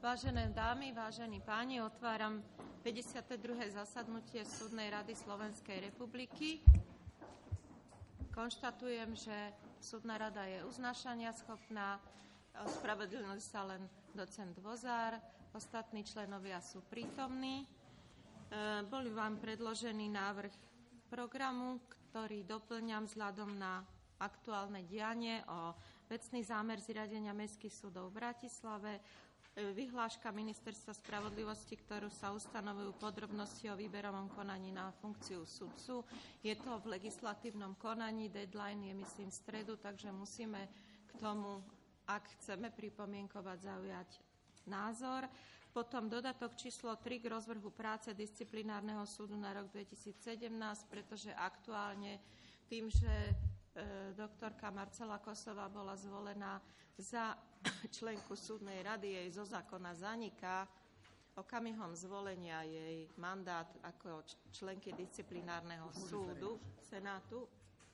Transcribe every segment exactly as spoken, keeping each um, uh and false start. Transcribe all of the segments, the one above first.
Vážené dámy, vážení páni, otváram päťdesiate druhé zasadnutie Súdnej rady Slovenskej republiky. Konštatujem, že Súdna rada je uznášania schopná, ospravedlnil sa len docent Vozár, ostatní členovia sú prítomní. Bol vám predložený návrh programu, ktorý doplňam vzhľadom na aktuálne dianie o vecný zámer zriadenia mestských súdov v Bratislave, vyhláška Ministerstva spravodlivosti, ktorú sa ustanovujú podrobnosti o výberovom konaní na funkciu sudcu. Je to v legislatívnom konaní, deadline je myslím v stredu, takže musíme k tomu, ak chceme pripomienkovať, zaujať názor. Potom dodatok číslo tri k rozvrhu práce disciplinárneho súdu na rok dvetisícsedemnásť, pretože aktuálne tým, že e, doktorka Marcela Kosová bola zvolená za členku súdnej rady, jej zo zákona zaniká. Okamihom zvolenia jej mandát ako členky disciplinárneho súdu Senátu.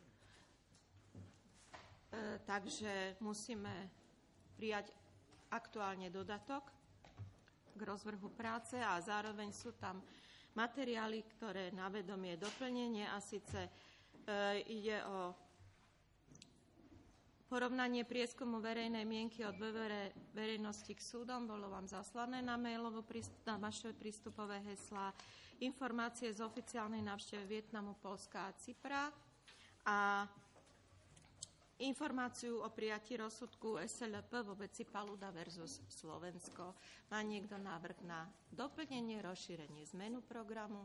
E, takže musíme prijať aktuálne dodatok k rozvrhu práce a zároveň sú tam materiály, ktoré na vedomie doplnenie, a síce e, ide o porovnanie prieskumu verejnej mienky od verejnosti k súdom, bolo vám zaslané na mailovú na vaše prístupové heslá, informácie z oficiálnej návštevy Vietnamu, Poľska a Cypra a informáciu o prijatí rozsudku es el pé vo veci Paluda versus Slovensko. Má niekto návrh na doplnenie, rozšírenie, zmenu programu?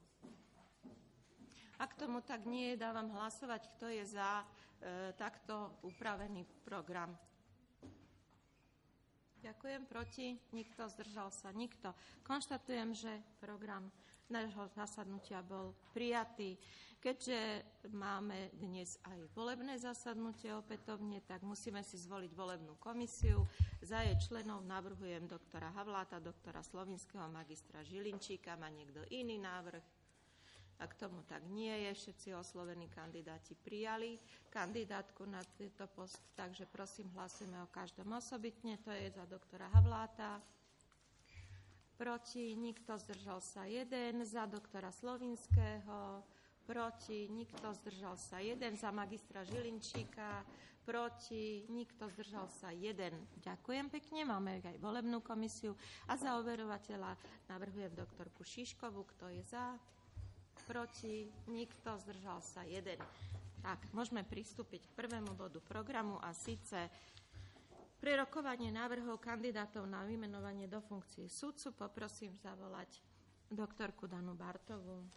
Ak tomu tak nie je, dávam hlasovať, kto je za e, takto upravený program. Ďakujem. Proti? Nikto. Zdržal sa? Nikto. Konštatujem, že program nášho zasadnutia bol prijatý. Keďže máme dnes aj volebné zasadnutie opätovne, tak musíme si zvoliť volebnú komisiu. Za jej členov navrhujem doktora Havláta, doktora Slovinského, magistra Žilinčíka. Má niekto iný návrh? Ak tomu tak nie je, všetci oslovení kandidáti prijali kandidátku na tento post, takže prosím, hlasujeme o každom osobitne. To je za doktora Havláta. Proti? Nikto. Zdržal sa jeden. Za doktora Slovinského. Proti? Nikto. Zdržal sa jeden. Za magistra Žilinčíka. Proti? Nikto. Zdržal sa jeden. Ďakujem pekne. Máme aj volebnú komisiu. A za overovateľa navrhujem doktorku Šiškovú. Kto je za? Proti? Nikto. Zdržal sa jeden. Tak, môžeme pristúpiť k prvému bodu programu, a síce prerokovanie návrhov kandidátov na vymenovanie do funkcie sudcu. Poprosím zavolať doktorku Danu Bartovú.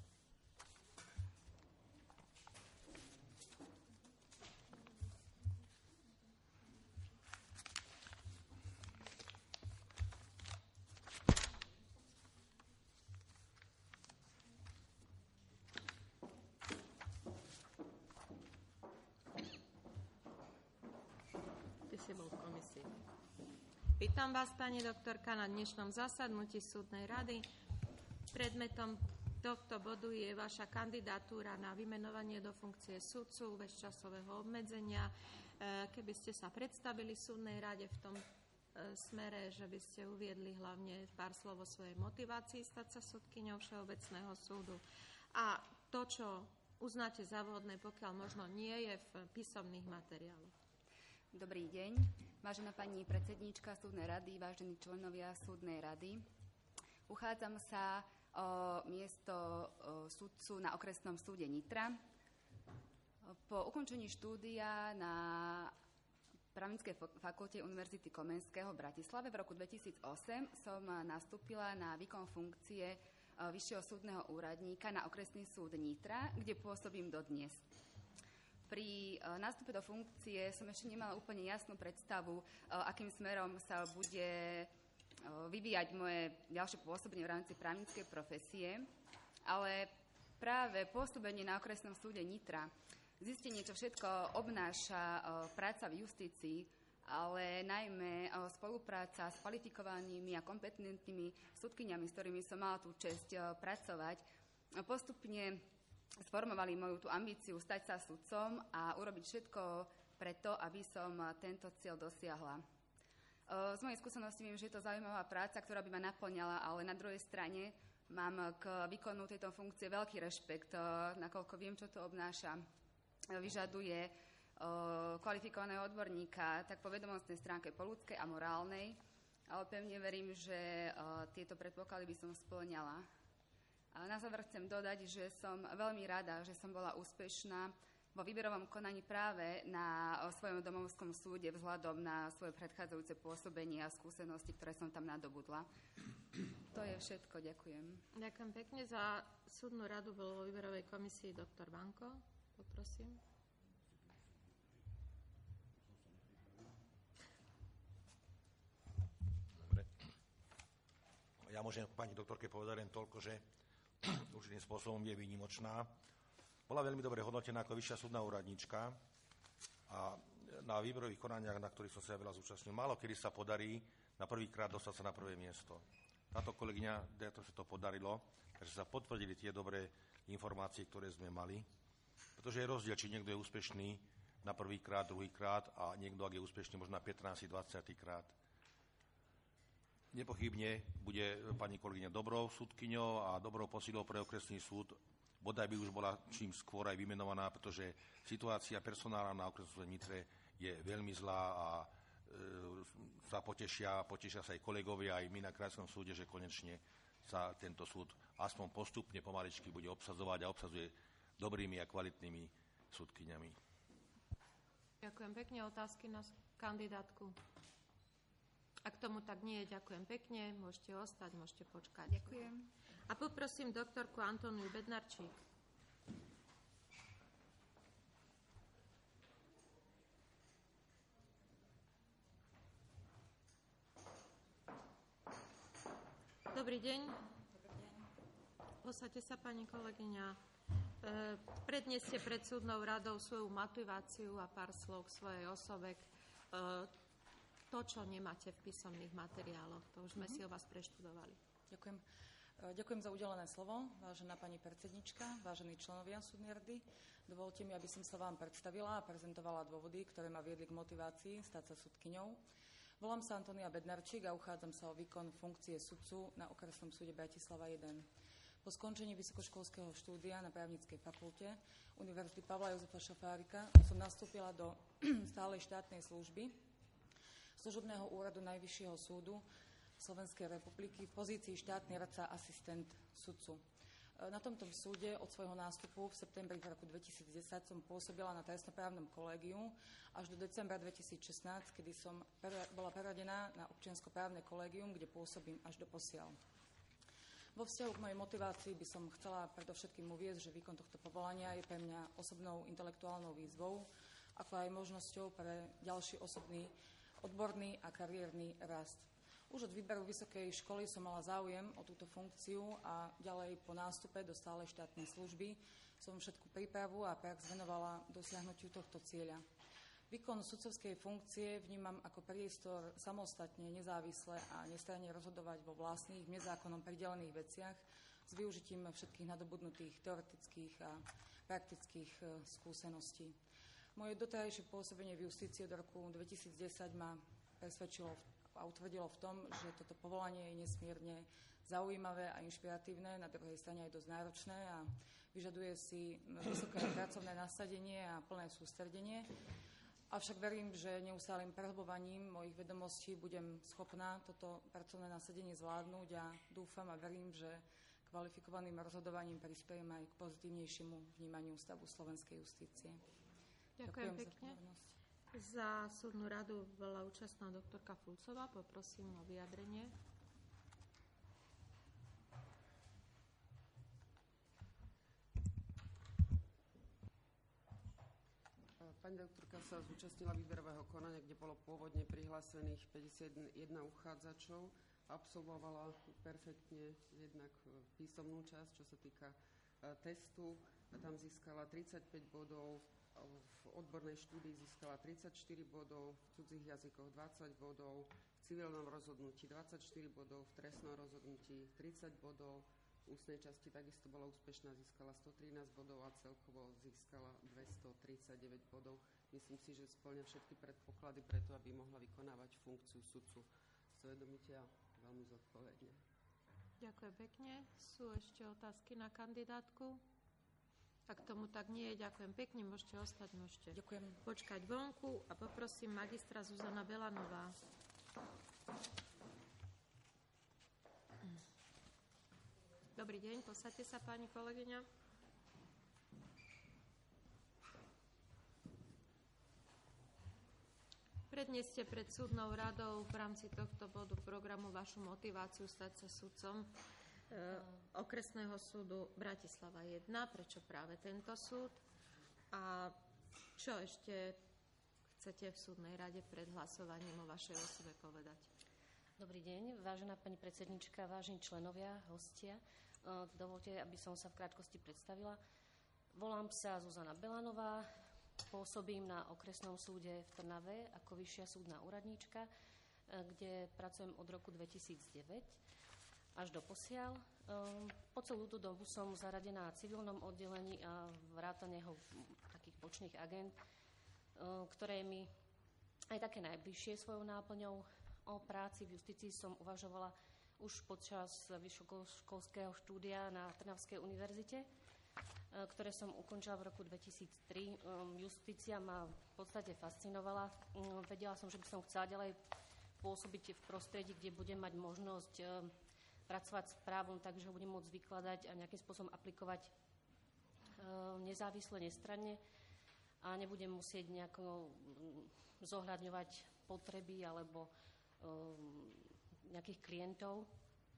Vítam vás, pani doktorka, na dnešnom zasadnutí Súdnej rady. Predmetom tohto bodu je vaša kandidatúra na vymenovanie do funkcie sudcu bez časového obmedzenia. Keby ste sa predstavili Súdnej rade v tom smere, že by ste uviedli hlavne pár slov o svojej motivácii stať sa sudkyňou Všeobecného súdu a to, čo uznáte za vhodné, pokiaľ možno nie je v písomných materiáloch. Dobrý deň, vážená pani predsedníčka Súdnej rady, vážení členovia Súdnej rady. Uchádzam sa o miesto o sudcu na okresnom súde Nitra. Po ukončení štúdia na Právnickej fakulte Univerzity Komenského v Bratislave v roku dvetisícosem som nastúpila na výkon funkcie vyššieho súdneho úradníka na okresný súd Nitra, kde pôsobím dodnes. Pri nástupe do funkcie som ešte nemala úplne jasnú predstavu, akým smerom sa bude vyvíjať moje ďalšie pôsobenie v rámci právnickej profesie, ale práve pôsobenie na okresnom súde Nitra, zistenie, čo všetko obnáša práca v justícii, ale najmä spolupráca s kvalifikovanými a kompetentnými sudkyňami, s ktorými som mala tú česť pracovať, postupne sformovali moju tú ambíciu stať sa sudcom a urobiť všetko preto, aby som tento cieľ dosiahla. Z mojej skúsenosti viem, že je to zaujímavá práca, ktorá by ma naplňala, ale na druhej strane mám k výkonu tejto funkcie veľký rešpekt, nakoľko viem, čo to obnáša. Vyžaduje kvalifikovaného odborníka, tak po vedomostnej stránke, po ľudskej a morálnej, ale pevne verím, že tieto predpoklady by som spĺňala. A na záver chcem dodať, že som veľmi rada, že som bola úspešná vo výberovom konaní práve na svojom domovskom súde vzhľadom na svoje predchádzajúce pôsobenie a skúsenosti, ktoré som tam nadobudla. To je všetko. Ďakujem. Ďakujem pekne. Za súdnu radu bol vo výberovej komisii doktor Vanko. Poprosím. Dobre. Ja môžem pani doktorke povedať len toľko, že určitým spôsobom je výnimočná. Bola veľmi dobre hodnotená ako vyššia súdna úradníčka a na výberových konaniach, na ktorých som sa ja veľa zúčastnil, málo kedy sa podarí na prvýkrát dostať sa na prvé miesto. Táto kolegyňa, to sa to podarilo, takže sa potvrdili tie dobré informácie, ktoré sme mali, pretože je rozdiel, či niekto je úspešný na prvýkrát, druhýkrát a niekto, ak je úspešný, možno na pätnásty, dvadsiaty krát. Nepochybne bude pani kolegyňa dobrou súdkyňou a dobrou posilou pre okresný súd. Bodaj by už bola čím skôr aj vymenovaná, pretože situácia personálna na okresnom súde Nitre je veľmi zlá a e, sa potešia, potešia sa aj kolegovia, aj my na krajskom súde, že konečne sa tento súd aspoň postupne pomaličky bude obsadzovať a obsadzuje dobrými a kvalitnými súdkyňami. Ďakujem pekne. Otázky na kandidátku? Ak tomu tak nie je, ďakujem pekne. Môžete ostať, môžete počkať. Ďakujem. A poprosím doktorku Antóniu Bednarčík. Dobrý deň. Dobrý deň. Posaďte sa, pani kolegyňa. E, prednieste pred súdnou radou svoju motiváciu a pár slov k svojej osobe. E, to, čo nemáte v písomných materiáloch. To už sme mm-hmm. si o vás preštudovali. Ďakujem. Ďakujem za udelené slovo, vážená pani predsednička, vážení členovia súdnej rady. Dovolte mi, aby som sa vám predstavila a prezentovala dôvody, ktoré ma viedli k motivácii stať sa sudkyňou. Volám sa Antónia Bednarčík a uchádzam sa o výkon funkcie sudcu na okresnom súde Bratislava jeden. Po skončení vysokoškolského štúdia na právnickej fakulte Univerzity Pavla Jozefa Šafárika som nastúpila do stálej štátnej služby služobného úradu Najvyššieho súdu Slovenskej republiky v pozícii štátny radca asistent sudcu. Na tomto súde od svojho nástupu v septembri v roku dvetisícdesať som pôsobila na trestnoprávnom kolégiu až do decembra dvetisícšestnásť, kedy som bola preradená na občianskoprávne kolégium, kde pôsobím až do posiaľ. Vo vzťahu k mojej motivácii by som chcela predovšetkým uviesť, že výkon tohto povolania je pre mňa osobnou intelektuálnou výzvou, ako aj možnosťou pre ďalší osobný, odborný a kariérny rast. Už od výberu vysokej školy som mala záujem o túto funkciu a ďalej po nástupe do stálej štátnej služby som všetku prípravu a prax venovala dosiahnutiu tohto cieľa. Výkon sudcovskej funkcie vnímam ako priestor samostatne, nezávisle a nestranne rozhodovať vo vlastných, nezákonom pridelených veciach s využitím všetkých nadobudnutých teoretických a praktických skúseností. Moje doterajšie pôsobenie v justícii od roku dvetisícdesať ma presvedčilo v a utvrdilo v tom, že toto povolanie je nesmierne zaujímavé a inšpiratívne, na druhej strane aj dosť náročné a vyžaduje si vysoké pracovné nasadenie a plné sústredenie. Avšak verím, že neustálym prehlbovaním mojich vedomostí budem schopná toto pracovné nasadenie zvládnuť a dúfam a verím, že kvalifikovaným rozhodovaním prispiejem aj k pozitívnejšiemu vnímaniu stavu slovenskej justície. Ďakujem, Ďakujem pekne. Za pozornosť. Za súdnu radu bola účastná doktorka Fulcová. Poprosím o vyjadrenie. Pani doktorka sa zúčastnila výberového konania, kde bolo pôvodne prihlásených päťdesiatjeden uchádzačov. Absolvovala perfektne jednak písomnú časť, čo sa týka testu. Tam získala tridsaťpäť bodov, v odbornej štúdii získala tridsaťštyri bodov, v cudzích jazykoch dvadsať bodov, v civilnom rozhodnutí dvadsaťštyri bodov, v trestnom rozhodnutí tridsať bodov, v ústnej časti takisto bola úspešná, získala sto trinásť bodov a celkovo získala dvestotridsaťdeväť bodov. Myslím si, že spĺňa všetky predpoklady preto, aby mohla vykonávať funkciu sudcu svedomite a veľmi zodpovedne. Ďakujem pekne. Sú ešte otázky na kandidátku? Ak tomu tak nie je, ďakujem pekne. Môžete ostať, môžete Ďakujem. počkať vonku a poprosím magistra Zuzana Belanová. Dobrý deň, posaďte sa, pani kolegyňa. Prednieste pred súdnou radou v rámci tohto bodu programu vašu motiváciu stať sa sudcom e, okresného súdu Bratislava jeden. Prečo práve tento súd? A čo ešte chcete v súdnej rade pred hlasovaním o vašej osobe povedať? Dobrý deň, vážená pani predsednička, vážení členovia, hostia. Dovolte, aby som sa v krátkosti predstavila. Volám sa Zuzana Belanová, pôsobím na okresnom súde v Trnave ako vyššia súdna úradníčka, kde pracujem od roku dvetisícdeväť až do posiaľ. Po celú tú dobu som zaradená v civilnom oddelení a vrátane takých bočných agent, ktoré mi aj také najbližšie svojou náplňou. O práci v justícii som uvažovala už počas vysokoškolského štúdia na Trnavskej univerzite, ktoré som ukončila v roku dvetisíctri. Justícia ma v podstate fascinovala. Vedela som, že by som chcela ďalej pôsobiť v prostredí, kde budem mať možnosť pracovať s právom, takže ho budem môcť vykladať a nejakým spôsobom aplikovať nezávisle, nestranne a nebudem musieť nejako zohľadňovať potreby alebo nejakých klientov.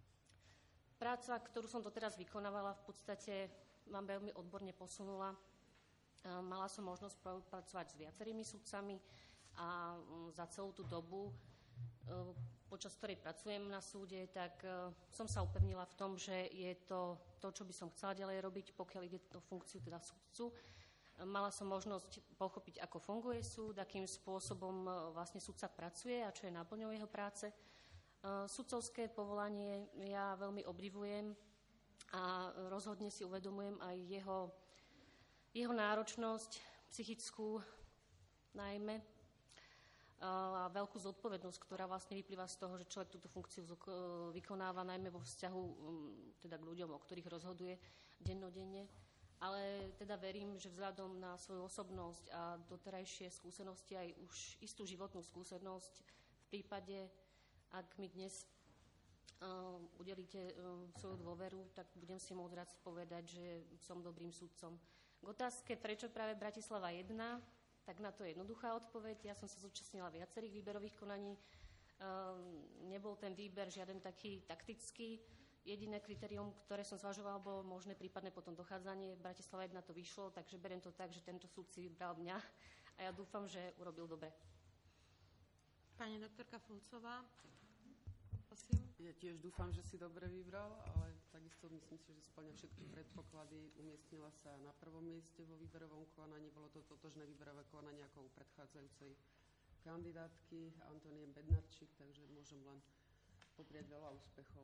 Práca, ktorú som doteraz vykonávala, v podstate mám veľmi odborne posunula. Mala som možnosť pracovať s viacerými sudcami a za celú tú dobu, počas ktorej pracujem na súde, tak som sa upevnila v tom, že je to to, čo by som chcela ďalej robiť, pokiaľ ide o funkciu teda sudcu. Mala som možnosť pochopiť, ako funguje súd, akým spôsobom vlastne sudca pracuje a čo je náplňou jeho práce. Sudcovské povolanie ja veľmi obdivujem a rozhodne si uvedomujem aj jeho, jeho náročnosť, psychickú najmä, a veľkú zodpovednosť, ktorá vlastne vyplýva z toho, že človek túto funkciu vykonáva najmä vo vzťahu teda k ľuďom, o ktorých rozhoduje dennodenne. Ale teda verím, že vzhľadom na svoju osobnosť a doterajšie skúsenosti, aj už istú životnú skúsenosť, v prípade, ak mi dnes uh, udelíte uh, svoju dôveru, tak budem si môcť rád povedať, že som dobrým sudcom. K otázke, prečo práve Bratislava jeden, tak na to je jednoduchá odpoveď. Ja som sa zúčastnila viacerých výberových konaní. Uh, nebol ten výber žiaden taký taktický. Jediné kritérium, ktoré som zvažovala, bolo možné prípadne potom dochádzanie. Bratislava jeden to vyšlo, takže beriem to tak, že tento súd si vybral mňa a ja dúfam, že urobil dobre. Pani doktorka Fulcová, prosím. Ja tiež dúfam, že si dobre vybral, ale takisto myslím si, že spĺňa všetky predpoklady. Umiestnila sa na prvom mieste vo výberovom konaní. Bolo to totožné výberové konanie ako u predchádzajúcej kandidátky Antonie Bednarčík, takže môžem len poprieť veľa úspechov.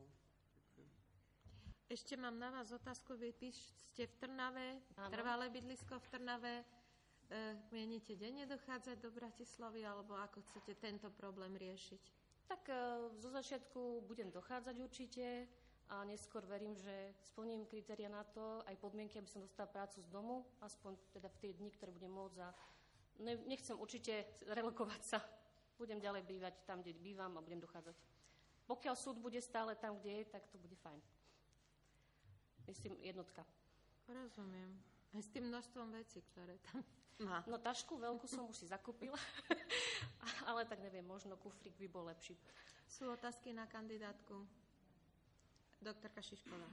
Ešte mám na vás otázku. Vy ste v Trnave, Áno. Trvalé bydlisko v Trnave. E, mienite denne dochádzať do Bratislavy, alebo ako chcete tento problém riešiť? Tak e, zo začiatku budem dochádzať určite a neskôr verím, že splním kritéria na to, aj podmienky, aby som dostala prácu z domu, aspoň teda v tie dni, ktoré budem môcť. A ne, nechcem určite relokovať sa. Budem ďalej bývať tam, kde bývam a budem dochádzať. Pokiaľ súd bude stále tam, kde je, tak to bude fajn. Myslím, jednotka. Rozumiem. Aj s tým množstvom vecí, ktoré tam má. No tašku veľkú som už si zakúpila, ale tak neviem, možno kufrík by bol lepší. Sú otázky na kandidátku? Doktorka Šišková.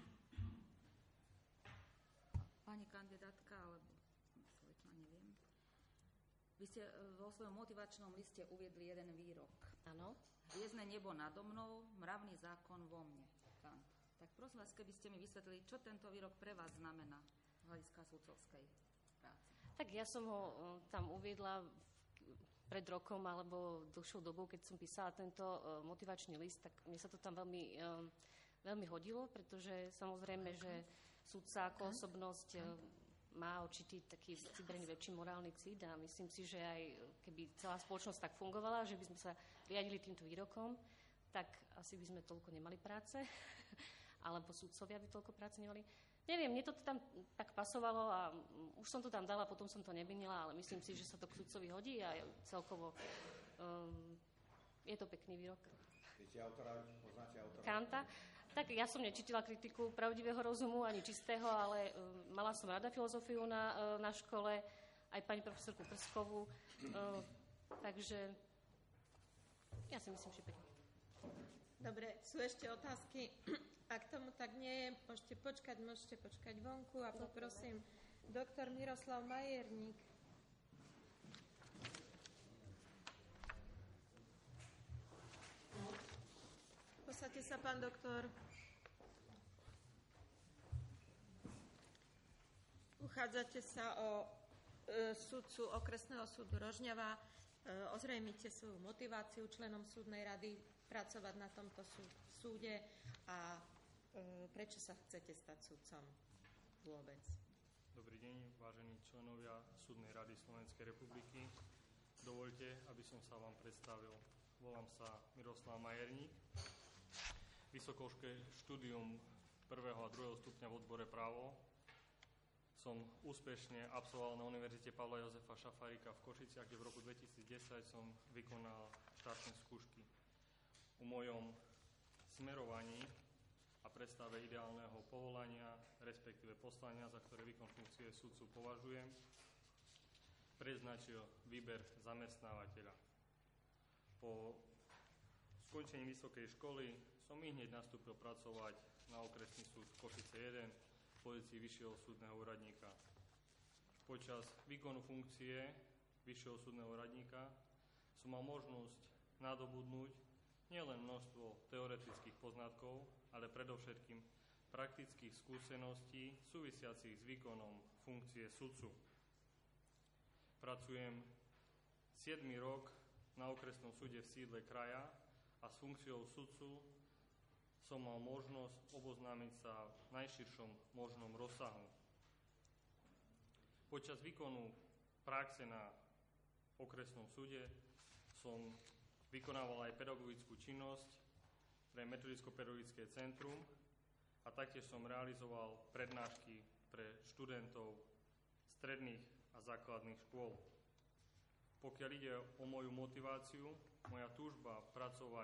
Pani kandidátka, alebo slečna, neviem. Vy ste vo svojom motivačnom liste uviedli jeden výrok. Áno. Hviezdne nebo nado mnou, mravný zákon vo mne. Kant. Tak prosím vás, keby ste mi vysvetlili, čo tento výrok pre vás znamená z hľadiska sudcovskej práce. Tak ja som ho uh, tam uviedla v, pred rokom alebo dlhšou dobou, keď som písala tento uh, motivačný list, tak mne sa to tam veľmi uh, veľmi hodilo, pretože samozrejme, že sudca ako osobnosť e, má určitý taký cibrený väčší morálny cít a myslím si, že aj keby celá spoločnosť tak fungovala, že by sme sa riadili týmto výrokom, tak asi by sme toľko nemali práce, alebo sudcovia by toľko práce nemali. Neviem, mne to tam tak pasovalo a už som to tam dala, potom som to nemenila, ale myslím si, že sa to k sudcovi hodí a celkovo um, je to pekný výrok. Viete autora, poznáte autora? Kanta. Tak ja som nečítila kritiku pravdivého rozumu, ani čistého, ale um, mala som rada filozofiu na, uh, na škole, aj pani profesorku Prskovú, uh, takže ja si myslím, že pekne. Dobre, sú ešte otázky? Ak tomu tak nie je, môžete počkať, môžete počkať vonku a poprosím doktor Miroslav Majerník. Posaďte sa, pán doktor. Uchádzate sa o e, sudcu okresného súdu Rožňava. E, ozrejmite svoju motiváciu členom súdnej rady pracovať na tomto súde a e, prečo sa chcete stať sudcom vôbec. Dobrý deň, vážení členovia Súdnej rady Slovenskej republiky. Dovoľte, aby som sa vám predstavil. Volám sa Miroslav Majerník. Vysokoškolské štúdium prvého a druhého stupňa v odbore právo som úspešne absolvoval na Univerzite Pavla Jozefa Šafárika v Košiciach, kde v roku dvetisícdesať som vykonal štátne skúšky. O mojom smerovaní a predstave ideálneho povolania, respektíve poslania, za ktoré výkon funkcie sudcu považujem, preznačil výber zamestnávateľa. Po skončení vysokej školy som i hneď nastúpil pracovať na okresný súd Košice jeden v pozícii vyššieho súdneho úradníka. Počas výkonu funkcie vyššieho súdneho úradníka som mal možnosť nadobudnúť nielen množstvo teoretických poznatkov, ale predovšetkým praktických skúseností súvisiacich s výkonom funkcie sudcu. Pracujem siedmy rok na okresnom súde v sídle kraja a s funkciou sudcu som mal možnosť oboznámiť sa v najširšom možnom rozsahu. Počas výkonu praxe na okresnom súde som vykonával aj pedagogickú činnosť pre Metodicko-pedagogické centrum a taktiež som realizoval prednášky pre študentov stredných a základných škôl. Pokiaľ ide o moju motiváciu, moja túžba pracovať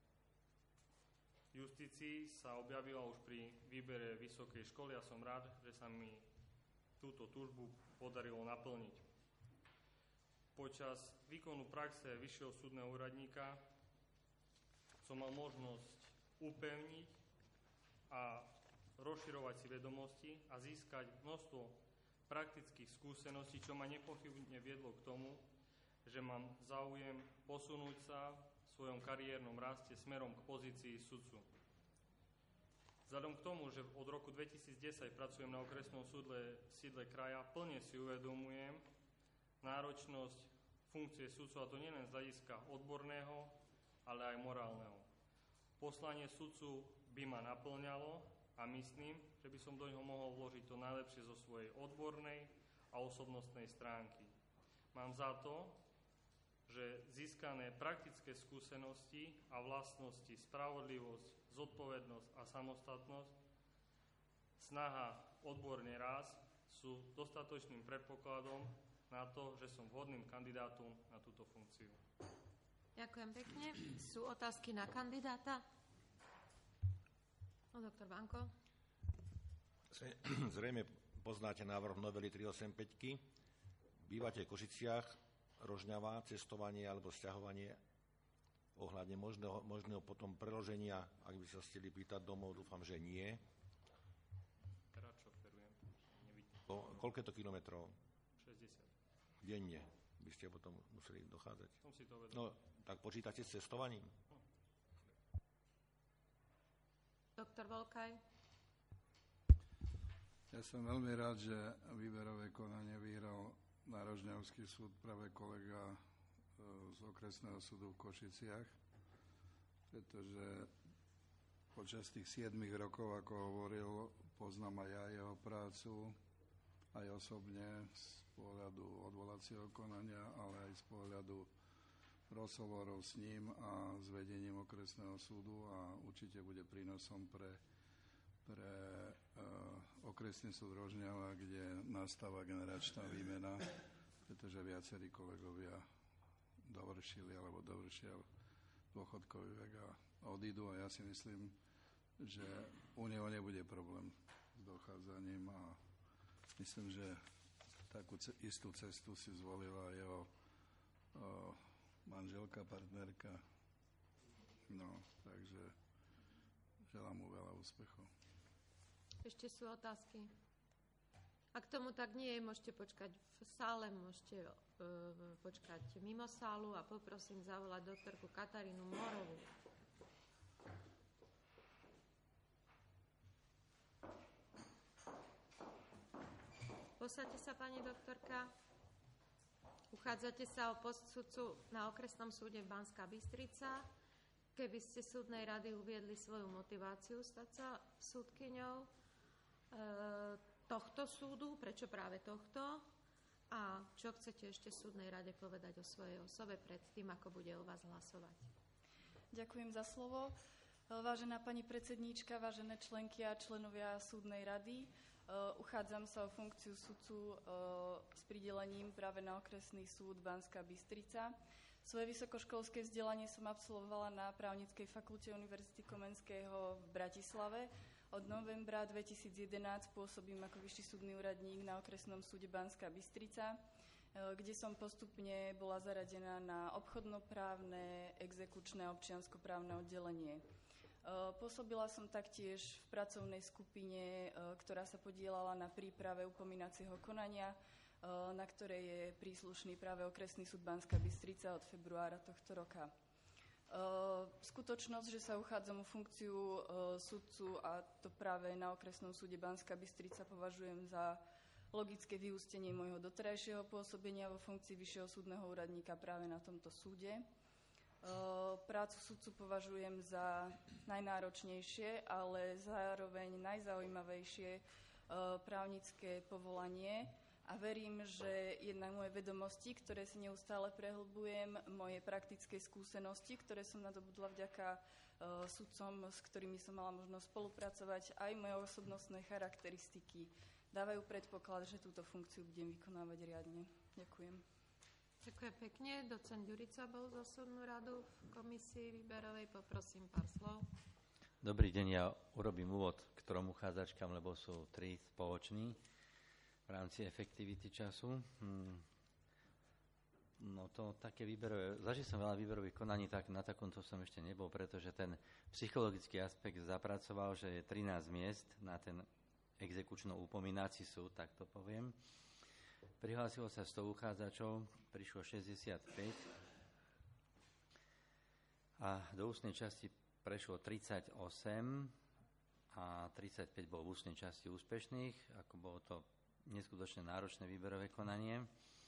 v justícii sa objavila už pri výbere vysokej školy a som rád, že sa mi túto túžbu podarilo naplniť. Počas výkonu praxe vyššieho súdneho úradníka som mal možnosť upevniť a rozširovať si vedomosti a získať množstvo praktických skúseností, čo ma nepochybne viedlo k tomu, že mám záujem posunúť sa v svojom kariérnom raste smerom k pozícii sudcu. Vzhľadom k tomu, že od roku dvetisícdesať pracujem na okresnom súdle, sídle kraja, plne si uvedomujem náročnosť funkcie sudcu, a to nielen z hľadiska odborného, ale aj morálneho. Poslanie sudcu by ma naplňalo a myslím, že by som do ňoho mohol vložiť to najlepšie zo svojej odbornej a osobnostnej stránky. Mám za to, že získané praktické skúsenosti a vlastnosti, spravodlivosť, zodpovednosť a samostatnosť, snaha odborne rásť sú dostatočným predpokladom na to, že som vhodným kandidátom na túto funkciu. Ďakujem pekne. Sú otázky na kandidáta? No, doktor Vanko. Zrejme poznáte návrh novely tristoosemdesiatpäť. Bývate v Košiciach, Rožňava, cestovanie alebo sťahovanie ohľadne možného, možného potom preloženia, ak by sa chceli pýtať domov, dúfam, že nie. Rád šoferujem. Ko, koľko je to kilometrov? šesťdesiat. Denne by ste potom museli dochádzať. Som si to vedel. No, tak počítate s cestovaním? Doktor Volkaj. Ja som veľmi rád, že výberové konanie vyhral na Rožňavský súd práve kolega z okresného súdu v Košiciach, pretože počas tých siedmich rokov, ako hovoril, poznám aj ja jeho prácu, aj osobne z pohľadu odvolacieho konania, ale aj z pohľadu rozhovorov s ním a s vedením okresného súdu a určite bude prínosom pre, pre uh, okresný súd Rožňava, kde nastáva generačná výmena, pretože viacerí kolegovia dovršili alebo dovršia dôchodkový vek a odídu a ja si myslím, že u neho nebude problém s dochádzaním a myslím, že takú ce- istú cestu si zvolila jeho uh, manželka, partnerka. No, takže želám mu veľa úspechov. Ešte sú otázky? Ak tomu tak nie je, môžete počkať v sále, môžete uh, počkať mimo sálu a poprosím zavolať doktorku Katarínu Morovú. Posaďte sa, pani doktorka. Uchádzate sa o post sudcu na okresnom súde v Banská Bystrica. Keby ste súdnej rady uviedli svoju motiváciu stať sa súdkyňou e, tohto súdu, prečo práve tohto? A čo chcete ešte súdnej rade povedať o svojej osobe pred tým, ako bude o vás hlasovať? Ďakujem za slovo. Vážená pani predsedníčka, vážené členky a členovia súdnej rady, uchádzam sa o funkciu sudcu s pridelením práve na okresný súd Banská Bystrica. Svoje vysokoškolské vzdelanie som absolvovala na Právnickej fakulte Univerzity Komenského v Bratislave. Od novembra dvetisícjedenásť pôsobím ako vyšší súdny úradník na okresnom súde Banská Bystrica, kde som postupne bola zaradená na obchodnoprávne, exekučné a občianskoprávne oddelenie. Pôsobila som taktiež v pracovnej skupine, ktorá sa podieľala na príprave upomínacieho konania, na ktorej je príslušný práve okresný súd Banská Bystrica od februára tohto roka. Skutočnosť, že sa uchádzam o funkciu sudcu a to práve na okresnom súde Banská Bystrica považujem za logické vyústenie môjho doterajšieho pôsobenia vo funkcii vyššieho súdneho úradníka práve na tomto súde. Prácu sudcu považujem za najnáročnejšie, ale zároveň najzaujímavejšie právnické povolanie a verím, že jednak moje vedomosti, ktoré si neustále prehlbujem, moje praktické skúsenosti, ktoré som nadobudla vďaka sudcom, s ktorými som mala možnosť spolupracovať, aj moje osobnostné charakteristiky dávajú predpoklad, že túto funkciu budem vykonávať riadne. Ďakujem. Ďakujem pekne. Docent Ďurica bol za súdnu radu v komisii výberovej. Poprosím pár slov. Dobrý deň, ja urobím úvod k trom uchádzačkám, lebo sú tri spoloční v rámci efektivity času. No to také výberové, zažil som veľa výberových konaní, tak na takomto som ešte nebol, pretože ten psychologický aspekt zapracoval, že je trinásť miest na ten exekučno-upomínací súd, tak to poviem. Prihlásilo sa sto uchádzačov, prišlo šesťdesiatpäť a do ústnej časti prešlo tridsaťosem a tridsaťpäť bolo v ústnej časti úspešných, ako bolo to neskutočne náročné výberové konanie.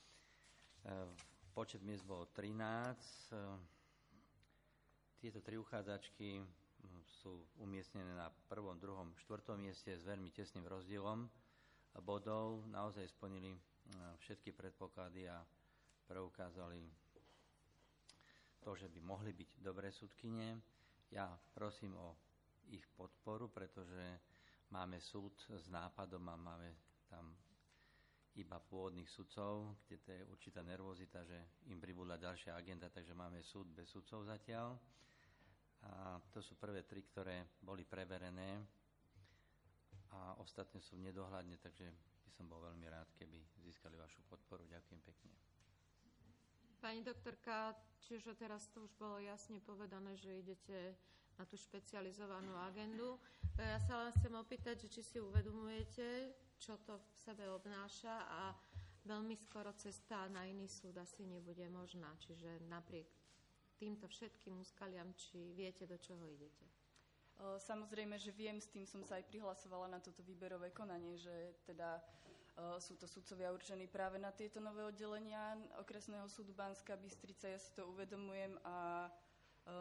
Počet miest bolo trinásť. Tieto tri uchádzačky sú umiestnené na prvom, druhom, štvrtom mieste s veľmi tesným rozdielom bodov. Naozaj splnili všetky predpoklady a preukázali to, že by mohli byť dobré sudkyne. Ja prosím o ich podporu, pretože máme súd s nápadom a máme tam iba pôvodných sudcov, kde to je určitá nervozita, že im pribudla ďalšia agenda, takže máme súd bez sudcov zatiaľ. A to sú prvé tri, ktoré boli preverené a ostatné sú v nedohľadne, takže by som bol veľmi rád, keby získali vašu podporu. Ďakujem pekne. Pani doktorka, čiže teraz to už bolo jasne povedané, že idete na tú špecializovanú agendu. Ja sa len chcem opýtať, že či si uvedomujete, čo to v sebe obnáša a veľmi skoro cesta na iný súd asi nebude možná. Čiže napriek týmto všetkým úskaliam, či viete, do čoho idete? Samozrejme, že viem, s tým som sa aj prihlasovala na toto výberové konanie, že teda uh, sú to sudcovia určení práve na tieto nové oddelenia okresného súdu Banská Bystrica. Ja si to uvedomujem a uh,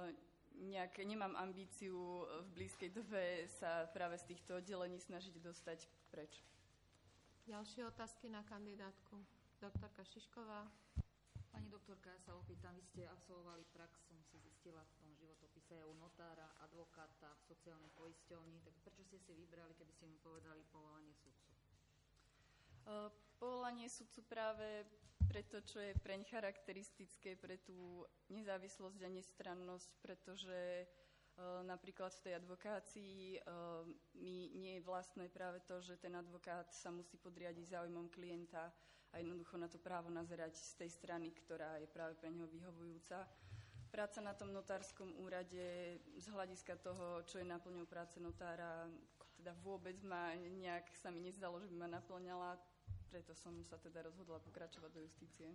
nejak nemám ambíciu v blízkej dobe sa práve z týchto oddelení snažiť dostať preč. Ďalšie otázky na kandidátku. Doktorka Šišková. Pani doktorka, ja sa opýtam, vy ste absolvovali prax, som si zistila v tom životopise u notára, advokáta, v sociálnej poisťovni, tak prečo ste si vybrali, keby ste mi povedali povolanie sudcu? Uh, povolanie sudcu práve preto, čo je preň charakteristické pre tú nezávislosť a nestrannosť, pretože uh, napríklad v tej advokácii uh, mi nie je vlastné práve to, že ten advokát sa musí podriadiť záujmom klienta a jednoducho na to právo nazerať z tej strany, ktorá je práve pre neho vyhovujúca. Práca na tom notárskom úrade z hľadiska toho, čo je naplňou práce notára, teda vôbec ma nejak sa mi nezdalo, že by ma naplňala, preto som sa teda rozhodla pokračovať do justície.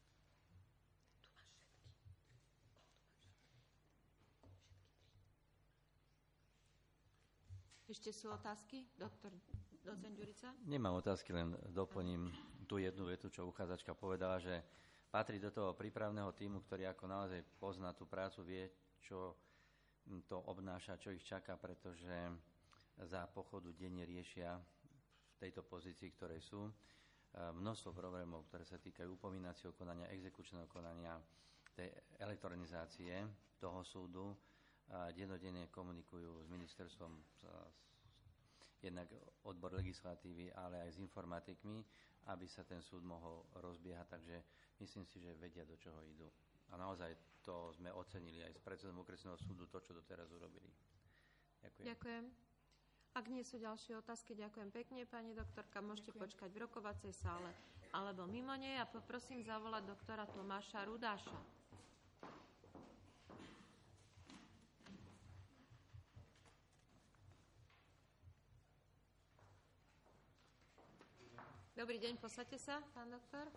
Ešte sú otázky? Doktor docent Ďurica? Nemám otázky, len doplním tú jednu vetu, čo uchádzačka povedala, že patrí do toho prípravného tímu, ktorý ako naozaj pozná tú prácu, vie, čo to obnáša, čo ich čaká, pretože za pochodu denne riešia v tejto pozícii, ktorej sú, množstvo problémov, ktoré sa týkajú upomínacieho konania, exekučného konania, tej elektronizácie toho súdu. Dennodenne komunikujú s ministerstvom, jednak odbor legislatívy, ale aj s informatikmi, aby sa ten súd mohol rozbiehať. Takže myslím si, že vedia, do čoho idú. A naozaj to sme ocenili aj s predsedom okresného súdu, to, čo doteraz urobili. Ďakujem. Ďakujem. Ak nie sú ďalšie otázky, ďakujem pekne, pani doktorka. Môžete ďakujem. Počkať v rokovacej sále alebo mimo nej a poprosím zavolať doktora Tomáša Rudáša. Dobrý deň, posaďte sa, pán doktor.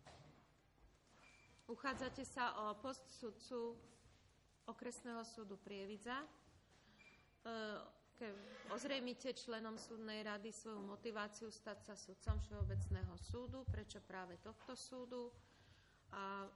Uchádzate sa o post sudcu okresného súdu Prievidza. Keď ozrejmite členom súdnej rady svoju motiváciu stať sa sudcom Všeobecného súdu, prečo práve tohto súdu a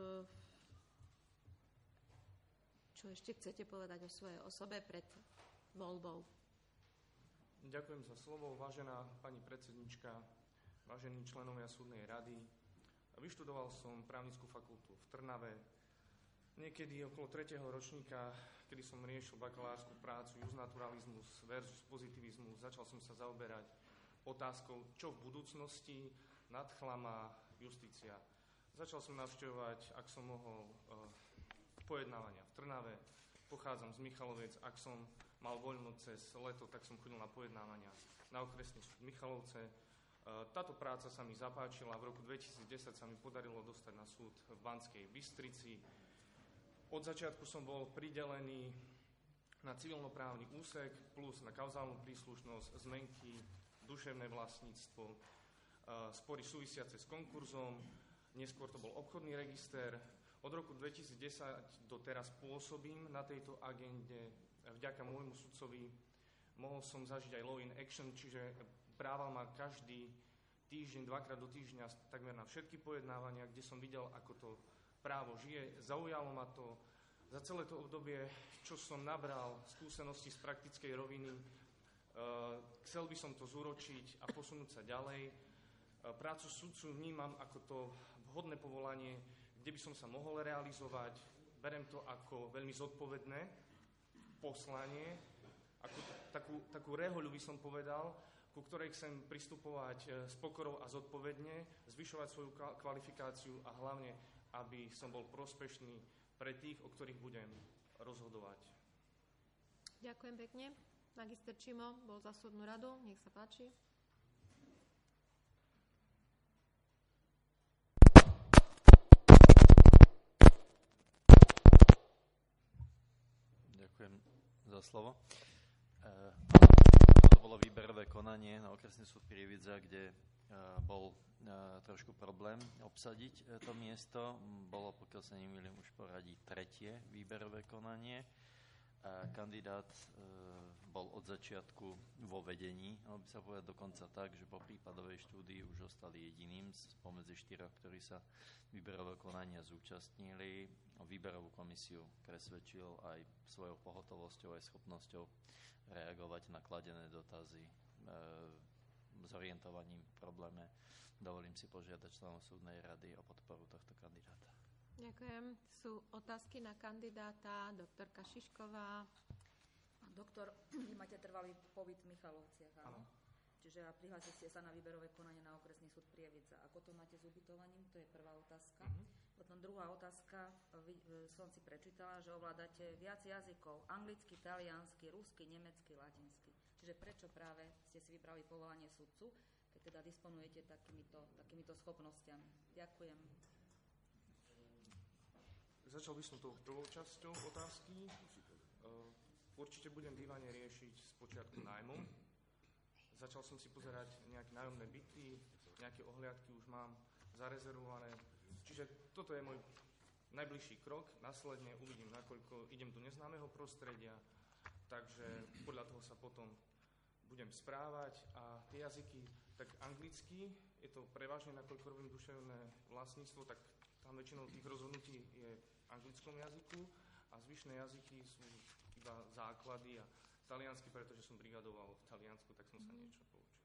čo ešte chcete povedať o svojej osobe pred voľbou. Ďakujem za slovo, vážená pani predsednička, vážení členovia súdnej rady. Vyštudoval som právnickú fakultu v Trnave. Niekedy okolo tretieho ročníka, kedy som riešil bakalárskú prácu justnaturalizmus versus pozitivizmus, začal som sa zaoberať otázkou, čo v budúcnosti nadchla ma justícia. Začal som navštevovať, ak som mohol, pojednávania v Trnave. Pochádzam z Michaloviec, ak som mal voľno cez leto, tak som chodil na pojednávania na okresný súd Michalovce. Táto práca sa mi zapáčila. V roku dvetisícdesať sa mi podarilo dostať na súd v Banskej Bystrici. Od začiatku som bol pridelený na civilnoprávny úsek plus na kauzálnu príslušnosť, zmenky, duševné vlastníctvo, spory súvisiace s konkurzom. Neskôr to bol obchodný register. Od roku dvetisícdesať do teraz pôsobím na tejto agende. Vďaka môjmu sudcovi mohol som zažiť aj law in action, čiže práva ma každý týždeň, dvakrát do týždňa, takmer na všetky pojednávania, kde som videl, ako to právo žije. Zaujalo ma to za celé to obdobie, čo som nabral skúsenosti z praktickej roviny. Chcel by som to zúročiť a posunúť sa ďalej. Prácu sudcu vnímam ako to vhodné povolanie, kde by som sa mohol realizovať. Berem to ako veľmi zodpovedné poslanie, ako takú, takú rehoľu by som povedal, ku ktorej chcem pristupovať s pokorou a zodpovedne, zvyšovať svoju kvalifikáciu a hlavne, aby som bol prospešný pre tých, o ktorých budem rozhodovať. Ďakujem pekne. Magister Čimo bol za súdnu radu. Nech sa páči. Ďakujem za slovo. To bolo výberové konanie na okresný súd Prievidza, kde bol trošku problém obsadiť to miesto. Bolo, pokiaľ sa nemýlim, už poradí tretie výberové konanie. Kandidát bol bol od začiatku vo vedení, ale by sa povedať dokonca tak, že po prípadovej štúdii už ostali jediným spomedzi štyroch, ktorí sa výberového konania zúčastnili. Výberovú komisiu presvedčil aj svojou pohotovosťou, aj schopnosťou reagovať na kladené dotazy e, zorientovaním v probléme. Dovolím si požiadať členov súdnej rady o podporu tohto kandidáta. Ďakujem. Sú otázky na kandidáta, doktorka Šišková. Doktor, vy máte trvalý pobyt v Michalovciach, áno? Čiže a prihlásili ste sa na výberové konanie na okresný súd Prievidza. Ako to máte s ubytovaním? To je prvá otázka. Mm-hmm. Potom druhá otázka. Vy, som si prečítala, že ovládate viac jazykov. Anglicky, taliansky, rusky, nemecky, latinsky. Čiže prečo práve ste si vybrali povolanie sudcu, keď teda disponujete takýmito, takýmito schopnosťami? Ďakujem. Začal by som tou prvou časťou otázky. Určite budem bývanie riešiť z počiatku nájmu. Začal som si pozerať nejaké nájomné byty, nejaké ohliadky už mám zarezervované. Čiže toto je môj najbližší krok. Následne uvidím, nakoľko idem do neznámeho prostredia, takže podľa toho sa potom budem správať. A tie jazyky, tak anglicky, je to prevažne, nakoľko robím duševné vlastníctvo, tak tam väčšinou tých rozhodnutí je v anglickom jazyku a zvyšné jazyky sú iba základy a taliansky, pretože som brigadoval v Taliansku, tak som sa niečo poučil.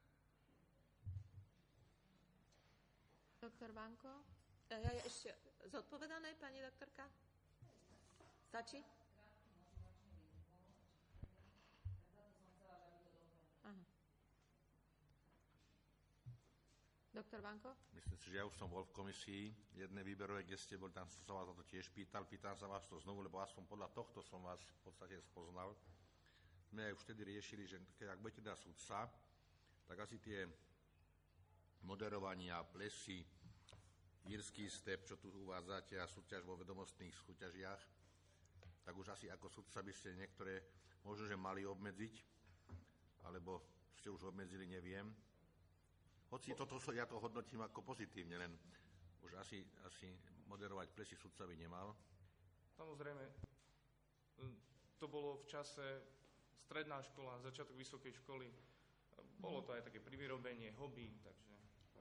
Doktor Banko? Ja, ja ešte zodpovedané, pani doktorka? Stačí? Aha. Doktor Banko? Myslím si, že ja už som bol v komisii jednej výberovej, kde ste boli, tam som sa vás na to tiež pýtal. Pýtam sa vás to znovu, lebo aspoň podľa tohto som vás v podstate spoznal. My aj už vtedy riešili, že keď ak budete dať sudca, tak asi tie moderovania, plesy, írsky step, čo tu uvádzate, a súťaž vo vedomostných súťažiach, tak už asi ako sudca by ste niektoré možno, že mali obmedziť, alebo ste už obmedzili, neviem. Hoci toto ja to hodnotím ako pozitívne, len už asi, asi moderovať plesy sudca by nemal. Samozrejme, to bolo v čase stredná škola, začiatok vysokej školy. Bolo to aj také privyrobenie, hobby, takže...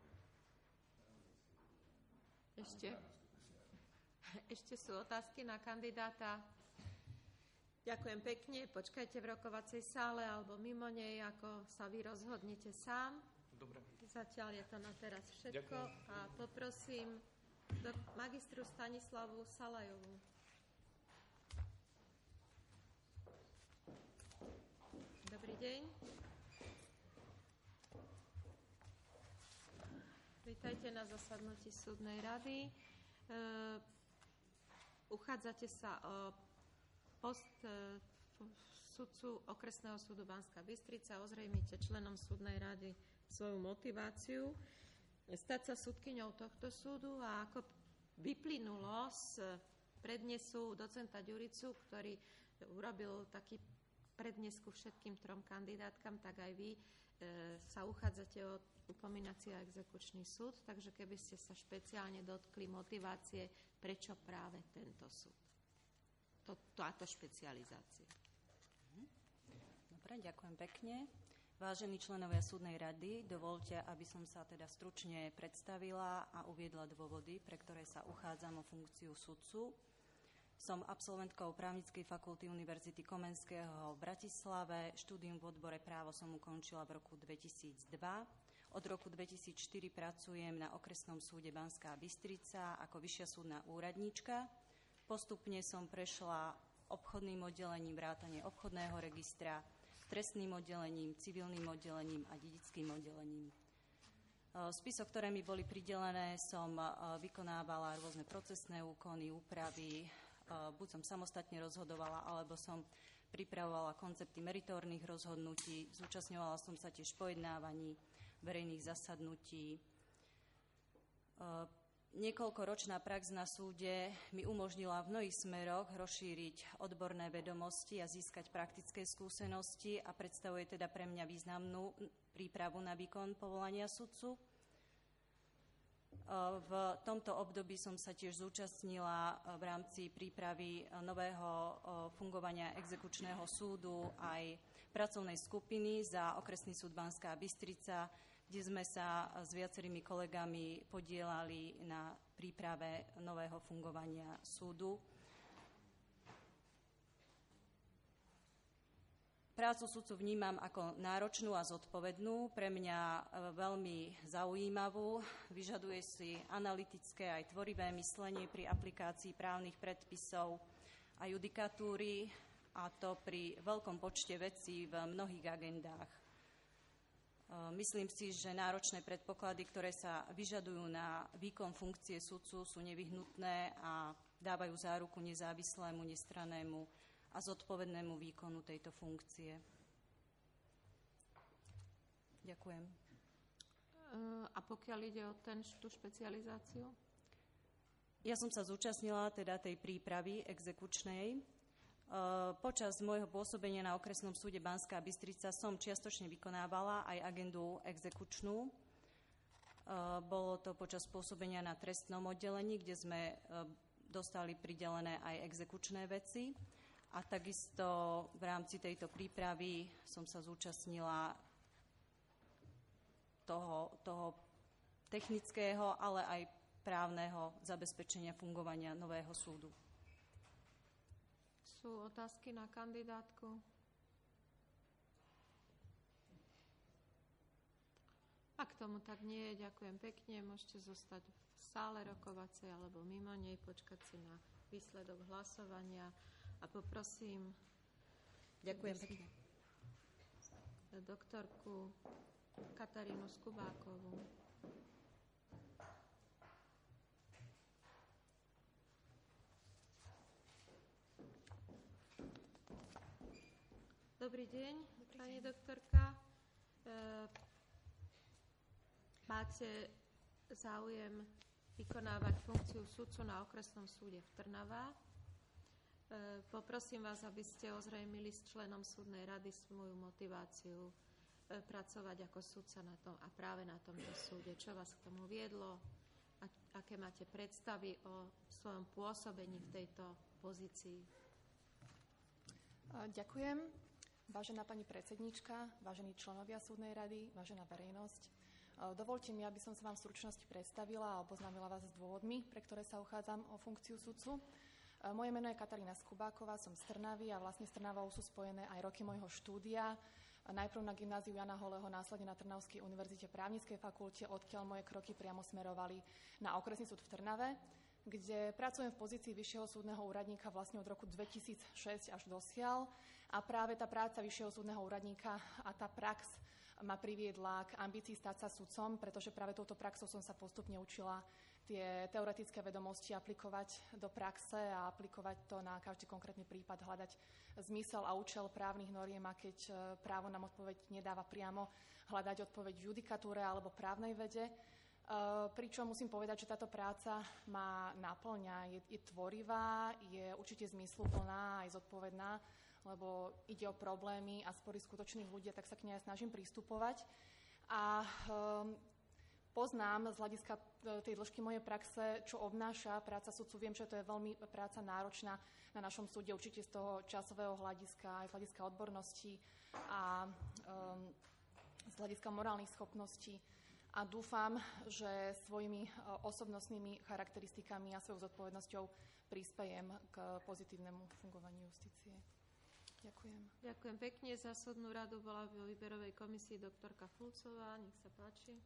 Ešte? Ešte sú otázky na kandidáta. Ďakujem pekne. Počkajte v rokovacej sále alebo mimo nej, ako sa vy rozhodnete sám. Dobre. Zatiaľ je to na teraz všetko. Ďakujem. A poprosím do magistru Stanislavu Salajovú. Dobrý deň. Vítajte na zasadnutí súdnej rady. E, uchádzate sa o post e, sudcu okresného súdu Banská Bystrica. Ozrejmite členom súdnej rady svoju motiváciu stať sa súdkyňou tohto súdu a ako vyplynulo z prednesu docenta Ďuricu, ktorý urobil taký prednes ku všetkým trom kandidátkam, tak aj vy e, sa uchádzate o upominací a exekučný súd, takže keby ste sa špeciálne dotkli motivácie, prečo práve tento súd, to, táto špecializácia. Dobre, ďakujem pekne. Vážení členovia súdnej rady, dovoľte, aby som sa teda stručne predstavila a uviedla dôvody, pre ktoré sa uchádzam o funkciu sudcu. Som absolventkou Právnickej fakulty Univerzity Komenského v Bratislave. Štúdium v odbore právo som ukončila v roku dvetisícdva. Od roku dvetisícštyri pracujem na okresnom súde Banská Bystrica ako vyššia súdna úradníčka. Postupne som prešla obchodným oddelením, vrátane obchodného registra, trestným oddelením, civilným oddelením a dedickým oddelením. V spisoch, ktoré mi boli pridelené, som vykonávala rôzne procesné úkony, úpravy, buď som samostatne rozhodovala, alebo som pripravovala koncepty meritórnych rozhodnutí, zúčastňovala som sa tiež pojednávaní, verejných zasadnutí. Niekoľkoročná prax na súde mi umožnila v mnohých smeroch rozšíriť odborné vedomosti a získať praktické skúsenosti a predstavuje teda pre mňa významnú prípravu na výkon povolania sudcu. V tomto období som sa tiež zúčastnila v rámci prípravy nového fungovania exekučného súdu aj pracovnej skupiny za okresný súd Banská Bystrica, kde sme sa s viacerými kolegami podielali na príprave nového fungovania súdu. Prácu sudcu vnímam ako náročnú a zodpovednú, pre mňa veľmi zaujímavú, vyžaduje si analytické aj tvorivé myslenie pri aplikácii právnych predpisov a judikatúry, a to pri veľkom počte vecí v mnohých agendách. Myslím si, že náročné predpoklady, ktoré sa vyžadujú na výkon funkcie sudcu, sú nevyhnutné a dávajú záruku nezávislému, nestrannému a zodpovednému výkonu tejto funkcie. Ďakujem. A pokiaľ ide o ten, tú špecializáciu? Ja som sa zúčastnila teda tej prípravy exekučnej. Počas môjho pôsobenia na okresnom súde Banská Bystrica som čiastočne vykonávala aj agendu exekučnú. Bolo to počas pôsobenia na trestnom oddelení, kde sme dostali pridelené aj exekučné veci. A takisto v rámci tejto prípravy som sa zúčastnila toho, toho technického, ale aj právneho zabezpečenia fungovania nového súdu. Sú otázky na kandidátku? Ak tomu tak nie je, ďakujem pekne. Môžete zostať v sále rokovacej alebo mimo nej, počkať si na výsledok hlasovania. A poprosím Ďakujem pekne. doktorku Katarínu Skubákovú. Dobrý deň, Dobrý pani deň. doktorka. E, máte záujem vykonávať funkciu sudcu na okresnom súde v Trnava. Poprosím vás, aby ste ozrejmili s členom súdnej rady svoju motiváciu pracovať ako sudca na tom, a práve na tomto súde. Čo vás k tomu viedlo? A aké máte predstavy o svojom pôsobení v tejto pozícii? Ďakujem. Vážená pani predsedníčka, vážení členovia súdnej rady, vážená verejnosť. Dovolte mi, aby som sa vám v stručnosti predstavila a oboznámila vás s dôvodmi, pre ktoré sa uchádzam o funkciu sudcu. Moje meno je Katarína Skubáková, som z Trnavy a vlastne s Trnavou sú spojené aj roky môjho štúdia. Najprv na gymnáziu Jana Holého, následne na Trnavskej univerzite právnickej fakulte, odkiaľ moje kroky priamo smerovali na okresný súd v Trnave, kde pracujem v pozícii vyššieho súdneho úradníka vlastne od roku dvetisícšesť až dosiaľ. A práve tá práca vyššieho súdneho úradníka a tá prax ma priviedla k ambícii stať sa sudcom, pretože práve touto praxou som sa postupne učila tie teoretické vedomosti aplikovať do praxe a aplikovať to na každý konkrétny prípad, hľadať zmysel a účel právnych noriem, a keď právo nám odpoveď nedáva priamo, hľadať odpoveď v judikatúre alebo právnej vede. Pričom musím povedať, že táto práca ma naplňa, je, je tvorivá, je určite zmysluplná aj zodpovedná, lebo ide o problémy a spory skutočných ľudí, tak sa k nej snažím pristupovať. A um, poznám z hľadiska tej dĺžky mojej praxe, čo obnáša práca sudcu. Viem, že to je veľmi práca náročná na našom súde, určite z toho časového hľadiska, aj z hľadiska odbornosti a um, z hľadiska morálnych schopností. A dúfam, že svojimi osobnostnými charakteristikami a svojou zodpovednosťou prispejem k pozitívnemu fungovaniu justície. Ďakujem. Ďakujem pekne. Za súdnu radu bola vo výberovej komisii doktorka Fulcová. Nech sa páči.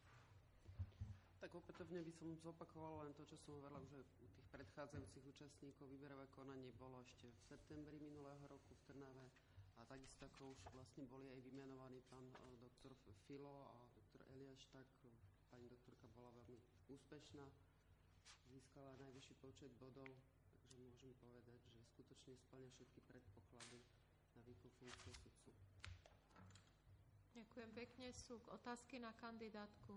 Tak opätovne by som zopakovala len to, čo som hovorila už aj u tých predchádzajúcich účastníkov. Výberové konanie bolo ešte v septembri minulého roku v Trnave a takisto ako už vlastne boli aj vymenovaní pán doktor Filo a doktor Eliáš, tak pani doktorka bola veľmi úspešná, získala najvyšší počet bodov, takže môžem povedať, že skutočne spĺňa všetky predpoklady na výkon funkcie sudcu. Ďakujem pekne. Sú otázky na kandidátku?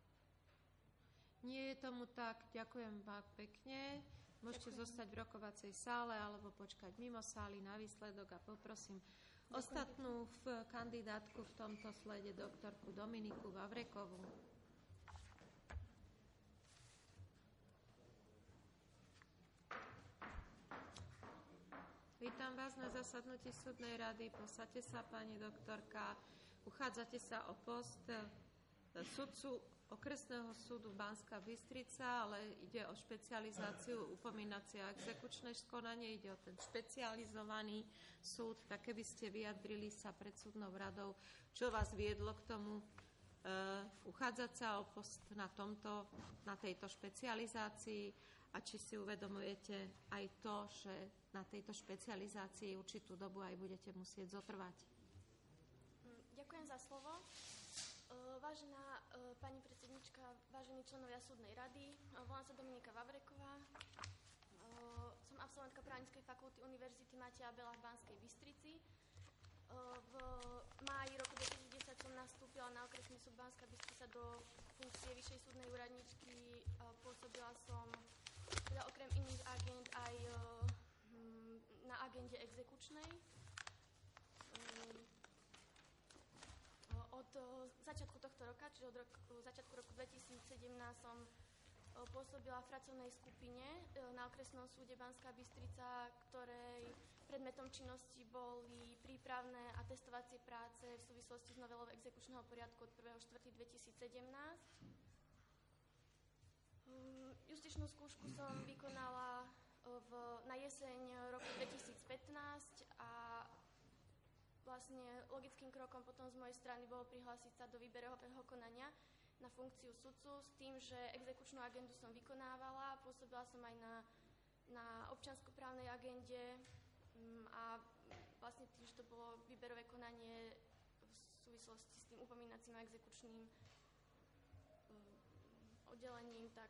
Nie je tomu tak. Ďakujem vám pekne. Môžete Ďakujem. zostať v rokovacej sále alebo počkať mimo sály na výsledok a poprosím Ďakujem. ostatnú v kandidátku v tomto slede doktorku Dominiku Vavrekovú. Vítam vás na zasadnutí súdnej rady. Posaďte sa, pani doktorka. Uchádzate sa o post sudcu okresného súdu Banská Bystrica, ale ide o špecializáciu upomínacie a exekučné konanie, ide o ten špecializovaný súd. Tak keby ste vyjadrili sa pred súdnou radou, čo vás viedlo k tomu uh, uchádzať sa o post na, tomto, na tejto špecializácii a či si uvedomujete aj to, že na tejto špecializácii určitú dobu aj budete musieť zotrvať. Ďakujem za slovo. Vážená pani predsednička, vážení členovia súdnej rady, volám sa Dominika Vavreková. Som absolventka Právnickej fakulty Univerzity Mateja Bela v Banskej Bystrici. V máji roku dvetisícdesať som nastúpila na okresný súd Banská Bystrica do funkcie vyššej súdnej úradničky. Pôsobila som teda okrem iných agend aj na agende exekučnej. Od začiatku tohto roka, čiže od roku, začiatku roku dvetisícsedemnásť som pôsobila v pracovnej skupine na okresnom súde Banská Bystrica, ktorej predmetom činnosti boli prípravné a testovacie práce v súvislosti s novelou exekučného poriadku od prvého štvrtého dvetisícsedemnásť. Justičnú skúšku som vykonala v, na jeseň roku dvetisícpätnásť a vlastne logickým krokom potom z mojej strany bolo prihlásiť sa do výberového konania na funkciu sudcu s tým, že exekučnú agendu som vykonávala, pôsobila som aj na, na občianskoprávnej agende a vlastne tým, že to bolo výberové konanie v súvislosti s tým upomínacím a exekučným oddelením, tak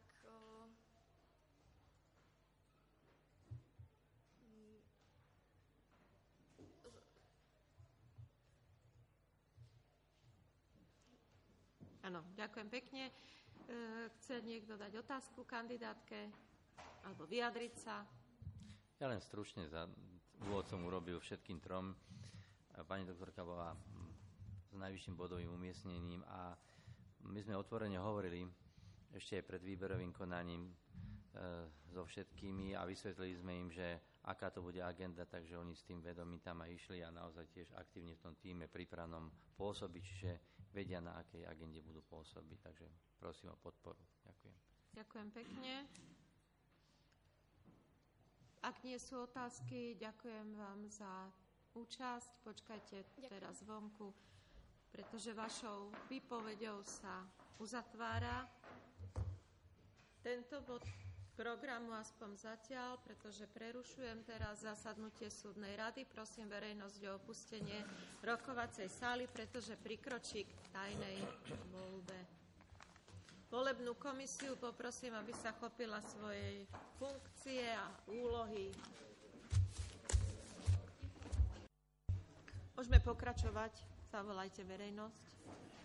Áno, ďakujem pekne. Chce niekto dať otázku kandidátke alebo vyjadriť sa? Ja len stručne za úvod som urobil všetkým trom. Pani doktorka bola s najvyšším bodovým umiestnením a my sme otvorene hovorili ešte aj pred výberovým konaním e, so všetkými a vysvetlili sme im, že aká to bude agenda, takže oni s tým vedomí tam aj išli a naozaj tiež aktívne v tom týme prípravnom pôsobiť, čiže vedia, na akej agende budú pôsobiť. Takže prosím o podporu. Ďakujem. Ďakujem pekne. Ak nie sú otázky, ďakujem vám za účasť. Počkajte ďakujem. Teraz vonku, pretože vašou výpoveďou sa uzatvára tento bod programu aspoň zatiaľ, pretože prerušujem teraz zasadnutie súdnej rady. Prosím verejnosť o opustenie rokovacej sály, pretože prikročí k tajnej voľbe. Volebnú komisiu poprosím, aby sa chopila svojej funkcie a úlohy. Môžeme pokračovať. Zavolajte verejnosť.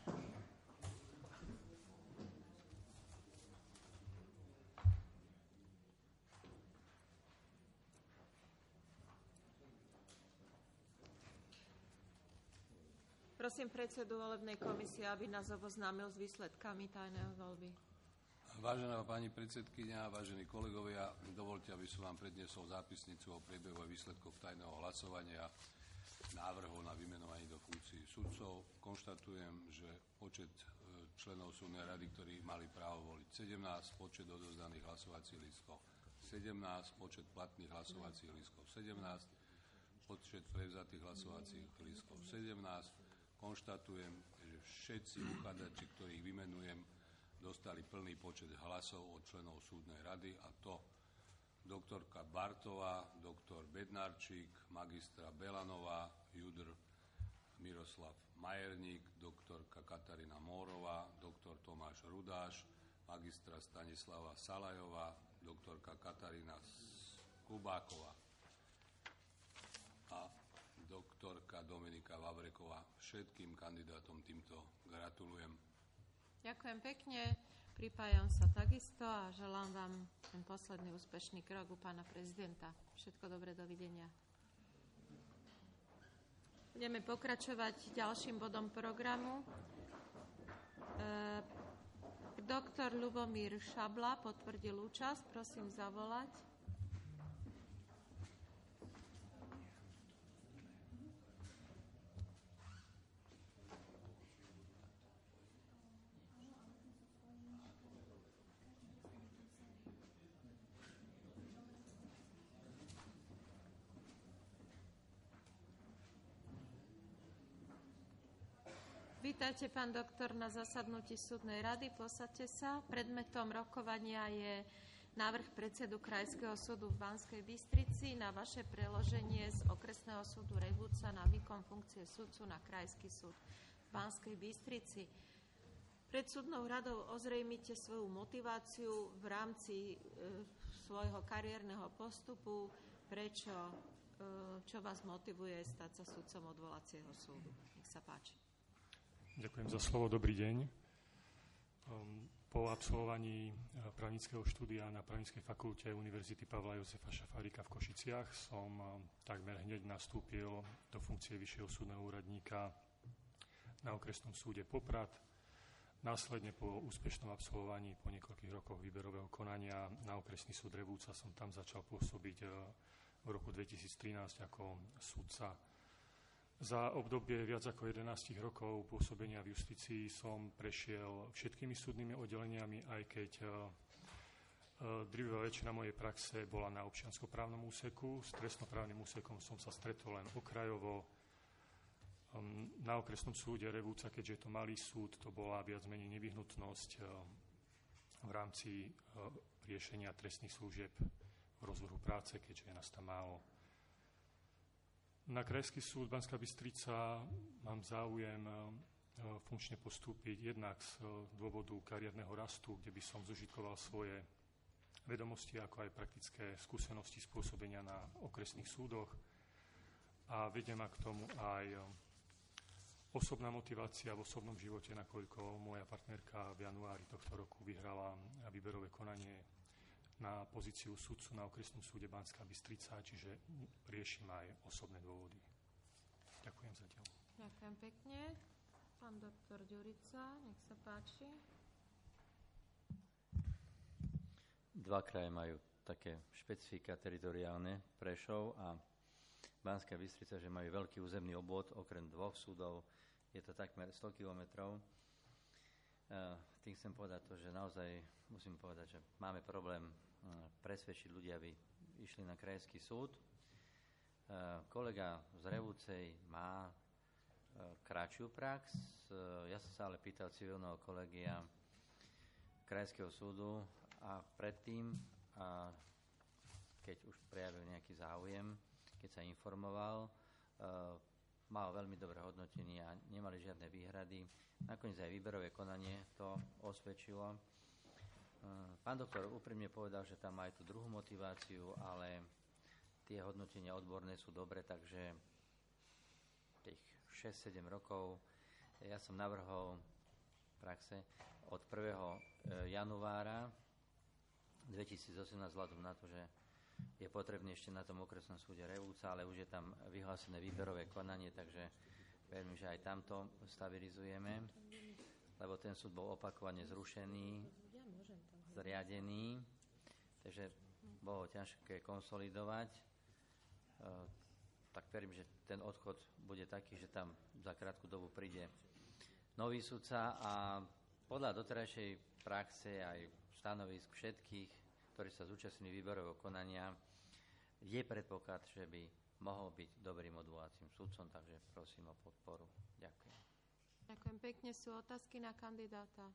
Prosím predsedu volebnej komisie, aby nás oboznámil s výsledkami tajného voľby. Vážená pani predsedkyňa, vážení kolegovia, dovoľte, aby som vám predniesol zápisnicu o priebehu a výsledkoch tajného hlasovania návrhov na vymenovanie do funkcií sudcov. Konštatujem, že počet členov súdnej rady, ktorí mali právo voliť sedemnásť, počet odovzdaných hlasovacích lístkov sedemnásť, počet platných hlasovacích lístkov sedemnásť, počet prevzatých hlasovacích lístkov sedemnásť. Konštatujem, že všetci uchádzači, ktorých vymenujem, dostali plný počet hlasov od členov súdnej rady, a to doktorka Bartová, doktor Bednárčík, magistra Belanová, judr Miroslav Majerník, doktorka Katarína Mórová, doktor Tomáš Rudáš, magistra Stanislava Salajová, doktorka Katarína Kubáková a doktorka Dominika Vavreková. Všetkým kandidátom týmto gratulujem. Ďakujem pekne, pripájam sa takisto a želám vám ten posledný úspešný krok u pána prezidenta. Všetko dobré, dovidenia. Budeme pokračovať ďalším bodom programu. E, doktor Ľubomír Šabla potvrdil účasť, prosím zavolať. Vítajte, pán doktor, na zasadnutí súdnej rady. Posaďte sa. Predmetom rokovania je návrh predsedu Krajského súdu v Banskej Bystrici na vaše preloženie z okresného súdu Revúca na výkon funkcie sudcu na Krajský súd v Banskej Bystrici. Pred súdnou radou ozrejmite svoju motiváciu v rámci e, svojho kariérneho postupu, prečo, e, čo vás motivuje stať sa sudcom odvolacieho súdu. Nech sa páči. Ďakujem za slovo, dobrý deň. Po absolvovaní právnického štúdia na Právnickej fakulte Univerzity Pavla Jozefa Šafárika v Košiciach som takmer hneď nastúpil do funkcie vyššieho súdneho úradníka na okresnom súde Poprad. Následne po úspešnom absolvovaní po niekoľkých rokoch výberového konania na okresný súd Revúca som tam začal pôsobiť v roku dvetisíctrinásť ako sudca. Za obdobie viac ako jedenásť rokov pôsobenia v justícii som prešiel všetkými súdnymi oddeleniami, aj keď drvivá väčšina mojej praxe bola na občianskoprávnom úseku. S trestnoprávnym úsekom som sa stretol len okrajovo. Na okresnom súde Revúca, keďže je to malý súd, to bola viac menej nevyhnutnosť v rámci riešenia trestných služieb v rozvrhu práce, keďže je nás tam málo. Na Krajský súd Banská Bystrica mám záujem funkčne postúpiť jednak z dôvodu kariérneho rastu, kde by som zužitkoval svoje vedomosti, ako aj praktické skúsenosti spôsobenia na okresných súdoch. A vedie ma k tomu aj osobná motivácia v osobnom živote, nakoľko moja partnerka v januári tohto roku vyhrala výberové konanie na pozíciu sudcu na okresnom súde Banská Bystrica, čiže riešim aj osobné dôvody. Ďakujem zatiaľ. Ďakujem pekne. Pán doktor Ďurica, nech sa páči. Dva kraje majú také špecifika teritoriálne, Prešov a Banská Bystrica, že majú veľký územný obvod, okrem dvoch súdov, je to takmer sto kilometrov. Tým chcem povedať to, že naozaj musím povedať, že máme problém presvedčiť ľudí, aby išli na krajský súd. Kolega z Revúcej má kratšiu prax. Ja som sa ale pýtal civilného kolegia krajského súdu a predtým, a keď už prejavil nejaký záujem, keď sa informoval, mal veľmi dobré hodnotenie a nemali žiadne výhrady. Nakoniec aj výberové konanie to osvedčilo. Pán doktor úprimne povedal, že tam má aj tú druhú motiváciu, ale tie hodnotenia odborné sú dobre, takže tých šesť sedem rokov ja som navrhol v praxe od prvého januára dvetisícosemnásť vzhľadom na to, že je potrebné ešte na tom okresnom súde Revúca, ale už je tam vyhlásené výberové konanie, takže verím, že aj tamto stabilizujeme, lebo ten súd bol opakovane zrušený, zriadený, takže bolo ťažké konsolidovať. E, tak verím, že ten odchod bude taký, že tam za krátku dobu príde nový sudca a podľa doterajšej praxe aj stanovisk všetkých, ktorí sa zúčastnili výberového konania, je predpoklad, že by mohol byť dobrým odvolacím sudcom, takže prosím o podporu. Ďakujem. Ďakujem pekne. Sú otázky na kandidáta?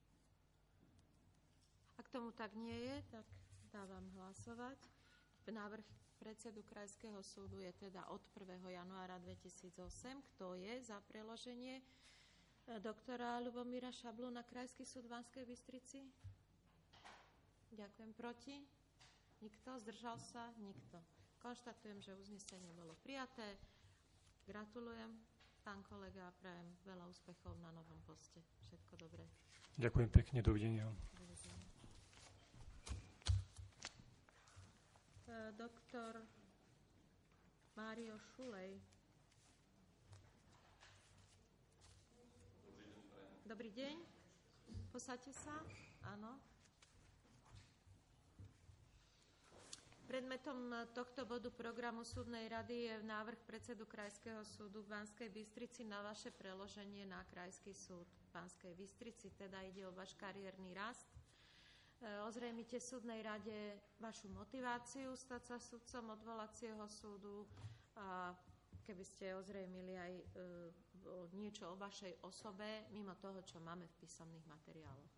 Ak tomu tak nie je, tak dávam hlasovať. Návrh predsedu Krajského súdu je teda od prvého januára dvetisícosem. Kto je za preloženie doktora Ľubomíra Šablu na Krajský súd v Banskej Bystrici? Ďakujem. Proti? Nikto? Zdržal sa? Nikto. Konštatujem, že uznesenie bolo prijaté. Gratulujem, pán kolega, a prajem veľa úspechov na novom poste. Všetko dobré. Ďakujem pekne, dovidenia. Dovidenia. Doktor Mário Šulej. Dobrý deň. Posaďte sa. Áno. Predmetom tohto bodu programu súdnej rady je návrh predsedu Krajského súdu v Banskej Bystrici na vaše preloženie na Krajský súd v Banskej Bystrici. Teda ide o váš kariérny rast. Ozrejmite súdnej rade vašu motiváciu stať sa sudcom odvolacieho súdu a keby ste ozrejmili aj niečo o vašej osobe mimo toho, čo máme v písomných materiáloch.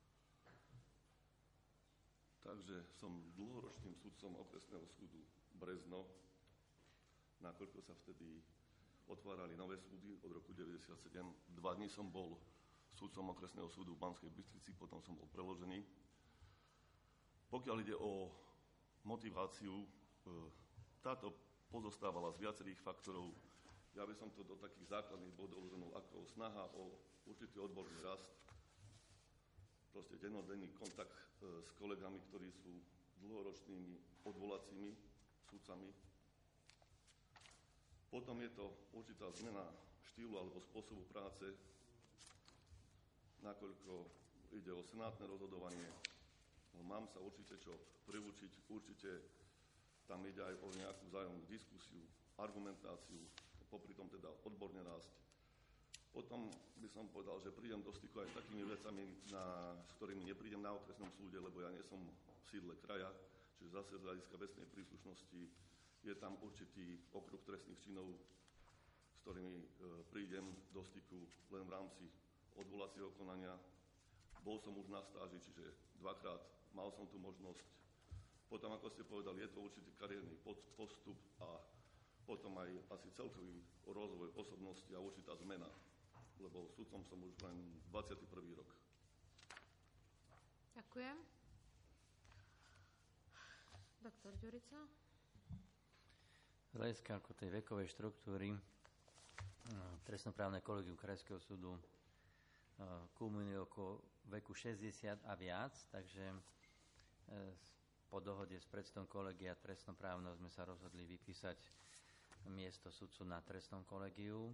Takže som dlhoročným sudcom okresného súdu Brezno, nakoľko sa vtedy otvárali nové súdy od roku deväťdesiatsedem. Dva dni som bol sudcom okresného súdu v Banskej Bystrici, potom som bol preložený. Pokiaľ ide o motiváciu, táto pozostávala z viacerých faktorov. Ja by som to do takých základných bodov zhrnul ako snaha o určitý odborný rast, proste dennodenný kontakt s kolegami, ktorí sú dlhoročnými odvolacími sudcami. Potom je to určitá zmena štýlu alebo spôsobu práce, nakoľko ide o senátne rozhodovanie. Mám sa určite čo priučiť, určite tam ide aj o nejakú vzájomnú diskusiu, argumentáciu, popri tom teda odborne rásť. Potom by som povedal, že prídem do styku aj s takými vecami, na, s ktorými neprídem na okresnom súde, lebo ja nie som v sídle kraja, čiže zase z hľadiska vecnej príslušnosti je tam určitý okruh trestných činov, s ktorými e, prídem do styku len v rámci odvolacieho konania. Bol som už na stáži, čiže dvakrát mal som tu možnosť. Potom, ako ste povedali, je to určitý kariérny postup a potom aj asi celkový rozvoj osobnosti a určitá zmena, lebo sudcom som už len dvadsiaty prvý rok. Ďakujem. Doktor Ďurica. Z hľadiska ako tej vekovej štruktúry trestnoprávne kolegium Krajského súdu kulminuje okolo veku šesťdesiat a viac, takže po dohode s predsedom kolegia trestnoprávneho sme sa rozhodli vypísať miesto sudcu na trestnom kolegiu.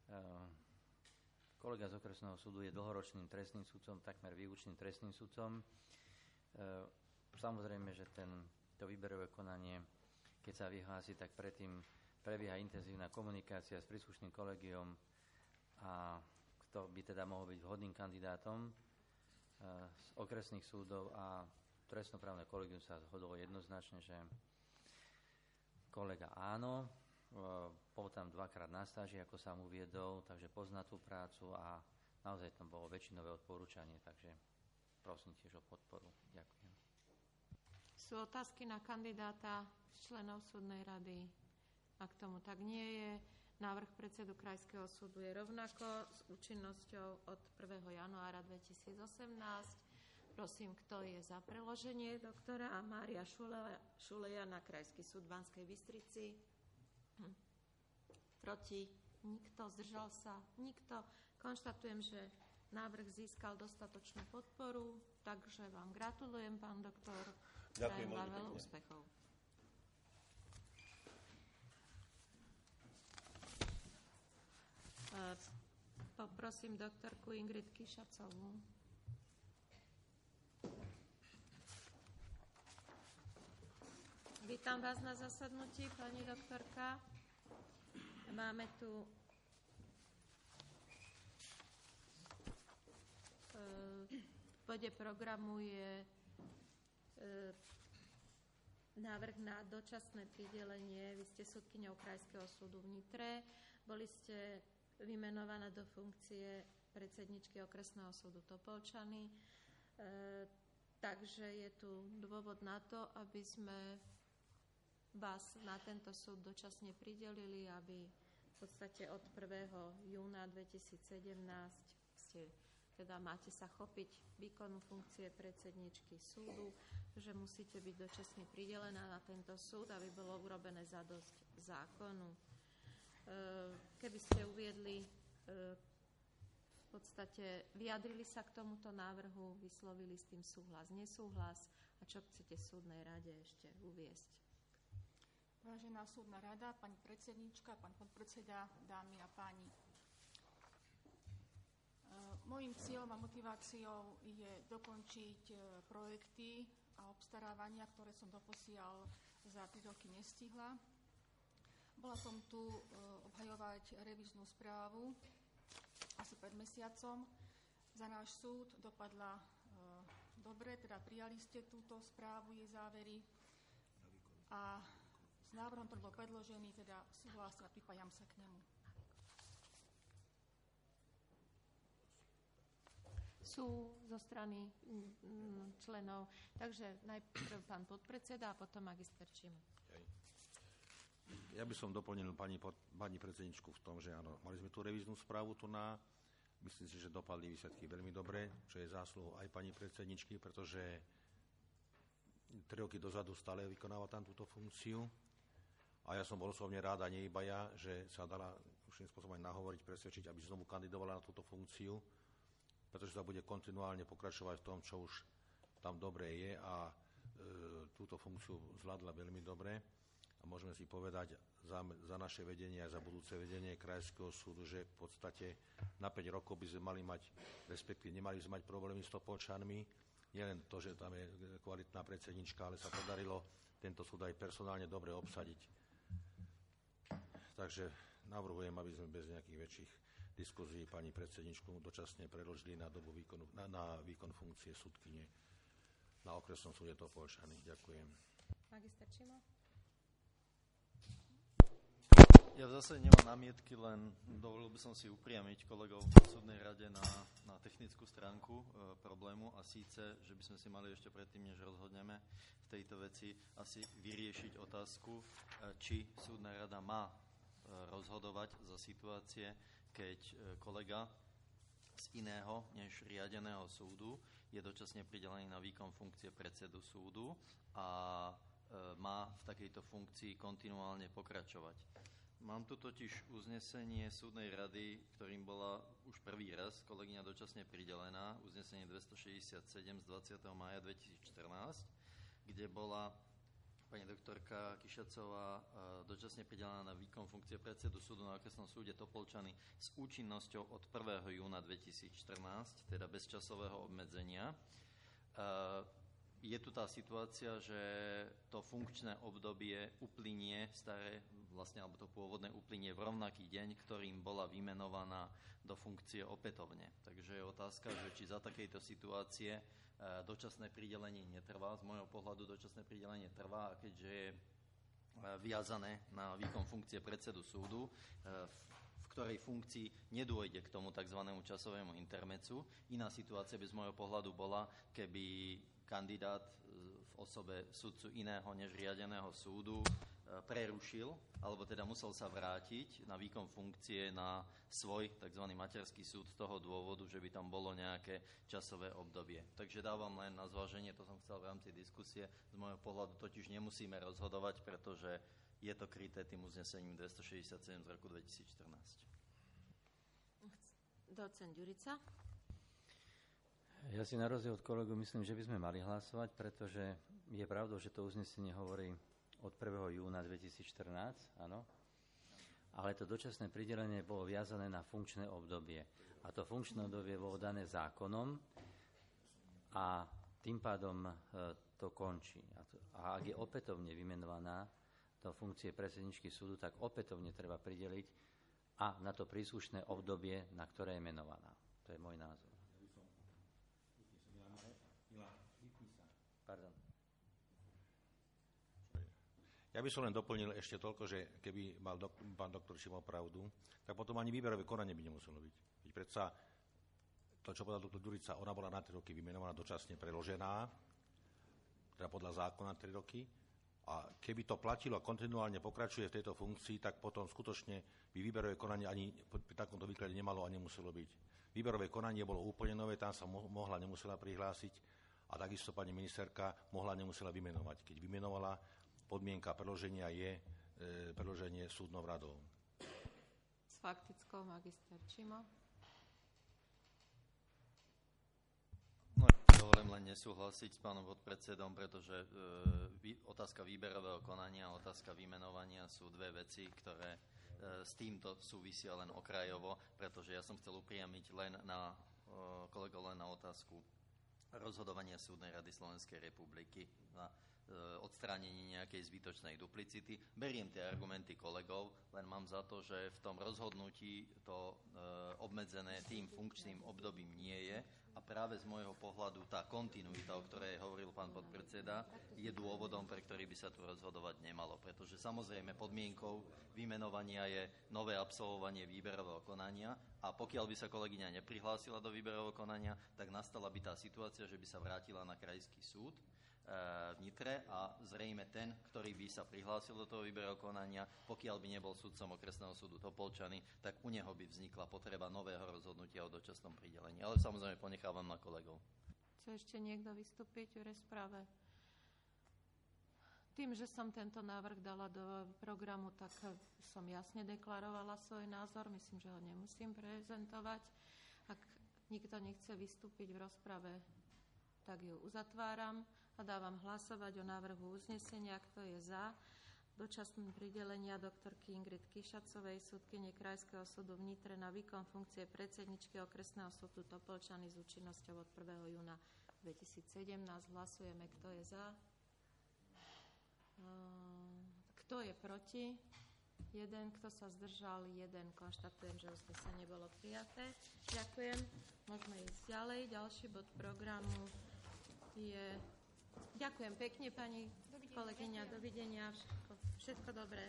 Kolega z okresného súdu je dlhoročným trestným sudcom, takmer výučným trestným sudcom. Samozrejme, že ten, to výberové konanie, keď sa vyhlási, tak predtým prebieha intenzívna komunikácia s príslušným kolegiom a kto by teda mohol byť vhodným kandidátom z okresných súdov, a trestnoprávne kolegium sa zhodlo jednoznačne, že kolega áno, bol tam dvakrát na stáži, ako sa mu viedol, takže pozná tú prácu a naozaj tam bolo väčšinové odporúčanie, takže prosím tiež o podporu. Ďakujem. Sú otázky na kandidáta členov súdnej rady? Ak tomu tak nie je, návrh predsedu Krajského súdu je rovnako s účinnosťou od prvého januára dvetisícosemnásť. Prosím, kto je za preloženie doktora Mária Šuleja, Šuleja na Krajský súd v Banskej Bystrici? Hm. Proti? Nikto? Zdržal sa? Nikto? Konštatujem, že návrh získal dostatočnú podporu, takže vám gratulujem, pán doktor. Ďakujem vám veľmi veľa pekne. úspechov. Poprosím doktorku Ingrid Kyšacovú. Vítam vás na zasadnutí, pani doktorka. Máme tu v bode programu je návrh na dočasné pridelenie. Vy ste sudkyňou Krajského súdu v Nitre. Boli ste vymenovaná do funkcie predsedničky okresného súdu Topolčany. E, takže je tu dôvod na to, aby sme vás na tento súd dočasne pridelili, aby v podstate od prvého júna dvetisícsedemnásť ste, teda máte sa chopiť výkonu funkcie predsedničky súdu, že musíte byť dočasne pridelená na tento súd, aby bolo urobené zadosť zákonu. Keby ste uviedli, v podstate vyjadrili sa k tomuto návrhu, vyslovili s tým súhlas, nesúhlas a čo chcete súdnej rade ešte uviesť? Vážená súdna rada, pani predsedníčka, pán podpredseda, dámy a páni. Mojím cieľom a motiváciou je dokončiť projekty a obstarávania, ktoré som doposiaľ za tri roky nestihla. Bola som tu obhajovať revíznu správu asi pred mesiacom. Za náš súd dopadla dobre, teda prijali ste túto správu, jej závery a s návrhom, ktorý bol predložený, teda súhlasím a pripájam sa k nemu. sú zo strany členov. Takže najprv pán podpredseda a potom magister Čimo. Ja by som doplnil pani, pani predsedničku v tom, že áno, mali sme tú revíznu správu tu na, myslím si, že dopadli výsledky veľmi dobre, čo je zásluhou aj pani predsedničky, pretože tri roky dozadu stále vykonáva tam túto funkciu a ja som bol osobne rád a nie iba ja, že sa dala určitým spôsobom aj nahovoriť, presvedčiť, aby znovu kandidovala na túto funkciu, pretože sa bude kontinuálne pokračovať v tom, čo už tam dobre je a e, túto funkciu zvládla veľmi dobre. A môžeme si povedať za, za naše vedenie a za budúce vedenie Krajského súdu, že v podstate na päť rokov by sme mali mať, respektíve nemali sme mať problémy s Topolčanmi. Nielen to, že tam je kvalitná predsednička, ale sa podarilo tento súd aj personálne dobre obsadiť. Takže navrhujem, aby sme bez nejakých väčších diskuzí pani predsedničku dočasne predĺžili na dobu výkonu, na, na výkon funkcie súdkyne na okresnom súde Topolčany. Ďakujem. Magister Čimo? Ja v zásade nemám námietky, len dovolil by som si upriamiť kolegov v súdnej rade na, na technickú stránku e, problému a síce, že by sme si mali ešte predtým, než rozhodneme v tejto veci, asi vyriešiť otázku, e, či súdna rada má e, rozhodovať za situácie, keď e, kolega z iného než riadeného súdu je dočasne pridelený na výkon funkcie predsedu súdu a e, má v takejto funkcii kontinuálne pokračovať. Mám tu totiž uznesenie súdnej rady, ktorým bola už prvý raz kolegyňa dočasne pridelená, uznesenie dvestošesťdesiatsedem z dvadsiateho mája dvetisícštrnásť, kde bola pani doktorka Kišacová dočasne pridelená na výkon funkcie predsedu súdu na okresnom súde Topolčany s účinnosťou od prvého júna dvetisícštrnásť, teda bez časového obmedzenia. Je tu tá situácia, že to funkčné obdobie uplynie staré, vlastne, alebo to pôvodné uplynie v rovnaký deň, ktorým bola vymenovaná do funkcie opätovne. Takže je otázka, že či za takejto situácie dočasné pridelenie netrvá. Z môjho pohľadu dočasné pridelenie trvá, a keďže je viazané na výkon funkcie predsedu súdu, v ktorej funkcii nedôjde k tomu tzv. Časovému intermecu. Iná situácia by z môjho pohľadu bola, keby kandidát v osobe sudcu iného než riadeného súdu prerušil, alebo teda musel sa vrátiť na výkon funkcie na svoj tzv. Materský súd z toho dôvodu, že by tam bolo nejaké časové obdobie. Takže dávam len na zváženie, to som chcel v rámci diskusie, z môjho pohľadu totiž nemusíme rozhodovať, pretože je to kryté tým uznesením dvestošesťdesiatsedem z roku dvetisícštrnásť. Docent Ďurica. Ja si na rozdiel od kolegu myslím, že by sme mali hlasovať, pretože je pravdou, že to uznesenie hovorí od prvého júna dvetisícštrnásť, áno, ale to dočasné pridelenie bolo viazané na funkčné obdobie. A to funkčné obdobie bolo dané zákonom a tým pádom to končí. A, to, a ak je opätovne vymenovaná do funkcie predsedničky súdu, tak opätovne treba prideliť a na to príslušné obdobie, na ktoré je menovaná. To je môj názor. Pardon. Ja by som len doplnil ešte toľko, že keby mal dok- pán doktor Šimon pravdu, tak potom ani výberové konanie by nemuselo byť. Veď predsa to, čo povedal doktor Ďurica, ona bola na tri roky vymenovaná, dočasne preložená, teda podľa zákona tri roky, a keby to platilo a kontinuálne pokračuje v tejto funkcii, tak potom skutočne by výberové konanie ani pri takomto výklade nemalo a nemuselo byť. Výberové konanie bolo úplne nové, tam sa mo- mohla, nemusela prihlásiť a takisto pani ministerka mohla, nemusela vymenovať. Keď vymenovala, podmienka preloženia je e, preloženie súdnou radou. S faktickou magister Čimo. No, dovolím len nesúhlasiť s pánom podpredsedom, pretože e, vý, otázka výberového konania a otázka vymenovania sú dve veci, ktoré e, s týmto súvisia len okrajovo, pretože ja som chcel upriamiť len na, e, kolego, len na otázku rozhodovania Súdnej rady Slovenskej republiky na odstránení nejakej zbytočnej duplicity. Beriem tie argumenty kolegov, len mám za to, že v tom rozhodnutí to e, obmedzené tým funkčným obdobím nie je a práve z môjho pohľadu tá kontinuita, o ktorej hovoril pán podpredseda, je dôvodom, pre ktorý by sa tu rozhodovať nemalo. Pretože samozrejme podmienkou vymenovania je nové absolvovanie výberového konania a pokiaľ by sa kolegyňa neprihlásila do výberového konania, tak nastala by tá situácia, že by sa vrátila na krajský súd v Nitre a zrejme ten, ktorý by sa prihlásil do toho výberového konania, pokiaľ by nebol sudcom okresného súdu Topolčany, tak u neho by vznikla potreba nového rozhodnutia o dočasnom pridelení. Ale samozrejme ponechávam na kolegov. Chce ešte niekto vystúpiť v rozprave? Tým, že som tento návrh dala do programu, tak som jasne deklarovala svoj názor. Myslím, že ho nemusím prezentovať. Ak nikto nechce vystúpiť v rozprave, tak ju uzatváram a dávam hlasovať o návrhu uznesenia. Kto je za dočasné pridelenia doktorky Ingrid Kyšacovej, súdkyne Krajského súdu v Nitre na výkon funkcie predsedničky okresného súdu Topolčany s účinnosťou od prvého júna dvetisícsedemnásť. Hlasujeme, kto je za. Kto je proti? Jeden. Kto sa zdržal? Jeden. Konštatujem, že uznesenie bolo prijaté. Ďakujem. Môžeme ísť ďalej. Ďalší bod programu je... Ďakujem pekne, pani kolegyňa. Dovidenia. Všetko, všetko dobré.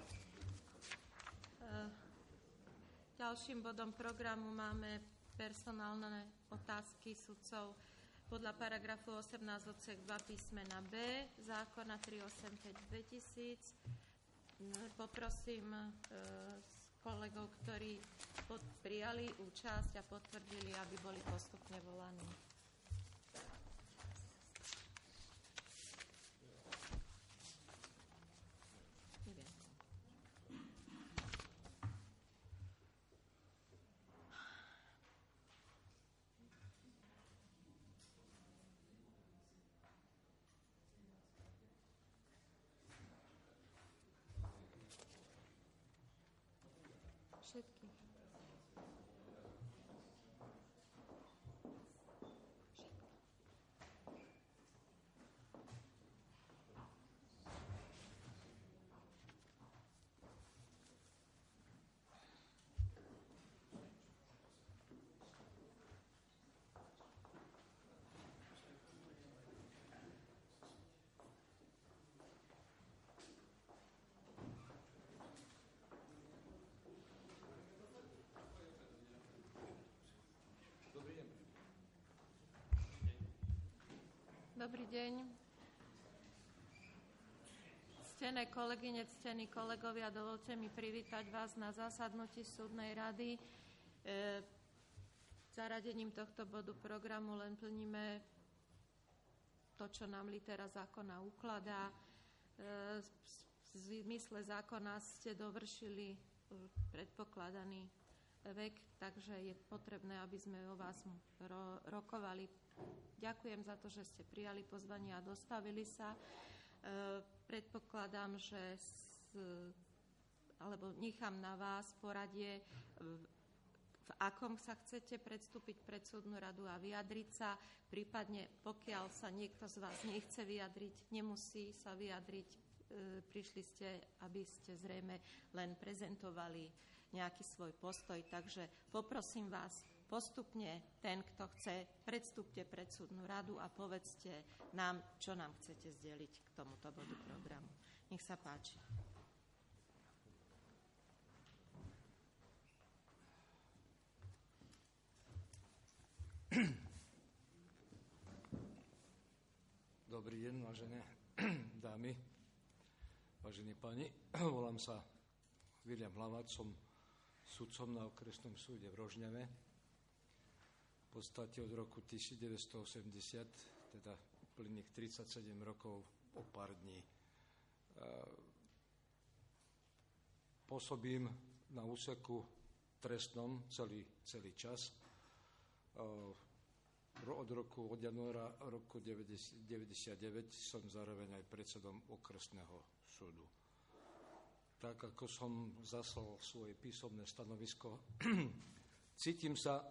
Ďalším bodom programu máme personálne otázky sudcov podľa paragrafu osemnásť odsek dva písmena B zákona tristoosemdesiatpäť dvetisíc. Poprosím e, kolegov, ktorí pod, prijali účasť a potvrdili, aby boli postupne volaní. Všetky. Dobrý deň. Ctené kolegyne, ctení kolegovia, dovolte mi privítať vás na zasadnutí súdnej rady. E, zaradením tohto bodu programu len plníme to, čo nám litera zákona ukladá. E, v zmysle zákona ste dovršili predpokladaný vek, takže je potrebné, aby sme o vás ro- rokovali. Ďakujem za to, že ste prijali pozvanie a dostavili sa. E, predpokladám, že s, alebo nechám na vás poradie, v, v akom sa chcete predstúpiť pred súdnu radu a vyjadriť sa. Prípadne, pokiaľ sa niekto z vás nechce vyjadriť, nemusí sa vyjadriť. E, prišli ste, aby ste zrejme len prezentovali nejaký svoj postoj. Takže poprosím vás, postupne ten, kto chce, predstúpte pred súdnu radu a povedzte nám, čo nám chcete zdeliť k tomuto bodu programu. Nech sa páči. Dobrý deň, vážené dámy, vážení páni. Volám sa William Hlaváč, som sudcom na okresnom súde v Rožňave. V podstate od roku devätnásťstoosemdesiat, teda plných tridsaťsedem rokov o pár dní. Pôsobím na úseku trestnom celý, celý čas. Od roku, od januára roku deväťdesiatdeväť som zároveň aj predsedom okresného súdu. Tak ako som zaslal svoje písomné stanovisko, cítim sa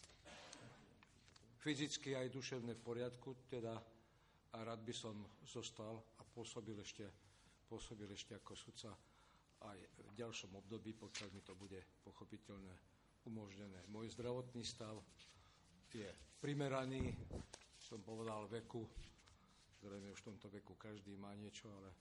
fyzicky aj duševne v poriadku, teda a rád by som zostal a pôsobil ešte, pôsobil ešte ako sudca aj v ďalšom období, pokiaľ mi to bude pochopiteľne umožnené. Môj zdravotný stav je primeraný, som povedal veku, zrejme už v tomto veku každý má niečo, ale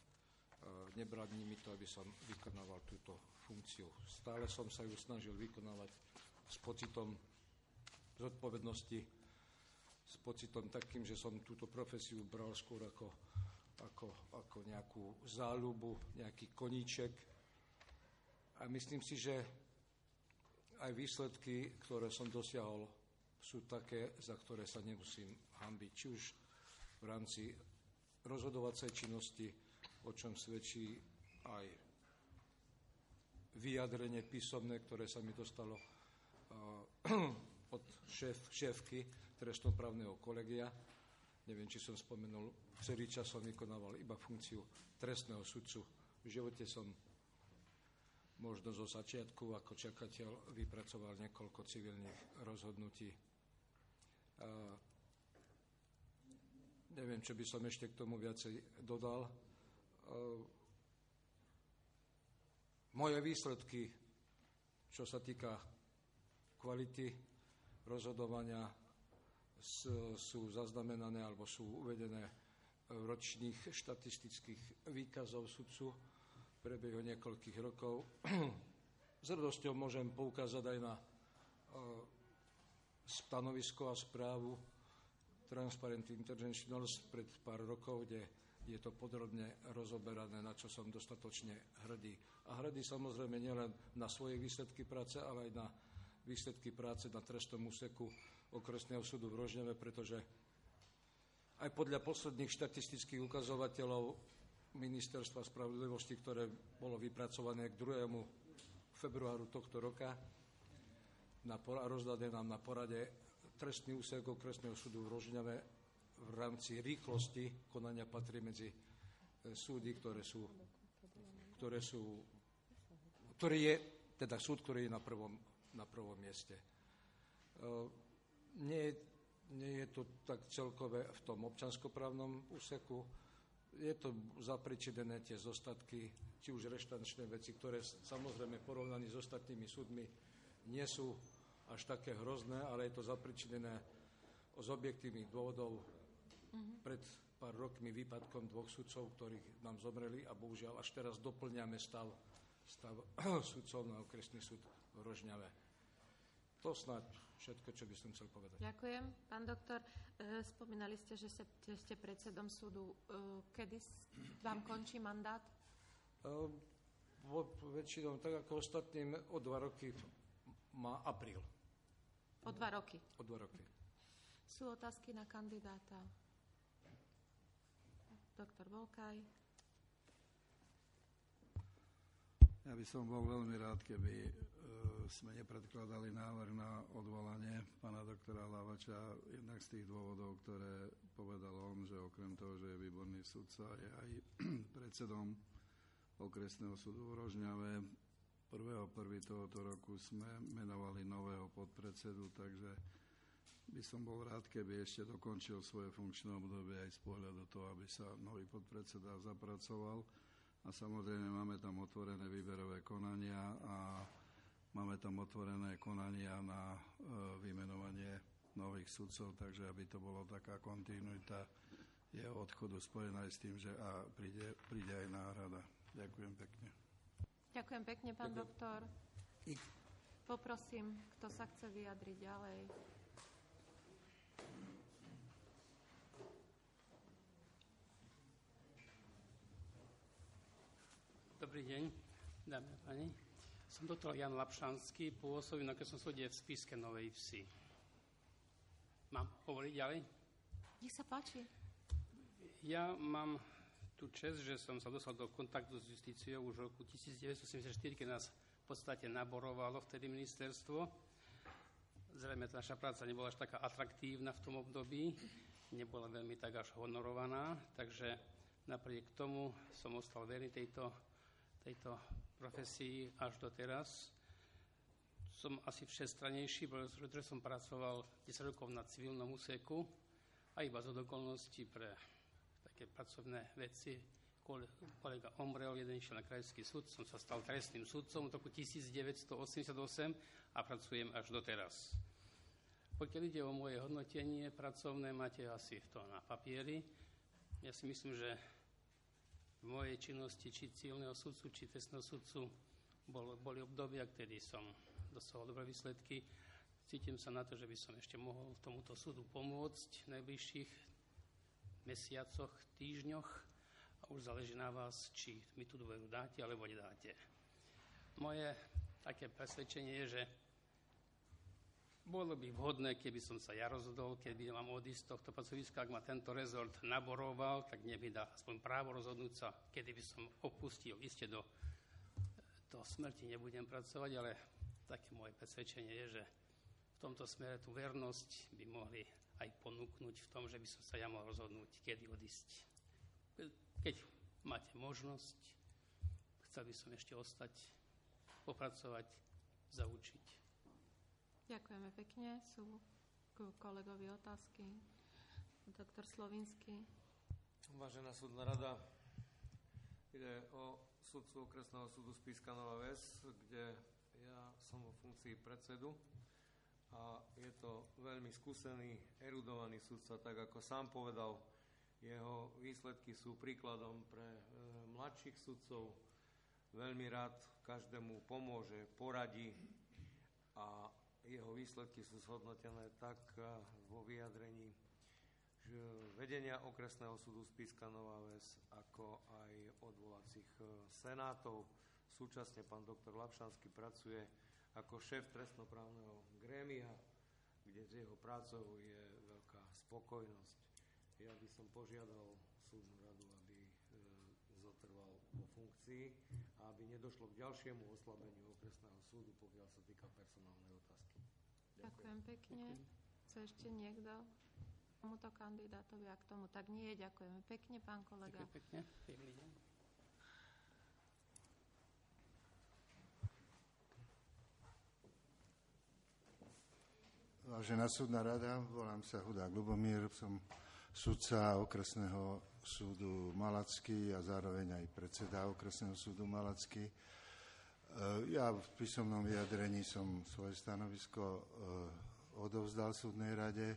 nebráni mi to, aby som vykonával túto funkciu. Stále som sa ju snažil vykonávať v s pocitom zodpovednosti, s pocitom takým, že som túto profesiu bral skôr ako, ako, ako nejakú záľubu, nejaký koníček. A myslím si, že aj výsledky, ktoré som dosiahol, sú také, za ktoré sa nemusím hanbiť. Či už v rámci rozhodovacej činnosti, o čom svedčí aj vyjadrenie písomné, ktoré sa mi dostalo uh, od šéf, šéfky trestnoprávneho kolegia. Neviem, či som spomenul, celý čas som vykonával iba funkciu trestného sudcu. V živote som možno zo začiatku ako čakateľ vypracoval niekoľko civilných rozhodnutí. Uh, neviem, čo by som ešte k tomu viacej dodal. Uh, Moje výsledky, čo sa týka kvality rozhodovania, sú zaznamenané alebo sú uvedené v ročných štatistických výkazov sudcu v priebehu niekoľkých rokov. S radosťou môžem poukázať aj na stanovisko a správu Transparency International pred pár rokov, kde je to podrobne rozoberané, na čo som dostatočne hrdý. A hrdý samozrejme nielen na svoje výsledky práce, ale aj na výsledky práce na trestnom úseku okresného súdu v Rožňave, pretože aj podľa posledných štatistických ukazovateľov Ministerstva spravodlivosti, ktoré bolo vypracované k druhému februáru tohto roka, na pora- rozdané nám na porade trestný úsek okresného súdu v Rožňave v rámci rýchlosti konania patrí medzi súdy, ktoré sú, ktoré sú, ktorý je, teda súd, ktorý je na prvom, na prvom mieste. Nie, nie je to tak celkové v tom občanskoprávnom úseku. Je to zapričinené tie zostatky, či už reštančné veci, ktoré samozrejme porovnaní s ostatnými súdmi nie sú až také hrozné, ale je to zapričinené z objektívnych dôvodov pred pár rokmi výpadkom dvoch sudcov, ktorí nám zomreli a bohužiaľ až teraz doplňame stav, stav sudcov na okresný súd v Rožňave. To snáď všetko, čo by som chcel povedať. Ďakujem. Pán doktor, spomínali ste, že ste predsedom súdu. Kedy vám končí mandát? Väčšinou, tak ako ostatným, o dva roky má apríl. O dva roky? O dva roky. Sú otázky na kandidáta? Doktor Volkaj. Ja by som bol veľmi rád, keby sme nepredkladali návrh na odvolanie pána doktora Hlavača, jednak z tých dôvodov, ktoré povedal on, že okrem toho, že je výborný sudca, je aj predsedom okresného súdu v Rožňave. prvého prvého tohoto roku sme menovali nového podpredsedu, takže by som bol rád, keby ešte dokončil svoje funkčné obdobie aj z pohľadu toho, aby sa nový podpredseda zapracoval. A samozrejme máme tam otvorené výberové konania a máme tam otvorené konania na e, vymenovanie nových sudcov, takže aby to bolo taká kontinuita jeho odchodu spojená aj s tým, že a príde, príde aj náhrada. Ďakujem pekne. Ďakujem pekne, pán Ďakujem. doktor. Poprosím, kto sa chce vyjadriť ďalej. Dobrý deň, dámy a páni. Som doktor Jan Lapšanský, pôsobím na okresnom súde v Spišskej Novej Vsi. Mám hovoriť ďalej? Nech sa páči. Ja mám tú čest, že som sa dostal do kontaktu s justíciou už v roku devätnásťsedemdesiatštyri, keď nás v podstate naborovalo vtedy ministerstvo. Zrejme naša práca nebola až taká atraktívna v tom období, nebola veľmi tak až honorovaná, takže napriek tomu som ostal verný tejto tejto profesii až doteraz. Som asi všestranejší, pretože som pracoval desať rokov na civilnom úseku a iba z okolností pre také pracovné veci. Kolega omrel, jeden išiel na krajský súd, som sa stal trestným sudcom v roku devätnásťstoosemdesiatosem a pracujem až doteraz. Pokiaľ ide o moje hodnotenie pracovné, máte asi to na papieri. Ja si myslím, že v mojej činnosti či civilného sudcu, či trestného sudcu bol, boli obdobia, kedy som dosahol dobré výsledky. Cítim sa na to, že by som ešte mohol tomuto súdu pomôcť v najbližších mesiacoch, týždňoch a už záleží na vás, či mi tú dôveru dáte alebo nedáte. Moje také presvedčenie je, že bolo by vhodné, keby som sa ja rozhodol, keby mám odísť z tohto pracoviska, ak ma tento rezort naboroval, tak mne by dá aspoň právo rozhodnúť sa, kedy by som opustil. Isté do, do smrti nebudem pracovať, ale také moje presvedčenie je, že v tomto smere tú vernosť by mohli aj ponúknuť v tom, že by som sa ja mohol rozhodnúť, kedy odísť. Keď máte možnosť, chcel by som ešte ostať, popracovať, zaučiť. Ďakujeme pekne. Sú k kolegovi otázky. Doktor Slovinský. Vážená súdna rada, ide o sudcu okresného súdu Spišská Nová Ves, kde ja som vo funkcii predsedu a je to veľmi skúsený, erudovaný sudca, tak ako sám povedal, jeho výsledky sú príkladom pre e, mladších sudcov. Veľmi rád každému pomôže, poradí a jeho výsledky sú zhodnotené tak vo vyjadrení vedenia okresného súdu Spišská Nová Ves, ako aj odvolacích senátov. Súčasne pán doktor Lapšanský pracuje ako šéf trestnoprávneho grémia, kde s jeho prácou je veľká spokojnosť. Ja by som požiadal súdnu radu, aby zotrval vo funkcii a aby nedošlo k ďalšiemu oslabeniu okresného súdu, pokiaľ sa týka personálnej otázky. Ďakujem, Ďakujem pekne. Chce ešte niekto tomuto kandidátovi? Ak tomu tak nie je, ďakujeme pekne, pán kolega. Ďakujem pekne. Pekný deň. Vážená súdna rada, volám sa Hudák Ľubomír, som sudca okresného súdu Malacký a zároveň aj predseda okresného súdu Malacký. Ja v písomnom vyjadrení som svoje stanovisko odovzdal súdnej rade.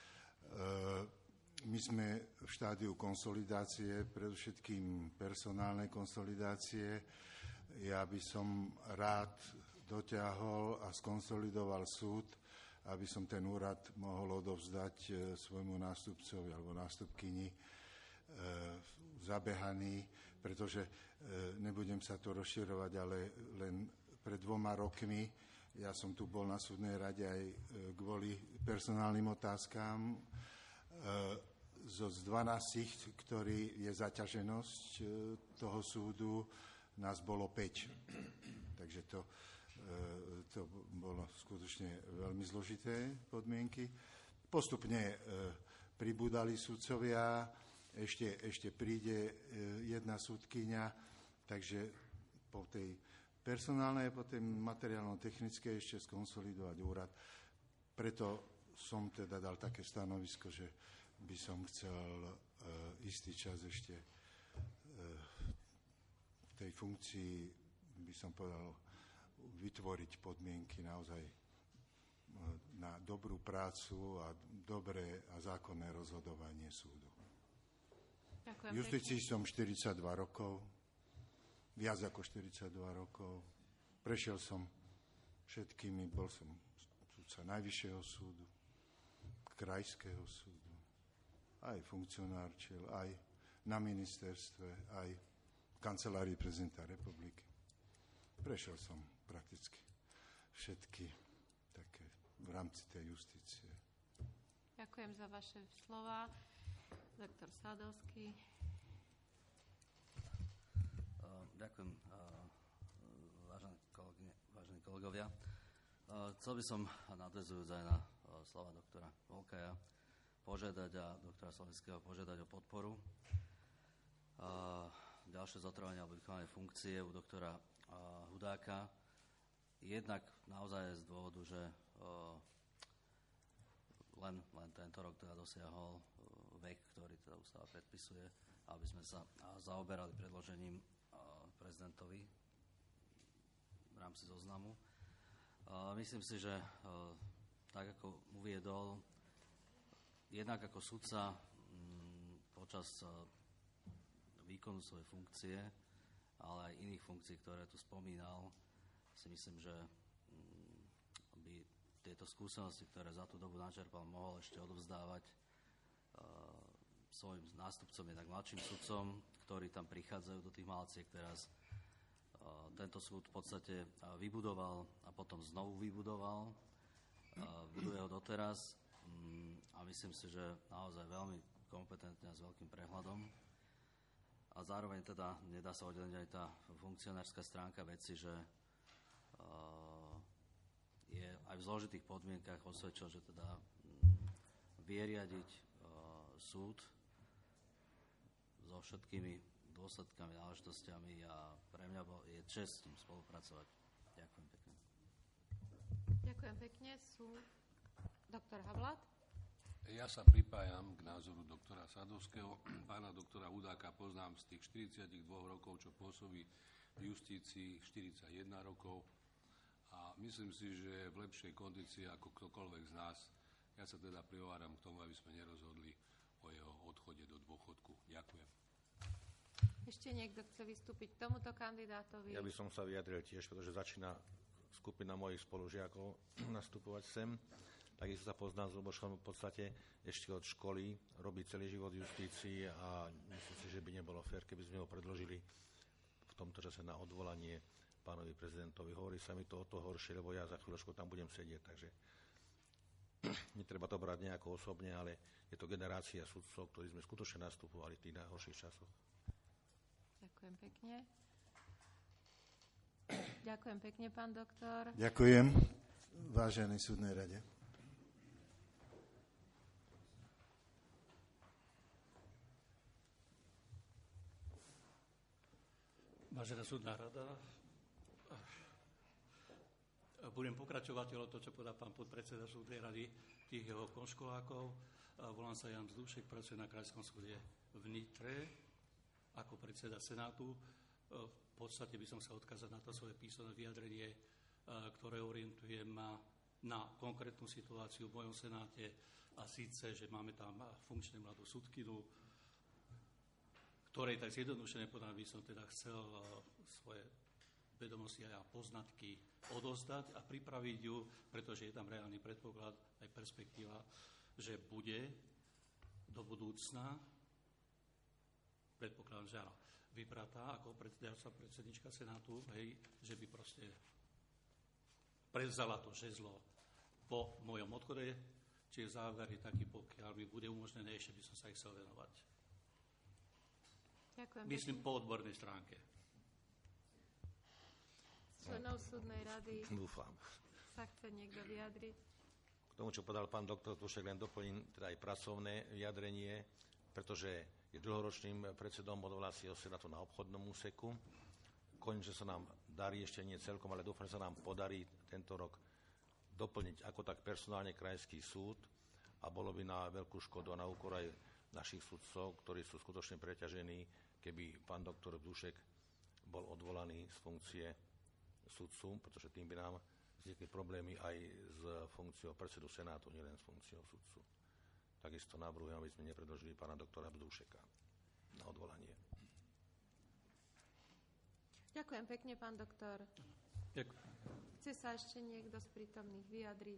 My sme v štádiu konsolidácie, predovšetkým personálnej konsolidácie. Ja by som rád dotiahol a skonsolidoval súd, aby som ten úrad mohol odovzdať svojmu nástupcovi alebo nástupkyni zabehaný, pretože nebudem sa to rozširovať, ale len pred dvoma rokmi ja som tu bol na súdnej rade aj kvôli personálnym otázkam. Zo dvanástich, ktorý je zaťaženosť toho súdu, nás bolo päť. Takže to, to bolo skutočne veľmi zložité podmienky. Postupne pribúdali sudcovia, ešte, ešte príde jedna súdkyňa, takže po tej personálnej, po tej materiálno-technickej ešte skonsolidovať úrad. Preto som teda dal také stanovisko, že by som chcel istý čas ešte v tej funkcii, by som povedal, vytvoriť podmienky naozaj na dobrú prácu a dobré a zákonné rozhodovanie súdu. V justícii som štyridsaťdva rokov, viac ako štyridsaťdva rokov. Prešiel som všetkými, bol som súdca Najvyššieho súdu, Krajského súdu, aj funkcionár, aj na ministerstve, aj v kancelárii prezidenta republiky. Prešiel som prakticky všetky také v rámci tej justície. Ďakujem za vaše slova. Doktor Sadovský. Uh, ďakujem, uh, vážené, kolegyne, vážení kolegovia. Uh, chcel by som, nadväzujúc aj na uh, slova doktora Volkaja, požiadať a doktora Slovenského požiadať o podporu. Uh, ďalšie zotrvanie alebo vykonanie funkcie u doktora uh, Hudáka. Jednak naozaj z dôvodu, že uh, len, len tento rok teda dosiahol vek, ktorý teda ústava predpisuje, aby sme sa zaoberali predložením prezidentovi v rámci zoznamu. Myslím si, že tak ako uviedol, jednak ako sudca počas výkonu svojej funkcie, ale aj iných funkcií, ktoré tu spomínal, si myslím, že tieto skúsenosti, ktoré za tú dobu načerpal, mohol ešte odovzdávať svojim nástupcom, jednak mladším sudcom, ktorí tam prichádzajú do tých malaciek teraz. Tento súd v podstate vybudoval a potom znovu vybudoval. Buduje ho doteraz a myslím si, že naozaj veľmi kompetentne a s veľkým prehľadom. A zároveň teda nedá sa oddeliť aj tá funkcionárska stránka veci, že je aj v zložitých podmienkach osvedčil, že teda vie riadiť súd so všetkými dôsledkami, náležitostiami a pre mňa bol, je čest s ním spolupracovať. Ďakujem pekne. Ďakujem pekne. Sú doktor Havlát. Ja sa pripájam k názoru doktora Sadovského. Pána doktora Hudáka poznám z tých štyridsaťdva rokov, čo pôsobí v justícii, štyridsaťjeden rokov. A myslím si, že je v lepšej kondícii ako ktokoľvek z nás. Ja sa teda prihováram k tomu, aby sme nerozhodli o jeho odchode do dôchodku. Ďakujem. Ešte niekto chce vystúpiť k tomuto kandidátovi? Ja by som sa vyjadril tiež, pretože začína skupina mojich spolužiakov nastupovať sem. Takisto sa poznám s Lubošom v podstate ešte od školy, robí celý život v justícii a myslím si, že by nebolo fér, keby sme ho predložili v tomto čase na odvolanie pánovi prezidentovi. Hovorí sa mi to o to horšie, lebo ja za chvíľočku tam budem sedieť, takže netreba to brať nejako osobne, ale je to generácia sudcov, ktorí sme skutočne nastupovali v tých najhorších časoch. Ďakujem pekne. Ďakujem pekne, pán doktor. Ďakujem, váženej súdnej rade. Vážená súdna rada, budem pokračovať o to, čo povedal pán podpredseda súdnej rady, tých jeho konškolákov. Volám sa Jan Zdúšek, pracujem na Krajskom súde v Nitre ako predseda Senátu. V podstate by som sa odkázal na to svoje písomné vyjadrenie, ktoré orientujem na konkrétnu situáciu v mojom Senáte, a síce, že máme tam funkčnú mladú sudkynu, ktorej tak zjednodušene podľa by som teda chcel svoje vedomosti a poznatky odozdať a pripraviť ju, pretože je tam reálny predpoklad aj perspektíva, že bude do budúcna, predpokladám, že áno, vypratá ako predsedajúca predsednička Senátu, hej, že by proste prevzala to žezlo po mojom odchode, čiže záver je taký, pokiaľ mi bude umožnené, ešte by som sa ich chcel venovať. Ďakujem. Myslím po odbornej stránke. Členov súdnej rady Dúfam. sa chce niekto vyjadriť? K tomu, čo povedal pán doktor Tušek, len doplním teda aj pracovné vyjadrenie, pretože je dlhoročným predsedom odvolacieho senátu na obchodnom úseku. Konečne sa nám darí, ešte nie celkom, ale dúfam, že sa nám podarí tento rok doplniť ako tak personálne krajský súd a bolo by na veľkú škodu a na úkor aj našich sudcov, ktorí sú skutočne preťažení, keby pán doktor Dušek bol odvolaný z funkcie sudcu, pretože tým by nám vznikli problémy aj s funkciou predsedu Senátu, nielen s funkciou sudcu. Takisto navrhujem, aby sme nepredložili pána doktora Bdúšeka na odvolanie. Ďakujem pekne, pán doktor. Ďakujem. Chce sa ešte niekto z prítomných vyjadriť?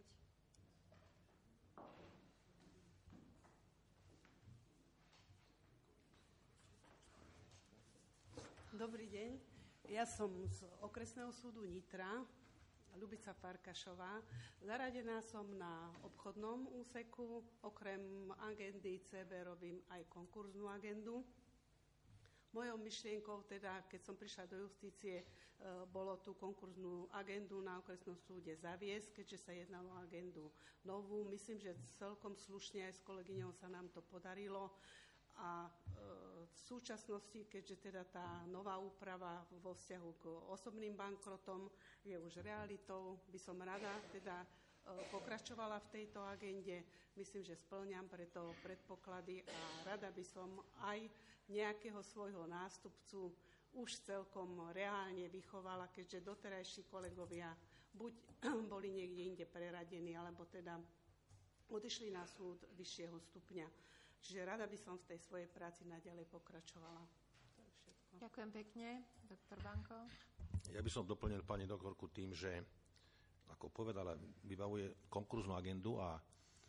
Dobrý deň. Ja som z okresného súdu Nitra, Ľubica Farkašová. Zaradená som na obchodnom úseku, okrem agendy cé bé robím aj konkurznú agendu. Mojou myšlienkou, teda, keď som prišla do justície, bolo tú konkurznú agendu na okresnom súde zaviesť, keďže sa jednalo o agendu novú. Myslím, že celkom slušne aj s kolegyňou sa nám to podarilo. A v súčasnosti, keďže teda tá nová úprava vo vzťahu k osobným bankrotom je už realitou, by som rada teda pokračovala v tejto agende. Myslím, že spĺňam preto predpoklady a rada by som aj nejakého svojho nástupcu už celkom reálne vychovala, keďže doterajší kolegovia buď boli niekde inde preradení, alebo teda odišli na súd vyššieho stupňa. Čiže rada by som v tej svojej práci naďalej pokračovala. To je všetko. Ďakujem pekne. Doktor Banko. Ja by som doplnil pani doktorku tým, že ako povedala, vybavuje konkurznú agendu a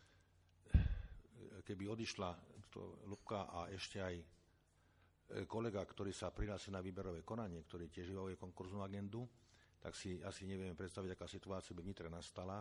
keby odišla to Ľubka a ešte aj kolega, ktorý sa prihlásil na výberové konanie, ktorý tiež vybavuje konkurznú agendu, tak si asi nevieme predstaviť, aká situácia by v Nitre nastala.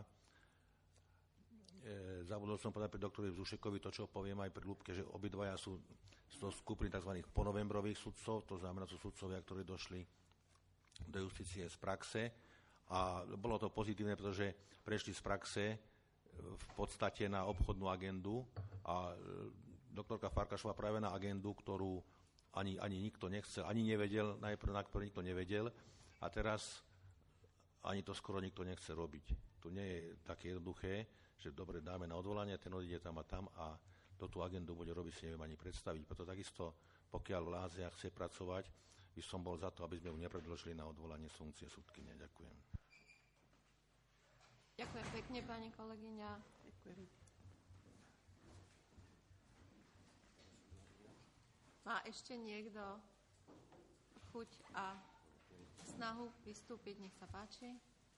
E, zabudol som povedať pri doktorovi Vzdušekovi to, čo poviem aj pri Ľubke, že obidvaja sú z toho skupiny tzv. Ponovembrových sudcov, to znamená, sú sudcovia, ktorí došli do justície z praxe a bolo to pozitívne, pretože prešli z praxe v podstate na obchodnú agendu a doktorka Farkašová práve na agendu, ktorú ani, ani nikto nechcel, ani nevedel, najprv, najprv nikto nevedel a teraz ani to skoro nikto nechce robiť. To nie je také jednoduché, že dobre dáme na odvolanie, ten odíde tam a tam a do tú agendu bude robiť, si neviem ani predstaviť. Preto takisto, pokiaľ vládze a chce pracovať, by som bol za to, aby sme ju nepredložili na odvolanie z funkcie sudkyne. Ďakujem. Ďakujem pekne, pani kolegyňa. Ďakujem. Má ešte niekto chuť a snahu vystúpiť? Nech sa páči.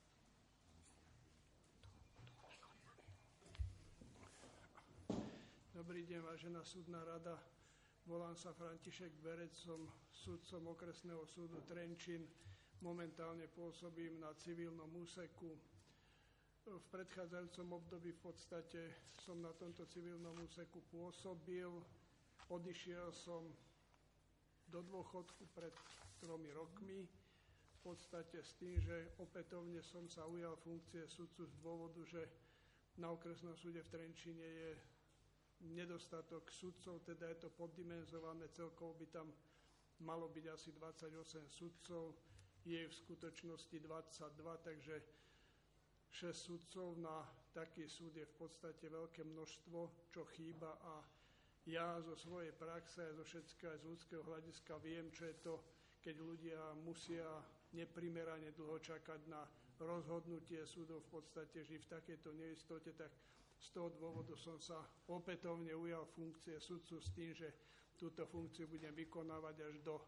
Dobrý deň, vážená súdna rada. Volám sa František Berec, som sudcom okresného súdu Trenčín. Momentálne pôsobím na civilnom úseku. V predchádzajúcom období v podstate som na tomto civilnom úseku pôsobil. Odišiel som do dôchodku pred tromi rokmi. V podstate s tým, že opätovne som sa ujal funkcie sudcu z dôvodu, že na okresnom súde v Trenčíne je nedostatok sudcov, teda je to poddimenzované, celkovo by tam malo byť asi dvadsaťosem sudcov, je v skutočnosti dvadsaťdva, takže šesť sudcov na taký súd je v podstate veľké množstvo, čo chýba a ja zo svojej praxe a zo všetkého aj z ľudského hľadiska viem, čo je to, keď ľudia musia neprimerane dlho čakať na rozhodnutie súdov, v podstate žiť v takejto neistote, tak z toho dôvodu som sa opätovne ujal funkcie sudcu s tým, že túto funkciu budem vykonávať až do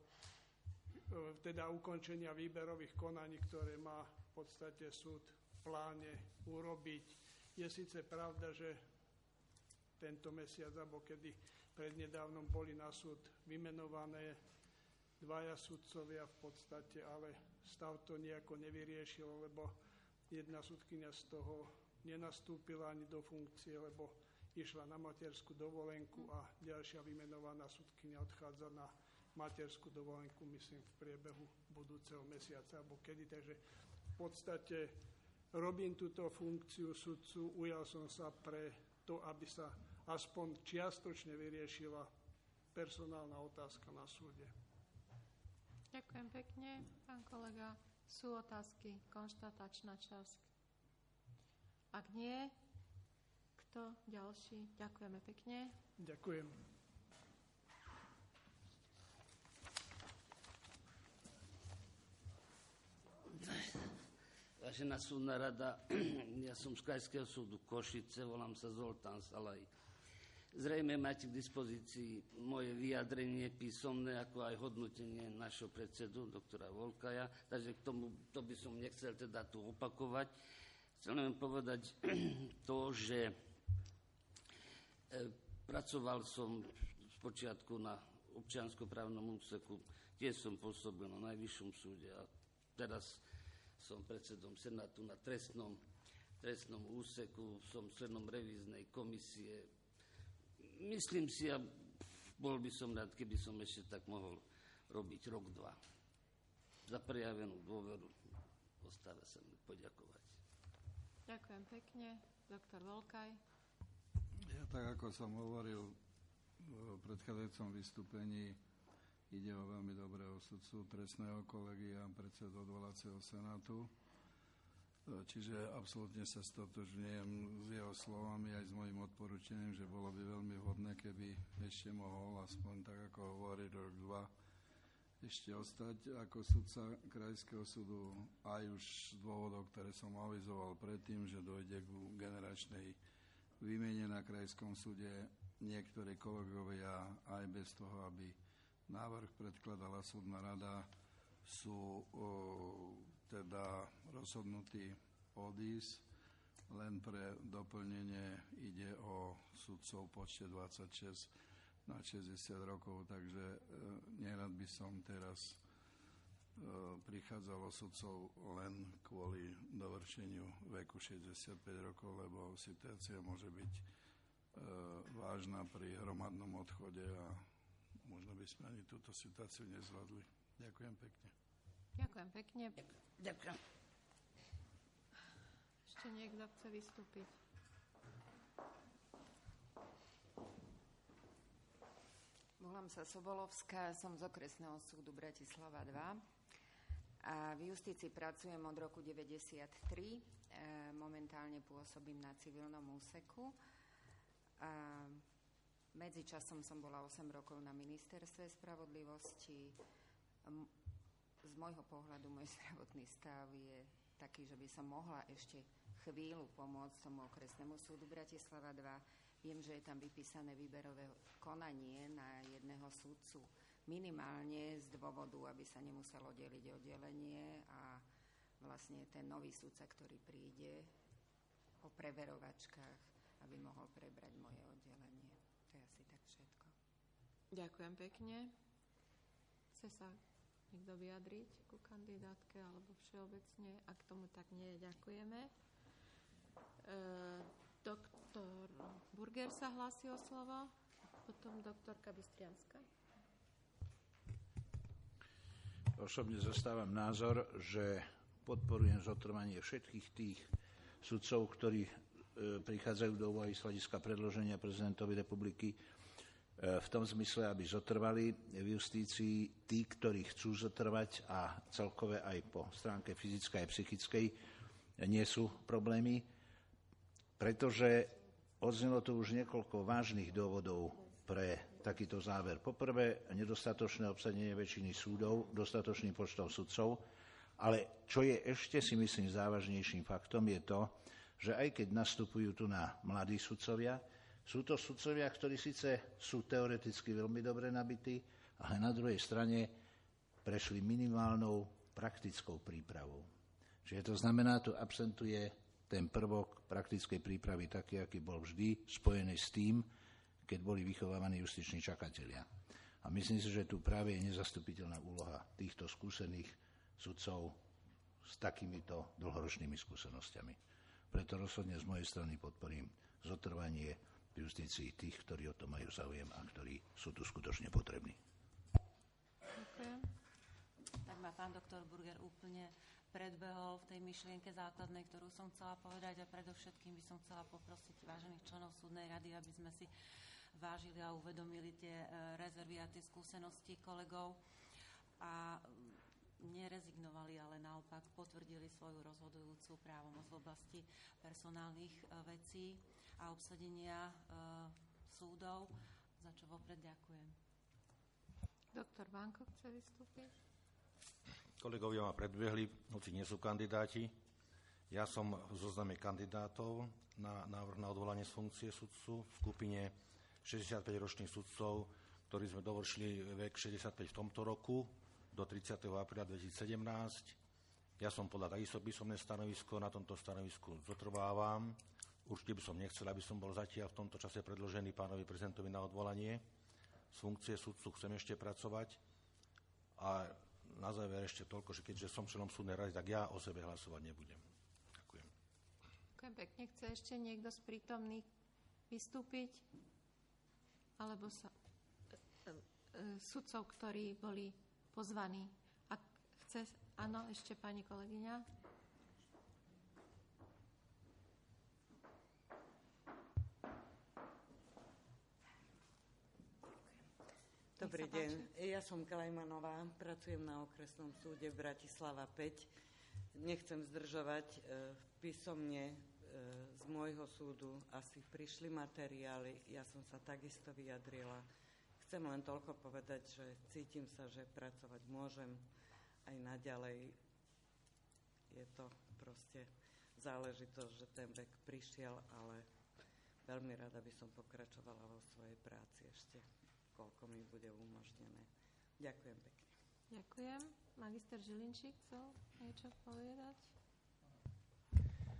teda ukončenia výberových konaní, ktoré má v podstate súd v pláne urobiť. Je síce pravda, že tento mesiac, alebo kedy prednedávnom boli na súd vymenované dvaja sudcovia v podstate, ale stav to nejako nevyriešil, lebo jedna sudkyňa z toho nenastúpila ani do funkcie, lebo išla na materskú dovolenku a ďalšia vymenovaná sudkyňa odchádza na materskú dovolenku, myslím, v priebehu budúceho mesiaca, alebo kedy. Takže v podstate robím túto funkciu sudcu, ujal som sa pre to, aby sa aspoň čiastočne vyriešila personálna otázka na súde. Ďakujem pekne, pán kolega. Sú otázky, konštatačná časť? Ak nie, kto ďalší? Ďakujeme pekne. Ďakujem. Vážená súdna rada, ja som z Krajského súdu Košice, volám sa Zoltán Salaj. Zrejme máte k dispozícii moje vyjadrenie písomné, ako aj hodnotenie našho predsedu, doktora Volkaja, takže k tomu to by som nechcel teda tu opakovať. Chcem len povedať to, že pracoval som z počiatku na občianskoprávnom úseku, tiež som pôsobil na Najvyššom súde a teraz som predsedom Senátu na trestnom, trestnom úseku, som členom revíznej komisie. Myslím si, a bol by som rád, keby som ešte tak mohol robiť rok, dva. Za prejavenú dôveru ostáva sa mi poďakovať. Ďakujem pekne. Doktor Volkaj. Ja tak, ako som hovoril v predchádzajúcom vystúpení, ide o veľmi dobrého sudcu trestného kolegia, predsedu odvolacieho senátu. Čiže absolútne sa stotožňujem s jeho slovami aj s mojim odporúčaním, že bolo by veľmi vhodné, keby ešte mohol aspoň tak, ako hovorí, rok, dva ešte ostať ako sudca Krajského súdu, aj už z dôvodov, ktoré som avizoval predtým, že dojde k generačnej výmene na Krajskom súde. Niektorí kolegovia aj bez toho, aby návrh predkladala súdna rada, sú o, teda rozhodnutí odísť. Len pre doplnenie ide o sudcov v počte dvadsaťšesť na šesťdesiat rokov, takže e, nerad by som teraz e, prichádzalo sudcov len kvôli dovršeniu veku šesťdesiatpäť rokov, lebo situácia môže byť e, vážna pri hromadnom odchode a možno by sme ani túto situáciu nezvládli. Ďakujem pekne. Ďakujem pekne. Ďakujem. Ešte niekto chce vystúpiť? Volám sa Sobolovská, som z okresného súdu Bratislava dva a v justícii pracujem od roku deväťdesiattri. Momentálne pôsobím na civilnom úseku. A medzičasom som bola osem rokov na ministerstve spravodlivosti. Z môjho pohľadu môj zdravotný stav je taký, že by som mohla ešte chvíľu pomôcť tomu okresnému súdu Bratislava dva. Viem, že je tam vypísané výberové konanie na jedného súdcu minimálne z dôvodu, aby sa nemuselo deliť oddelenie a vlastne ten nový súdca, ktorý príde po preverovačkách, aby mohol prebrať moje oddelenie. To je asi tak všetko. Ďakujem pekne. Chce sa niekto vyjadriť ku kandidátke alebo všeobecne? Ak tomu tak nie, ďakujeme. E, doktor Burger sa hlási o slovo, potom doktorka Bystrianská. Osobne zastávam názor, že podporujem zotrvanie všetkých tých sudcov, ktorí e, prichádzajú do úvahy z hľadiska predloženia prezidentovi republiky e, v tom zmysle, aby zotrvali v justícii tí, ktorí chcú zotrvať a celkové aj po stránke fyzickej a psychickej nie sú problémy, pretože odznelo tu už niekoľko vážnych dôvodov pre takýto záver. Poprvé, nedostatočné obsadenie väčšiny súdov, dostatočným počtom sudcov, ale čo je ešte, si myslím, závažnejším faktom, je to, že aj keď nastupujú tu na mladí sudcovia, sú to sudcovia, ktorí síce sú teoreticky veľmi dobre nabití, ale na druhej strane prešli minimálnou praktickou prípravou. Čiže to znamená, tu absentuje ten prvok praktickej prípravy taký, aký bol vždy spojený s tým, keď boli vychovávaní justiční čakatelia. A myslím si, že tu práve je nezastupiteľná úloha týchto skúsených sudcov s takýmito dlhoročnými skúsenosťami. Preto rozhodne z mojej strany podporím zotrvanie v justícii tých, ktorí o to majú záujem a ktorí sú tu skutočne potrební. Ďakujem. Tak ma pán doktor Burger úplne predbehol v tej myšlienke základnej, ktorú som chcela povedať, a predovšetkým by som chcela poprosiť vážených členov súdnej rady, aby sme si vážili a uvedomili tie rezervy a tie skúsenosti kolegov a nerezignovali, ale naopak potvrdili svoju rozhodujúcu právomoc v oblasti personálnych vecí a obsadenia súdov, za čo vopred ďakujem. Doktor Vanko chce vystúpiť? Kolegovia ma predbehli, hoci nie sú kandidáti. Ja som v zozname kandidátov na návrh na odvolanie z funkcie sudcu v skupine šesťdesiatpäťročných sudcov, ktorí sme dovršili vek šesťdesiatpäť v tomto roku do tridsiateho apríla dvetisícsedemnásť. Ja som podľa takisto písomné stanovisko, na tomto stanovisku zotrvávam. Určite by som nechcel, aby som bol zatiaľ v tomto čase predložený pánovi prezidentovi na odvolanie. Z funkcie sudcu chcem ešte pracovať. A na záver ešte toľko, že keďže som členom súdnej rady, tak ja o sebe hlasovať nebudem. Ďakujem. Ďakujem pekne. Chce ešte niekto z prítomných vystúpiť? Alebo sa e, e, sudcov, ktorí boli pozvaní. Ak chce, áno, ešte pani kolegyňa. Dobrý deň, ja som Klajmanová, pracujem na okresnom súde v Bratislava päť. Nechcem zdržovať, písomne z môjho súdu asi prišli materiály, ja som sa takisto vyjadrila. Chcem len toľko povedať, že cítim sa, že pracovať môžem aj naďalej. Je to proste záležitosť, že ten vek prišiel, ale veľmi rada by som pokračovala vo svojej práci ešte, koľko mi bude umožnené. Ďakujem pekne. Ďakujem. Magister Žilinčík chcel niečo povedať?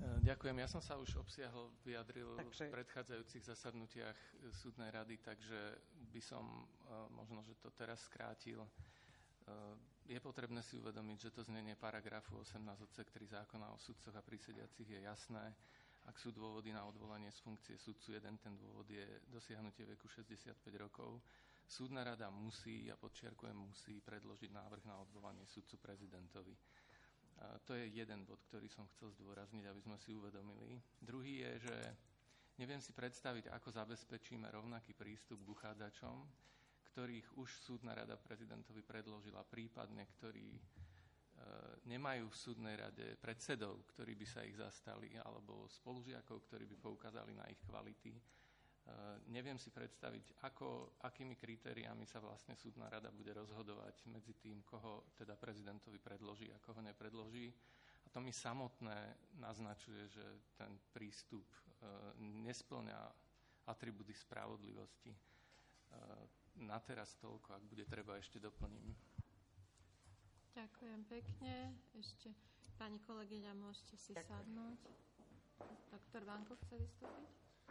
Ďakujem. Ja som sa už obsiahol vyjadril takže... v predchádzajúcich zasadnutiach súdnej rady, takže by som možno, že to teraz skrátil. Je potrebné si uvedomiť, že to znenie paragrafu osemnásť odsek tri zákona o sudcoch a prísediacich je jasné. Ak sú dôvody na odvolanie z funkcie sudcu, jeden ten dôvod je dosiahnutie veku šesťdesiatpäť rokov. Súdna rada musí, ja podčiarkujem, musí predložiť návrh na odvolanie sudcu prezidentovi. A to je jeden bod, ktorý som chcel zdôrazniť, aby sme si uvedomili. Druhý je, že neviem si predstaviť, ako zabezpečíme rovnaký prístup k uchádzačom, ktorých už súdna rada prezidentovi predložila, prípadne ktorí e, nemajú v súdnej rade predsedov, ktorí by sa ich zastali, alebo spolužiakov, ktorí by poukázali na ich kvality. Uh, neviem si predstaviť, ako, akými kritériami sa vlastne súdna rada bude rozhodovať medzi tým, koho teda prezidentovi predloží a koho nepredloží. A to mi samotné naznačuje, že ten prístup uh, nespĺňa atribúty spravodlivosti. Uh, na teraz toľko, ak bude treba, ešte doplním. Ďakujem pekne. Ešte pani kolegyňa, môžete si Ďakujem. sadnúť. Doktor Vanko chce vystúpiť?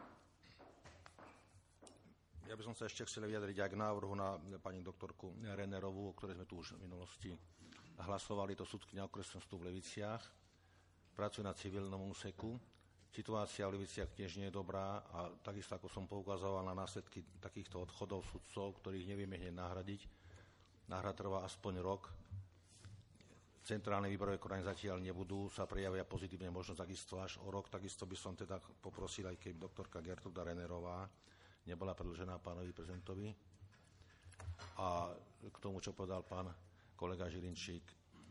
Ja by som sa ešte chcel vyjadriť aj k návrhu na pani doktorku Rennerovú, o ktorej sme tu už v minulosti hlasovali, to súdkyňa okresného súdu v Leviciach. Pracuje na civilnom úseku. Situácia v Leviciach tiež nie je dobrá a takisto, ako som poukazoval na následky takýchto odchodov sudcov, ktorých nevieme hneď nahradiť. Náhrada trvá aspoň rok. Centrálne výberové konania zatiaľ nebudú, sa prejavia pozitívne možno takisto až o rok. Takisto by som teda poprosil, aj keď doktorka Gertruda Rennerová nebola predĺžená pánovi prezidentovi. A k tomu, čo povedal pán kolega Žilinčík,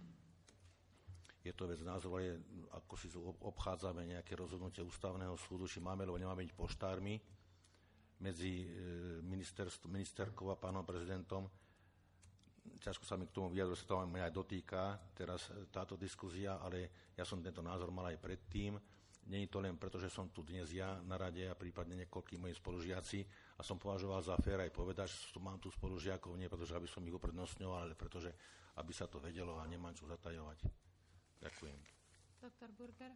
je to vec názoru, ako si obchádzame nejaké rozhodnutie ústavného súdu, či máme, alebo nemáme byť poštármi medzi ministerkou a pánom prezidentom. Ťažko sa mi k tomu vyjadru, sa to mňa aj dotýka teraz táto diskuzia, ale ja som tento názor mal aj predtým. Nie je to len preto, že som tu dnes ja na rade a prípadne niekoľkí moji spolužiaci a som považoval za fér aj povedať, že mám tu spolužiakov, nie preto, že aby som ich uprednostňoval, ale preto, že aby sa to vedelo a nemám čo zatajovať. Ďakujem. Doktor Burger.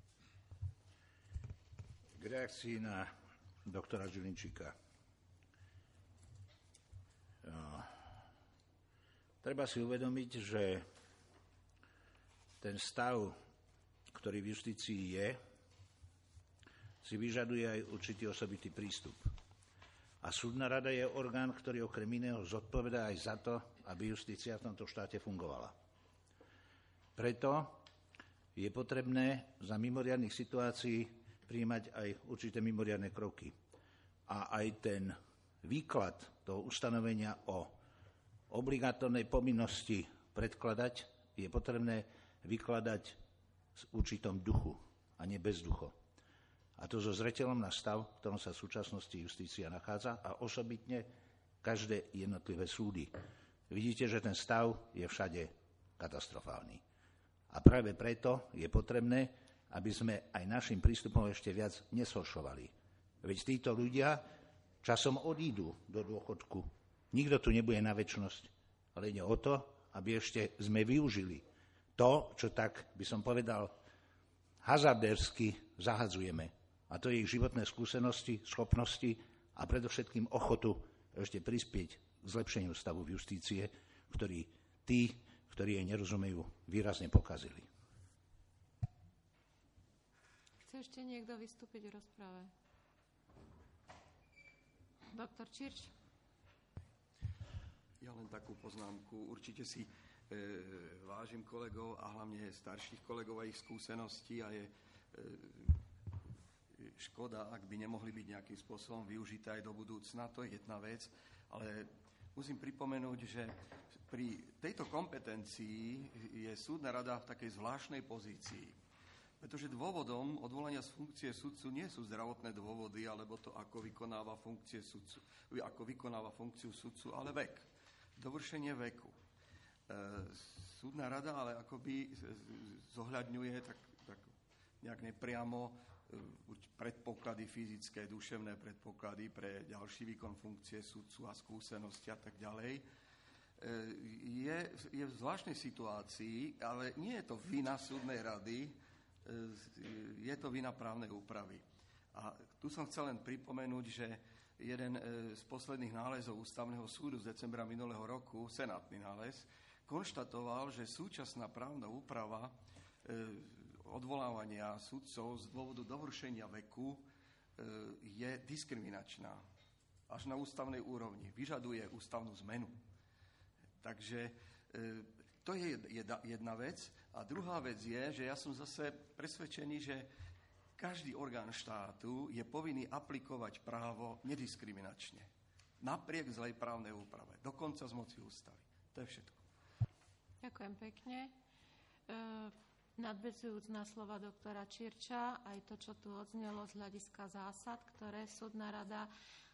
K reakcii na doktora Žilinčíka. No. Treba si uvedomiť, že ten stav, ktorý v justícii je, si vyžaduje aj určitý osobitý prístup. A súdna rada je orgán, ktorý okrem iného zodpovedá aj za to, aby justícia v tomto štáte fungovala. Preto je potrebné za mimoriadnych situácií prijímať aj určité mimoriadne kroky. A aj ten výklad toho ustanovenia o obligatórnej povinnosti predkladať je potrebné vykladať v určitom duchu a nie bezducho. A to so zreteľom na stav, v ktorom sa v súčasnosti justícia nachádza a osobitne každé jednotlivé súdy. Vidíte, že ten stav je všade katastrofálny. A práve preto je potrebné, aby sme aj našim prístupom ešte viac nesfalšovali. Veď títo ľudia časom odídu do dôchodku. Nikto tu nebude na večnosť, ale ide o to, aby ešte sme využili to, čo tak by som povedal hazardersky zahadzujeme. A to je ich životné skúsenosti, schopnosti a predovšetkým ochotu ešte prispieť k zlepšeniu stavu v justície, ktorý tí, ktorí jej nerozumejú, výrazne pokazili. Chce ešte niekto vystúpiť v rozprave? Doktor Čirč. Ja len takú poznámku. Určite si e, vážim kolegov a hlavne starších kolegov a ich skúseností a je e, škoda, ak by nemohli byť nejakým spôsobom využité aj do budúcna. To je jedna vec, ale musím pripomenúť, že pri tejto kompetencii je súdna rada v takej zvláštnej pozícii. Pretože dôvodom odvolania z funkcie sudcu nie sú zdravotné dôvody, alebo to, ako vykonáva funkcie sudcu, ako vykonáva funkciu sudcu, ale vek. Dovršenie veku. E, súdna rada ale akoby zohľadňuje tak, tak nejak nepriamo predpoklady fyzické, duševné predpoklady pre ďalší výkon funkcie sudcu a skúsenosti a tak ďalej. Je, je v zvláštnej situácii, ale nie je to vina súdnej rady, je to vina právnej úpravy. A tu som chcel len pripomenúť, že jeden z posledných nálezov Ústavného súdu z decembra minulého roku, senátny nález, konštatoval, že súčasná právna úprava odvolávania sudcov z dôvodu dovršenia veku je diskriminačná. Až na ústavnej úrovni. Vyžaduje ústavnú zmenu. Takže to je jedna vec. A druhá vec je, že ja som zase presvedčený, že každý orgán štátu je povinný aplikovať právo nediskriminačne. Napriek zlej právnej úprave. Dokonca z moci ústavy. To je všetko. Ďakujem pekne. E, nadväzujúc na slova doktora Čirča, aj to, čo tu odznelo z hľadiska zásad, ktoré súdna rada e,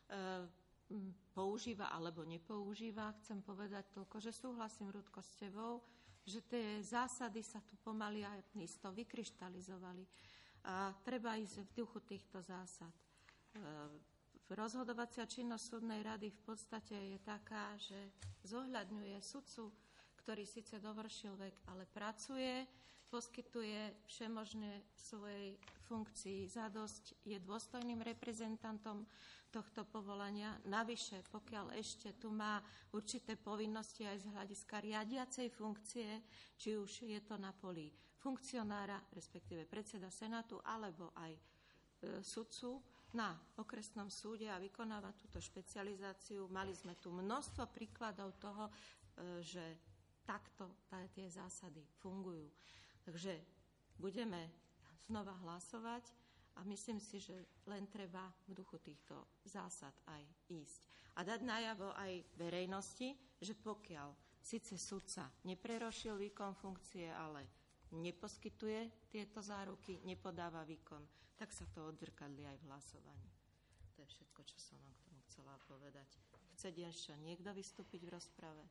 používa alebo nepoužíva, chcem povedať toľko, že súhlasím, Rudko, s tebou, že tie zásady sa tu pomaly aj isto vykryštalizovali. A treba ísť v duchu týchto zásad. E, rozhodovacia činnosť súdnej rady v podstate je taká, že zohľadňuje sudcu, ktorý síce dovršil vek, ale pracuje, poskytuje všemožne svojej funkcii zadosť, je dôstojným reprezentantom tohto povolania. Navyše, pokiaľ ešte tu má určité povinnosti aj z hľadiska riadiacej funkcie, či už je to na poli funkcionára, respektíve predseda Senátu, alebo aj e, sudcu na okresnom súde a vykonáva túto špecializáciu. Mali sme tu množstvo príkladov toho, e, že takto tá, tie zásady fungujú. Takže budeme znova hlasovať a myslím si, že len treba v duchu týchto zásad aj ísť. A dať najavo aj verejnosti, že pokiaľ síce sudca neprerušil výkon funkcie, ale neposkytuje tieto záruky, nepodáva výkon, tak sa to odzrkadlí aj v hlasovaní. To je všetko, čo som vám k tomu chcela povedať. Chce ešte niekto vystúpiť v rozprave?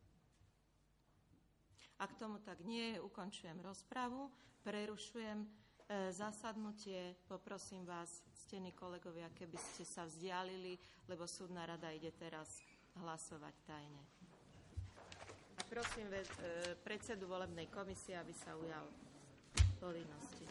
Ak tomu tak nie je, ukončujem rozpravu, prerušujem e, zasadnutie. Poprosím vás, ctení kolegovia, keby ste sa vzdialili, lebo súdna rada ide teraz hlasovať tajne. A prosím e, predsedu volebnej komisie, aby sa ujal povinnosti.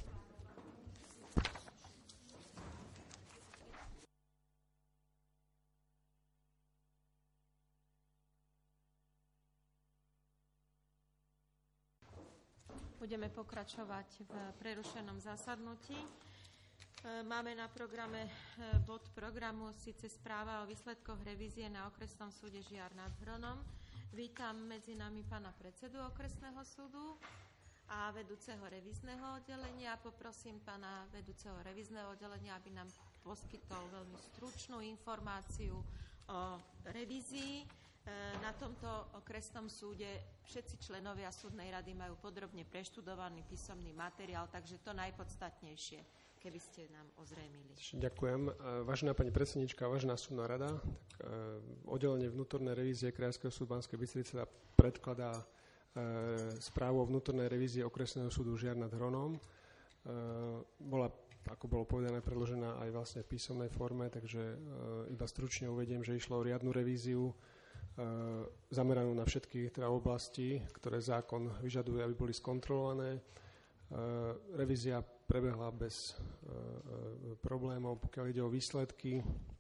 Budeme pokračovať v prerušenom zasadnutí. Máme na programe bod programu síce správa o výsledkoch revízie na okresnom súde Žiar nad Hronom. Vítam medzi nami pána predsedu okresného súdu a vedúceho revízneho oddelenia. Poprosím pána vedúceho revízneho oddelenia, aby nám poskytol veľmi stručnú informáciu o revízii. Na tomto okresnom súde všetci členovia súdnej rady majú podrobne preštudovaný písomný materiál, takže to najpodstatnejšie, keby ste nám ozrejmili. Ďakujem. Vážená pani predsednička, vážená súdna rada, tak oddelenie vnútornej revízie Krajského súdu Banskej Bystrice predkladá správu o vnútornej revízie okresného súdu Žiar nad Hronom. Bola, ako bolo povedané, predložená aj vlastne v písomnej forme, takže iba stručne uvediem, že išlo o riadnu revíziu zameranú na všetky teda oblasti, ktoré zákon vyžaduje, aby boli skontrolované. Revízia prebehla bez problémov, pokiaľ ide o výsledky.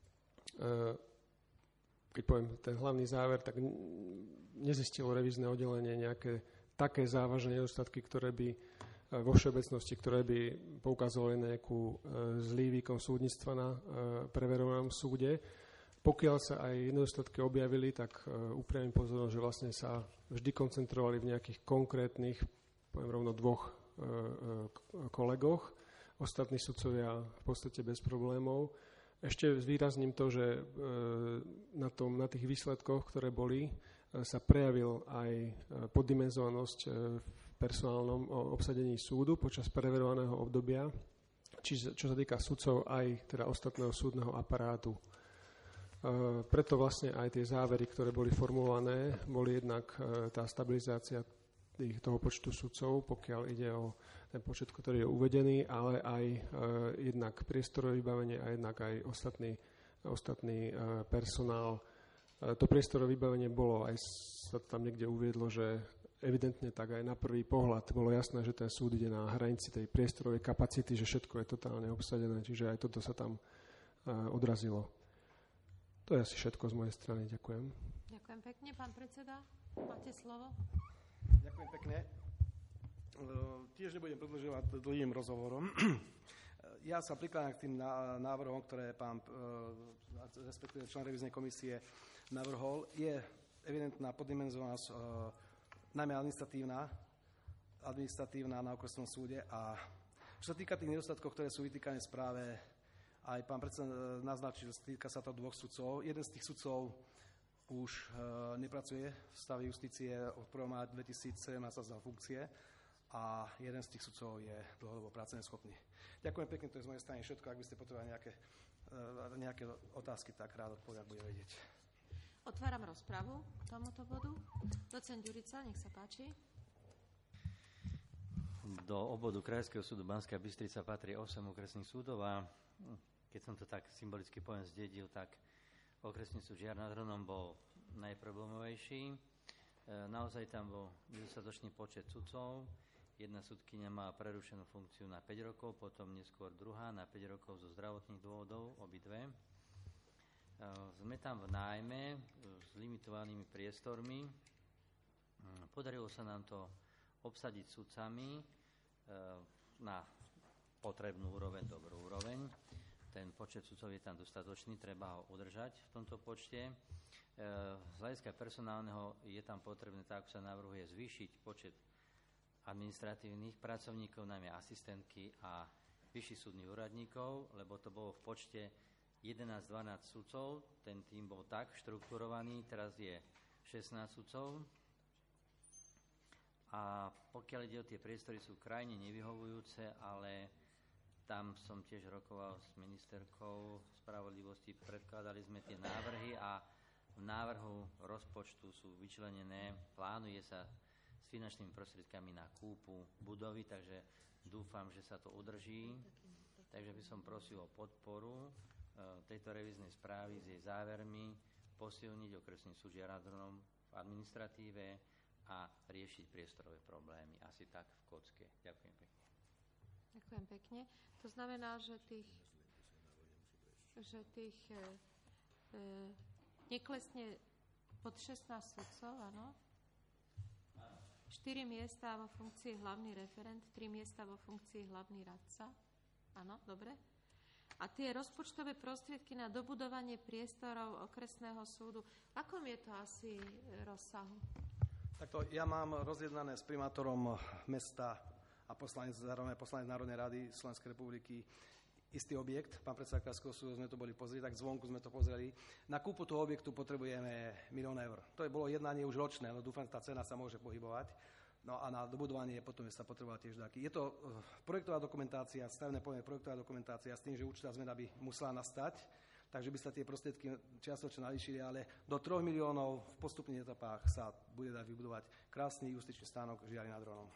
Keď poviem ten hlavný záver, tak nezistilo revízne oddelenie nejaké také závažné nedostatky, ktoré by vo všeobecnosti, ktoré by poukazovali na nejakú zlý výkon súdnictva na preverovanom súde. Pokiaľ sa aj nedostatky objavili, tak uh, upriamím pozornosť, že vlastne sa vždy koncentrovali v nejakých konkrétnych, poviem rovno dvoch uh, uh, kolegoch. Ostatní sudcovia v podstate bez problémov. Ešte zvýrazním to, že uh, na, tom, na tých výsledkoch, ktoré boli, uh, sa prejavil aj uh, poddimenzovanosť uh, v personálnom uh, obsadení súdu počas preverovaného obdobia, čiže čo sa týka sudcov aj teda ostatného súdneho aparátu. Uh, preto vlastne aj tie závery, ktoré boli formulované, boli jednak uh, tá stabilizácia tých, toho počtu sudcov, pokiaľ ide o ten počet, ktorý je uvedený, ale aj uh, jednak priestorové vybavenie a jednak aj ostatný, ostatný uh, personál. Uh, to priestorové vybavenie bolo, aj sa tam niekde uviedlo, že evidentne tak aj na prvý pohľad bolo jasné, že ten súd ide na hranici tej priestorovej kapacity, že všetko je totálne obsadené, čiže aj toto sa tam odrazilo. To je asi všetko z mojej strany. Ďakujem. Ďakujem pekne. Pán predseda, máte slovo. Ďakujem pekne. Tiež nebudem predĺžovať dlhým rozhovorom. Ja sa prikladám k tým návrhom, ktoré pán, respektíve člen revíznej komisie navrhol. Je evidentná poddimenzovanosť, najmä administratívna, administratívna na okresnom súde. A čo sa týka tých nedostatkov, ktoré sú vytýkané v správe, aj pán predseda naznačil, že týka sa to dvoch sudcov. Jeden z tých sudcov už e, nepracuje v stave justície, od prvého mája dvetisícsedemnásť sa zdal funkcie a jeden z tých sudcov je dlhodobo pracovne schopný. Ďakujem pekne, to je z mojej strany všetko. Ak by ste potrebovali nejaké, e, nejaké otázky, tak rád odpoviem, ak bude vedieť. Otváram rozpravu k tomuto bodu. Docent Ďurica, nech sa páči. Do obvodu Krajského súdu Banská Bystrica patrí osem okresných súdov a keď som to tak symbolicky poviem zdedil, tak okresný súd Žiar nad Hronom bol najproblémovejší. E, naozaj tam bol nedostatočný počet sudcov. Jedna sudkyňa má prerušenú funkciu na päť rokov, potom neskôr druhá na päť rokov zo zdravotných dôvodov, obidve. E, sme tam v nájme s limitovanými priestormi. E, podarilo sa nám to obsadiť sudcami e, na potrebnú úroveň, dobrú úroveň. Ten počet sudcov je tam dostatočný, treba ho udržať v tomto počte. Z hľadiska personálneho je tam potrebné, tak ako sa navrhuje, zvýšiť počet administratívnych pracovníkov, najmä asistentky a vyšších súdnych úradníkov, lebo to bolo v počte jedenásť dvanásť sudcov. Ten tým bol tak štrukturovaný, teraz je šestnásť sudcov. A pokiaľ ide o tie priestory, sú krajine nevyhovujúce, ale tam som tiež rokoval s ministerkou spravodlivosti, predkladali sme tie návrhy a v návrhu rozpočtu sú vyčlenené, plánuje sa s finančnými prostriedkami na kúpu budovy, takže dúfam, že sa to udrží. Takže by som prosil o podporu tejto revíznej správy s jej závermi, posilniť okresný súd Žiar nad Hronom v administratíve a riešiť priestorové problémy. Asi tak v kocke. Ďakujem pekne. Ďakujem pekne. To znamená, že tých, že tých e, e, neklesne pod šestnásť sudcov, áno? štyri miesta vo funkcii hlavný referent, tri miesta vo funkcii hlavný radca. Áno, dobre. A tie rozpočtové prostriedky na dobudovanie priestorov okresného súdu, v akom je to asi rozsahu? Takto, ja mám rozjednané s primátorom mesta a poslanec, zároveň poslanec Národnej rady Slovenskej republiky istý objekt. Pán predseda Krajského súdu, sme to boli pozrieť, tak zvonku sme to pozreli. Na kúpu toho objektu potrebujeme milión eur. To je bolo jednanie už ročné, no dúfam, že tá cena sa môže pohybovať. No a na dobudovanie potom sa potrebovala tiež taký. Je to projektová dokumentácia, stavebné povolenie, projektová dokumentácia s tým, že určitá zmena by musela nastať, takže by sa tie prostriedky čiastočne navýšili, ale do troch miliónov v postupných etapách sa bude dať vybudovať krásny justičný stánok Žiari nad Hronom.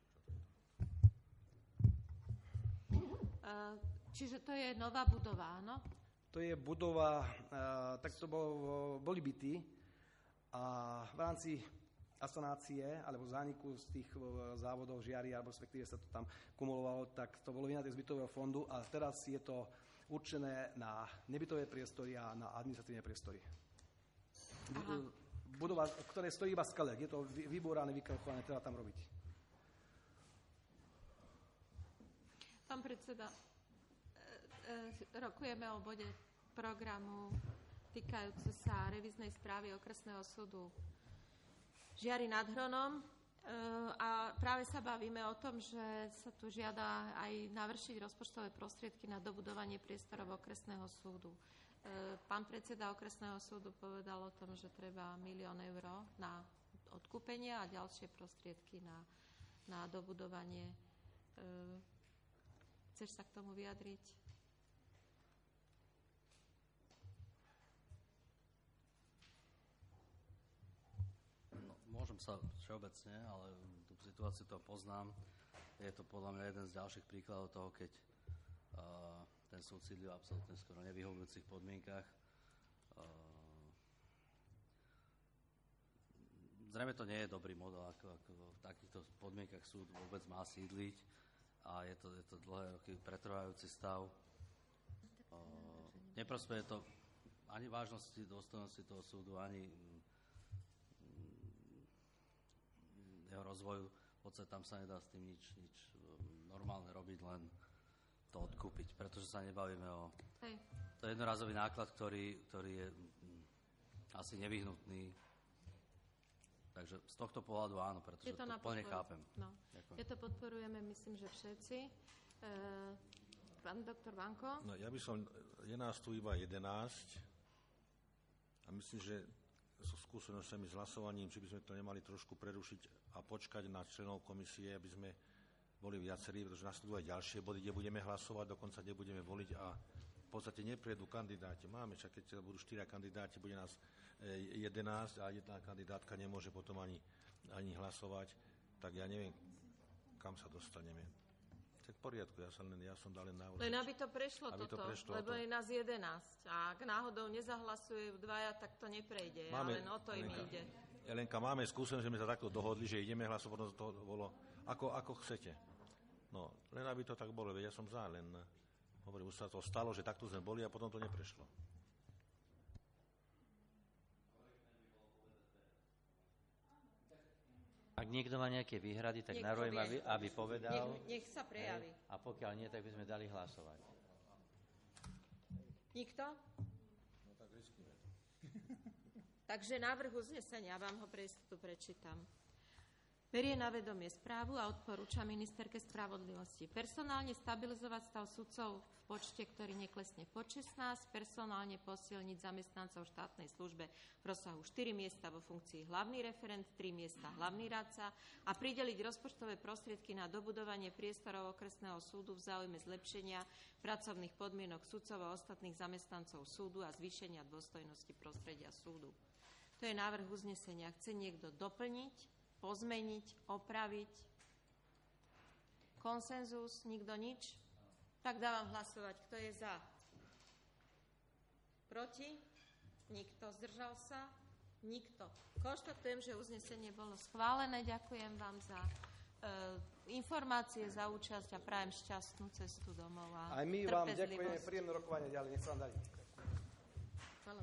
Čiže to je nová budova, áno? To je budova, tak to bol, boli byty a v rámci asanácie alebo zániku z tých závodov Žiari, alebo respektíve sa to tam kumulovalo, tak to bolo vyňaté z bytového fondu a teraz je to určené na nebytové priestory a na administratívne priestory. Aha. Budova, ktoré stojí iba skalek, je to vybúrané, vykalkulované, treba tam robiť. Pán predseda, rokujeme o bode programu týkajúce sa revíznej správy okresného súdu Žiari nad Hronom a práve sa bavíme o tom, že sa tu žiada aj navršiť rozpočtové prostriedky na dobudovanie priestorov okresného súdu. Pán predseda okresného súdu povedal o tom, že treba milión eur na odkúpenie a ďalšie prostriedky na, na dobudovanie. Chceš sa k tomu vyjadriť? No, môžem sa všeobecne, ale tú situáciu to poznám. Je to podľa mňa jeden z ďalších príkladov toho, keď uh, ten súd sídli v absolútne skoro nevyhovujúcich podmienkach. Uh, zrejme to nie je dobrý model, ako, ako v takýchto podmienkach súd vôbec má sídliť a je to, je to dlhé roky pretrvajúci stav. Neprospeje to ani vážnosti, dôstojnosti toho súdu, ani jeho rozvoju. V podstate tam sa nedá s tým nič, nič normálne robiť, len to odkúpiť, pretože sa nebavíme o... Hej. To je jednorazový náklad, ktorý, ktorý je asi nevyhnutný. Takže z tohto pohľadu áno, pretože to, to plne chápem. No. Ja to podporujeme, myslím, že všetci. E, pán doktor Vanko? No, ja by som, je nás tu iba jedenásť a myslím, že so skúsenosťami s hlasovaním, či by sme to nemali trošku prerušiť a počkať na členov komisie, aby sme boli viacerí, pretože nasledujú aj ďalšie body, kde budeme hlasovať, dokonca kde budeme voliť a v podstate nepriedu kandidáti. Máme, však keď budú štyria kandidáti, bude nás jedenásť a jedna kandidátka nemôže potom ani, ani hlasovať, tak ja neviem, kam sa dostaneme. Tak v poriadku, ja, sa len, ja som dal len návrh. Len aby to prešlo aby toto, to prešlo lebo to. je nás jedenásť. A ak náhodou nezahlasujú dvaja, tak to neprejde. Máme, a len o to im Elenka, ide. Elenka, máme skúsenosť, že sme sa takto dohodli, že ideme hlasovať, potom to bolo ako, ako chcete. No, len aby to tak bolo, veď ja som za, len hovorím, už sa to stalo, že takto sme boli a potom to neprešlo. Ak niekto má nejaké výhrady, tak navrhujem, aby, aby povedal. Nech, nech sa prejaví. A pokiaľ nie, tak by sme dali hlasovať. Nikto? No tak riskujeme. Takže návrh uznesenia, vám ho pre istotu prečítam. Berie na vedomie správu a odporúča ministerke spravodlivosti personálne stabilizovať stav sudcov v počte, ktorý neklesne pod šestnásť, personálne posilniť zamestnancov v štátnej službe v rozsahu štyri miesta vo funkcii hlavný referent, tri miesta hlavný radca a prideliť rozpočtové prostriedky na dobudovanie priestorov okresného súdu v záujme zlepšenia pracovných podmienok sudcov a ostatných zamestnancov súdu a zvýšenia dôstojnosti prostredia súdu. To je návrh uznesenia. Chce niekto doplniť? Pozmeniť, opraviť. Konsenzus, nikto nič? Tak dávam hlasovať. Kto je za? Proti? Nikto. Zdržal sa? Nikto. Konštatujem, že uznesenie bolo schválené. Ďakujem vám za e, informácie, za účasť a prajem šťastnú cestu domov. A aj my vám ďakujeme, príjemné rokovanie ďalej. Nech sa vám darí. Hvala.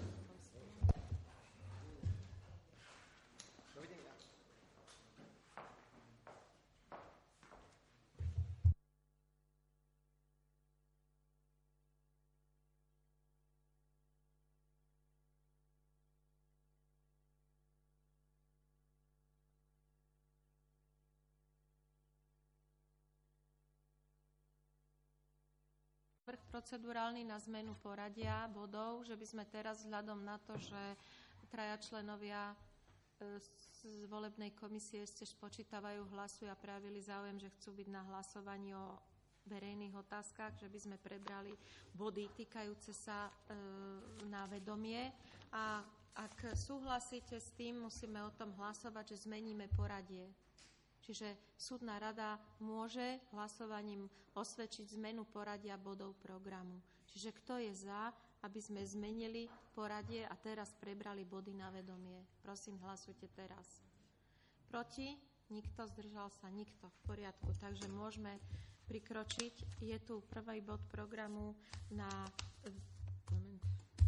Návrh procedurálny na zmenu poradia bodov, že by sme teraz vzhľadom na to, že traja členovia z volebnej komisie ešte spočítavajú hlasujú a prejavili záujem, že chcú byť na hlasovaní o verejných otázkach, že by sme prebrali body týkajúce sa na vedomie. A ak súhlasíte s tým, musíme o tom hlasovať, že zmeníme poradie. Čiže súdna rada môže hlasovaním osvedčiť zmenu poradia bodov programu. Čiže kto je za, aby sme zmenili poradie a teraz prebrali body na vedomie? Prosím, hlasujte teraz. Proti? Nikto? Zdržal sa? Nikto? V poriadku. Takže môžeme prikročiť. Je tu prvý bod programu na... Moment.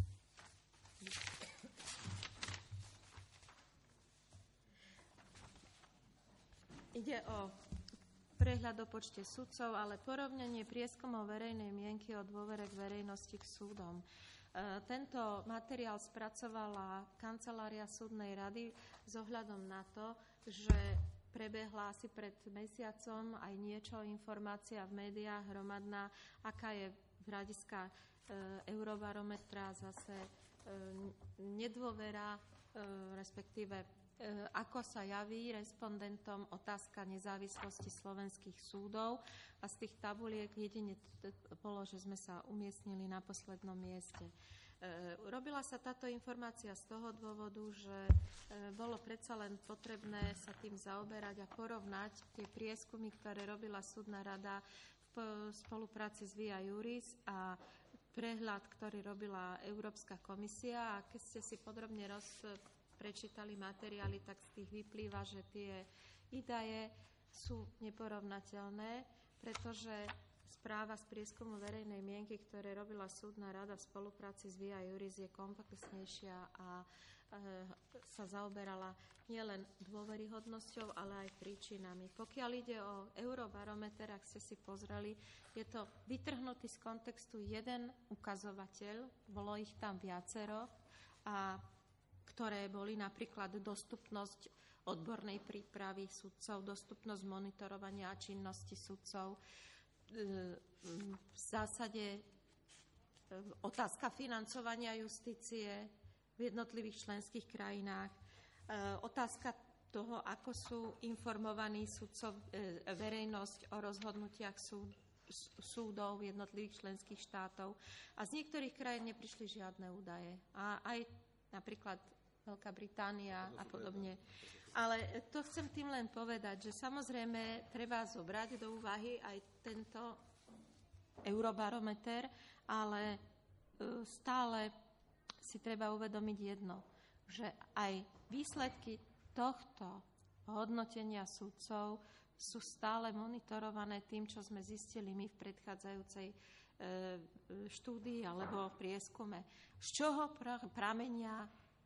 Ide o prehľad o počte sudcov, ale porovnanie prieskumov verejnej mienky o dôvere k verejnosti k súdom. E, tento materiál spracovala kancelária súdnej rady s ohľadom na to, že prebehla asi pred mesiacom aj niečo, informácia v médiách hromadná, aká je v hľadiska e, Eurobarometra zase e, nedôvera, e, respektíve ako sa javí respondentom otázka nezávislosti slovenských súdov a z tých tabuliek jedine bolo, že sme sa umiestnili na poslednom mieste. Robila sa táto informácia z toho dôvodu, že bolo predsa len potrebné sa tým zaoberať a porovnať tie prieskumy, ktoré robila súdna rada v spolupráci s Via Juris a prehľad, ktorý robila Európska komisia. A keď ste si podrobne roz prečítali materiály, tak z tých vyplýva, že tie údaje sú neporovnateľné, pretože správa z prieskumu verejnej mienky, ktoré robila súdna rada v spolupráci s Via Juris, je komplexnejšia a e, sa zaoberala nielen dôveryhodnosťou, ale aj príčinami. Pokiaľ ide o Eurobarometer, ak ste si pozreli, je to vytrhnutý z kontextu jeden ukazovateľ, bolo ich tam viacero, a ktoré boli napríklad dostupnosť odbornej prípravy sudcov, dostupnosť monitorovania a činnosti sudcov, v zásade otázka financovania justície v jednotlivých členských krajinách, otázka toho, ako sú informovaní sudcov, verejnosť o rozhodnutiach súd, súdov jednotlivých členských štátov. A z niektorých krajín neprišli žiadne údaje. A aj napríklad Veľká Británia a podobne. Ale to chcem tým len povedať, že samozrejme treba zobrať do úvahy aj tento Eurobarometer, ale stále si treba uvedomiť jedno, že aj výsledky tohto hodnotenia sudcov sú stále monitorované tým, čo sme zistili my v predchádzajúcej štúdii alebo v prieskume. Z čoho pramenia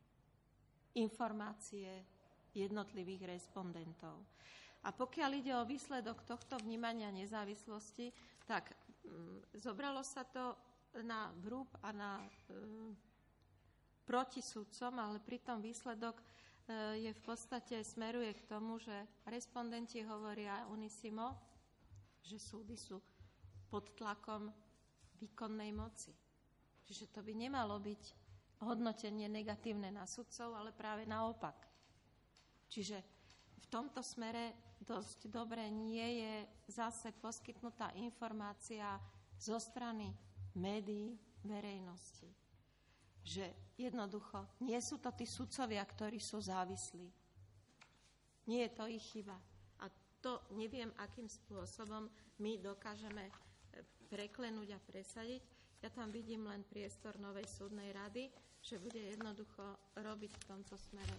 informácie jednotlivých respondentov. A pokiaľ ide o výsledok tohto vnímania nezávislosti, tak mm, zobralo sa to na vrúb a na e, proti sudcom, ale pritom výsledok e, je v podstate smeruje k tomu, že respondenti hovoria unisimo, že súdy sú pod tlakom výkonnej moci. Čiže to by nemalo byť hodnotenie negatívne na sudcov, ale práve naopak. Čiže v tomto smere dosť dobre nie je zase poskytnutá informácia zo strany médií verejnosti. Že jednoducho nie sú to tí sudcovia, ktorí sú závislí. Nie je to ich chyba. A to neviem, akým spôsobom my dokážeme preklenúť a presadiť. Ja tam vidím len priestor novej súdnej rady, že bude jednoducho robiť v tomto smere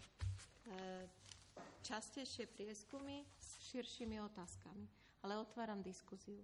častejšie prieskumy s širšími otázkami. Ale otváram diskuziu.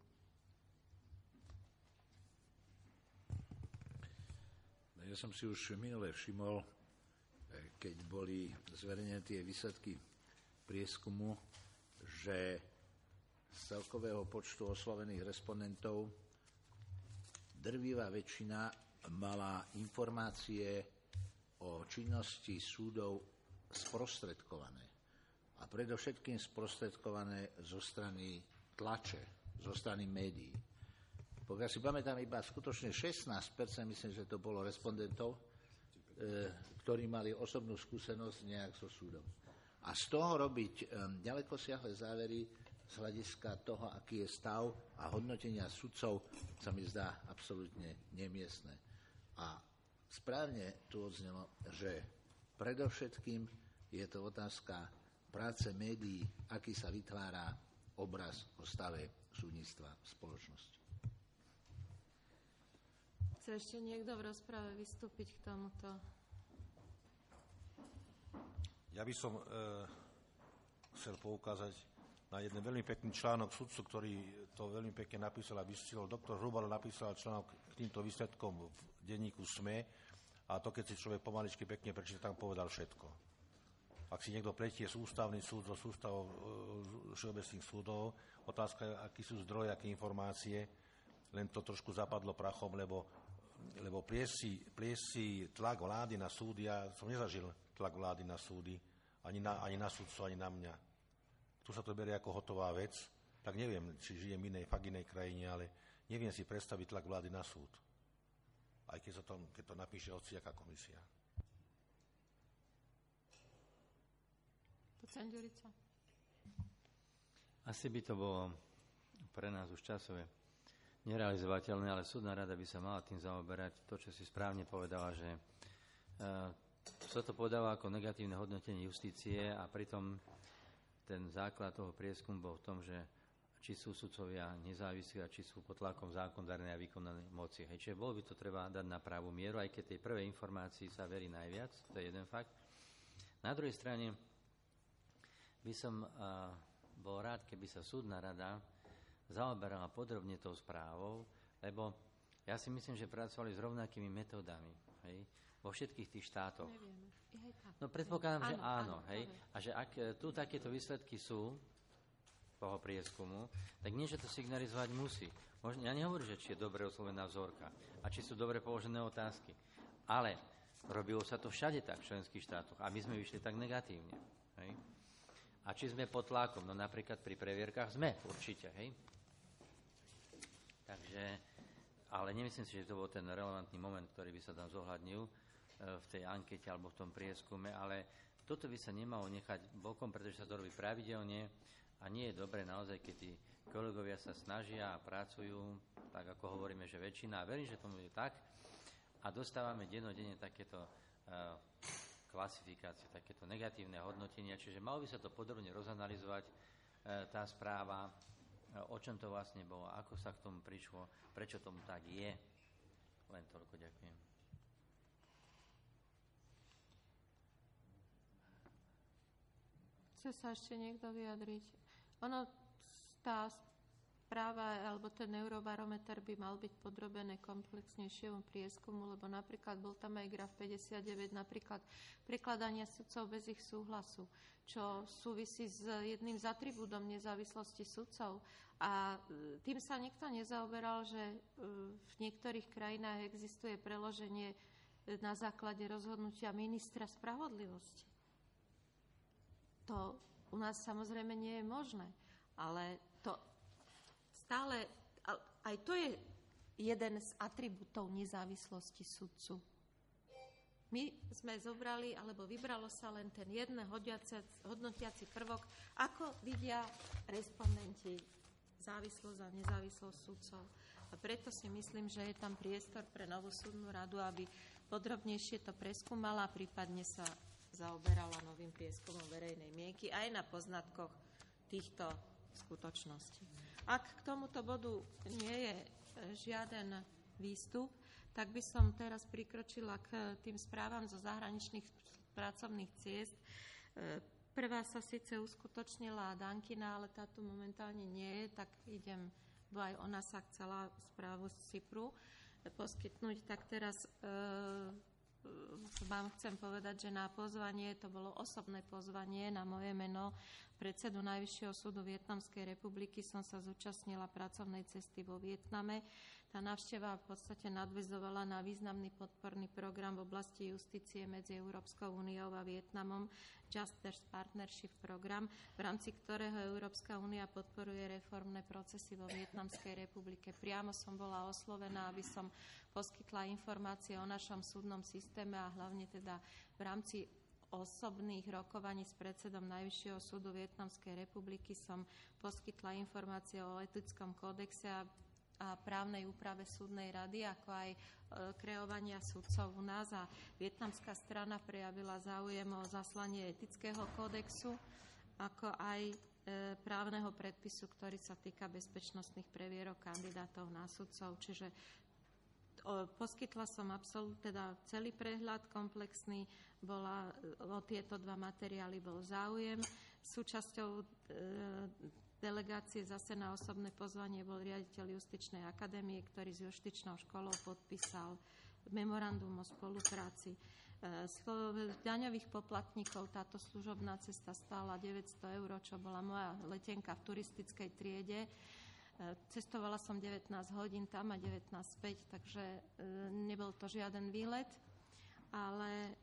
Ja som si už minule všimol, keď boli zverejnené tie výsledky prieskumu, že z celkového počtu oslovených respondentov drvivá väčšina mala informácie o činnosti súdov sprostredkované. A predovšetkým sprostredkované zo strany tlače, zo strany médií. Pokiaľ si pamätám, iba skutočne šestnásť percent, myslím, že to bolo respondentov, e, ktorí mali osobnú skúsenosť nejak so súdom. A z toho robiť e, ďalekosiahle závery z hľadiska toho, aký je stav a hodnotenia sudcov, sa mi zdá absolútne nemiestne. A správne tu odznelo, že predovšetkým je to otázka práce médií, aký sa vytvára obraz o stave súdnictva v spoločnosti. Chce ešte niekto v rozprave vystúpiť k tomuto? Ja by som e, chcel poukázať na jeden veľmi pekný článok sudcu, ktorý to veľmi pekne napísal a vystihol. Doktor Hrubal napísal článok k týmto výsledkom v denníku SME a to, keď si človek pomaličky pekne prečíta, tam povedal všetko. Ak si niekto pletie sústavný súd so sústavou e, všeobecných súdov, otázka je, aký sú zdroje, aké informácie, len to trošku zapadlo prachom, lebo, lebo pliesi, pliesi tlak vlády na súdy, ja som nezažil tlak vlády na súdy, ani na, ani na súdcu, ani na mňa. Tu sa to berie ako hotová vec, tak neviem, či žijem v inej, fakt inej krajine, ale neviem si predstaviť tlak vlády na súd. Aj keď, sa to, keď to napíše hociaká komisia. Asi by to bolo pre nás už časové nerealizovateľné, ale súdna rada by sa mala tým zaoberať. To, čo si správne povedala, že sa to podáva ako negatívne hodnotenie justície a pritom ten základ toho prieskumu bol v tom, že či sú sudcovia nezávislí a či sú pod tlakom zákonodárnej a výkonnej moci. Hej, čiže bolo by to treba dať na pravú mieru, aj keď tej prvej informácii sa verí najviac, to je jeden fakt. Na druhej strane by som bol rád, keby sa súdna rada zaoberala podrobne tou správou, lebo ja si myslím, že pracovali s rovnakými metódami, hej, vo všetkých tých štátoch. No predpokladám, že áno, hej, a že ak tu takéto výsledky sú toho prieskumu, tak nie, že to signalizovať musí. Možno, ja nehovorím, že či je dobre oslovená vzorka a či sú dobre položené otázky, ale robilo sa to všade tak v členských štátoch a my sme vyšli tak negatívne. Hej. A či sme pod tlakom? No napríklad pri previerkách sme, určite, hej. Takže, ale nemyslím si, že to bol ten relevantný moment, ktorý by sa tam zohľadnil v tej ankete alebo v tom prieskume, ale toto by sa nemalo nechať bokom, pretože sa to robí pravidelne a nie je dobre naozaj, keď tí kolegovia sa snažia a pracujú, tak ako hovoríme, že väčšina, a verím, že tomu je tak, a dostávame dennodenne takéto uh, klasifikácie, takéto negatívne hodnotenia, čiže malo by sa to podrobne rozanalizovať, uh, tá správa, uh, o čom to vlastne bolo, ako sa k tomu prišlo, prečo tomu tak je. Len toľko, ďakujem. Chce sa ešte niekto vyjadriť? Ono, tá správa alebo ten eurobarometer by mal byť podrobené komplexnejšiemu prieskumu, lebo napríklad bol tam aj graf päťdesiatdeväť, napríklad prekladania sudcov bez ich súhlasu, čo súvisí s jedným z atribútom nezávislosti sudcov. A tým sa nikto nezaoberal, že v niektorých krajinách existuje preloženie na základe rozhodnutia ministra spravodlivosti. To u nás samozrejme nie je možné, ale to stále, aj to je jeden z atribútov nezávislosti sudcu. My sme zobrali, alebo vybralo sa len ten jeden hodnotiaci prvok, ako vidia respondenti závislosť a nezávislosť sudcov. A preto si myslím, že je tam priestor pre novú súdnu radu, aby podrobnejšie to preskúmala a prípadne sa zaoberala novým prieskumom verejnej mienky aj na poznatkoch týchto skutočností. Ak k tomuto bodu nie je žiaden výstup, tak by som teraz prikročila k tým správam zo zahraničných pracovných ciest. Prvá sa síce uskutočnila Dankina, ale táto momentálne nie je, tak idem, bo aj ona sa chcela správu z Cypru poskytnúť, tak teraz e, vám chcem povedať, že na pozvanie, to bolo osobné pozvanie na moje meno predsedu Najvyššieho súdu Vietnamskej republiky, som sa zúčastnila pracovnej cesty vo Vietname. Tá návšteva v podstate nadväzovala na významný podporný program v oblasti justície medzi Európskou úniou a Vietnamom, Justice Partnership Program, v rámci ktorého Európska únia podporuje reformné procesy vo Vietnamskej republike. Priamo som bola oslovená, aby som poskytla informácie o našom súdnom systéme a hlavne teda v rámci osobných rokovaní s predsedom Najvyššieho súdu Vietnamskej republiky som poskytla informácie o etickom kódexe a a právnej úprave súdnej rady, ako aj e, kreovania sudcov u nás. A vietnamská strana prejavila záujem o zaslanie etického kódexu, ako aj e, právneho predpisu, ktorý sa týka bezpečnostných previerok kandidátov na sudcov. Čiže o, poskytla som absolútne teda celý prehľad komplexný, bola, o tieto dva materiály bol záujem. Súčasťou e, delegácie zase na osobné pozvanie bol riaditeľ Justičnej akadémie, ktorý s Justičnou školou podpísal memorandum o spolupráci. Z daňových poplatníkov táto služobná cesta stála deväťsto eur, čo bola moja letenka v turistickej triede. Cestovala som devätnásť hodín tam a devätnásť späť, takže nebol to žiaden výlet, ale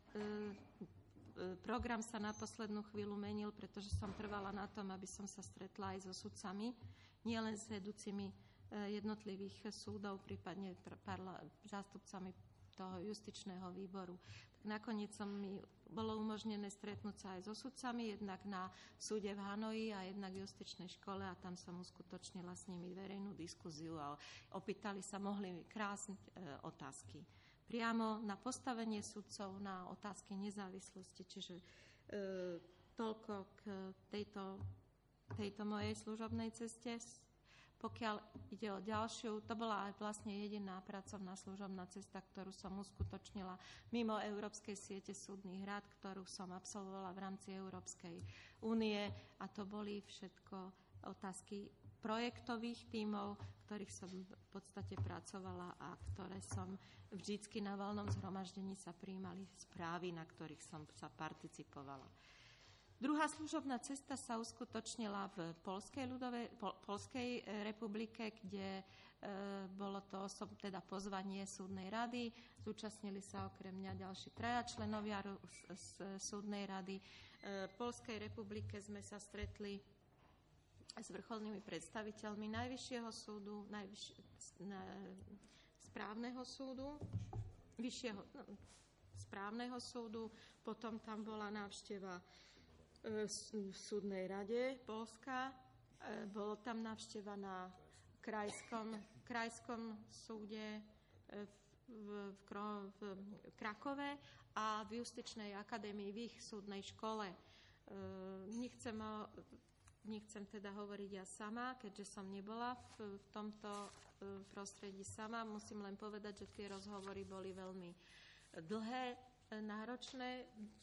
program sa na poslednú chvíľu menil, pretože som trvala na tom, aby som sa stretla aj so sudcami, nielen s vedúcimi jednotlivých súdov, prípadne parla, zástupcami toho justičného výboru. Tak nakoniec som mi bolo umožnené stretnúť sa aj so sudcami, jednak na súde v Hanoji a jednak v justičnej škole a tam som uskutočnila s nimi verejnú diskuziu a opýtali sa, mohli mi krásne e, otázky. Priamo na postavenie sudcov, na otázky nezávislosti. Čiže e, toľko k tejto, tejto mojej služobnej ceste. Pokiaľ ide o ďalšiu, to bola aj vlastne jediná pracovná služobná cesta, ktorú som uskutočnila mimo Európskej siete súdnych rád, ktorú som absolvovala v rámci Európskej únie, a to boli všetko otázky projektových tímov, ktorých som v podstate pracovala a ktoré som vždycky na valnom zhromaždení sa prijímali správy, na ktorých som sa participovala. Druhá služobná cesta sa uskutočnila v Poľskej ľudovej, Pol, Poľskej republike, kde e, bolo to osob, teda pozvanie súdnej rady. Zúčastnili sa okrem mňa ďalší traja členovia z, z súdnej rady. E, v Poľskej republike sme sa stretli s vrcholnými predstaviteľmi Najvyššieho súdu, najvyš, na, správneho súdu, vyššieho no, správneho súdu, potom tam bola návšteva v súdnej rade Poľska. Bolo tam návšteva na krajskom, krajskom súde v, v, v, v Krakove a v Justičnej akadémii v ich súdnej škole. Nechcem, nechcem teda hovoriť ja sama, keďže som nebola v, v tomto prostredí sama. Musím len povedať, že tie rozhovory boli veľmi dlhé, náročné.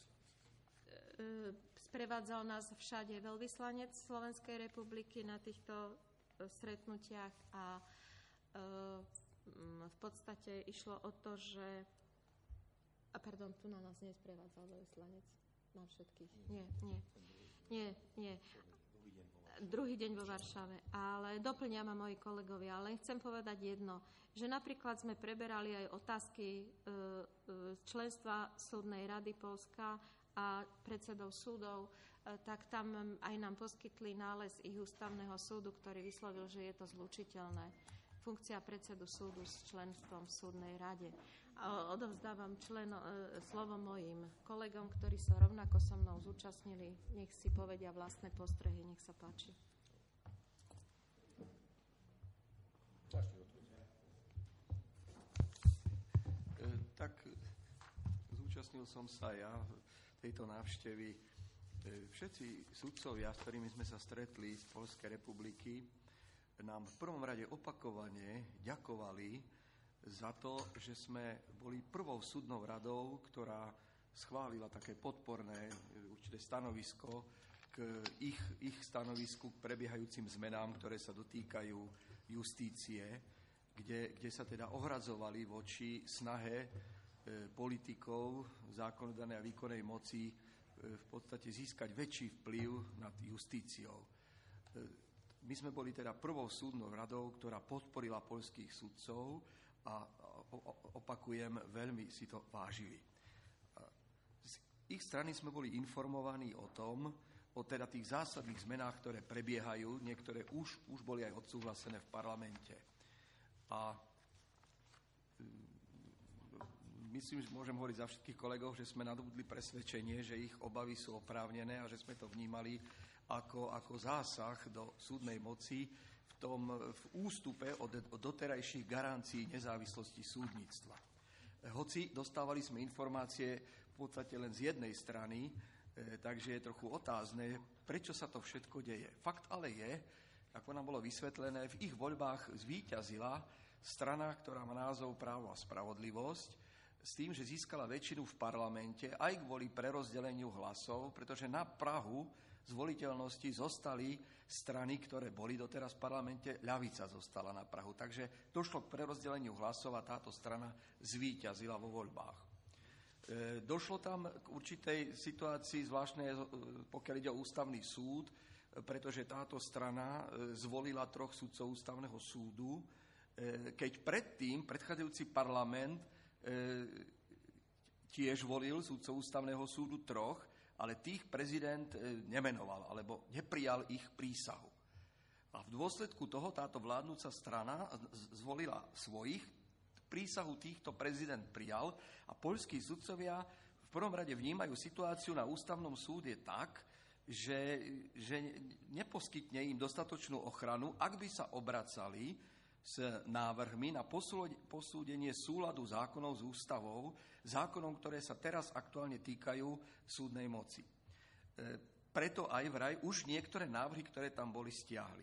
Sprevádzal nás všade veľvyslanec Slovenskej republiky na týchto stretnutiach a v podstate išlo o to, že... A pardon, tu na nás nesprevádzal veľvyslanec na všetkých. Nie, nie, nie, nie. Druhý deň vo Varšave, ale doplňa ma moji kolegovia. Ale chcem povedať jedno, že napríklad sme preberali aj otázky členstva Súdnej rady Poľska a predsedov súdov, tak tam aj nám poskytli nález ich ústavného súdu, ktorý vyslovil, že je to zlučiteľné. Funkcia predsedu súdu s členstvom v súdnej rade. A odovzdávam členo, slovo mojim kolegom, ktorí sa rovnako so mnou zúčastnili. Nech si povedia vlastné postrehy. Nech sa páči. Tak zúčastnil som sa ja tejto návštevy. Všetci sudcovia, s ktorými sme sa stretli z Poľskej republiky, nám v prvom rade opakovane ďakovali za to, že sme boli prvou súdnou radou, ktorá schválila také podporné určité stanovisko k ich, ich stanovisku k prebiehajúcim zmenám, ktoré sa dotýkajú justície, kde, kde sa teda ohradzovali voči snahe politikov zákonodárnej a výkonnej moci v podstate získať väčší vplyv nad justíciou. My sme boli teda prvou súdnou radou, ktorá podporila poľských sudcov a opakujem, veľmi si to vážili. Z ich strany sme boli informovaní o tom, o teda tých zásadných zmenách, ktoré prebiehajú, niektoré už, už boli aj odsúhlasené v parlamente. A myslím, že môžem hovoriť za všetkých kolegov, že sme nadobudli presvedčenie, že ich obavy sú oprávnené a že sme to vnímali ako, ako zásah do súdnej moci v tom v ústupe od, od doterajších garancií nezávislosti súdnictva. Hoci dostávali sme informácie v podstate len z jednej strany, e, takže je trochu otázne, prečo sa to všetko deje. Fakt ale je, ako nám bolo vysvetlené, v ich voľbách zvíťazila strana, ktorá má názov Právo a spravodlivosť, s tým, že získala väčšinu v parlamente aj kvôli prerozdeleniu hlasov, pretože na prahu zvoliteľnosti zostali strany, ktoré boli doteraz v parlamente, ľavica zostala na prahu. Takže došlo k prerozdeleniu hlasov a táto strana zvíťazila vo voľbách. E, došlo tam k určitej situácii zvláštnej, pokiaľ ide o ústavný súd, pretože táto strana zvolila troch sudcov ústavného súdu, e, keď predtým predchádzajúci parlament tiež volil sudcov ústavného súdu troch, ale tých prezident nemenoval, alebo neprijal ich prísahu. A v dôsledku toho táto vládnúca strana zvolila svojich, prísahu týchto prezident prijal a poľskí sudcovia v prvom rade vnímajú situáciu na ústavnom súde tak, že, že neposkytne im dostatočnú ochranu, ak by sa obracali s návrhmi na posúdenie súladu zákonov s ústavou, zákonom, ktoré sa teraz aktuálne týkajú súdnej moci. E, preto aj vraj už niektoré návrhy, ktoré tam boli, stiahli.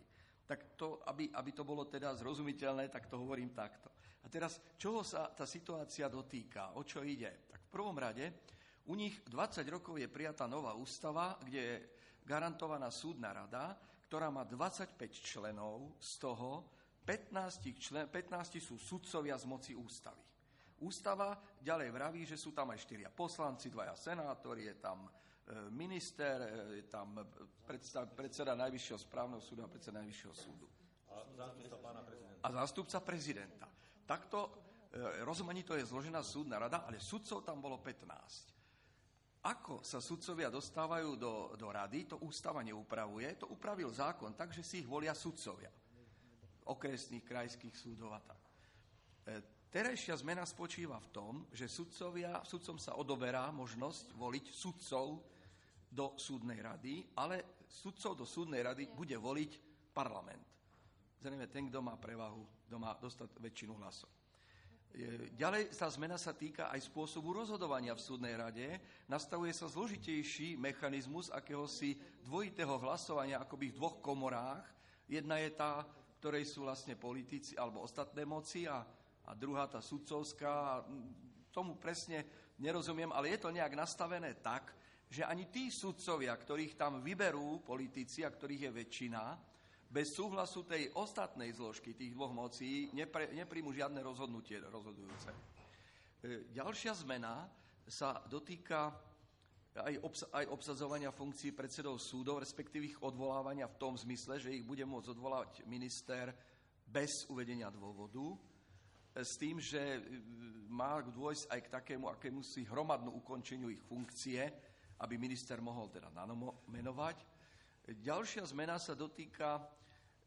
Tak to, aby, aby to bolo teda zrozumiteľné, tak to hovorím takto. A teraz, čoho sa tá situácia dotýka? O čo ide? Tak v prvom rade, u nich dvadsať rokov je prijatá nová ústava, kde je garantovaná súdna rada, ktorá má dvadsaťpäť členov, z toho pätnásť, člen, pätnásť sú sudcovia z moci ústavy. Ústava ďalej vraví, že sú tam aj štyria poslanci, dvaja senátori, je tam minister, je tam predstav, predseda Najvyššieho správneho súdu a predseda Najvyššieho súdu. A zástupca pána prezidenta. A zástupca prezidenta. Takto e, rozmanito je zložená súdna rada, ale sudcov tam bolo pätnásť. Ako sa sudcovia dostávajú do, do rady, to ústava neupravuje, to upravil zákon tak, že si ich volia sudcovia okresných, krajských súdov a tak. E, terajšia zmena spočíva v tom, že sudcovia, sudcom sa odoberá možnosť voliť sudcov do súdnej rady, ale sudcov do súdnej rady bude voliť parlament. Zrejme ten, kto má prevahu, kto má dostať väčšinu hlasov. Ďalej tá zmena sa týka aj spôsobu rozhodovania v súdnej rade. Nastavuje sa zložitejší mechanizmus akéhosi dvojitého hlasovania akoby v dvoch komorách. Jedna je tá, v ktorej sú vlastne politici alebo ostatné moci a, a druhá tá sudcovská. Tomu presne nerozumiem, ale je to nejak nastavené tak, že ani tí sudcovia, ktorých tam vyberú politici a ktorých je väčšina, bez súhlasu tej ostatnej zložky, tých dvoch mocí, nepre, nepríjmu žiadne rozhodnutie rozhodujúce. E, ďalšia zmena sa dotýka aj, obsa, aj obsadzovania funkcií predsedov súdov, respektíve ich odvolávania v tom zmysle, že ich bude môcť odvolať minister bez uvedenia dôvodu, e, s tým, že má dôjsť aj k takému akémusi hromadnú ukončeniu ich funkcie, aby minister mohol teda nanomenovať. Ďalšia zmena sa dotýka e,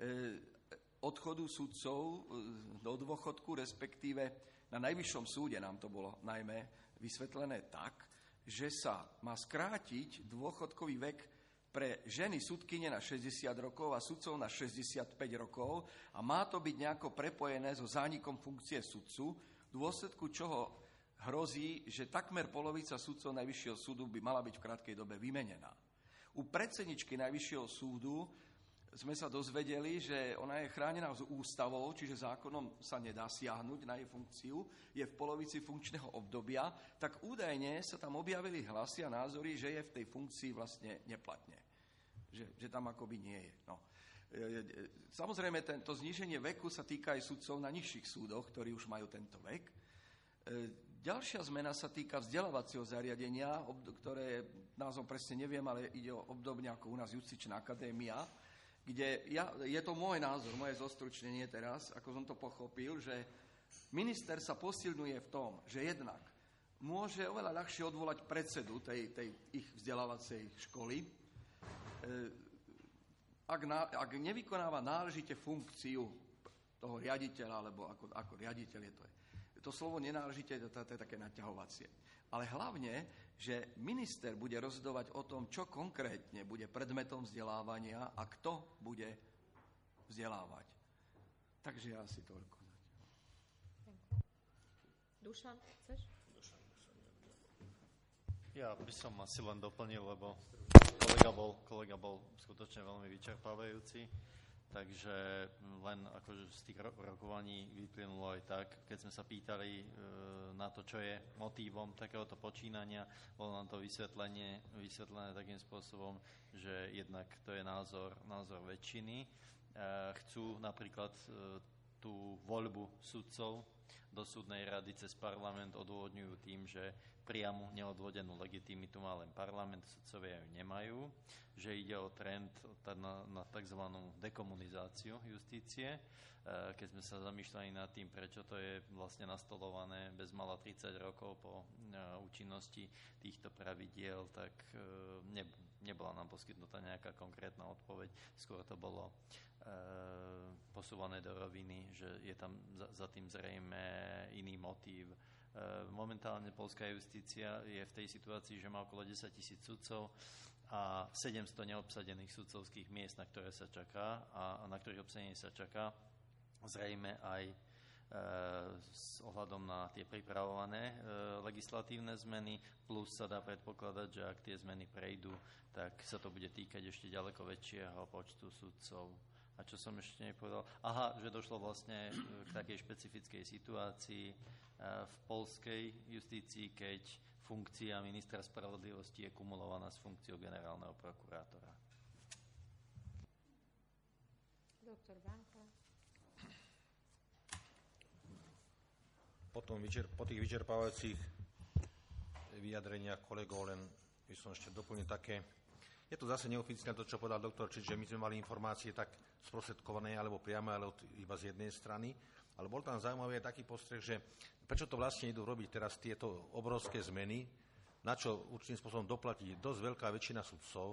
odchodu sudcov do dôchodku, respektíve na Najvyššom súde nám to bolo najmä vysvetlené tak, že sa má skrátiť dôchodkový vek pre ženy sudkyne na šesťdesiat rokov a sudcov na šesťdesiatpäť rokov a má to byť nejako prepojené so zánikom funkcie sudcu, v dôsledku čoho hrozí, že takmer polovica sudcov Najvyššieho súdu by mala byť v krátkej dobe vymenená. U predsedničky Najvyššieho súdu sme sa dozvedeli, že ona je chránená ústavou, čiže zákonom sa nedá siahnuť na jej funkciu, je v polovici funkčného obdobia, tak údajne sa tam objavili hlasy a názory, že je v tej funkcii vlastne neplatne. Že, že tam akoby nie je. No. Samozrejme, to zníženie veku sa týka aj sudcov na nižších súdoch, ktorí už majú tento vek. Ďalšia zmena sa týka vzdelávacieho zariadenia, ktoré názvom presne neviem, ale ide o obdobne ako u nás Justičná akadémia, kde ja, je to môj názor, moje zostručnenie teraz, ako som to pochopil, že minister sa posilňuje v tom, že jednak môže oveľa ľahšie odvolať predsedu tej, tej ich vzdelávacej školy, ak, na, ak nevykonáva náležite funkciu toho riaditeľa, alebo ako, ako riaditeľ je to je. To slovo nenáležite, to, to, to je také naťahovacie. Ale hlavne, že minister bude rozhodovať o tom, čo konkrétne bude predmetom vzdelávania a kto bude vzdelávať. Takže ja asi toľko. Dušan, chceš? Ja by som asi len doplnil, lebo kolega bol, kolega bol skutočne veľmi vyčerpávajúci. Takže len akože z tých rokovaní vyplynulo aj tak, keď sme sa pýtali e, na to, čo je motívom takéhoto počínania, bolo nám to vysvetlenie, vysvetlené takým spôsobom, že jednak to je názor, názor väčšiny. E, chcú napríklad e, tú voľbu sudcov do súdnej rady cez parlament odôvodňujú tým, že priamu neodvodenú legitimitu má len parlament, sudcovia ju nemajú, že ide o trend na, na tzv. Dekomunizáciu justície. Keď sme sa zamýšľali nad tým, prečo to je vlastne nastolované bezmála tridsať rokov po účinnosti týchto pravidiel, tak ne, nebola nám poskytnutá nejaká konkrétna odpoveď. Skôr to bolo posúvané do roviny, že je tam za, za tým zrejme iný motív. Momentálne poľská justícia je v tej situácii, že má okolo desať tisíc sudcov a sedemsto neobsadených sudcovských miest, na ktoré sa čaká a na ktorých obsadenie sa čaká. Zrejme aj e, s ohľadom na tie pripravované e, legislatívne zmeny, plus sa dá predpokladať, že ak tie zmeny prejdú, tak sa to bude týkať ešte ďaleko väčšieho počtu sudcov A čo som ešte nepovedal? Aha, že došlo vlastne k takej špecifickej situácii v poľskej justícii, keď funkcia ministra spravodlivosti je kumulovaná s funkciou generálneho prokurátora. Doktor Banko. Po, tom, po tých vyčerpávajúcich vyjadreniach kolegov len by som ešte doplnil také. Je to zase neoficiálne to, čo povedal doktor Čič, že my sme mali informácie tak sprostredkované alebo priame, ale iba z jednej strany. Ale bol tam zaujímavý aj taký postreh, že prečo to vlastne idú robiť teraz tieto obrovské zmeny, na čo určitým spôsobom doplatí dosť veľká väčšina sudcov,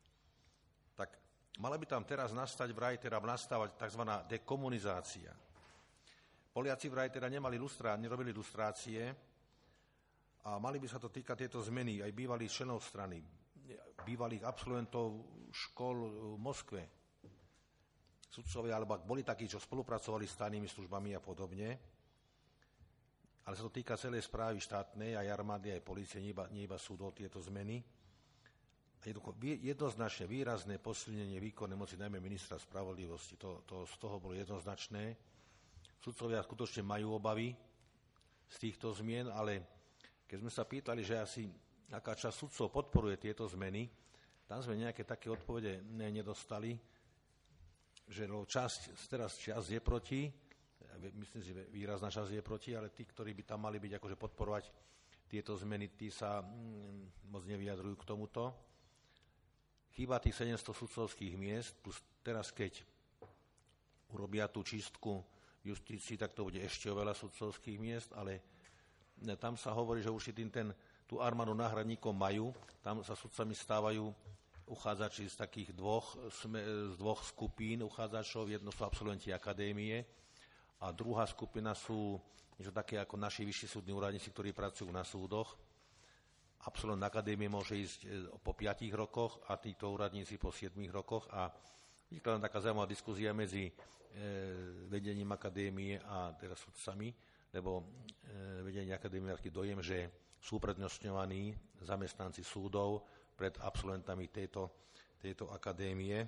tak mala by tam teraz nastať vraj, teda nastávať tzv. Dekomunizácia. Poliaci vraj teda nemali lustrá, nerobili lustrácie a mali by sa to týkať tieto zmeny aj bývalých členov strany, bývalých absolventov škôl v Moskve. Sudcovia, alebo boli takí, čo spolupracovali s tajnými službami a podobne, ale sa to týka celej správy štátnej, aj armády, aj polície, nie iba, nie iba súdov, tieto zmeny. Jednoznačne výrazné posilnenie výkonnej moci, najmä ministra spravodlivosti. To, to, z toho bolo jednoznačné. Sudcovia skutočne majú obavy z týchto zmien, ale keď sme sa pýtali, že asi aká časť sudcov podporuje tieto zmeny, tam sme nejaké také odpovede nedostali, že časť, teraz časť je proti, myslím si, že výrazná časť je proti, ale tí, ktorí by tam mali byť akože podporovať tieto zmeny, tí sa mm, moc nevyjadrujú k tomuto. Chýba tých sedemsto sudcovských miest, plus teraz, keď urobia tú čistku v justícii, tak to bude ešte oveľa sudcovských miest, ale tam sa hovorí, že určitým ten, tú armádu náhradníkov majú, tam sa sudcami stávajú uchádzači z takých dvoch, z dvoch skupín uchádzačov, jedno sú absolventi akadémie a druhá skupina sú niečo také ako naši vyšší súdni úradníci, ktorí pracujú na súdoch. Absolvent akadémie môže ísť po piatich rokoch a títo úradníci po siedmich rokoch a vznikla taká zaujímavá diskuzia medzi e, vedením akadémie a teraz sudcami, lebo e, vedenie akadémie taký dojem, že sú uprednostňovaní zamestnanci súdov pred absolventami tejto, tejto akadémie.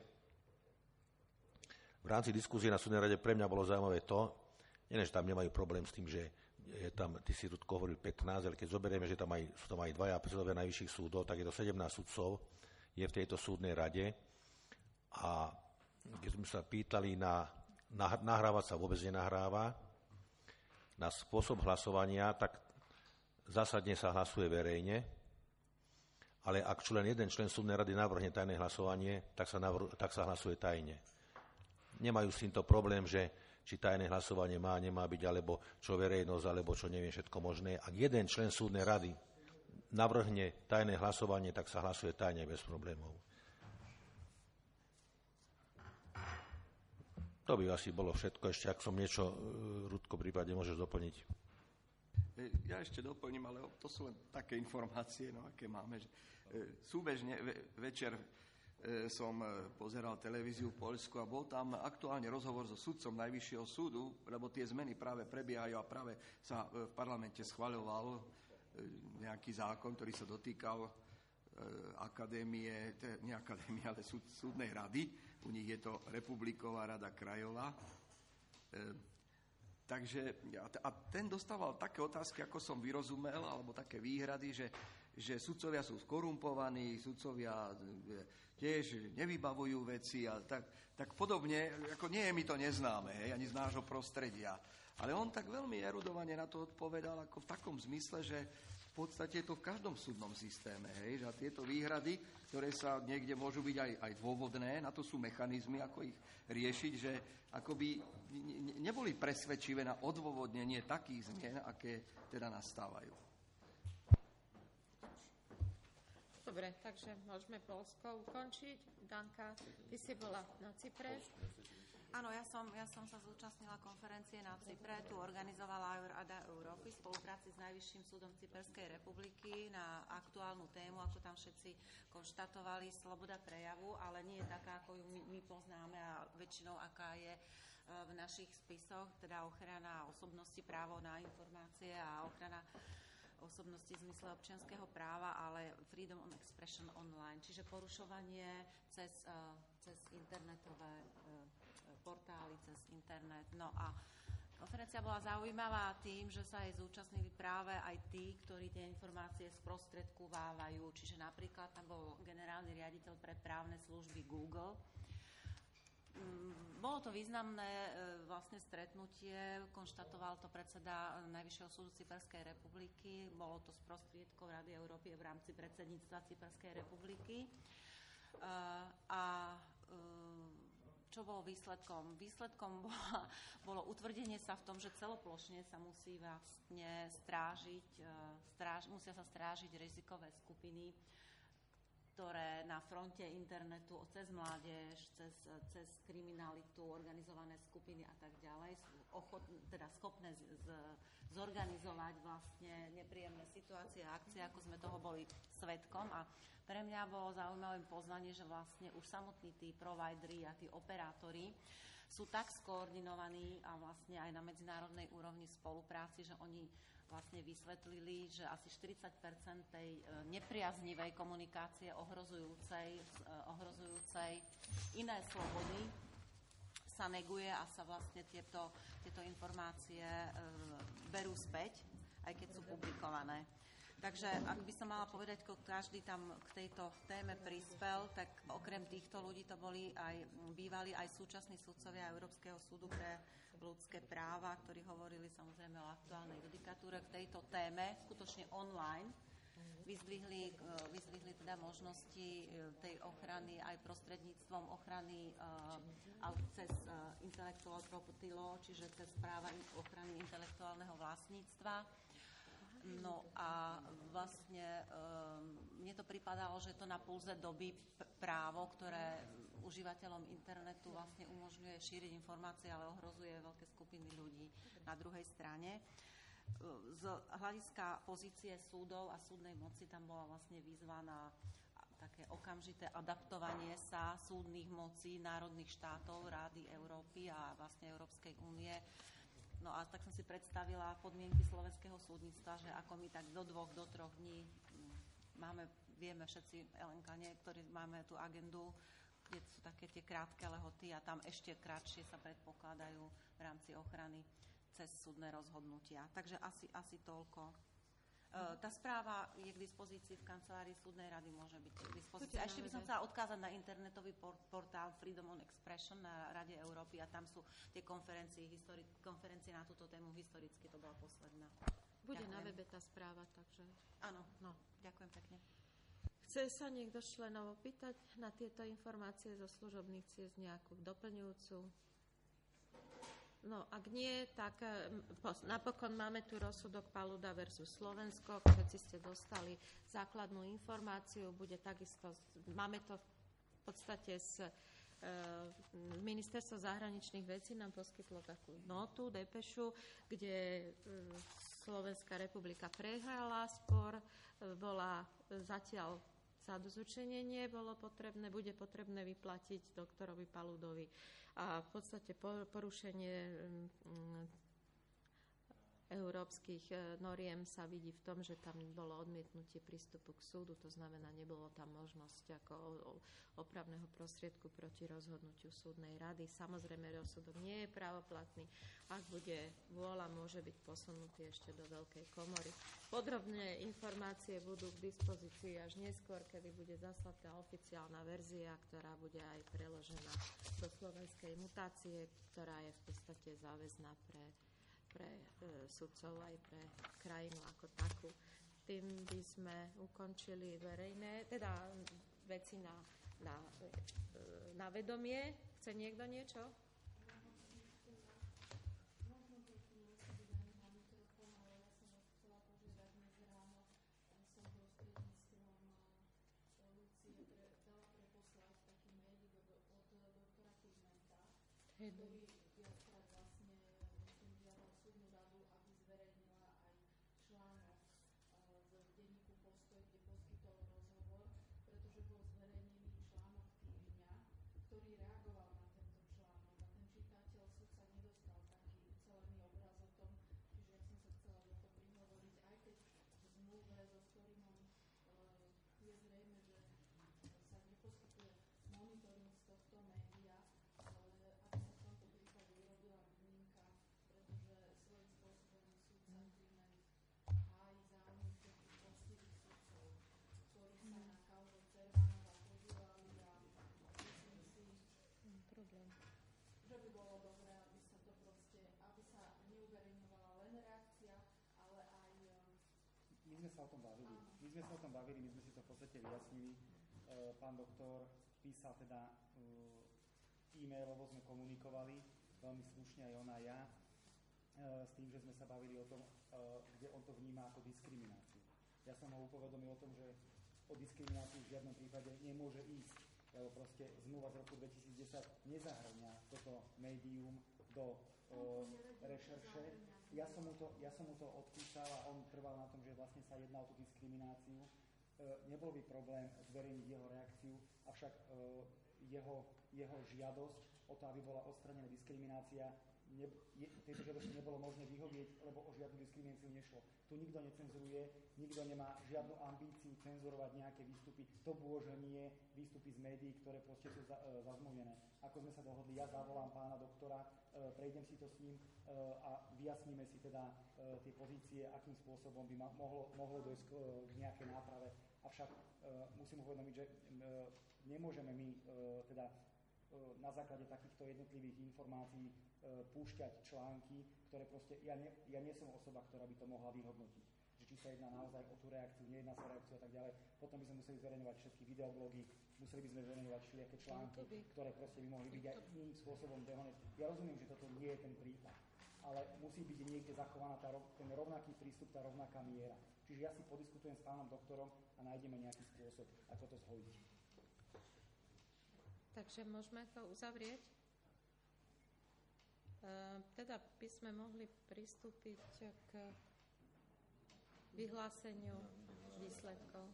V rámci diskusie na súdnej rade pre mňa bolo zaujímavé to, nie, že tam nemajú problém s tým, že je tam, ty si Rudko hovoril pätnásť, ale keď zoberieme, že tam aj, sú tam aj dvaja predsedovia najvyšších súdov, tak je to sedemnásť sudcov, je v tejto súdnej rade. A keď sme sa pýtali na, na nahrávať sa vôbec nenahráva, na spôsob hlasovania, tak zásadne sa hlasuje verejne, ale ak len jeden člen súdnej rady navrhne tajné hlasovanie, tak sa, navr- tak sa hlasuje tajne. Nemajú s týmto problém, že či tajné hlasovanie má, nemá byť, alebo čo verejnosť, alebo čo neviem, všetko možné. Ak jeden člen súdnej rady navrhne tajné hlasovanie, tak sa hlasuje tajne bez problémov. To by asi bolo všetko. Ešte, ak som niečo, Rudko, prípade môžeš doplniť. Ja ešte doplním, ale to sú len také informácie, no, aké máme. Že, e, súbežne ve, večer e, som pozeral televíziu v Poľsku a bol tam aktuálne rozhovor so sudcom Najvyššieho súdu, lebo tie zmeny práve prebiehajú a práve sa v parlamente schvaľoval e, nejaký zákon, ktorý sa dotýkal e, akadémie, te, nie akadémie, ale súd, súdnej rady. U nich je to Republiková rada krajová. E, Takže a ten dostával také otázky, ako som vyrozumel, alebo také výhrady, že, že sudcovia sú skorumpovaní, sudcovia tiež nevybavujú veci a tak, tak podobne, ako nie je mi to neznáme, hej, ani z nášho prostredia. Ale on tak veľmi erudovane na to odpovedal, ako v takom zmysle, že v podstate je to v každom súdnom systéme, hej, že tieto výhrady, ktoré sa niekde môžu byť aj, aj dôvodné, na to sú mechanizmy, ako ich riešiť, že akoby neboli presvedčivé na odôvodnenie takých zmien, aké teda nastávajú. Dobre, takže môžeme Poľsko ukončiť. Danka, ty si bola na Cypre. Áno, ja som, ja som sa zúčastnila konferencie na Cypre, tu organizovala Rada Európy v spolupráci s Najvyšším súdom Cyperskej republiky na aktuálnu tému, ako tam všetci konštatovali, sloboda prejavu, ale nie je taká, ako ju my, my poznáme a väčšinou aká je v našich spisoch, teda ochrana osobnosti, právo na informácie a ochrana osobnosti v zmysle občianskeho práva, ale freedom of expression online, čiže porušovanie cez, cez internetové portály, cez internet. No a konferencia bola zaujímavá tým, že sa jej zúčastnili práve aj tí, ktorí tie informácie sprostredkovávajú. Čiže napríklad tam bol generálny riaditeľ pre právne služby Google. Bolo to významné vlastne stretnutie, konštatoval to predseda Najvyššieho súdu Cyperskej republiky, bolo to z prostriedkov Rady Európy v rámci predsedníctva Cyperskej republiky. A čo bolo výsledkom? Výsledkom bola, bolo utvrdenie sa v tom, že celoplošne sa musí vlastne strážiť, stráž, musia sa strážiť rizikové skupiny, ktoré na fronte internetu cez mládež, cez, cez kriminalitu, organizované skupiny a tak ďalej sú ochot, teda schopné z, z, zorganizovať vlastne nepríjemné situácie a akcie, ako sme toho boli svedkom. A pre mňa bolo zaujímavé poznanie, že vlastne už samotní tí provideri a tí operátori sú tak skoordinovaní a vlastne aj na medzinárodnej úrovni v spolupráci, že oni vlastne vysvetlili, že asi štyridsať percent tej nepriaznivej komunikácie ohrozujúcej, ohrozujúcej iné slobody sa neguje a sa vlastne tieto, tieto informácie e, berú späť, aj keď sú publikované. Takže ak by som mala povedať, ako každý tam k tejto téme prispel, tak okrem týchto ľudí to boli aj bývali aj súčasní sudcovia Európskeho súdu pre ľudské práva, ktorí hovorili samozrejme o aktuálnej judikatúre k tejto téme, skutočne online. Vyzdvihli, vyzdvihli teda možnosti tej ochrany aj prostredníctvom ochrany uh, cez uh, intellectual property law, čiže cez práva ochrany intelektuálneho vlastníctva. No a vlastne um, mne to pripadalo, že to na pulze doby právo, ktoré užívateľom internetu vlastne umožňuje šíriť informácie, ale ohrozuje veľké skupiny ľudí na druhej strane. Z hľadiska pozície súdov a súdnej moci tam bola vlastne výzva na také okamžité adaptovanie sa súdnych mocí národných štátov, Rády Európy a vlastne Európskej únie. No a tak som si predstavila podmienky slovenského súdnictva, že ako my tak do dvoch, do troch dní máme, vieme všetci, Elenka, nie, ktorí máme tú agendu, kde sú také tie krátke lehoty a tam ešte krátšie sa predpokladajú v rámci ochrany cez súdne rozhodnutia. Takže asi, asi toľko. Uh, tá správa je k dispozícii v kancelárii súdnej rady, môže byť k dispozícii. A ešte by som chcela odkázať na internetový portál Freedom on Expression na Rade Európy a tam sú tie konferencie, histori- konferencie na túto tému, historicky to bola posledná. Bude ďakujem. Na webe tá správa, takže... Áno, no, ďakujem pekne. Chce sa niekto z členov opýtať na tieto informácie zo služobných ciest nejakú doplňujúcu? No, ak nie, tak napokon máme tu rozsudok Paluda versus Slovensko. Všetci ste dostali základnú informáciu. Bude takisto, máme to v podstate z e, Ministerstvo zahraničných vecí nám poskytlo takú notu, depešu, kde e, Slovenská republika prehrala spor, e, bola zatiaľ zadozučinenie bolo potrebné, bude potrebné vyplatiť doktorovi Paludovi. A v podstate porušenie európskych noriem sa vidí v tom, že tam bolo odmietnutie prístupu k súdu, to znamená, nebolo tam možnosť ako opravného prostriedku proti rozhodnutiu súdnej rady. Samozrejme, rozsudok nie je právoplatný. Ak bude vôľa, môže byť posunutý ešte do veľkej komory. Podrobné informácie budú k dispozícii až neskôr, kedy bude zaslatá oficiálna verzia, ktorá bude aj preložená do slovenskej mutácie, ktorá je v podstate záväzná pre pre e, sudcov aj pre krajinu ako takú. Tým by sme ukončili verejné, teda veci na, na, e, na vedomie. Chce niekto niečo? Hej. sa o tom bavili. My sme sa o tom bavili, my sme si to v podstate vyjasnili. Pán doktor písal teda e-mailovo, sme komunikovali, veľmi slušne aj on a ja, s tým, že sme sa bavili o tom, kde on to vníma ako diskrimináciu. Ja som ho upovedomil o tom, že o diskrimináciu v žiadnom prípade nemôže ísť, lebo proste zmluva z roku dvetisícdesať nezahŕňa toto médium do o, rešerše. Ja som, mu to, ja som mu to odpísal a on trval na tom, že vlastne sa jedná o tú diskrimináciu. E, nebol by problém zverejniť jeho reakciu, avšak e, jeho, jeho žiadosť o to, aby bola odstranená diskriminácia, ne, je, tejto žiadosti nebolo možné vyhovieť, lebo o žiadnu diskrimináciu nešlo. Tu nikto necenzuruje, nikto nemá žiadnu ambíciu cenzurovať nejaké výstupy. To bôže nie výstupy z médií, ktoré proste sú za, e, zazmluvené. Ako sme sa dohodli, ja zavolám pána doktora, e, prejdem si to s ním e, a vyjasníme si teda e, tie pozície, akým spôsobom by ma, mohlo, mohlo dojsť k, e, k nejakej náprave. Avšak e, musím uvedomiť, že e, nemôžeme my e, teda na základe takýchto jednotlivých informácií e, púšťať články, ktoré proste, ja nie, ja nie som osoba, ktorá by to mohla vyhodnotiť. Že či sa jedná naozaj o tú reakciu, nejedná sa o reakciu a tak ďalej. Potom by sme museli zverejňovať všetky videoblogy, museli by sme zverejňovať všelijaké články, ktoré proste by mohli byť aj iným spôsobom dehonestované. Ja rozumiem, že toto nie je ten prípad, ale musí byť niekde zachovaná tá, ten rovnaký prístup, tá rovnaká miera. Čiže ja si podiskutujem s pánom doktorom a nájdeme nejaký spôsob, ako to zhojiť. Takže môžeme to uzavrieť. E, teda by sme mohli pristúpiť k vyhláseniu výsledkov.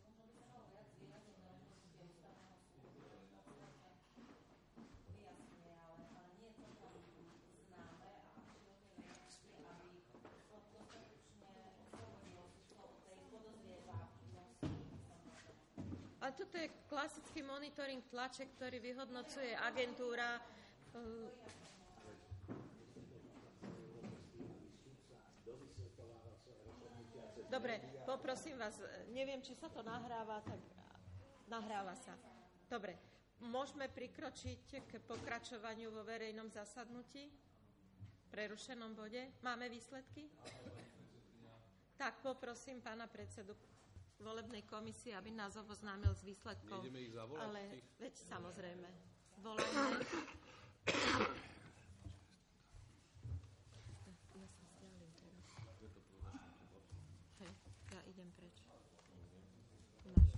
A toto je klasický monitoring tlače, ktorý vyhodnocuje agentúra. Dobre, poprosím vás, neviem, či sa to nahráva, tak nahráva sa. Dobre, môžeme prikročiť k pokračovaniu vo verejnom zasadnutí? V prerušenom bode? Máme výsledky? Tak, poprosím pána predsedu volebnej komisie, aby nás oboznámil s výsledkom. Nejdeme ich zavolať? Ale veď samozrejme. Volajme. Ja sa vzdialím teraz. Hej, ja idem preč. Máš.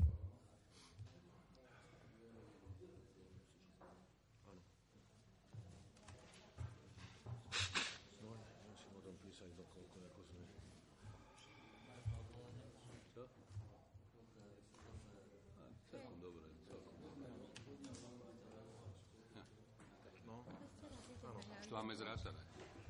No, musím o tom písať dokoľko, ako sme. Celkom dobre, celkom dobre. No, áno. Už to máme zrátané.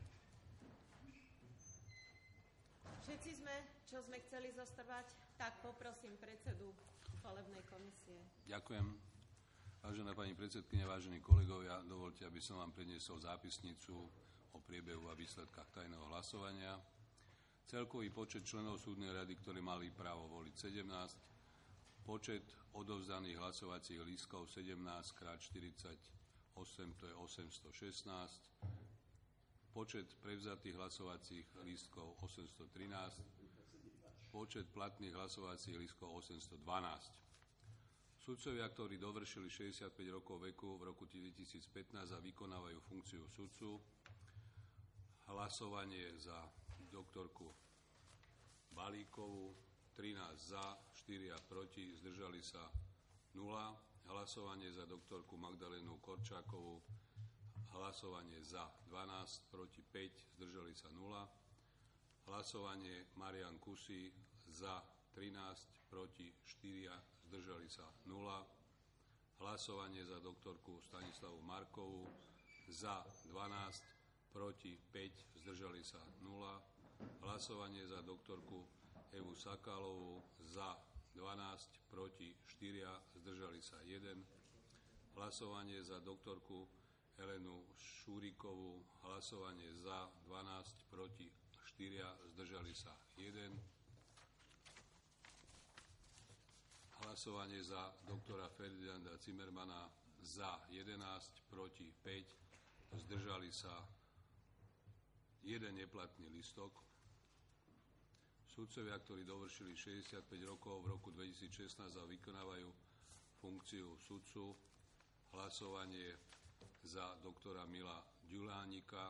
Všetci sme, čo sme chceli zostavať, tak poprosím predsedu volebnej komisie. Ďakujem. Vážená pani predsedkyňa, vážení kolegovia, dovolte, aby som vám predniesol zápisnicu o priebehu a výsledkách tajného hlasovania. Celkový počet členov súdnej rady, ktorí mali právo voliť sedemnásť, počet odovzdaných hlasovacích lístkov sedemnásť krát štyridsaťosem, to je osemstošestnásť, počet prevzatých hlasovacích lístkov osemstotrinásť, počet platných hlasovacích lístkov osemstodvanásť. Sudcovia, ktorí dovršili šesťdesiatpäť rokov veku v roku dvetisícpätnásť a vykonávajú funkciu sudcu, hlasovanie za doktorku Balíkovú, trinásť za, štyria proti, zdržali sa nula. Hlasovanie za doktorku Magdalénu Korčákovú, hlasovanie za dvanásť, proti päť, zdržali sa nula. Hlasovanie Marian Kusy za trinásť, proti štyria, zdržali sa nula. Hlasovanie za doktorku Stanislavu Markovú za dvanásť, proti päť, zdržali sa nula. Hlasovanie za doktorku Evu Sakálovú za dvanásť, proti štyria, zdržali sa jeden. Hlasovanie za doktorku Helenu Šúrikovú, hlasovanie za dvanásť, proti štyria, zdržali sa jeden. Hlasovanie za doktora Ferdinanda Zimmermana za jedenásť, proti päť, zdržali sa jeden neplatný listok. Sudcovia, ktorí dovršili šesťdesiatpäť rokov v roku dvetisícšestnásť a vykonávajú funkciu sudcu. Hlasovanie za doktora Mila Ďulánika.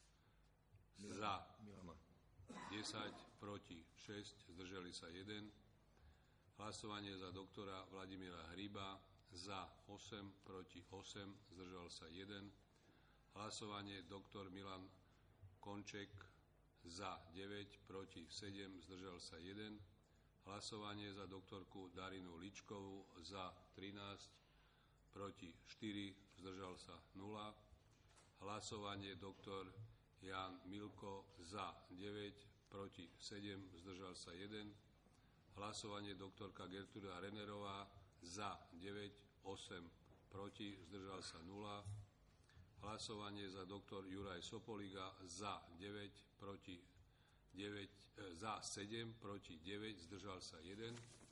Za desať, proti šesť, zdržali sa jeden. Hlasovanie za doktora Vladimíra Hríba. Za osem, proti osem, zdržal sa jeden. Hlasovanie doktor Milan Konček. Za deväť, proti sedem, zdržal sa jeden. Hlasovanie za doktorku Darinu Ličkovú. Za trinásť, proti štyri, zdržal sa nula. Hlasovanie doktor Jan Milko. Za deväť, proti sedem, zdržal sa jeden. Hlasovanie doktorka Gertruda Rennerová. Za deväť, osem, proti, zdržal sa nula. Hlasovanie za doktor Juraj Sopoliga. Za deväť, proti deväť, e, za sedem, proti deväť, zdržal sa jeden.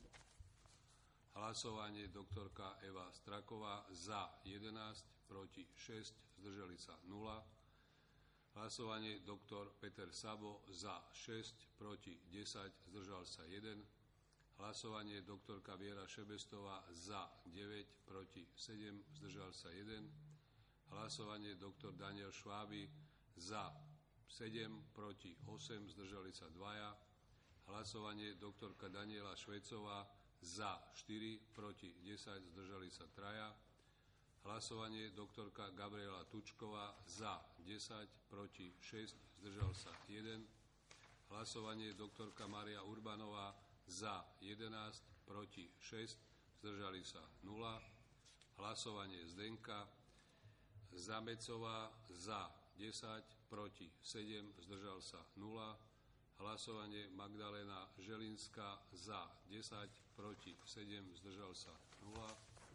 Hlasovanie doktorka Eva Straková. Za jedenásť, proti šesť, zdržali sa nula. Hlasovanie doktor Peter Sabo. Za šesť, proti desať, zdržal sa jeden. Hlasovanie doktorka Viera Šebestová. Za deväť, proti sedem, zdržal sa jeden. Hlasovanie doktor Daniel Šváby. Za sedem, proti osem, zdržali sa dvaja. Hlasovanie doktorka Daniela Švecová. Za štyri, proti desať, zdržali sa traja. Hlasovanie doktorka Gabriela Tučková. Za desať, proti šesť, zdržal sa jeden. Hlasovanie doktorka Mária Urbanová. Za jedenásť, proti šesť, zdržali sa nula. Hlasovanie Zdenka Zamecová. Za desať, proti sedem, zdržal sa nula. Hlasovanie Magdalena Želinská. Za desať, proti sedem, zdržal sa nula.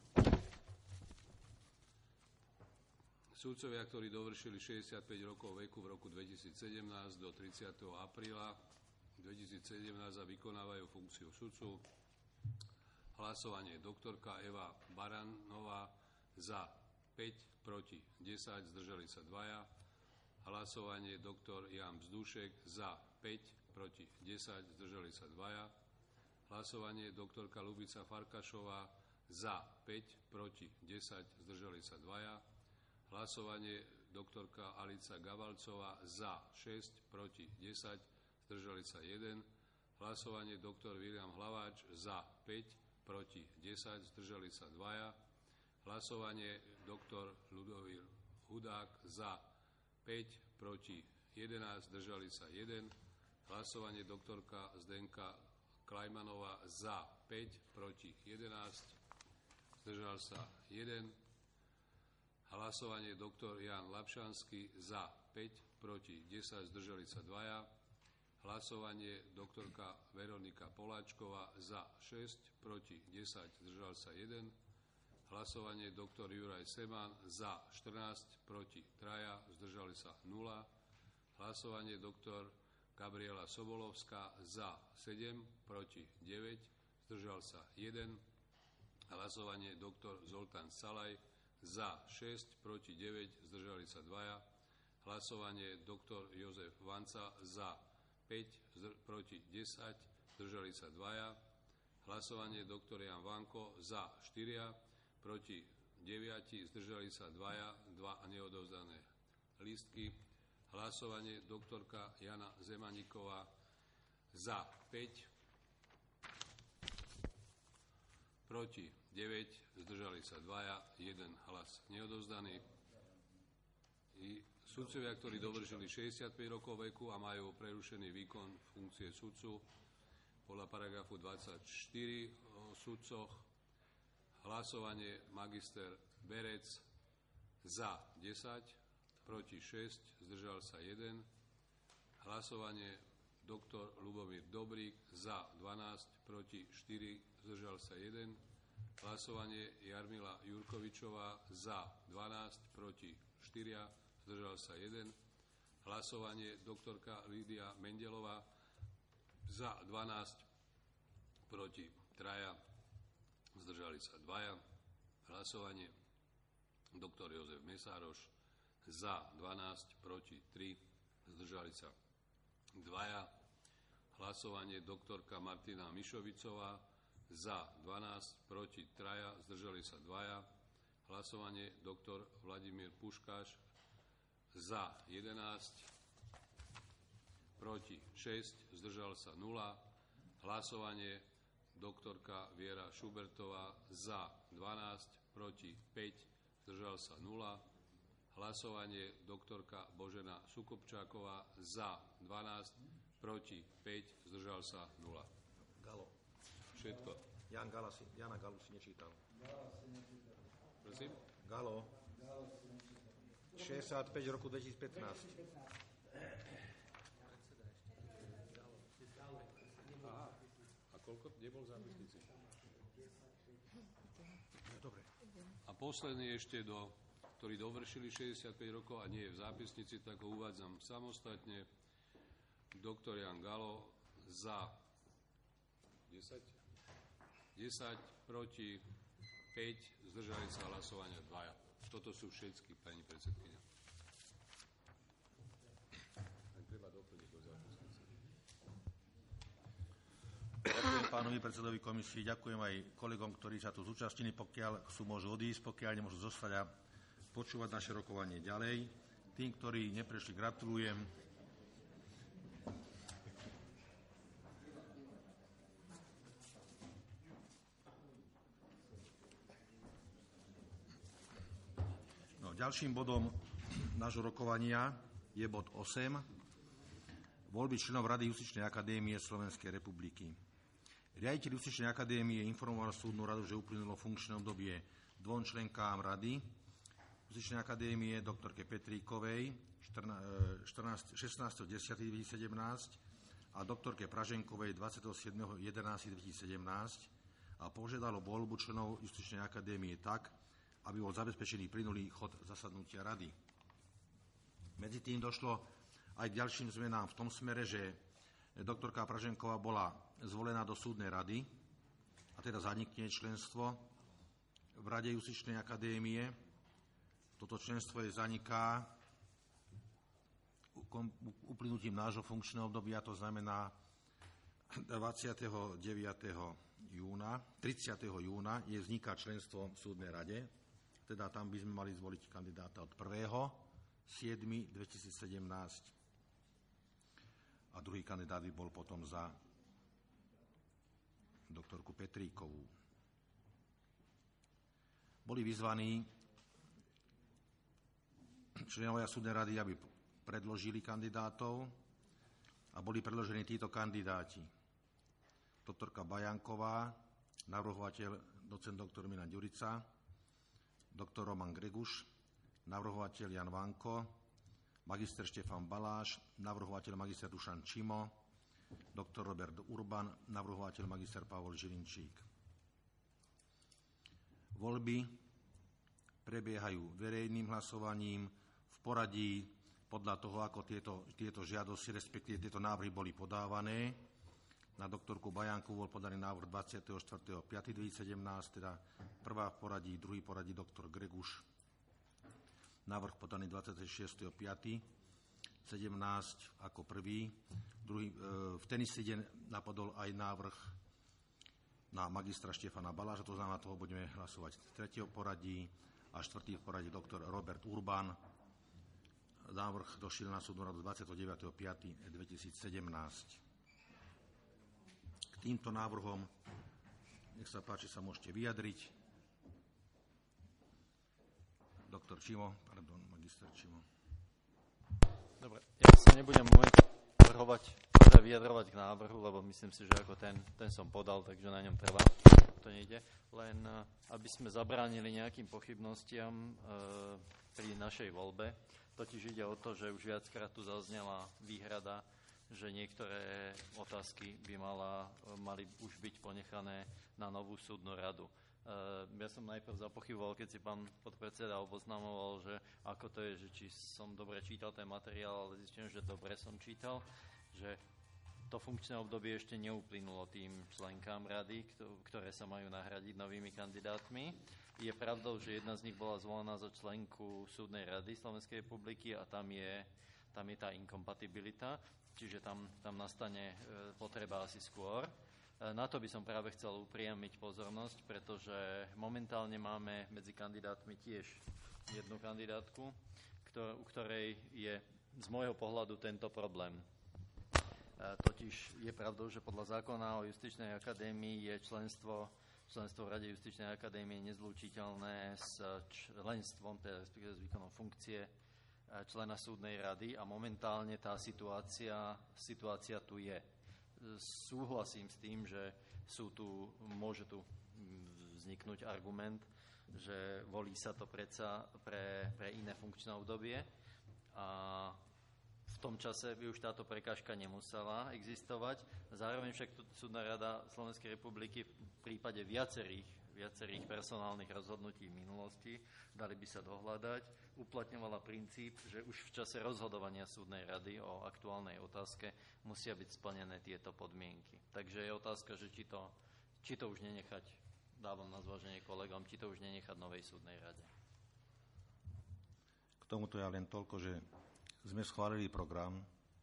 Sudcovia, ktorí dovršili šesťdesiatpäť rokov veku v roku dvetisícsedemnásť do tridsiateho apríla dvetisícsedemnásť a vykonávajú funkciu sudcu. Hlasovanie doktorka Eva Baranová. Za päť, proti desať, zdržali sa dvaja. Hlasovanie doktor Jan Vzdušek. Za päť, proti desať, zdržali sa dvaja. Hlasovanie doktorka Lubica Farkašová. Za päť, proti desať, zdržali sa dvaja. Hlasovanie doktorka Alica Gavalcová. Za šesť, proti desať, zdržali sa jeden. Hlasovanie doktor William Hlaváč. Za päť, proti desať, zdržali sa dvaja. Hlasovanie doktor Ľudovít Hudák. Za päť, proti jedenásť, zdržali sa jeden. Hlasovanie doktorka Zdenka Klajmanová. Za päť, proti jedenásť, zdržal sa jeden. Hlasovanie doktor Jan Lapšanský. Za päť, proti desať, zdržali sa dvaja. Hlasovanie doktorka Veronika Poláčková. Za šesť, proti desať, zdržal sa jeden. Hlasovanie doktor Juraj Seman. Za štrnásť, proti traja, zdržali sa nula. Hlasovanie doktor Gabriela Sobolovská. Za sedem, proti deväť, zdržal sa jeden. Hlasovanie doktor Zoltán Salaj. Za šesť, proti deväť, zdržali sa dvaja. Hlasovanie doktor Jozef Vanca. Za päť, proti desať, zdržali sa dvaja. Hlasovanie doktor Jan Vanko. Za štyria, proti deviati, zdržali sa dvaja, dva neodovzdané lístky. Hlasovanie doktorka Jana Zemaníková. Za päť, proti deväť, zdržali sa dvaja, jeden hlas neodovzdaný. I sudcovia, ktorí dovršili šesťdesiatpäť rokov veku a majú prerušený výkon funkcie sudcu podľa paragrafu dvadsaťštyri o sudcoch. Hlasovanie magister Berec. Za desať, proti šesť, zdržal sa jeden. Hlasovanie doktor Ľubomír Dobrík. Za dvanásť, proti štyri, zdržal sa jeden. Hlasovanie Jarmila Jurkovičová. Za dvanásť, proti štyri, zdržal sa jeden. Hlasovanie doktorka Lídia Mendelová. Za dvanásť, proti traja, zdržali sa dvaja. Hlasovanie doktor Jozef Mesároš. Za dvanásť, proti tri, zdržali sa dvaja. Hlasovanie doktorka Martina Mišovicová. Za dvanásť, proti traja, zdržali sa dvaja. Hlasovanie doktor Vladimír Puškáš. Za jedenásť, proti šesť, zdržal sa nula. Hlasovanie doktorka Viera Šubertová. Za dvanásť, proti päť, zdržal sa nula. Hlasovanie doktorka Božena Sukopčáková. Za dvanásť, proti päť, zdržal sa nula. Galo. Všetko. Jan Gala si, Jana Galu si nečítal. Prosím? Galo. šesťdesiatpäť roku dvetisícpätnásť. Aha. A koľko nebol v zápisnici? Dobre. A posledný ešte, do, ktorí dovršili šesťdesiatpäť rokov a nie je v zápisnici, tak ho uvádzam samostatne. Doktor Jan Galo za desať, desať, proti päť, zdržali sa hlasovania dvaja. Toto sú všetky, pani predsedkyňa. Tak treba doplniť do zápisnice. Ďakujem pánovi predsedovi komisii, ďakujem aj kolegom, ktorí sa tu zúčastnili, pokiaľ sú môžu odísť, pokiaľ nemôžu zostať a počúvať naše rokovanie ďalej. Tým, ktorí neprešli, gratulujem. Ďalším bodom nášho rokovania je bod osem. Voľby členov Rady Justičnej akadémie Slovenskej republiky. Riaditeľ Justičnej akadémie informoval súdnu radu, že uplynulo funkčné obdobie dvom členkám Rady Justičnej akadémie, doktorke Petríkovej šestnásteho októbra dvetisícsedemnásť a doktorke Praženkovej dvadsiateho siedmeho jedenásteho dvetisícsedemnásť a požiadalo voľbu členov Justičnej akadémie tak, aby bol zabezpečený plynulý chod zasadnutia rady. Medzi tým došlo aj k ďalším zmenám v tom smere, že doktorka Praženková bola zvolená do súdnej rady a teda zanikne členstvo v Rade Justičnej akadémie. Toto členstvo je zaniká uplynutím nášho funkčného obdobia, to znamená dvadsiateho deviateho júna, tridsiateho júna je vzniká členstvo v súdnej rade. Teda tam by sme mali zvoliť kandidáta od prvého júla dvetisícsedemnásť a druhý kandidát by bol potom za doktorku Petríkovú. Boli vyzvaní členovia súdnej rady, aby predložili kandidátov a boli predložení títo kandidáti. Doktorka Bajanková, navrhovateľ docent doktor Milan Ďurica, doktor Roman Greguš, navrhovateľ Jan Vanko, magister Štefan Baláš, navrhovateľ magister Dušan Čimo, doktor Robert Urban, navrhovateľ magister Pavol Žilinčík. Voľby prebiehajú verejným hlasovaním v poradí podľa toho, ako tieto, tieto žiadosti, respektíve tieto návrhy boli podávané. Na doktorku Bajanku bol podaný návrh dvadsiateho štvrtého piateho dvetisícsedemnásť, teda prvá v poradí, druhý poradí doktor Greguš. Návrh podaný dvadsiateho šiesteho piateho sedemnásť ako prvý. Druhý, e, v ten istý deň napadol aj návrh na magistra Štefana Baláža, to znamená, toho budeme hlasovať v tretieho poradí a štvrtý v poradí doktor Robert Urban. Návrh došiel na súdnu radu dvadsiateho deviateho piateho dvetisícsedemnásť. Týmto návrhom, nech sa páči, sa môžete vyjadriť. Doktor Čimo, pardon, magister Čimo. Dobre, ja sa nebudem momentálne vyjadrovať k návrhu, lebo myslím si, že ako ten, ten som podal, takže na ňom trvá. To nejde. Len aby sme zabránili nejakým pochybnostiam e, pri našej voľbe. Totiž ide o to, že už viackrát tu zaznela výhrada, že niektoré otázky by mala, mali už byť ponechané na novú súdnu radu. Ja som najprv zapochyboval, keď si pán podpredseda oboznamoval, že ako to je, že či som dobre čítal ten materiál, ale zistím, že dobre som čítal, že to funkčné obdobie ešte neuplynulo tým členkám rady, ktoré sa majú nahradiť novými kandidátmi. Je pravdou, že jedna z nich bola zvolená za členku súdnej rady Slovenskej republiky a tam je tam je tá inkompatibilita, čiže tam, tam nastane potreba asi skôr. Na to by som práve chcel upriamiť pozornosť, pretože momentálne máme medzi kandidátmi tiež jednu kandidátku, ktor- u ktorej je z môjho pohľadu tento problém. Totiž je pravdou, že podľa zákona o Justičnej akadémii je členstvo, členstvo v Rade Justičnej akadémie nezlučiteľné s členstvom, teda respektíve s výkonom funkcie člena súdnej rady a momentálne tá situácia, situácia tu je. Súhlasím s tým, že sú tu, môže tu vzniknúť argument, že volí sa to predsa pre, pre iné funkčné obdobie a v tom čase by už táto prekážka nemusela existovať. Zároveň však Súdna rada Slovenskej republiky v prípade viacerých, viacerých personálnych rozhodnutí v minulosti, dali by sa dohľadať, uplatňovala princíp, že už v čase rozhodovania Súdnej rady o aktuálnej otázke musia byť splnené tieto podmienky. Takže je otázka, že či to, či to už nenechať, dávam na zváženie kolegom, či to už nenechať novej Súdnej rade. K tomuto ja len toľko, že sme schválili program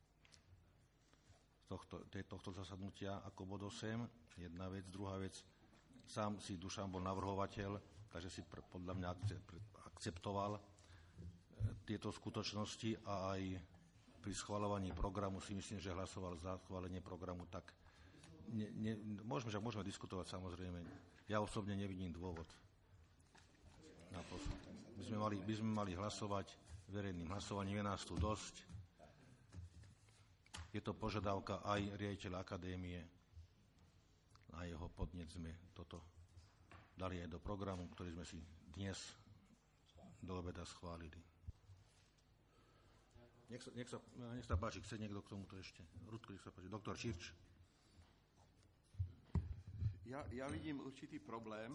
tohto, tohto zasadnutia ako bod osem, jedna vec. Druhá vec, sám si Dušan bol navrhovateľ, takže si pre, podľa mňa akceptoval tieto skutočnosti a aj pri schvaľovaní programu si myslím, že hlasoval za schválenie programu, tak ne, ne, môžeme, že môžeme diskutovať samozrejme. Ja osobne nevidím dôvod na postup. My sme mali, by sme mali hlasovať verejným hlasovaním, je nás tu dosť. Je to požiadavka aj riaditeľa akadémie. Na jeho podnet sme toto dali aj do programu, ktorý sme si dnes do obeda schválili. Nech sa, nech sa, nech sa páči, chce niekto k tomuto ešte? Rudko, nech sa páči. Doktor Čirč. Ja, ja vidím určitý problém.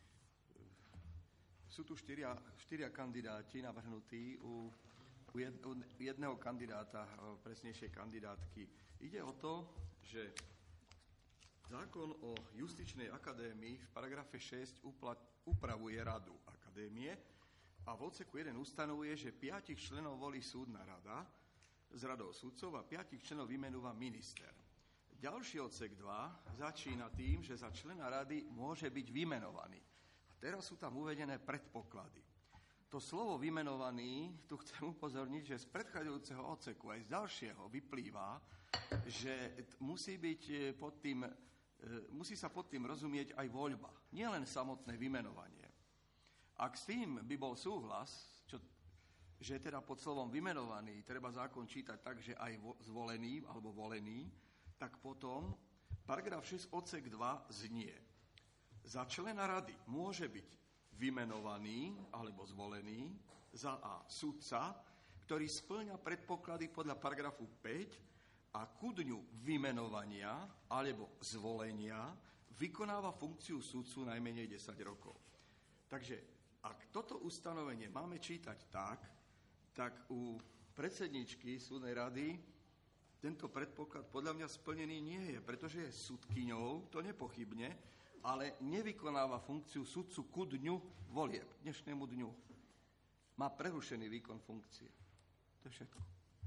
Sú tu štyria, štyria kandidáti navrhnutí u, u, jed, u jedného kandidáta, presnejšej kandidátky. Ide o to, že zákon o Justičnej akadémii v paragrafe šesť upla, upravuje radu akadémie a v odseku jeden ustanovuje, že piatich členov volí súdna rada s radou sudcov a piatich členov vymenúva minister. Ďalší odsek dva začína tým, že za člena rady môže byť vymenovaný. Teraz sú tam uvedené predpoklady. To slovo vymenovaný, tu chcem upozorniť, že z predchádzajúceho odseku aj z ďalšieho vyplýva, že musí byť pod tým, musí sa pod tým rozumieť aj voľba, nielen samotné vymenovanie. Ak s tým by bol súhlas, čo, že teda pod slovom vymenovaný treba zákon čítať tak, že aj zvolený alebo volený, tak potom paragraf šesť odsek dva znie: za člena rady môže byť vymenovaný alebo zvolený za A sudca, ktorý spĺňa predpoklady podľa paragrafu päť a ku dňu vymenovania alebo zvolenia vykonáva funkciu sudcu najmenej desať rokov. Takže ak toto ustanovenie máme čítať tak, tak u predsedničky súdnej rady tento predpoklad podľa mňa splnený nie je, pretože je sudkyňou, to nepochybne, ale nevykonáva funkciu sudcu ku dňu volieb, dnešnému dňu. Má prerušený výkon funkcie. To je všetko.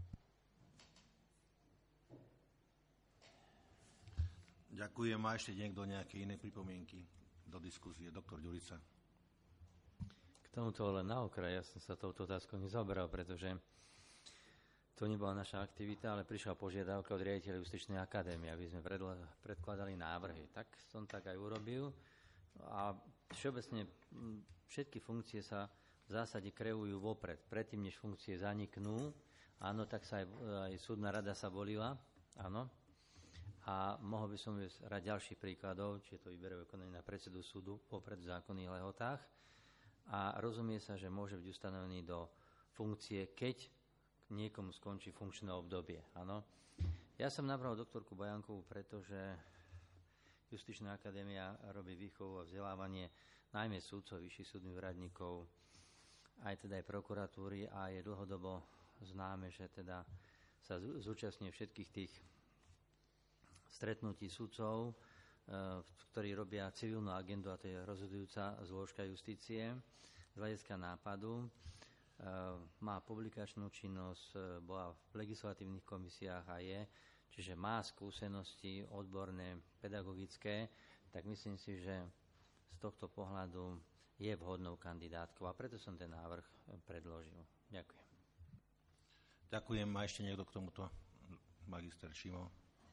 Ďakujem. Má ešte niekto nejaké iné pripomienky do diskusie? Doktor Ďurica. K tomuto len na okraj. Ja som sa touto otázkou nezaoberal, pretože to nebola naša aktivita, ale prišla požiadavka od riaditeľa Justičnej akadémie, aby sme predkladali návrhy. Tak som tak aj urobil a všeobecne všetky funkcie sa v zásade kreujú vopred. Predtým, než funkcie zaniknú, áno, tak sa aj, aj súdna rada sa volila, áno. A mohol by som rať ďalších príkladov, či je to výberové konanie na predsedu súdu popred v zákonných lehotách. A rozumie sa, že môže byť ustanovený do funkcie, keď niekomu skončí funkčné obdobie. Áno. Ja som navrhol doktorku Bajankovú, pretože Justičná akadémia robí výchovu a vzdelávanie najmä súdcov, vyšších súdnych úradníkov, aj teda aj prokuratúry a je dlhodobo známe, že teda sa zúčastňuje všetkých tých stretnutí súdcov, ktorí robia civilnú agendu, a to je rozhodujúca zložka justície z hľadiska nápadu. má publikačnú činnosť, bola v legislatívnych komisiách a je, čiže má skúsenosti odborné, pedagogické, tak myslím si, že z tohto pohľadu je vhodnou kandidátkou a preto som ten návrh predložil. Ďakujem. Ďakujem. Má ešte niekto k tomuto? Magister Šimo.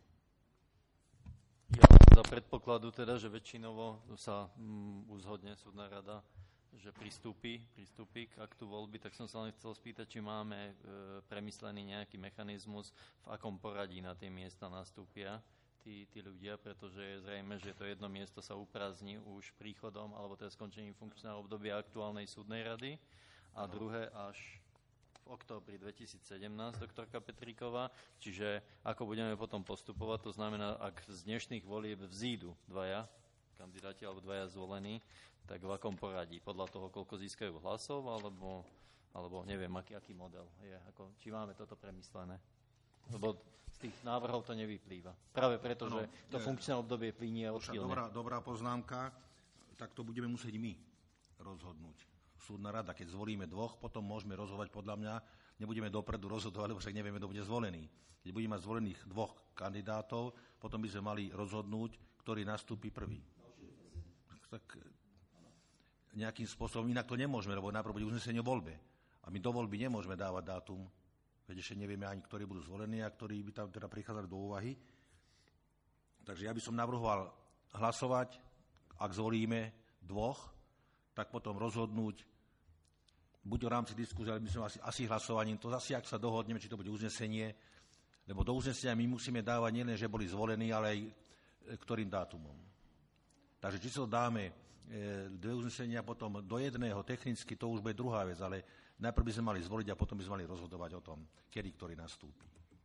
Ja za predpokladu teda, že väčšinovo sa mm, uzhodne súdna rada, že pristúpi, pristúpi k aktu voľby, tak som sa len chcel spýtať, či máme e, premyslený nejaký mechanizmus, v akom poradí na tie miesta nastúpia tí, tí ľudia, pretože je zrejme, že to jedno miesto sa uprazdní už príchodom alebo teda skončením funkčného obdobia aktuálnej súdnej rady a druhé až v októbri dvetisícsedemnásť, doktorka Petríková, čiže ako budeme potom postupovať, to znamená, ak z dnešných volieb vzídu dvaja kandidáti alebo dvaja zvolení, tak v akom poradí? Podľa toho, koľko získajú hlasov, alebo, alebo neviem, aký, aký model je, ako, či máme toto premyslené. Lebo z tých návrhov to nevyplýva. Práve preto, ano, že to je, funkčné obdobie plinie odchýlne. Dobrá, dobrá poznámka, tak to budeme musieť my rozhodnúť. Súdna rada, keď zvolíme dvoch, potom môžeme rozhodovať podľa mňa, nebudeme dopredu rozhodovať, lebo však nevieme, kto bude zvolený. Keď budeme mať zvolených dvoch kandidátov, potom by sme mali rozhodnúť, ktorý nastúpi prvý. Tak nejakým spôsobom, inak to nemôžeme, lebo najprv bude uznesenie o voľbe. A my do voľby nemôžeme dávať dátum, veď ešte nevieme ani, ktorí budú zvolení a ktorí by tam teda prichádzali do úvahy. Takže ja by som navrhoval hlasovať, ak zvolíme dvoch, tak potom rozhodnúť buď v rámci diskusie, ale my sme asi, asi hlasovaním, to zase, ak sa dohodneme, či to bude uznesenie, lebo do uznesenia my musíme dávať nielen, že boli zvolení, ale aj ktorým dátumom. Takže či sa dáme dve uznesenia potom do jedného, technicky to už bude druhá vec, ale najprv by sme mali zvoliť a potom by sme mali rozhodovať o tom, kedy ktorý nastúpi.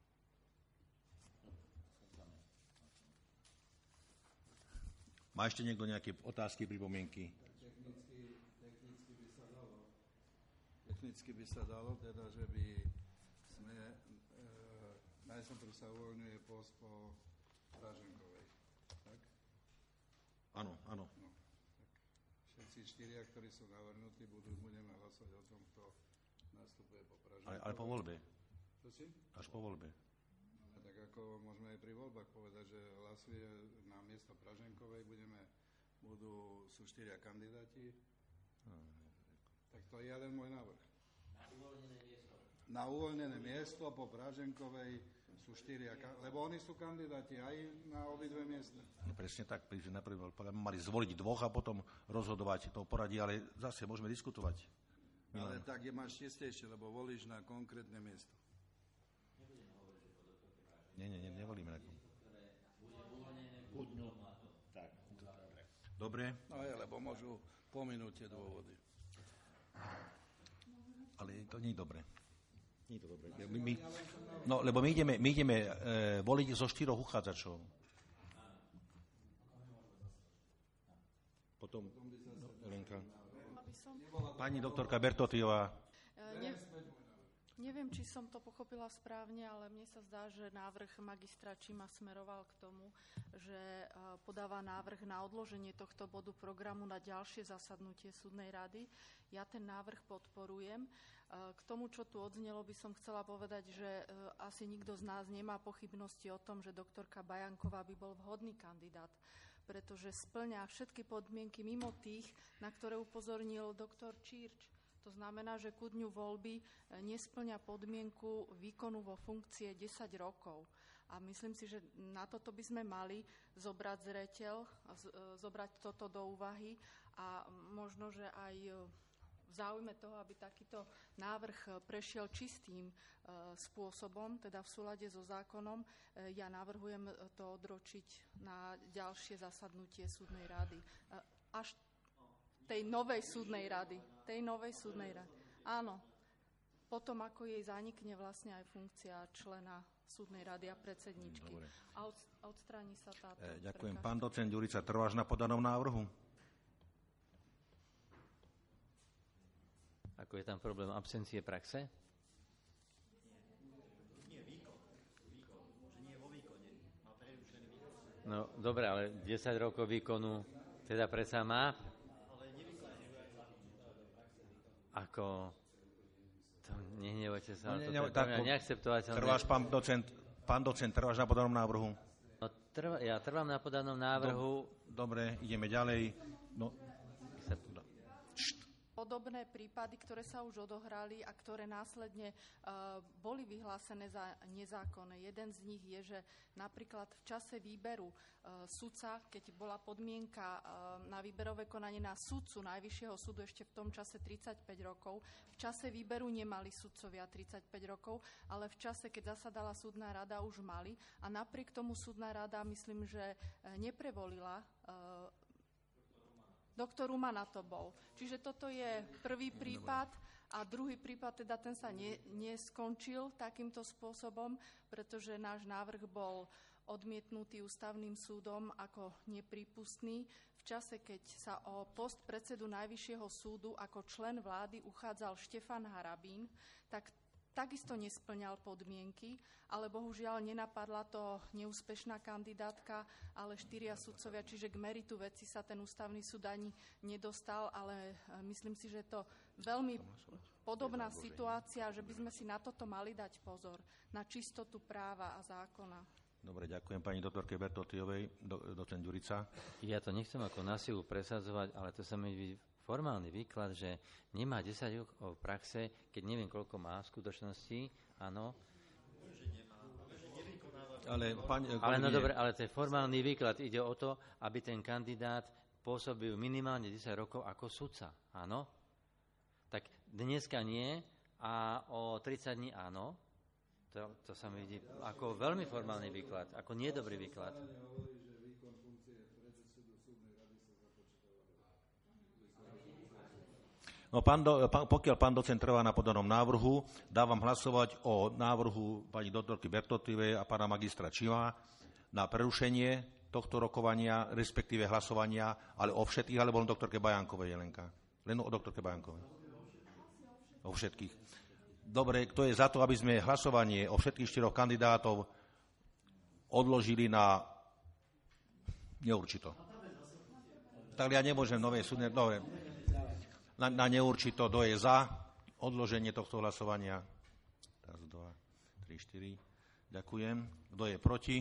Má ešte niekto nejaké otázky, pripomienky? Technicky, technicky by sa dalo, technicky by sa dalo, teda, že by sme, e, najprv sa uvoľňuje post po Praženkovej, tak? Áno, áno. No, tak všetci štyria, ktorí sú navrhnutí, budú, budeme hlasovať o tom, kto nastupuje po Praženkovej. Ale, ale po voľbe. Prosím? Až po voľbe. No, tak ako môžeme aj pri voľbách povedať, že hlasuje na miesto Praženkovej, budeme, budú, sú štyria kandidáti. Hmm. Tak to je len môj návrh. Na uvoľnené miesto. Na uvoľnené miesto po Praženkovej sú štyria, lebo oni sú kandidáti aj na obidve miesta. No, presne tak, pretože najprv mali zvoliť dvoch a potom rozhodovať to poradí, ale zase môžeme diskutovať. Ale tak je máš čiestejšie, lebo volíš na konkrétne miesto. Nie, nie, nie, nevolíme na kom. Tak. Dobre. No je, lebo môžu pominúť tie dôvody. Ale to nie je dobre. Nie je to dobre. My, my, no, lebo my ideme, my ideme e, voliť zo štyroch uchádzačov. Potom, no, Lenka. Pani doktorka Bertotiová. Ne, neviem, či som to pochopila správne, ale mne sa zdá, že návrh magistra Čima smeroval k tomu, že podáva návrh na odloženie tohto bodu programu na ďalšie zasadnutie súdnej rady. Ja ten návrh podporujem. K tomu, čo tu odznelo, by som chcela povedať, že asi nikto z nás nemá pochybnosti o tom, že doktorka Bajanková by bol vhodný kandidát, pretože spĺňa všetky podmienky mimo tých, na ktoré upozornil doktor Čírč. To znamená, že ku dňu voľby nespĺňa podmienku výkonu vo funkcie desať rokov. A myslím si, že na toto by sme mali zobrať zreteľ, zobrať toto do úvahy a možno, že aj v záujme toho, aby takýto návrh prešiel čistým spôsobom, teda v súlade so zákonom, ja navrhujem to odročiť na ďalšie zasadnutie súdnej rady. Až tej novej súdnej rady. Tej novej súdnej rady. Áno. Potom, ako jej zanikne vlastne aj funkcia člena súdnej rady a predsedničky. Dobre. A od, odstráni sa táto... E, ďakujem. Pán docent Ďurica, trváš na podanom návrhu? Ako je tam problém absencie praxe? Nie, výkon. Výkon. Že nie vo výkone. Má prerušený výkon. No, dobre, ale desať rokov výkonu teda predsa má... Ale nevykonanie. Ako... nehnevajte sa, No, ne, to ne, je tak, pre mňa neakceptovateľné. Trváš, pán docent, pán docent, trváš na podanom návrhu? No, trv, ja trvám na podanom návrhu. Dobre, ideme ďalej. No. Podobné prípady, ktoré sa už odohrali a ktoré následne uh, boli vyhlásené za nezákonné. Jeden z nich je, že napríklad v čase výberu uh, sudca, keď bola podmienka uh, na výberové konanie na sudcu Najvyššieho súdu ešte v tom čase tridsaťpäť rokov, v čase výberu nemali sudcovia tridsaťpäť rokov, ale v čase, keď zasadala súdna rada, už mali. A napriek tomu súdna rada, myslím, že neprevolila uh, Doktor Rumana to bol. Čiže toto je prvý prípad a druhý prípad, teda ten sa ne, neskončil takýmto spôsobom, pretože náš návrh bol odmietnutý ústavným súdom ako neprípustný v čase, keď sa o post predsedu Najvyššieho súdu ako člen vlády uchádzal Štefan Harabín, tak takisto nesplňal podmienky, ale bohužiaľ nenapadla to neúspešná kandidátka, ale štyria sudcovia, čiže k meritu veci sa ten ústavný súd ani nedostal, ale myslím si, že je to veľmi podobná situácia, že by sme si na toto mali dať pozor, na čistotu práva a zákona. Dobre, ďakujem pani doktorke Bertotiovej, do, docent Ďurica. Ja to nechcem ako na silu presadzovať, ale to sa mi formálny výklad, že nemá desať rokov praxe, keď neviem, koľko má v skutočnosti, áno. Ale, pani, ale no dobre, ale to je formálny výklad. Ide o to, aby ten kandidát pôsobil minimálne desať rokov ako sudca, áno. Tak dneska nie a o tridsať dní áno. To, to sa mi vidí ako veľmi formálny výklad, ako niedobrý výklad. No, pán do, pán, pokiaľ pán docent trvá na podanom návrhu, dávam hlasovať o návrhu pani doktorky Bertotivej a pána magistra Čima na prerušenie tohto rokovania, respektíve hlasovania, ale o všetkých, alebo len doktorke Bajankovej, Jelenka? Len o doktorke Bajankovej. O všetkých. Dobre, kto je za to, aby sme hlasovanie o všetkých štyroch kandidátov odložili na neurčito? Tak ja nemôžem nové súdne... Dobre. Na, na neurčito, kto je za odloženie tohto hlasovania. Raz, dva, tri, štyri. Ďakujem. Kto je proti?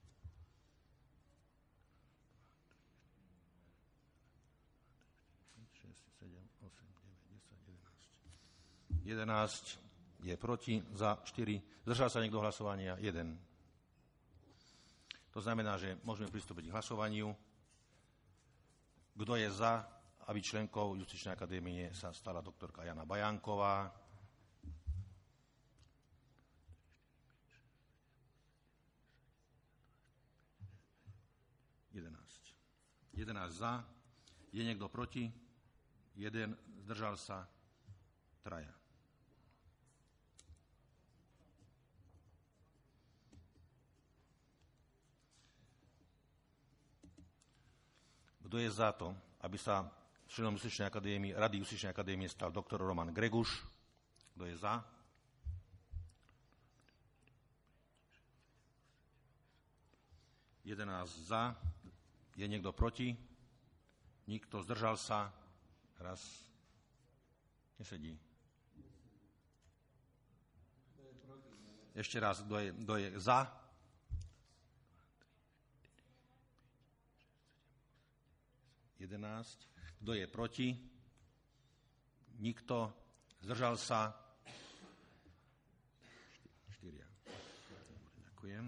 šesť, sedem, osem, deväť, desať, jedenásť. jedenásť je proti, za štyri. Zdržal sa niekto hlasovania? jeden. To znamená, že môžeme pristúpiť k hlasovaniu. Kto je za, aby členkou Justičnej akadémie sa stala doktorka Jana Bajánková? jedenásť. jedenásť za. Je niekto proti? jeden. Zdržal sa? Traja. Kto je za to, aby sa členom Justičnej akadémie, Rady Justičnej akadémie stal doktor Roman Greguš? Kto je za? jedenásť za. Je niekto proti? Nikto. Zdržal sa? Raz. Nesedí. Ešte raz. Kto je, kto je za? jedenásť. Kto je proti? Nikto. Zdržal sa? štyria. Ďakujem.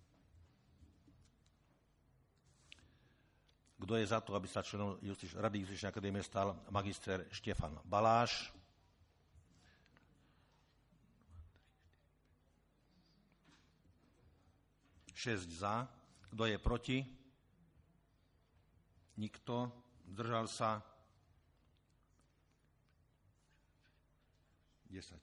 Kto je za to, aby sa členom Justič, Rady Justičnej akadémie stal magister Štefan Baláš? šesť za. Kto je proti? Nikto. Zdržal sa? desať.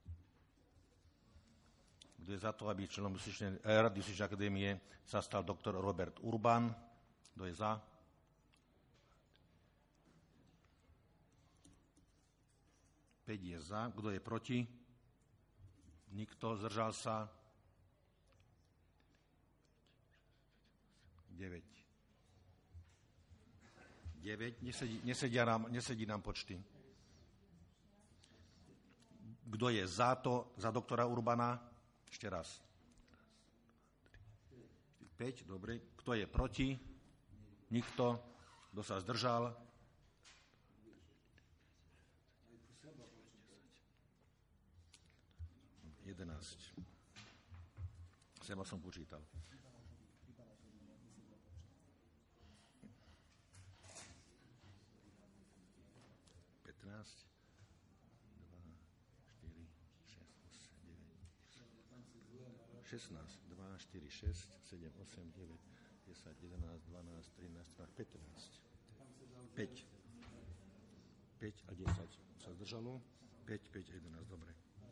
Kto je za to, aby členom Justičnej, eh, Rady Justičnej akadémie sa stal doktor Robert Urban? Kto je za? päť je za. Kto je proti? Nikto. Zdržal sa? deväť. deväť. Nesedí, nesedia nám, nesedí nám počty. Kto je za to, za doktora Urbana? Ešte raz. päť, dobre. Kto je proti? Nikto. Kto sa zdržal? jedenásť. Seba som počítal. pätnásť. šestnásť, dva, štyri, šesť, sedem, osem, deväť, desať, jedenásť, dvanásť, trinásť, pätnásť. päť. päť a desať sa zdržalo. päť, päť, jedenásť, dobre.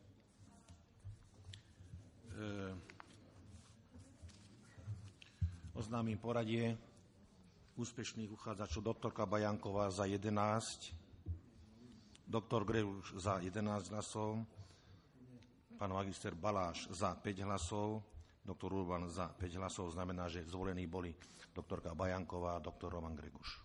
E, oznámim poradie úspešných uchádzačov. Doktorka Bajanková za jedenásť, doktor Greguš za jedenásť hlasov, pán magister Baláš za päť hlasov, doktor Urban za päť hlasov, znamená, že zvolení boli doktorka Bajanková a doktor Roman Greguš.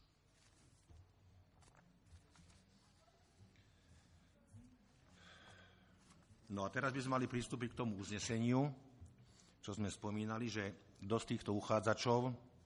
No a teraz by sme mali pristúpiť k tomu uzneseniu, čo sme spomínali, že dosť týchto uchádzačov,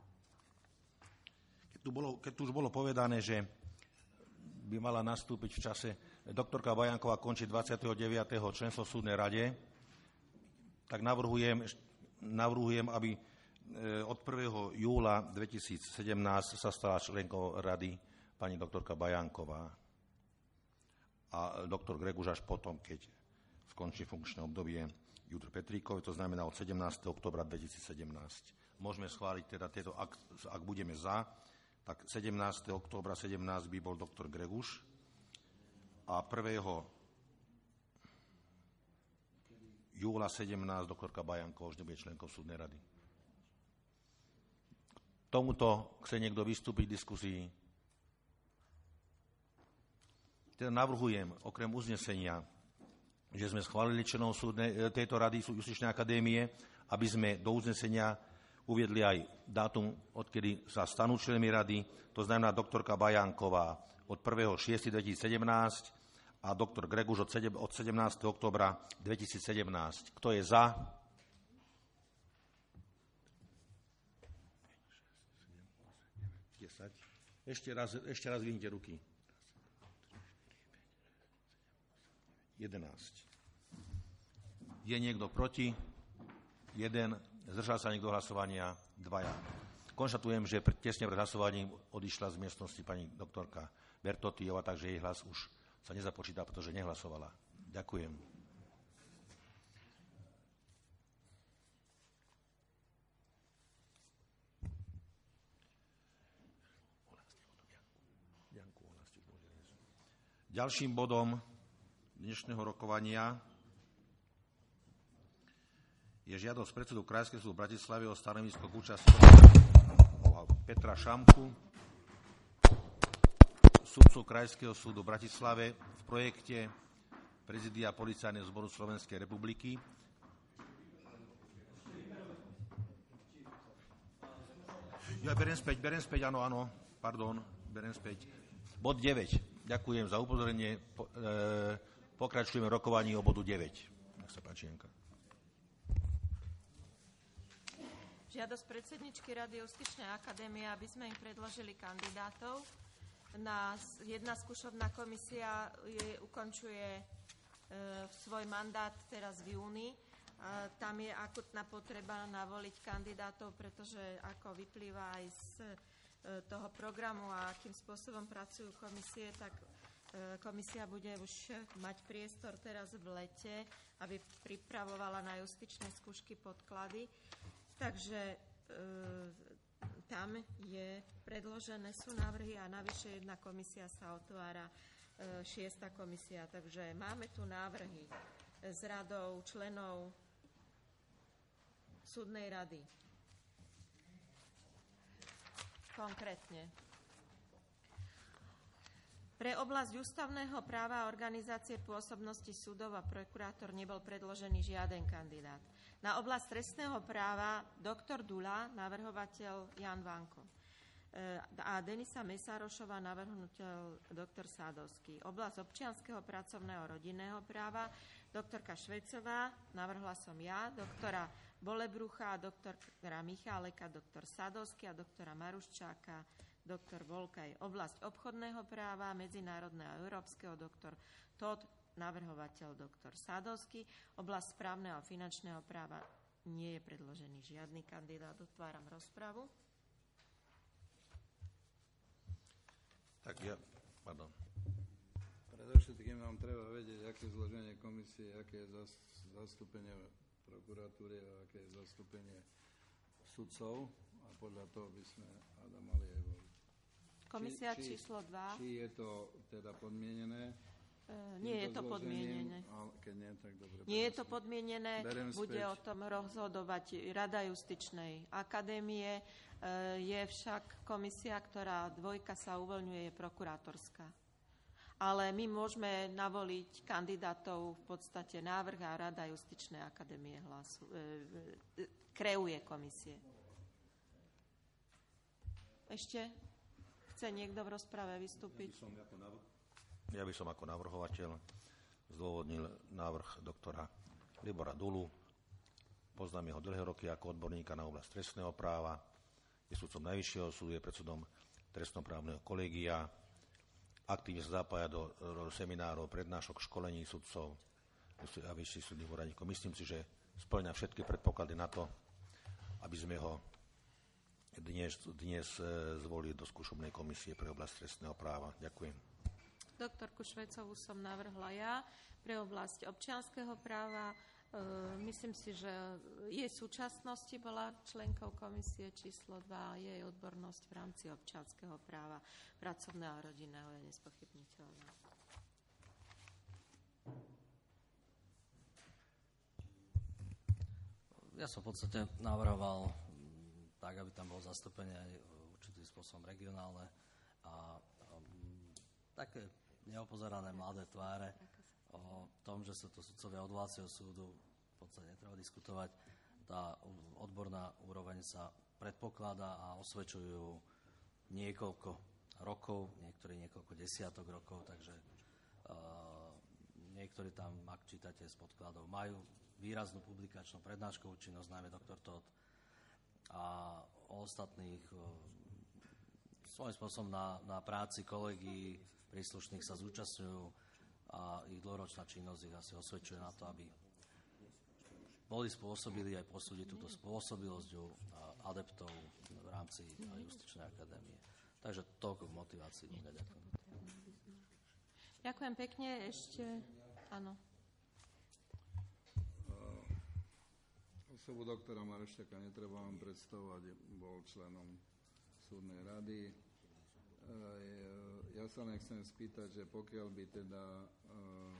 keď tu, bolo, keď tu už bolo povedané, že by mala nastúpiť v čase, doktorka Bajanková končí dvadsiateho deviateho členstvo v súdnej rade, tak navrhujem, navrhujem, aby od prvého júla dvetisícsedemnásť sa stala členkou rady pani doktorka Bajanková a doktor Greguš až potom, keď skončí funkčné obdobie Judr Petríkovi, to znamená od sedemnásteho októbra dvetisícsedemnásť. Môžeme schváliť teda tieto, ak, ak budeme za, tak sedemnásteho októbra sedemnásť by bol doktor Greguš a prvého júla sedemnásť doktorka Bajanková už nebude členkou súdnej rady. Tomuto chce niekto vystúpiť v diskusii? Teda navrhujem, okrem uznesenia, že sme schválili členov súdnej, tejto rady Justičnej akadémie, aby sme do uznesenia uviedli aj dátum, odkedy sa stanú členmi rady, to znamená doktorka Bajanková od prvého šiesteho dvetisícsedemnásť a doktor Greguš od sedemnásteho októbra dvetisícsedemnásť. Kto je za? desať. Ešte raz, ešte raz vyhnite ruky. jedenásť. Je niekto proti? jeden. Zdržal sa niekto hlasovania? Dvaja. Konštatujem, že tesne pred hlasovaním odišla z miestnosti pani doktorka Bertotiová, takže jej hlas už sa nezapočíta, pretože nehlasovala. Ďakujem. Ďalším bodom dnešného rokovania je žiadosť predsedu Krajského súdu v Bratislave o stanovisko k účasti Petra Šamku, sudcu Krajského súdu v Bratislave v projekte Prezidia Policajného zboru Slovenskej republiky. Ja beriem späť, beriem späť, áno, áno, pardon, beriem späť. Bod deväť. Ďakujem za upozornenie. Po, e, pokračujeme v rokovaní o bodu deväť. Nech sa páči, Janka. Žiadosť predsedničky Rady Justičnej akadémie, aby sme im predložili kandidátov. Na jedna skúšobná komisia je, ukončuje e, svoj mandát teraz v júni. E, tam je akutná potreba navoliť kandidátov, pretože ako vyplýva aj z toho programu a akým spôsobom pracujú komisie, tak komisia bude už mať priestor teraz v lete, aby pripravovala na justičné skúšky podklady. Takže e, tam je predložené sú návrhy a navyše jedna komisia sa otvára, e, šiesta komisia. Takže máme tu návrhy s radou členov súdnej rady. Konkrétne. Pre oblasť ústavného práva a organizácie pôsobnosti súdov a prokurátor nebol predložený žiaden kandidát. Na oblasť trestného práva doktor Dula, navrhovateľ Jan Vanko. a Denisa Mesárošová, navrhnuteľ doktor Sadovský. Oblasť občianskeho, pracovného, rodinného práva, doktorka Švecová, navrhla som ja, doktora Bolebrucha a doktora Micháleka, doktor Sadovský a doktora Maruščáka, doktor Volkaj. Oblasť obchodného práva, medzinárodného a európskeho, doktor Todd, navrhovateľ doktor Sadovský. Oblasť správneho a finančného práva nie je predložený žiadny kandidát. Otváram rozpravu. Tak ja, pardon. Predovšetkým vám treba vedieť, aké zloženie komisie, aké je zastúpenie prokuratúry a aké je zastúpenie sudcov a podľa toho by sme Adam mali aj voliť. Komisia či, číslo dva. Či je to teda podmienené? Uh, nie je to podmienené. Keď nie, tak dobre. Nie je to podmienené. Bude späť. O tom rozhodovať Rada Justičnej akadémie. Uh, je však komisia, ktorá dvojka sa uvoľňuje, je prokurátorská. Ale my môžeme navoliť kandidátov v podstate návrh a Rada Justičnej akadémie hlasu, uh, kreuje komisie. Ešte chce niekto v rozprave vystúpiť? Ja by som ako navrhovateľ zdôvodnil návrh doktora Libora Dulu. Poznám jeho dlhé roky ako odborníka na oblasť trestného práva. Je sudcom Najvyššieho súdu, je predsedom trestnoprávneho kolegia. Aktívne sa zapája do, do seminárov, prednášok, školení sudcov a vyšších súdnych úradníkov. Myslím si, že spĺňa všetky predpoklady na to, aby sme ho dnes, dnes zvolili do skúšobnej komisie pre oblasť trestného práva. Ďakujem. Doktorku Švecovú som navrhla ja pre oblasť občianskeho práva. E, myslím si, že jej súčasnosti bola členkou komisie číslo dva. Jej odbornosť v rámci občianskeho práva, pracovného a rodinného je nespochybniteľná. Ja som v podstate navrhoval tak, aby tam bolo zastúpenie aj určitým spôsobom regionálne a um, také neopozerané mladé tváre. O tom, že sa to sudcovia odvolacieho súdu v podstate netreba diskutovať. Tá odborná úroveň sa predpokladá a osvedčujú niekoľko rokov, niektorí niekoľko desiatok rokov, takže uh, niektorí tam, ak čítate z podkladov, majú výraznú publikačnú prednáškovú činnosť, najmä doktor Todd, a o ostatných uh, svojím spôsobom na, na práci kolegií príslušných sa zúčastňujú a ich dlhoročná činnosť ich asi osvedčuje na to, aby boli spôsobili aj posúdiť túto spôsobilosť adeptov v rámci Justičnej akadémie. Takže toľko k motivácii. Ďakujem. Ďakujem pekne. Ešte, áno. Osobu doktora Maruščáka netreba vám predstavovať, bol členom súdnej rady. Ja sa len chcem spýtať, že pokiaľ by teda uh, uh,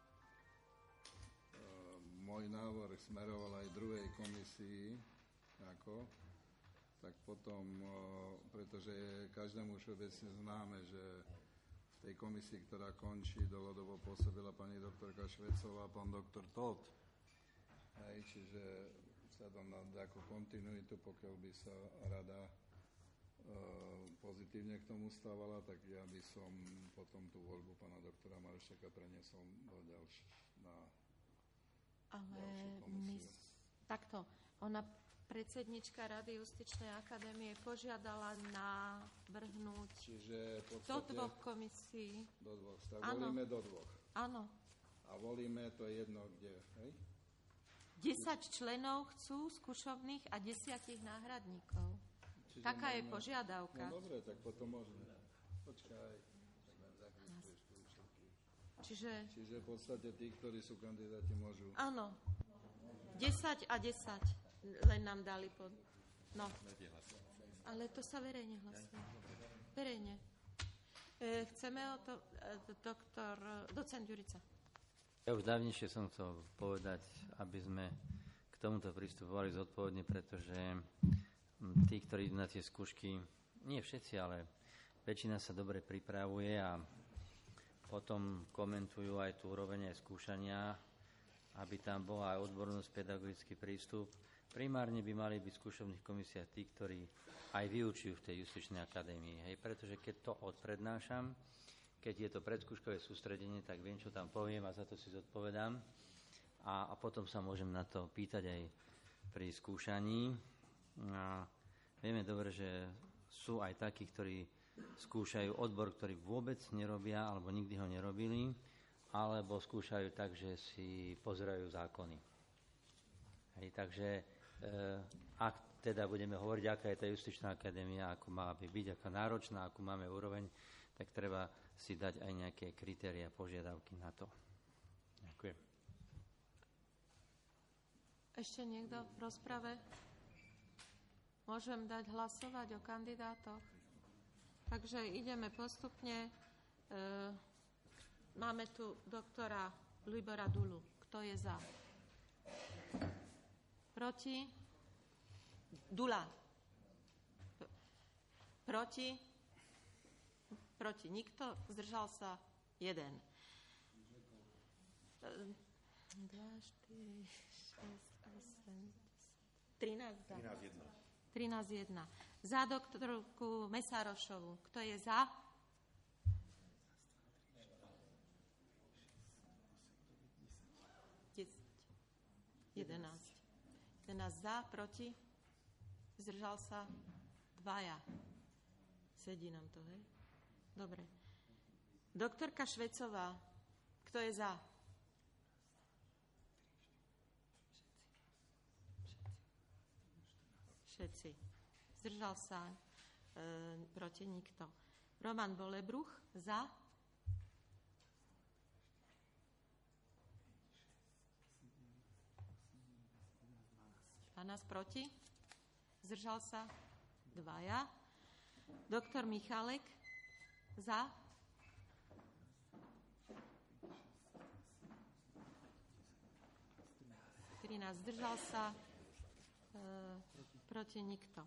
môj návrh smeroval aj druhej komisii, ako, tak potom, uh, pretože je každému všeobecne známe, že v tej komisii, ktorá končí, dlhodobo pôsobila pani doktorka Švecová a pán doktor Todd. Hej, čiže vzhľadom na takú kontinuitu, pokiaľ by sa rada pozitívne k tomu stávala, tak ja by som potom tú voľbu pána doktora Maruščáka preniesol do ďalš- na Ale my, takto, ona predsednička Rady Justičnej akadémie požiadala navrhnúť do dvoch komisí. Do dvoch. Tak volíme do dvoch. Áno. A volíme to jedno, kde, hej? desať členov chcú skúšobných a desiatich náhradníkov. Čiže taká môžeme, je požiadavka. No dobre, tak potom môžeme. Počkaj. Čiže... Čiže v podstate tí, ktorí sú kandidáti, môžu... Áno. desať a desať len nám dali pod... No. Ale to sa verejne hlasuje. Verejne. E, chceme o to... E, doktor... Docent Ďurica. Ja už dávnejšie som chcel povedať, aby sme k tomuto pristupovali zodpovedne, pretože tí, ktorí idú na tie skúšky, nie všetci, ale väčšina sa dobre pripravuje a potom komentujú aj tú úroveň aj skúšania, aby tam bola aj odbornosť, pedagogický prístup. primárne by mali byť v skúšobných komisiách tí, ktorí aj vyučujú v tej justičnej akadémii. Hej, pretože keď to odprednášam, keď je to predskúškové sústredenie, tak viem, čo tam poviem a za to si zodpovedám. A, a potom sa môžem na to pýtať aj pri skúšaní. A vieme dobre, že sú aj takí, ktorí skúšajú odbor, ktorý vôbec nerobia alebo nikdy ho nerobili, alebo skúšajú tak, že si pozerajú zákony. Hej, takže e, ak teda budeme hovoriť, aká je tá justičná akadémia, ako má byť, aká náročná, akú máme úroveň, tak treba si dať aj nejaké kritéria, požiadavky na to. Ďakujem. Ešte niekto v rozprave? Môžem dať hlasovať o kandidátoch? Takže ideme postupne. E, máme tu doktora Libora Dulu. Kto je za? Proti? Dula. Proti? Proti nikto. Zdržal sa jeden. Dva, štyri, šesť, osem, trinásť za. trinásť jedna. Za doktorku Mesárošovu. Kto je za? desať. jedenásť. jedenásť za, proti? Zdržal sa? Dvaja. Sedí nám to, hej? Dobre. Doktorka Švecová. Kto je za? Všetci. Zdržal sa? E, proti nikto. Roman Bolebruch. Za? dvanásť proti. Zdržal sa? Dvaja. Doktor Michalek. Za? trinásť. Zdržal sa? E, proti nikto.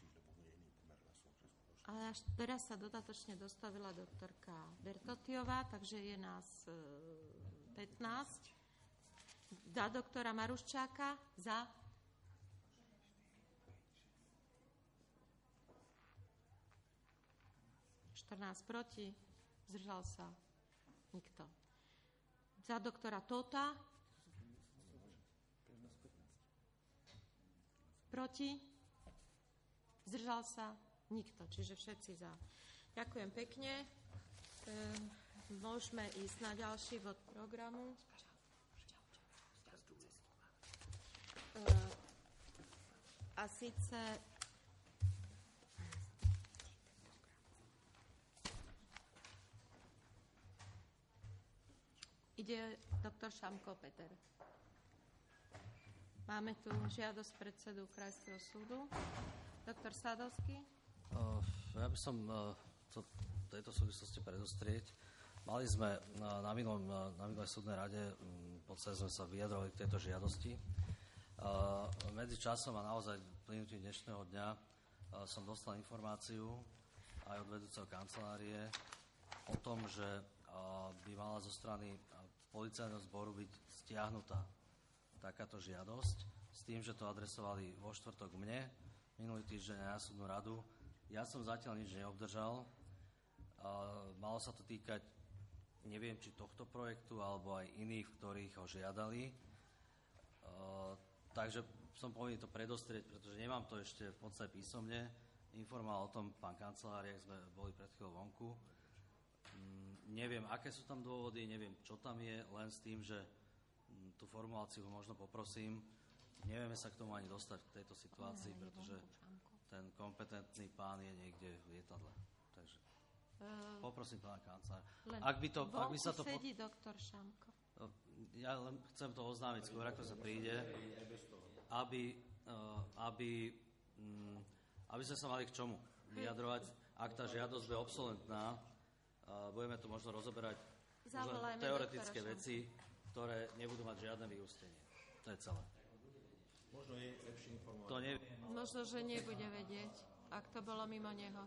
Ale až teraz sa dodatočne dostavila doktorka Bertotiová, takže je nás e, pätnásť. Za doktora Maruščáka? Za? štrnásť proti, zdržal sa nikto. Za doktora Tota? Proti? Zdržal sa nikto, čiže všetci za. Ďakujem pekne. E, môžeme ísť na ďalší bod programu. E, a síce ide doktor Šamko Peter. Máme tu žiadosť predsedu Krajského súdu. Doktor Sadovský. Uh, ja by som uh, to v tejto súvislosti predostrieť. Mali sme uh, na, minulom, uh, na minulej súdnej rade, um, v podstate sme sa vyjadrovali k tejto žiadosti. Uh, medzi časom a naozaj plynutí dnešného dňa uh, som dostal informáciu aj od vedúceho kancelárie o tom, že uh, by mala zo strany policajného zboru byť stiahnutá takáto žiadosť s tým, že to adresovali vo štvrtok mne, minulý týždeň na súdnu radu. Ja som zatiaľ nič neobdržal. Malo sa to týkať, neviem, či tohto projektu, alebo aj iných, v ktorých ho žiadali. Takže som povinný to predostrieť, pretože nemám to ešte v podstate písomne. Informoval o tom pán kancelár, jak sme boli pred chvíľou vonku. Neviem, aké sú tam dôvody, neviem, čo tam je, len s tým, že tú formuláciu možno poprosím. Nevieme sa k tomu ani dostať v tejto situácii, pretože ten kompetentný pán je niekde v lietadle. Takže poprosím pána kancelára. Ak by, to, ak by sa to... sedí doktor Šamko. Ja len chcem to oznámiť skôr, ako sa príde, aby, aby, aby sme sa mali k čomu vyjadrovať. Ak tá žiadosť bude obsolentná, budeme tu možno rozoberať možno teoretické veci, ktoré nebudú mať žiadne vyústenie. To je celé. Možno je lepšie informovať. To neviem. Možno, že nebude vedieť, ak to bolo mimo neho.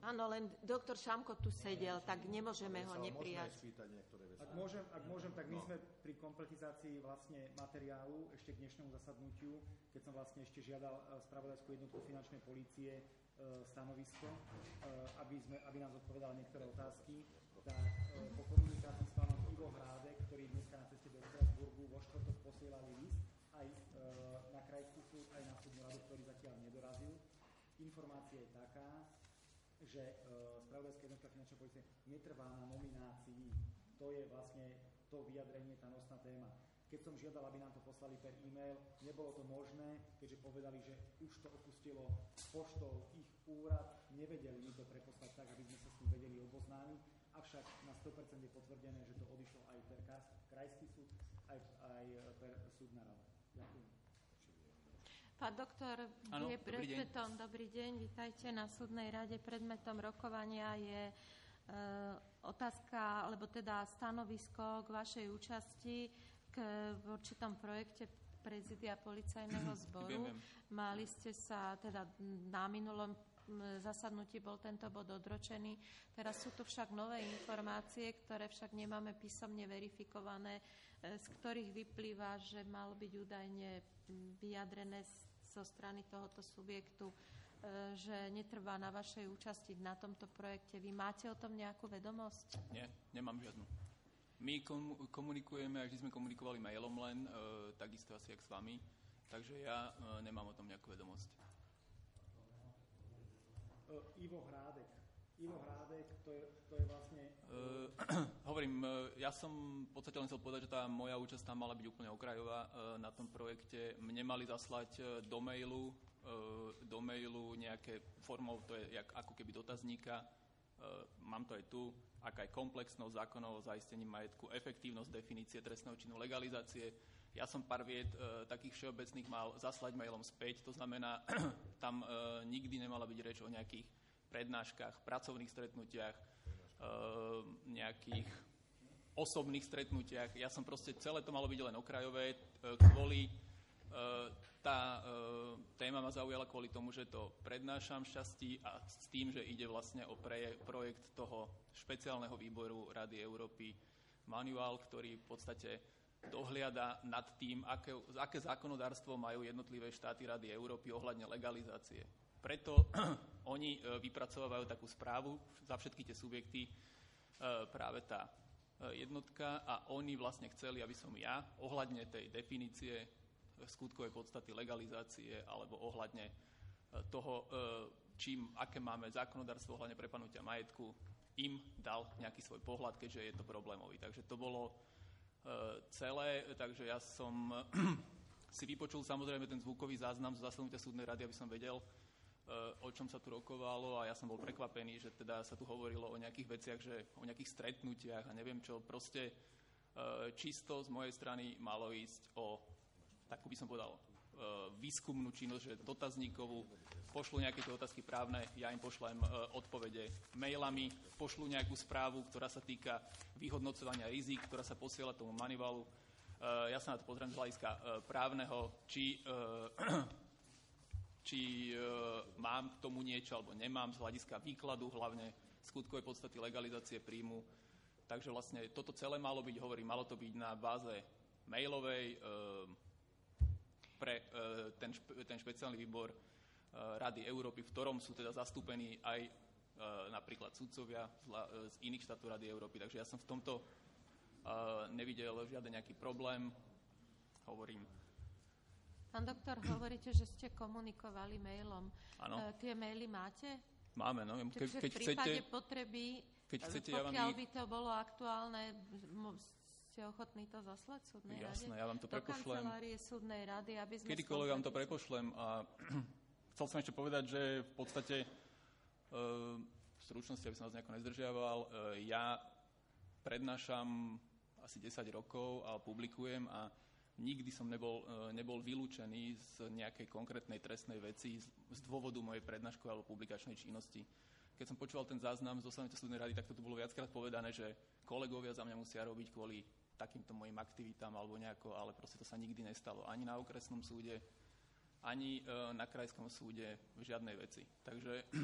Áno, len doktor Šamko tu sedel, tak nemôžeme ho neprijať. Ak môžem, ak môžem, tak my sme pri kompletizácii vlastne materiálu ešte k dnešnému zasadnutiu, keď som vlastne ešte žiadal spravodajskú jednotku finančnej polície stanovisko, aby, sme, aby nám zodpovedala niektoré otázky, tak po komunikácii s pánom Ivo Hrádek, ktorý dneska na ceste do Štrasburgu vo štvrtok posielali list aj na krajský súd, aj na súdnu radu, ktorý zatiaľ nedorazil. Informácia je taká, že uh, spravodajská jednotka finančnej polície netrvá na nominácii. To je vlastne to vyjadrenie, tá nosná téma. Keď som žiadal, aby nám to poslali per e-mail, nebolo to možné, keďže povedali, že už to opustilo poštou ich úrad, nevedeli mi to preposlať tak, aby sme sa s tým vedeli oboznámiť, avšak na sto percent je potvrdené, že to odišlo aj per krajský súd, aj, aj per súdna rada. Ďakujem. Pán doktor, ano, je predmetom, dobrý deň, vítajte na súdnej rade. Predmetom rokovania je e, otázka, alebo teda stanovisko k vašej účasti k v určitom projekte prezidia policajného zboru. Mali ste sa, teda na minulom zasadnutí bol tento bod odročený. Teraz sú tu však nové informácie, ktoré však nemáme písomne verifikované, z ktorých vyplýva, že malo byť údajne vyjadrené zo strany tohoto subjektu, že netrvá na vašej účasti na tomto projekte. Vy máte o tom nejakú vedomosť? Nie, nemám žiadnu. My komunikujeme, a vždy sme komunikovali mailom len, e, takisto asi jak s vami, takže ja e, nemám o tom nejakú vedomosť. Uh, Ivo Hrádek. Ivo Hrádek, to je, to je vlastne... Uh, hovorím, ja som v podstate len chcel povedať, že tá moja účasť tam mala byť úplne okrajová uh, na tom projekte. Mne mali zaslať uh, do mailu, uh, do mailu nejaké formou, to je jak, ako keby dotazníka. Uh, mám to aj tu, aká je komplexnosť zákonov o zaistení majetku, efektívnosť definície trestného činu, legalizácie. Ja som pár vied uh, takých všeobecných mal zaslať mailom späť, to znamená, tam uh, nikdy nemala byť reč o nejakých prednáškach, pracovných stretnutiach, uh, nejakých osobných stretnutiach. Ja som proste, celé to malo byť len okrajové, uh, kvôli, uh, tá uh, téma ma zaujala kvôli tomu, že to prednášam šťastí a s tým, že ide vlastne o pre, projekt toho špeciálneho výboru Rady Európy Manuál, ktorý v podstate dohliada nad tým, aké, aké zákonodárstvo majú jednotlivé štáty Rady Európy ohľadne legalizácie. Preto oni vypracovávajú takú správu za všetky tie subjekty, práve tá jednotka, a oni vlastne chceli, aby som ja ohľadne tej definície skutkovej podstaty legalizácie alebo ohľadne toho, čím, aké máme zákonodárstvo ohľadne prepadnutia majetku, im dal nejaký svoj pohľad, keďže je to problémový. Takže to bolo celé, takže ja som si vypočul samozrejme ten zvukový záznam zo zasadnutia súdnej rady, aby som vedel, o čom sa tu rokovalo, a ja som bol prekvapený, že teda sa tu hovorilo o nejakých veciach, že o nejakých stretnutiach a neviem čo, proste čisto z mojej strany malo ísť o, takú by som povedal, výskumnú činnosť, že dotazníkovú, pošlu nejaké tie otázky právne, ja im pošlem odpovede mailami, pošlu nejakú správu, ktorá sa týka vyhodnocovania rizik, ktorá sa posiela tomu manuálu. Ja sa na to pozriem z hľadiska právneho, či či e, mám k tomu niečo, alebo nemám z hľadiska výkladu, hlavne skutkovej podstaty legalizácie príjmu. Takže vlastne toto celé malo byť, hovorím, malo to byť na báze mailovej e, pre e, ten, špe, ten špeciálny výbor e, Rady Európy, v ktorom sú teda zastúpení aj e, napríklad sudcovia z, z iných štátov Rady Európy. Takže ja som v tomto e, nevidel žiaden nejaký problém. Hovorím, pán doktor, hovoríte, že ste komunikovali mailom. Áno. E, tie maily máte? Máme, no. Ke, Takže keď v prípade chcete, potreby, keď chcete, pokiaľ ja vám by to bolo aktuálne, ste ochotní to zaslať súdnej rade? Jasné, ja vám to prepošlem. Do kancelárie súdnej rady, aby sme... Kedykoľvek vám to prepošlem. A chcel som ešte povedať, že v podstate uh, v stručnosti, aby som vás nejako nezdržiaval, uh, ja prednášam asi desať rokov a publikujem, a nikdy som nebol, nebol vylúčený z nejakej konkrétnej trestnej veci z, z dôvodu mojej prednáškovej alebo publikačnej činnosti. Keď som počúval ten záznam z zasadnutia súdnej rady, tak to tu bolo viackrát povedané, že kolegovia za mňa musia robiť kvôli takýmto mojim aktivitám alebo nejako, ale proste to sa nikdy nestalo. Ani na okresnom súde, ani e, na krajskom súde v žiadnej veci. Takže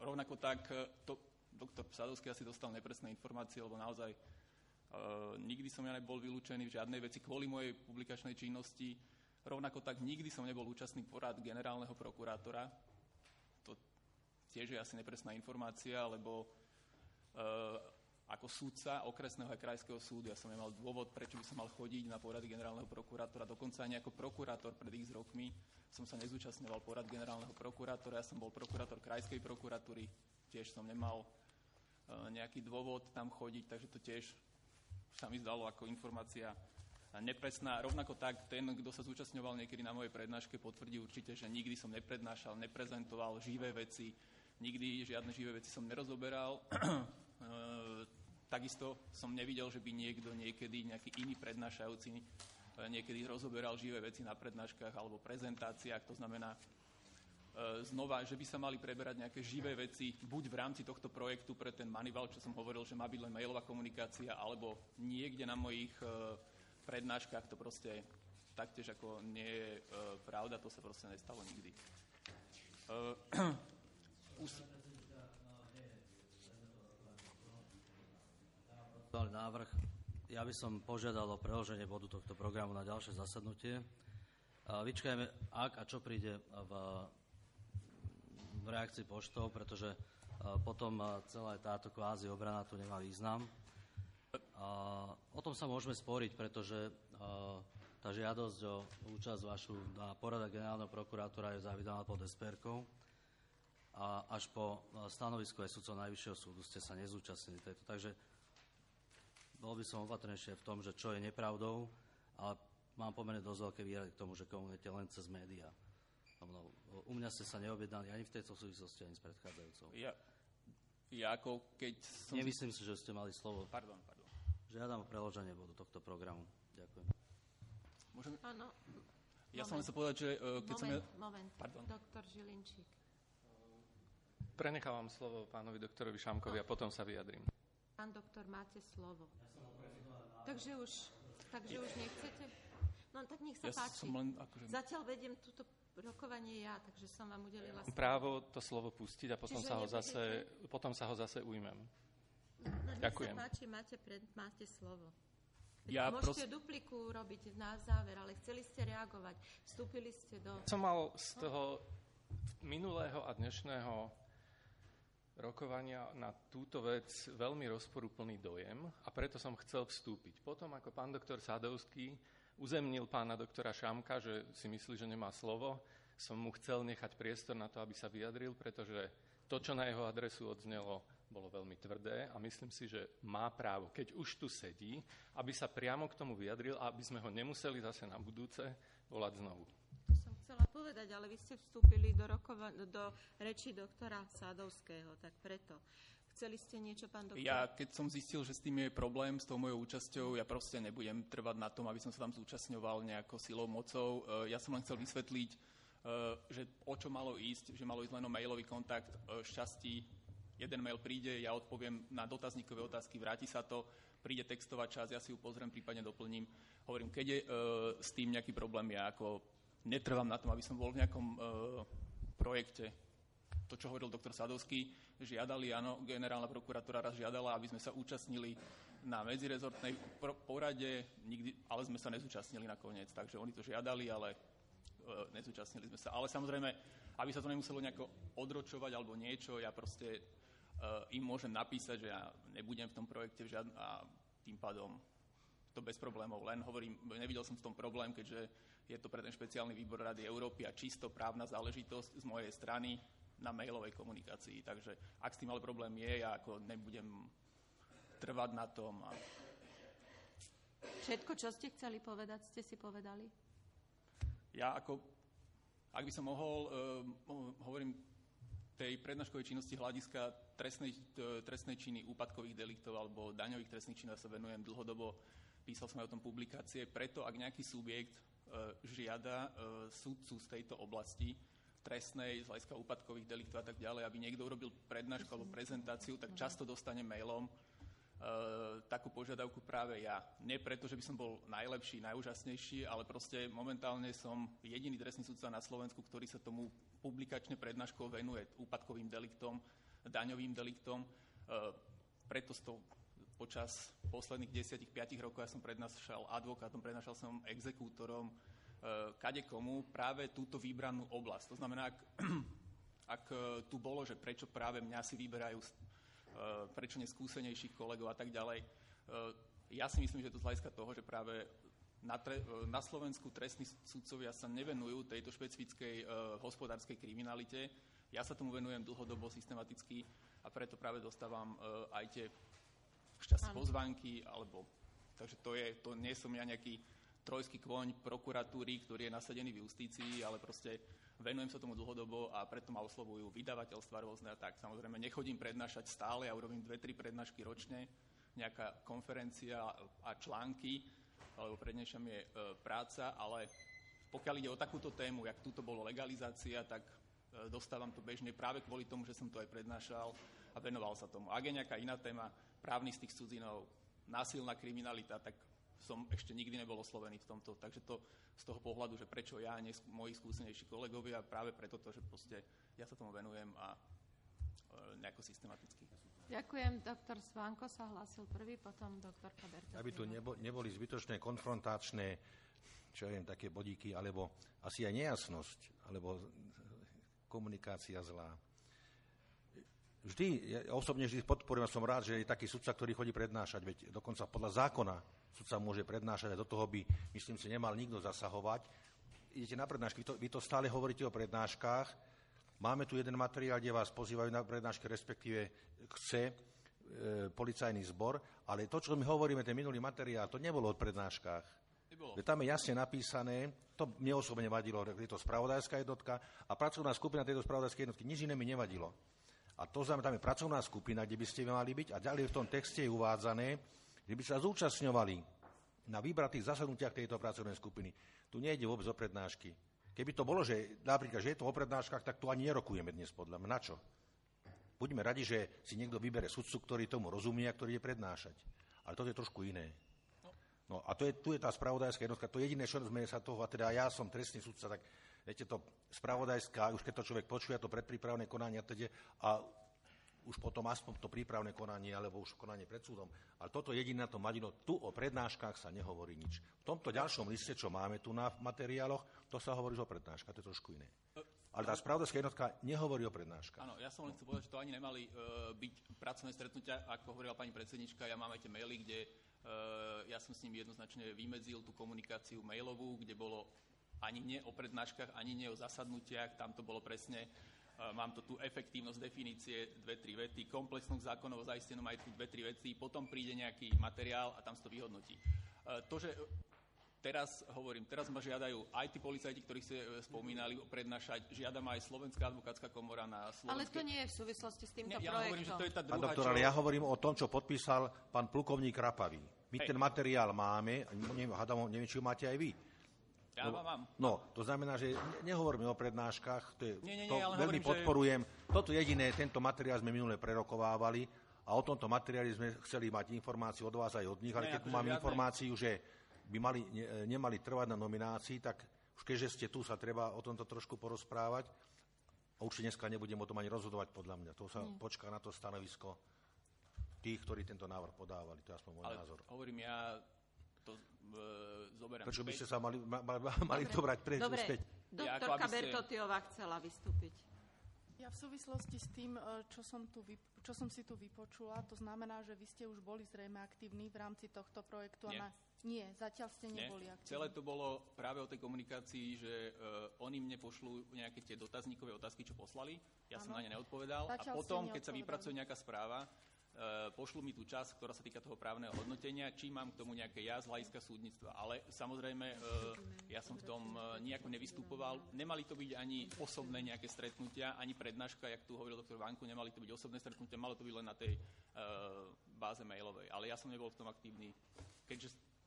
rovnako tak to, doktor Sadovský asi dostal nepresné informácie, lebo naozaj uh, nikdy som ja nebol vylúčený v žiadnej veci kvôli mojej publikačnej činnosti. Rovnako tak nikdy som nebol účastný porad generálneho prokurátora. To tiež je asi nepresná informácia, lebo uh, ako súdca okresného a krajského súdu ja som nemal dôvod, prečo by som mal chodiť na porady generálneho prokurátora. Dokonca ani ako prokurátor pred x rokmi som sa nezúčastňoval porad generálneho prokurátora. Ja som bol prokurátor krajskej prokuratúry, tiež som nemal uh, nejaký dôvod tam chodiť, takže to tiež sa mi zdalo ako informácia nepresná. Rovnako tak ten, kto sa zúčastňoval niekedy na mojej prednáške, potvrdí určite, že nikdy som neprednášal, neprezentoval živé veci, nikdy žiadne živé veci som nerozoberal. uh, Takisto som nevidel, že by niekto niekedy, nejaký iný prednášajúci niekedy rozoberal živé veci na prednáškach alebo prezentáciách. To znamená znova, že by sa mali preberať nejaké živé veci buď v rámci tohto projektu pre ten Manival, čo som hovoril, že má byť len mailová komunikácia, alebo niekde na mojich prednáškach. To proste taktiež ako nie je pravda, to sa proste nestalo nikdy. Už... návrh. Ja by som požiadal o preloženie bodu tohto programu na ďalšie zasadnutie. Vyčkajme, ak a čo príde v, v reakcii poštou, pretože potom celá táto kvázi obrana tu nemá význam. O tom sa môžeme sporiť, pretože tá žiadosť o účasť vašu na porada generálneho prokurátora je zavidaná pod es pé erkou a až po stanovisko aj sudcov Najvyššieho súdu ste sa nezúčastnili tejto. Takže bol by som opatrnejšie v tom, že čo je nepravdou, ale mám pomerne dosť veľké výhrady k tomu, že komunikujete len cez médiá. U mňa ste sa neobjednali ani v tejto súvislosti, ani s predchádzajúcou. Ja, ja ako keď som... Nemyslím si, že ste mali slovo. Pardon, pardon. Žiadam o preloženie bodu tohto programu. Ďakujem. Môžem... Áno. Ja som len sa povedať, že uh, keď moment, som... Ja... Moment, Pardon. doktor Žilinčík. Prenechávam slovo pánovi doktorovi Šamkovi a potom sa vyjadrím. Pán doktor, máte slovo. Takže už, takže už nechcete? No tak nech sa ja páči. Len, akože... Zatiaľ vediem túto rokovanie ja, takže som vám udelila slovo. Právo to slovo pustiť a potom, sa ho, nebudete... zase, potom sa ho zase ujmem. No, Ďakujem. Nech sa páči, máte, pred, máte slovo. Ja Môžete pros... dupliku robiť na záver, ale chceli ste reagovať. Vstúpili ste do... Som mal z toho minulého a dnešného rokovania na túto vec veľmi rozporuplný dojem a preto som chcel vstúpiť. Potom, ako pán doktor Sadovský uzemnil pána doktora Šamka, že si myslí, že nemá slovo, som mu chcel nechať priestor na to, aby sa vyjadril, pretože to, čo na jeho adresu odznelo, bolo veľmi tvrdé a myslím si, že má právo, keď už tu sedí, aby sa priamo k tomu vyjadril a aby sme ho nemuseli zase na budúce volať znovu. To som chcela povedať, ale vy ste vstúpili do, rokova- do reči doktora Sadovského, tak preto. Chceli ste niečo, pán doktor? Ja, keď som zistil, že s tým je problém, s tou mojou účasťou, ja proste nebudem trvať na tom, aby som sa tam zúčastňoval nejako silou, mocou. Ja som len chcel vysvetliť, že o čo malo ísť, že malo ísť len o mailový kontakt. Šťastí, jeden mail príde, ja odpoviem na dotazníkové otázky, vráti sa to, príde textová časť, ja si ju pozriem, prípadne doplním. Hovorím, keď je s tým nejaký problém, ja ako netrvám na tom, aby som bol v nejakom uh, projekte. To, čo hovoril doktor Sadovský, žiadali, áno, generálna prokuratúra raz žiadala, aby sme sa účastnili na medzirezortnej porade, nikdy, ale sme sa nezúčastnili nakoniec. Takže oni to žiadali, ale uh, nezúčastnili sme sa. Ale samozrejme, aby sa to nemuselo nejako odročovať alebo niečo, ja proste uh, im môžem napísať, že ja nebudem v tom projekte v žiadnom, a tým pádom to bez problémov. Len hovorím, nevidel som v tom problém, keďže je to pre ten špeciálny výbor Rady Európy a čisto právna záležitosť z mojej strany na mailovej komunikácii. Takže ak s tým ale problém je, ja ako nebudem trvať na tom. A... Všetko, čo ste chceli povedať, ste si povedali? Ja ako, ak by som mohol, uh, hovorím, tej prednáškovej činnosti hľadiska trestnej, trestnej činy úpadkových deliktov alebo daňových trestných činov sa venujem dlhodobo. Písal som aj o tom publikácie. Preto, ak nejaký subjekt uh, žiada uh, sudcu z tejto oblasti trestnej, z hľadiska úpadkových deliktov a tak ďalej, aby niekto urobil prednášku alebo prezentáciu, tak často dostane mailom uh, takú požiadavku práve ja. Nie preto, že by som bol najlepší, najúžasnejší, ale proste momentálne som jediný trestný sudca na Slovensku, ktorý sa tomu publikačne prednáškou venuje úpadkovým deliktom daňovým deliktom. Preto to počas posledných desať päť rokov ja som prednášal advokátom, prednášal som exekútorom, kade komu práve túto vybranú oblasť. To znamená, ak, ak tu bolo, že prečo práve mňa si vyberajú, prečo neskúsenejších kolegov a tak ďalej, ja si myslím, že to z hľadiska toho, že práve na, tre, na Slovensku trestní sudcovia sa nevenujú tejto špecifickej hospodárskej kriminalite. Ja sa tomu venujem dlhodobo, systematicky a preto práve dostávam aj tie šťastné pozvánky, alebo, takže to je, to nie som ja nejaký trojský kôň prokuratúry, ktorý je nasadený v justícii, ale proste venujem sa tomu dlhodobo a preto ma oslovujú vydavateľstva rôzne a tak. Samozrejme, nechodím prednášať stále, ja urobím dve, tri prednášky ročne, nejaká konferencia a články, alebo prednášam je e, práca, ale pokiaľ ide o takúto tému, jak túto bolo legalizácia, tak e, dostávam to bežne práve kvôli tomu, že som to aj prednášal a venoval sa tomu. Ak je nejaká iná téma, právny styk s cudzinou, násilná kriminalita, tak som ešte nikdy nebol oslovený v tomto. Takže to z toho pohľadu, že prečo ja, nie moji skúsenejší kolegovia, práve preto to, že proste ja sa tomu venujem a e, nejako systematicky. Ďakujem. Doktor Svanko sa hlásil prvý, potom doktor Kaberto. Aby tu nebo, neboli zbytočné konfrontačné, čo ja viem, také bodíky, alebo asi aj nejasnosť, alebo komunikácia zlá. Vždy, ja osobne vždy podporujem, som rád, že je taký sudca, ktorý chodí prednášať, veď dokonca podľa zákona sudca môže prednášať a do toho by, myslím si, nemal nikto zasahovať. Idete na prednášky, vy to, vy to stále hovoríte o prednáškach. Máme tu jeden materiál, kde vás pozývajú na prednášky, respektíve chce e, policajný zbor, ale to, čo my hovoríme, ten minulý materiál, to nebolo o prednáškach. Veď tam je jasne napísané, to mne osobne vadilo, je to spravodajská jednotka a pracovná skupina tejto spravodajskej jednotky, nič iné mi nevadilo. A to znamená, tam je pracovná skupina, kde by ste mali byť a ďalej v tom texte je uvádzané, že by sa zúčastňovali na vybratých zasadnutiach tejto pracovnej skupiny. Tu nejde vôbec o prednášky. Keby to bolo, že napríklad, že je to o prednáškach, tak tu ani nerokujeme dnes podľa mňa. Na čo? Buďme radi, že si niekto vybere sudcu, ktorý tomu rozumie a ktorý je prednášať. Ale toto je trošku iné. No a to je, tu je tá spravodajská jednotka. To je jediné, čo sme sa toho, a teda ja som trestný sudca, tak viete, to spravodajská, už keď to človek počuje, to predprípravné konanie a teda, a už potom aspoň to prípravné konanie, alebo už konanie pred súdom. Ale toto jediné na tom madino, tu o prednáškach sa nehovorí nič. V tomto ďalšom liste, čo máme tu na materiáloch, to sa hovorí o prednáškach, to je trošku iné. Ale tá spravodajská jednotka nehovorí o prednáškach. Áno, ja som len chcel povedať, že to ani nemali uh, byť pracovné stretnutia, ako hovorila pani predsednička, ja mám aj tie maily, kde uh, ja som s nimi jednoznačne vymedzil tú komunikáciu mailovú, kde bolo ani nie o prednáškach, ani nie o zasadnutiach, tam to bolo presne, uh, mám to tu efektívnosť definície, dve, tri vety, komplexnosť zákonov o zaistenom majetku, dve, tri vety, potom príde nejaký materiál a tam sa to vyhodnotí. Uh, to, že teraz hovorím, teraz ma žiadajú aj tí policajti, ktorí ste spomínali prednášať, žiada ma aj Slovenská advokátska komora na Slovenské... Ale to nie je v súvislosti s týmto ne, ja projektom. Hovorím, že to je tá druhá, pán doktor, ale ja hovorím o tom, čo podpísal pán plukovník Rapavý. My Hej. ten materiál máme, neviem, neviem, či ho máte aj vy. Ja no, mám. No, to znamená, že nehovoríme o prednáškach, to, je, nie, nie, to nie, veľmi hovorím, podporujem. Že... Toto jediné, tento materiál sme minule prerokovávali a o tomto materiáli sme chceli mať informáciu od vás aj od nich, ale keď tu máme žiadne... informáciu, že by mali, ne, nemali trvať na nominácii, tak už keďže ste tu, sa treba o tomto trošku porozprávať a určite dneska nebudem o tom ani rozhodovať podľa mňa. To sa mm. počká na to stanovisko tých, ktorí tento návrh podávali. To je aspoň môj ale názor. Hovorím, ja to e, zoberám. Prečo by ste sa mali, mali, mali to brať preč? Dobre, späť? doktorka ja, Bertotiová chcela vystúpiť. Ja v súvislosti s tým, čo som, tu, čo som si tu vypočula, to znamená, že vy ste už boli zrejme aktívni v rámci tohto projektu. Nie. A na... Nie, zatiaľ ste neboli Nie. aktívni. Celé to bolo práve o tej komunikácii, že uh, oni mne pošlú nejaké tie dotazníkové otázky, čo poslali. Ja ano. som na ne neodpovedal. Zatiaľ a potom, keď sa vypracuje nejaká správa, uh, pošlú mi tú časť, ktorá sa týka toho právneho hodnotenia, či mám k tomu nejaké ja z hľadiska súdnictva. Ale samozrejme, uh, ja som v tom uh, nejako nevystupoval. Nemali to byť ani osobné nejaké stretnutia, ani prednáška, jak tu hovoril doktor Vanku, nemali to byť osobné stretnutia, malo to byť len na tej uh, báze mailovej. Ale ja som nebol v tom aktívny. Keďže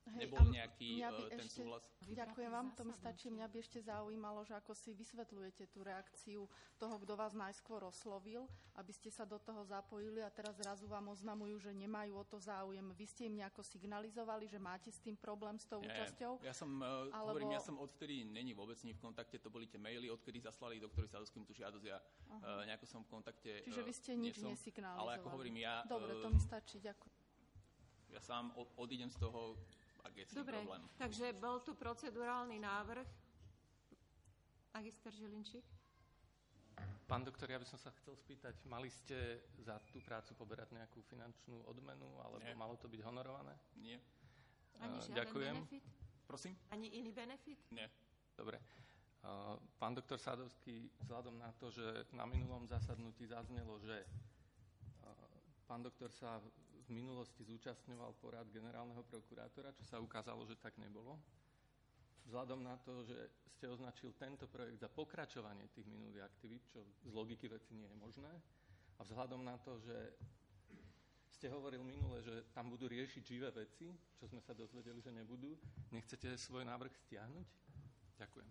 Hej, nebol a nejaký mňa by uh, ten ešte- súhlas. Ďakujem vám, to mi stačí. Mňa by ešte zaujímalo, že ako si vysvetľujete tú reakciu toho, kto vás najskôr oslovil, aby ste sa do toho zapojili a teraz zrazu vám oznamujú, že nemajú o to záujem. Vy ste im nejako signalizovali, že máte s tým problém s tou Nie, účasťou? Ja som, uh, Alebo- hovorím, ja som odvtedy není vôbec s ním v kontakte, to boli tie maily, odkedy zaslali doktori Sadovským tú žiadosť. Ja uh, nejako som v kontakte. Čiže vy ste uh, nič nie som, nesignalizovali. Ale ako hovorím, ja... Dobre, to uh, mi stačí, ďakujem. Ja sám o- odídem z toho, ak je s tým Dobre, problém. takže bol tu procedurálny návrh. Magister Žilinčík? Pán doktor, ja by som sa chcel spýtať, mali ste za tú prácu poberať nejakú finančnú odmenu, alebo Nie. malo to byť honorované? Nie. Ani Eh, žiaden Ďakujem. benefit? Prosím? Ani iný benefit? Nie. Dobre. Uh, Pán doktor Sadovský, vzhľadom na to, že na minulom zasadnutí zaznelo, že uh, pán doktor sa v minulosti zúčastňoval porad generálneho prokurátora, čo sa ukázalo, že tak nebolo. Vzhľadom na to, že ste označil tento projekt za pokračovanie tých minulých aktivít, čo z logiky veci nie je možné, a vzhľadom na to, že ste hovoril minule, že tam budú riešiť živé veci, čo sme sa dozvedeli, že nebudú, nechcete svoj návrh stiahnuť? Ďakujem.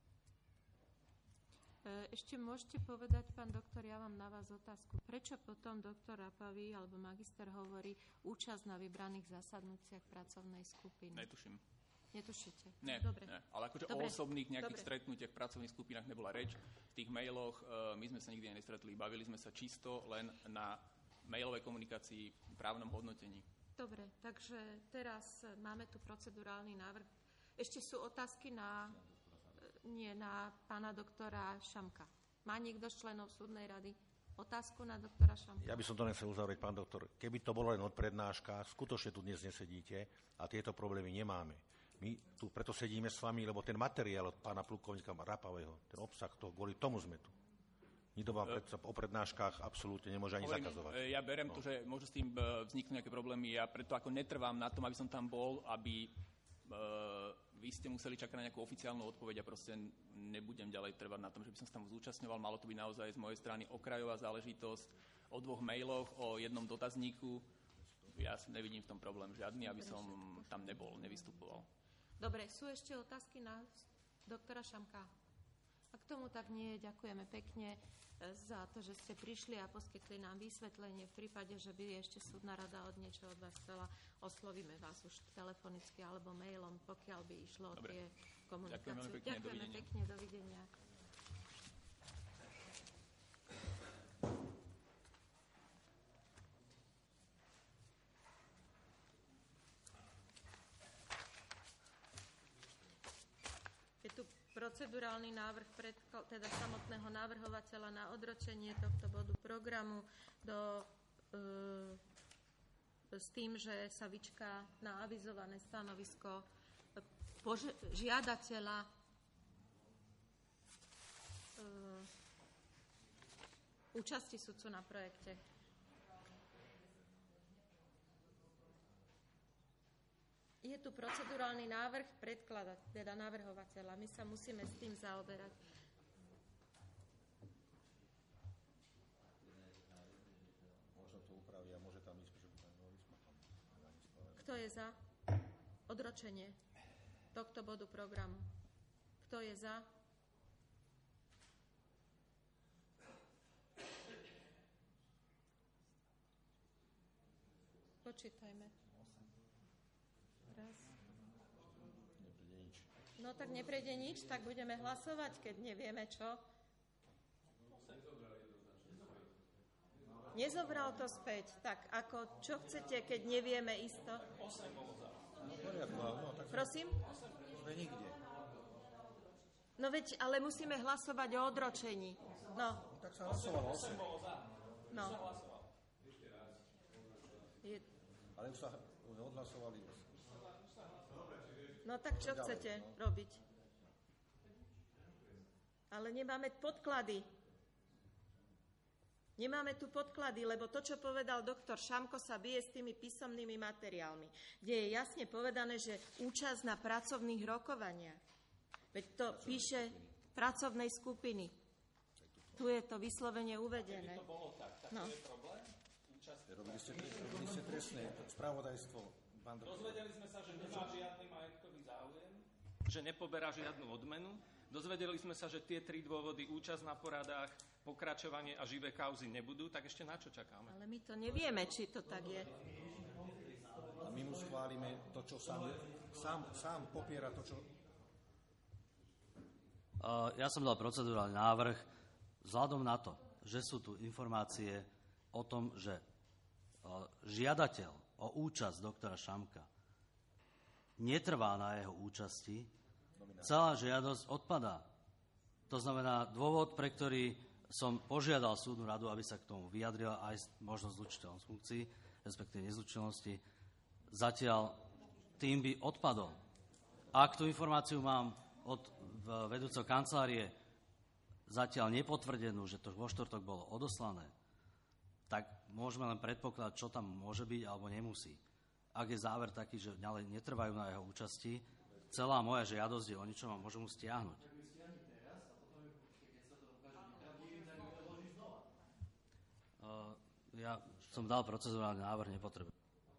Ešte môžete povedať, pán doktor, ja mám na vás otázku. Prečo potom doktor Rapavý alebo magister hovorí účasť na vybraných zasadnutiach pracovnej skupiny? Netuším. Netušíte? Nie, Dobre. nie. Ale akože Dobre. o osobných nejakých Dobre. stretnutiach v pracovných skupinách nebola reč. V tých mailoch uh, my sme sa nikdy nestretli. Bavili sme sa čisto len na mailovej komunikácii, právnom hodnotení. Dobre, takže teraz máme tu procedurálny návrh. Ešte sú otázky na, nie, na pána doktora Šamka. Má niekto z členov súdnej rady otázku na doktora Šamka? Ja by som to nechcel uzavrieť, pán doktor. Keby to bolo len od prednáška, skutočne tu dnes nesedíte a tieto problémy nemáme. My tu preto sedíme s vami, lebo ten materiál od pána plukovníka Rapavého, ten obsah, to, kvôli tomu sme tu. Nikto vám predsa o prednáškach absolútne nemôže ani Hovorím, zakazovať. e, Ja berem No. to, že môžu s tým e, vzniknúť nejaké problémy. Ja preto ako netrvám na tom, aby som tam bol, aby e, vy ste museli čakať na nejakú oficiálnu odpoveď a proste nebudem ďalej trvať na tom, že by som sa tam zúčastňoval. Malo to byť naozaj z mojej strany okrajová záležitosť o dvoch mailoch, o jednom dotazníku. Ja nevidím v tom problém žiadny, aby som tam nebol, nevystupoval. Dobre, sú ešte otázky na doktora Šamka? A k tomu tak nie, ďakujeme pekne za to, že ste prišli a poskytli nám vysvetlenie. V prípade, že by ešte súdna rada od niečo od vás chcela, oslovíme vás už telefonicky alebo mailom, pokiaľ by išlo o Dobre. tie komunikácie. Ďakujem veľmi pekne, Ďakujeme dovidenia. pekne, dovidenia. Je tu procedurálny návrh predkl- teda samotného navrhovateľa na odročenie tohto bodu programu do, e, s tým, že sa vyčká na avizované stanovisko pož- žiadateľa e, účasti sudcu na projekte. Je tu procedurálny návrh predkladať, teda navrhovateľa. My sa musíme s tým zaoberať. Možno to upravia, môže tam ísť, pretože Kto je za odročenie tohto bodu programu? Kto je za? Počítajme. Raz. No tak neprejde nič, tak budeme hlasovať, keď nevieme čo. Nezobral to späť. Tak ako, čo chcete, keď nevieme isto? Prosím? Sme nikde. No veď, ale musíme hlasovať o odročení. No. Tak sa hlasovalo osem. No. Je... Ale už sa odhlasovali osem. No tak čo chcete robiť? Ale nemáme podklady. Nemáme tu podklady, lebo to, čo povedal doktor Šamko, sa bije s tými písomnými materiálmi, kde je jasne povedané, že účasť na pracovných rokovaniach. Veď to píše pracovnej skupiny. Tu je to vyslovene uvedené. Keby to bolo tak, tak No. to je problém? Účasť... Robili ste, robili ste trestné spravodajstvo Dozvedeli sme sa, že nemá žiadny majetkový záujem, že nepoberá žiadnu odmenu. Dozvedeli sme sa, že tie tri dôvody, účasť na poradách, pokračovanie a živé kauzy nebudú, tak ešte na čo čakáme? Ale my to nevieme, či to tak je. A my mu schválime to, čo sám, sám, sám popiera to, čo... Uh, ja som dal procedurálny návrh vzhľadom na to, že sú tu informácie o tom, že uh, žiadateľ o účasť doktora Šamka netrvá na jeho účasti, celá žiadosť odpadá. To znamená, dôvod, pre ktorý som požiadal súdnu radu, aby sa k tomu vyjadrila aj možnosť zlučiteľnosť funkcií, respektíve nezlučiteľnosti, zatiaľ tým by odpadol. Ak tú informáciu mám od vedúceho kancelárie zatiaľ nepotvrdenú, že to vo štvrtok bolo odoslané, tak môžeme len predpokladať, čo tam môže byť alebo nemusí. Ak je záver taký, že ďalej netrvajú na jeho účasti, celá moja žiadosť je o ničom a môžem mu stiahnuť. Uh, ja som dal procedurálny návrh, nepotrebujem.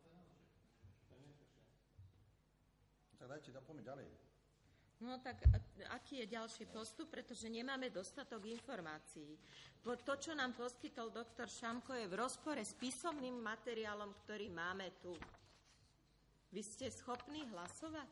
Tak dajte, poďme ďalej. No tak aký je ďalší postup, pretože nemáme dostatok informácií. To, čo nám poskytol doktor Šamko, je v rozpore s písomným materiálom, ktorý máme tu. Vy ste schopní hlasovať?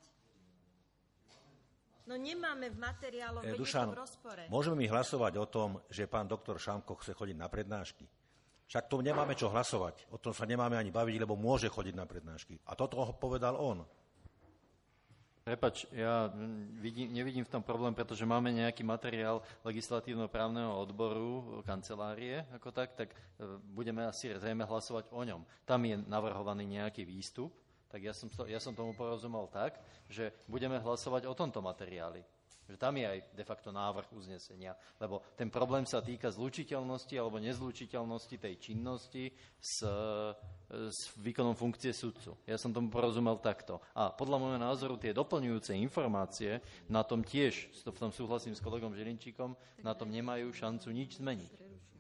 No nemáme v materiáloch, E, veď je to v rozpore. Môžeme mi hlasovať o tom, že pán doktor Šamko chce chodiť na prednášky? Však to nemáme čo hlasovať. O tom sa nemáme ani baviť, lebo môže chodiť na prednášky. A toto ho povedal on. Prepač, ja vidím, nevidím v tom problém, pretože máme nejaký materiál legislatívno-právneho odboru kancelárie, ako tak, tak budeme asi zrejme hlasovať o ňom. Tam je navrhovaný nejaký výstup, tak ja som, ja som tomu porozumel tak, že budeme hlasovať o tomto materiáli. Že tam je aj de facto návrh uznesenia, lebo ten problém sa týka zlučiteľnosti alebo nezlučiteľnosti tej činnosti s, s výkonom funkcie sudcu. Ja som tomu porozumel takto. A podľa môjho názoru tie doplňujúce informácie na tom tiež, v tom súhlasím s kolegom Žilinčíkom, na tom nemajú šancu nič zmeniť.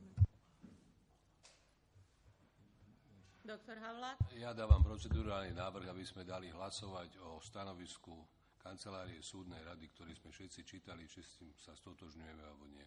Doktor Havlák? Ja dávam procedurálny návrh, aby sme dali hlasovať o stanovisku kancelárie súdnej rady, ktorý sme všetci čítali, či s tým sa stotožňujeme alebo nie.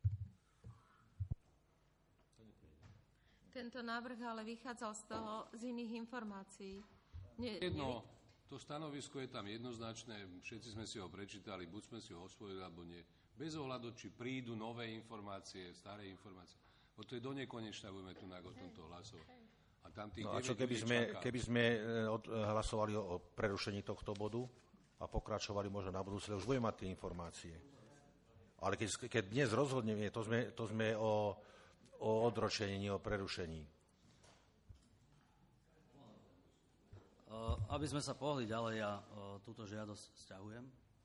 Tento návrh ale vychádzal z toho, z iných informácií. Nie, Jedno, to stanovisko je tam jednoznačné, všetci sme si ho prečítali, buď sme si ho osvojili alebo nie. Bez ohľadu, či prídu nové informácie, staré informácie. Bo to je do nekonečna, budeme tu na o tomto hlasovať. A, tam tých no a čo keby sme, keby sme hlasovali o prerušení tohto bodu a pokračovali možno na budúce, už budeme mať tie informácie. Ale keď, keď dnes rozhodneme, to sme, to sme o, o odročení, nie o prerušení. Aby sme sa pohli ďalej, ja túto žiadosť sťahujem.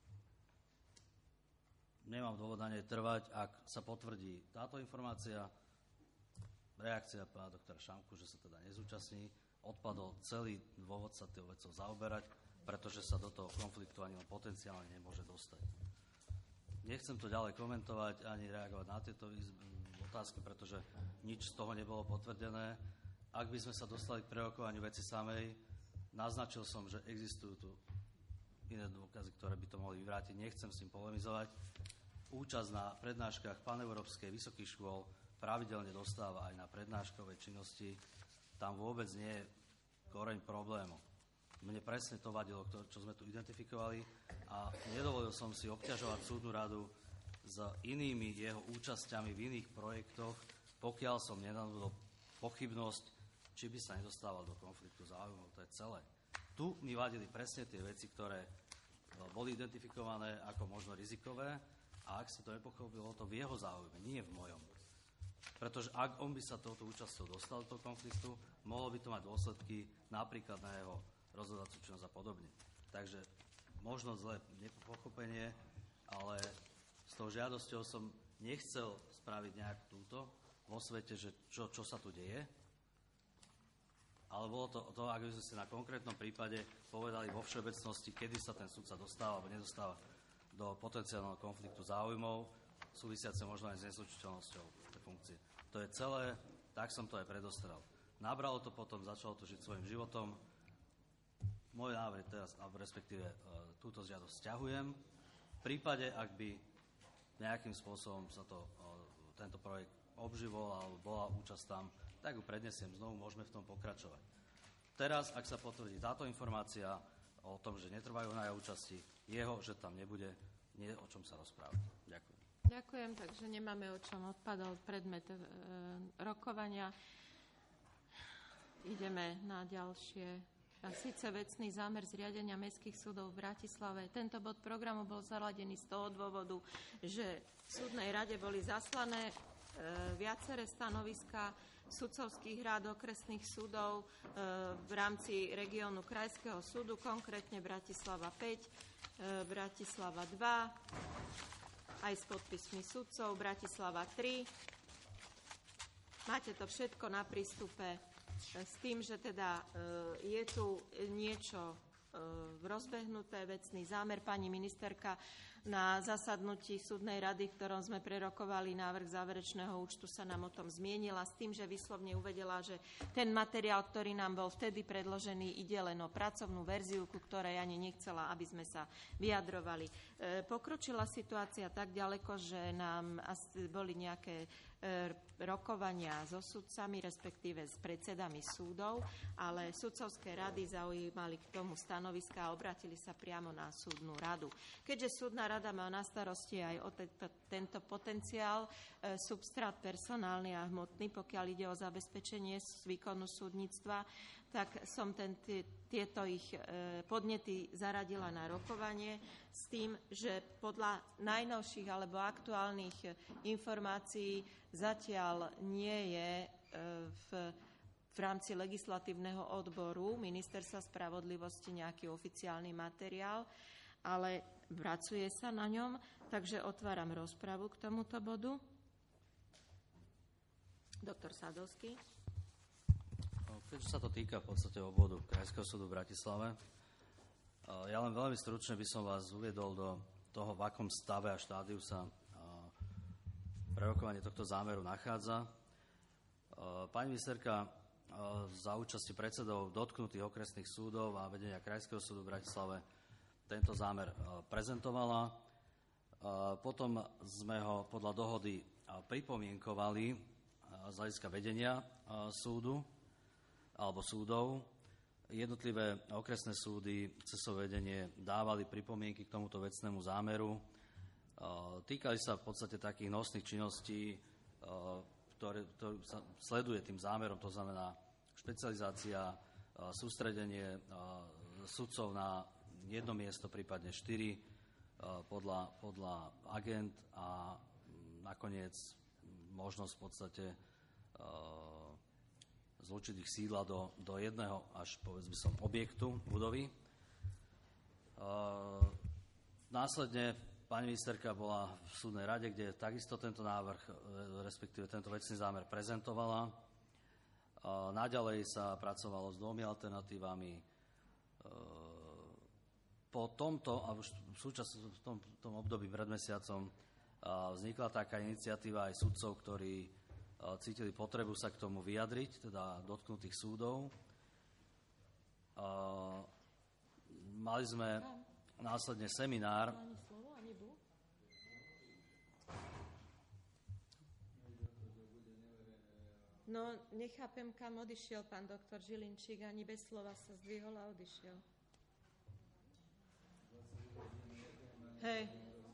Nemám dôvod na nej trvať, ak sa potvrdí táto informácia, reakcia pána doktora Šamku, že sa teda nezúčastní, odpadol celý dôvod sa tým vecou zaoberať, pretože sa do toho konfliktu ani len potenciálne nemôže dostať. Nechcem to ďalej komentovať ani reagovať na tieto otázky, pretože nič z toho nebolo potvrdené. Ak by sme sa dostali k prerokovaniu veci samej, naznačil som, že existujú tu iné dôkazy, ktoré by to mohli vyvrátiť. Nechcem s tým polemizovať. Účasť na prednáškach paneurópskej vysokých škôl pravidelne dostáva aj na prednáškovej činnosti. Tam vôbec nie je koreň problému. Mne presne to vadilo, čo sme tu identifikovali a nedovolil som si obťažovať súdnu radu s inými jeho účasťami v iných projektoch, pokiaľ som nenadobudol pochybnosť, či by sa nedostával do konfliktu záujmov. To je celé. Tu mi vadili presne tie veci, ktoré boli identifikované ako možno rizikové a ak sa to nepochopilo, to v jeho záujme, nie v mojom. Pretože ak on by sa touto účasťou dostal do toho konfliktu, mohlo by to mať dôsledky napríklad na jeho rozhodovacú činnosť a podobne. Takže možno zlé nepochopenie, ale s tou žiadosťou som nechcel spraviť nejak túto vo svete, že čo, čo sa tu deje, ale bolo to to, ak by sme si na konkrétnom prípade povedali vo všeobecnosti, kedy sa ten sudca dostáva alebo nedostáva do potenciálneho konfliktu záujmov, súvisiace možno aj s nezlučiteľnosťou tej funkcie. To je celé, tak som to aj predostrel. Nabralo to potom, začalo to žiť svojim životom. môj návrh teraz, respektíve túto žiadosť sťahujem. V prípade, ak by nejakým spôsobom sa to, tento projekt obživol alebo bola účasť tam, tak ju prednesiem znovu, môžeme v tom pokračovať. Teraz, ak sa potvrdí táto informácia o tom, že netrvajú na jeho účasti, jeho, že tam nebude, nie o čom sa rozprávať. Ďakujem. Ďakujem, takže nemáme o čom, odpadol predmet e, rokovania. Ideme na ďalšie. A síce vecný zámer zriadenia mestských súdov v Bratislave. Tento bod programu bol zaradený z toho dôvodu, že v súdnej rade boli zaslané e, viaceré stanoviská sudcovských rád okresných súdov e, v rámci regiónu Krajského súdu, konkrétne Bratislava päť, e, Bratislava dva, aj s podpismi sudcov, Bratislava tri. Máte to všetko na prístupe s tým, že teda je tu niečo rozbehnuté, vecný zámer. Pani ministerka na zasadnutí súdnej rady, v ktorom sme prerokovali návrh záverečného účtu, sa nám o tom zmienila s tým, že výslovne uvedela, že ten materiál, ktorý nám bol vtedy predložený, ide len o pracovnú verziu, ku ktorej ani nechcela, aby sme sa vyjadrovali. Pokročila situácia tak ďaleko, že nám boli nejaké rokovania so sudcami, respektíve s predsedami súdov, ale sudcovské rady zaujímali k tomu stanoviska a obratili sa priamo na súdnu radu. Keďže súdna rada má na starosti aj o tento, tento potenciál, e, substrát personálny a hmotný, pokiaľ ide o zabezpečenie výkonu súdnictva, tak som ten, tieto ich e, podnety zaradila na rokovanie s tým, že podľa najnovších alebo aktuálnych informácií zatiaľ nie je e, v, v rámci legislatívneho odboru Ministerstva spravodlivosti nejaký oficiálny materiál, ale pracuje sa na ňom, takže otváram rozpravu k tomuto bodu. Doktor Sadovský. Keďže sa to týka v podstate obvodu Krajského súdu v Bratislave, ja len veľmi stručne by som vás uviedol do toho, v akom stave a štádiu sa prerokovanie tohto zámeru nachádza. Pani ministerka za účasti predsedov dotknutých okresných súdov a vedenia Krajského súdu v Bratislave tento zámer prezentovala. Potom sme ho podľa dohody pripomienkovali z hľadiska vedenia súdu alebo súdov. Jednotlivé okresné súdy cez svoje vedenie dávali pripomienky k tomuto vecnému zámeru. Týkali sa v podstate takých nosných činností, ktoré, ktoré sa sleduje tým zámerom, to znamená špecializácia, sústredenie sudcov na jedno miesto, prípadne štyri, podľa, podľa agent a nakoniec možnosť v podstate zlúčiť ich sídla do, do jedného až, povedzme som, objektu budovy. Následne pani ministerka bola v súdnej rade, kde takisto tento návrh, respektíve tento vecný zámer prezentovala. Naďalej sa pracovalo s dvomi alternatívami. Po tomto, a už v, súčas, v tom, v tom období pred mesiacom, vznikla taká iniciatíva aj sudcov, ktorí cítili potrebu sa k tomu vyjadriť, teda dotknutých súdov. Mali sme následne seminár. No, nechápem, kam odišiel pán doktor Žilinčík, ani bez slova sa zdvihol a odišiel. Hej.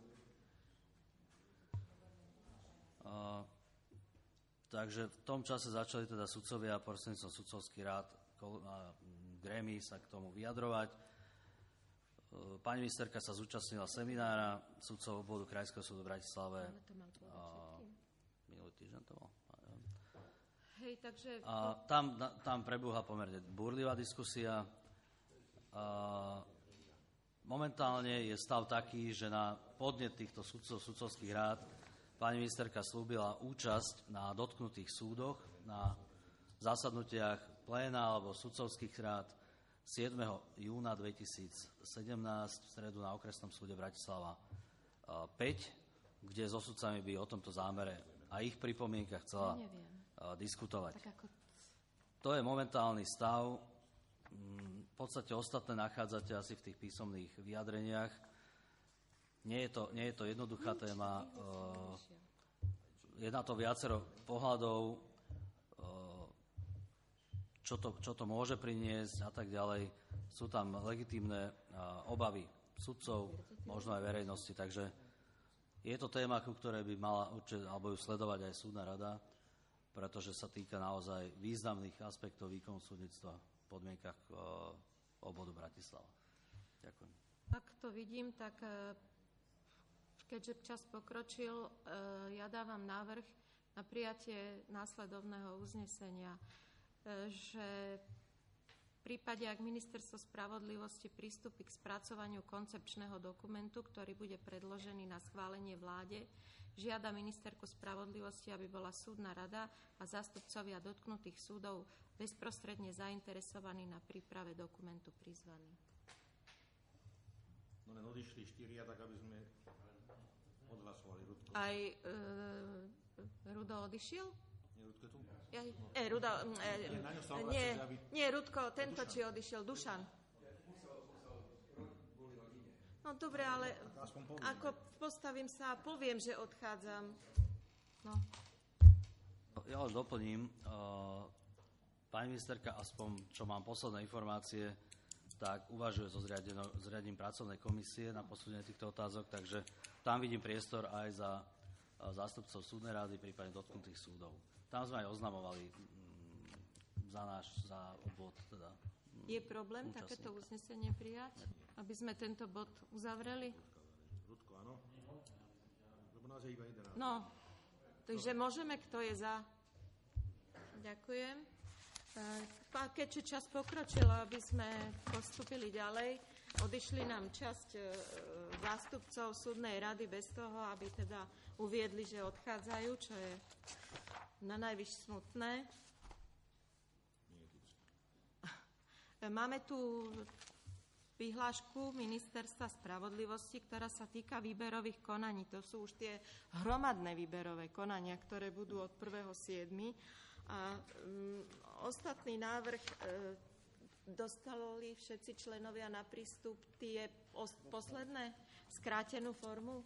Uh, takže v tom čase začali teda sudcovia a prostredníctvom sudcovský rád a grémy sa k tomu vyjadrovať. Uh, pani ministerka sa zúčastnila seminára sudcov obvodu Krajského súdu v Bratislave. Uh, minulý týždeň to bol. Hej, takže... A tam, tam prebúha pomerne búrlivá diskusia. A momentálne je stav taký, že na podnet týchto sudcov, sudcovských rád pani ministerka slúbila účasť na dotknutých súdoch, na zasadnutiach pléna alebo sudcovských rád siedmeho júna dvetisícsedemnásť v stredu na okresnom súde Bratislava päť, kde so sudcami by o tomto zámere a ich pripomienkach chcela diskutovať. To je momentálny stav. podstate ostatné nachádzate asi v tých písomných vyjadreniach. Nie je to, nie je to jednoduchá téma. Je na to viacero pohľadov, čo to, čo to môže priniesť a tak ďalej. Sú tam legitímne obavy sudcov, možno aj verejnosti, takže je to téma, ku ktorej by mala určite, alebo ju sledovať aj súdna rada, pretože sa týka naozaj významných aspektov výkonu súdnictva v podmienkach obvodu Bratislava. Ďakujem. Ak to vidím, tak keďže čas pokročil, ja dávam návrh na prijatie následovného uznesenia, že v prípade, ak Ministerstvo spravodlivosti pristúpi k spracovaniu koncepčného dokumentu, ktorý bude predložený na schválenie vláde, žiada ministerku spravodlivosti, aby bola súdna rada a zástupcovia dotknutých súdov bezprostredne zainteresovaní na príprave dokumentu prizvaní. No len odišli štyria, tak aby sme odhlasovali Rudko. Aj e, Rudo odišiel? Nie, Rudko je tu? Ja, e, Rudo, e, nie, na ňo sa nie, obracaš, aby... nie, Rudko, tento či odišiel, Dušan. No dobre, ale ako postavím sa a poviem, že odchádzam. No. Ja len doplním. Pani ministerka, aspoň čo mám posledné informácie, tak uvažuje so zriadením pracovnej komisie na posúdenie týchto otázok, takže tam vidím priestor aj za zástupcov súdnej rady, prípadne dotknutých súdov. Tam sme aj oznamovali za náš, za obvod. Teda, je problém takéto uznesenie prijať, aby sme tento bod uzavreli? Rudko, áno. Lebo nás je iba jedenásť. No, takže môžeme, kto je za? Ďakujem. A keďže čas pokročil, aby sme postupili ďalej, odišli nám časť zástupcov súdnej rady bez toho, aby teda uviedli, že odchádzajú, čo je na najvyššie smutné. Máme tu vyhlášku Ministerstva spravodlivosti, ktorá sa týka výberových konaní. To sú už tie hromadné výberové konania, ktoré budú od prvého siedmeho A um, ostatný návrh e, dostali všetci členovia na prístup tie os- posledné skrátenú formu?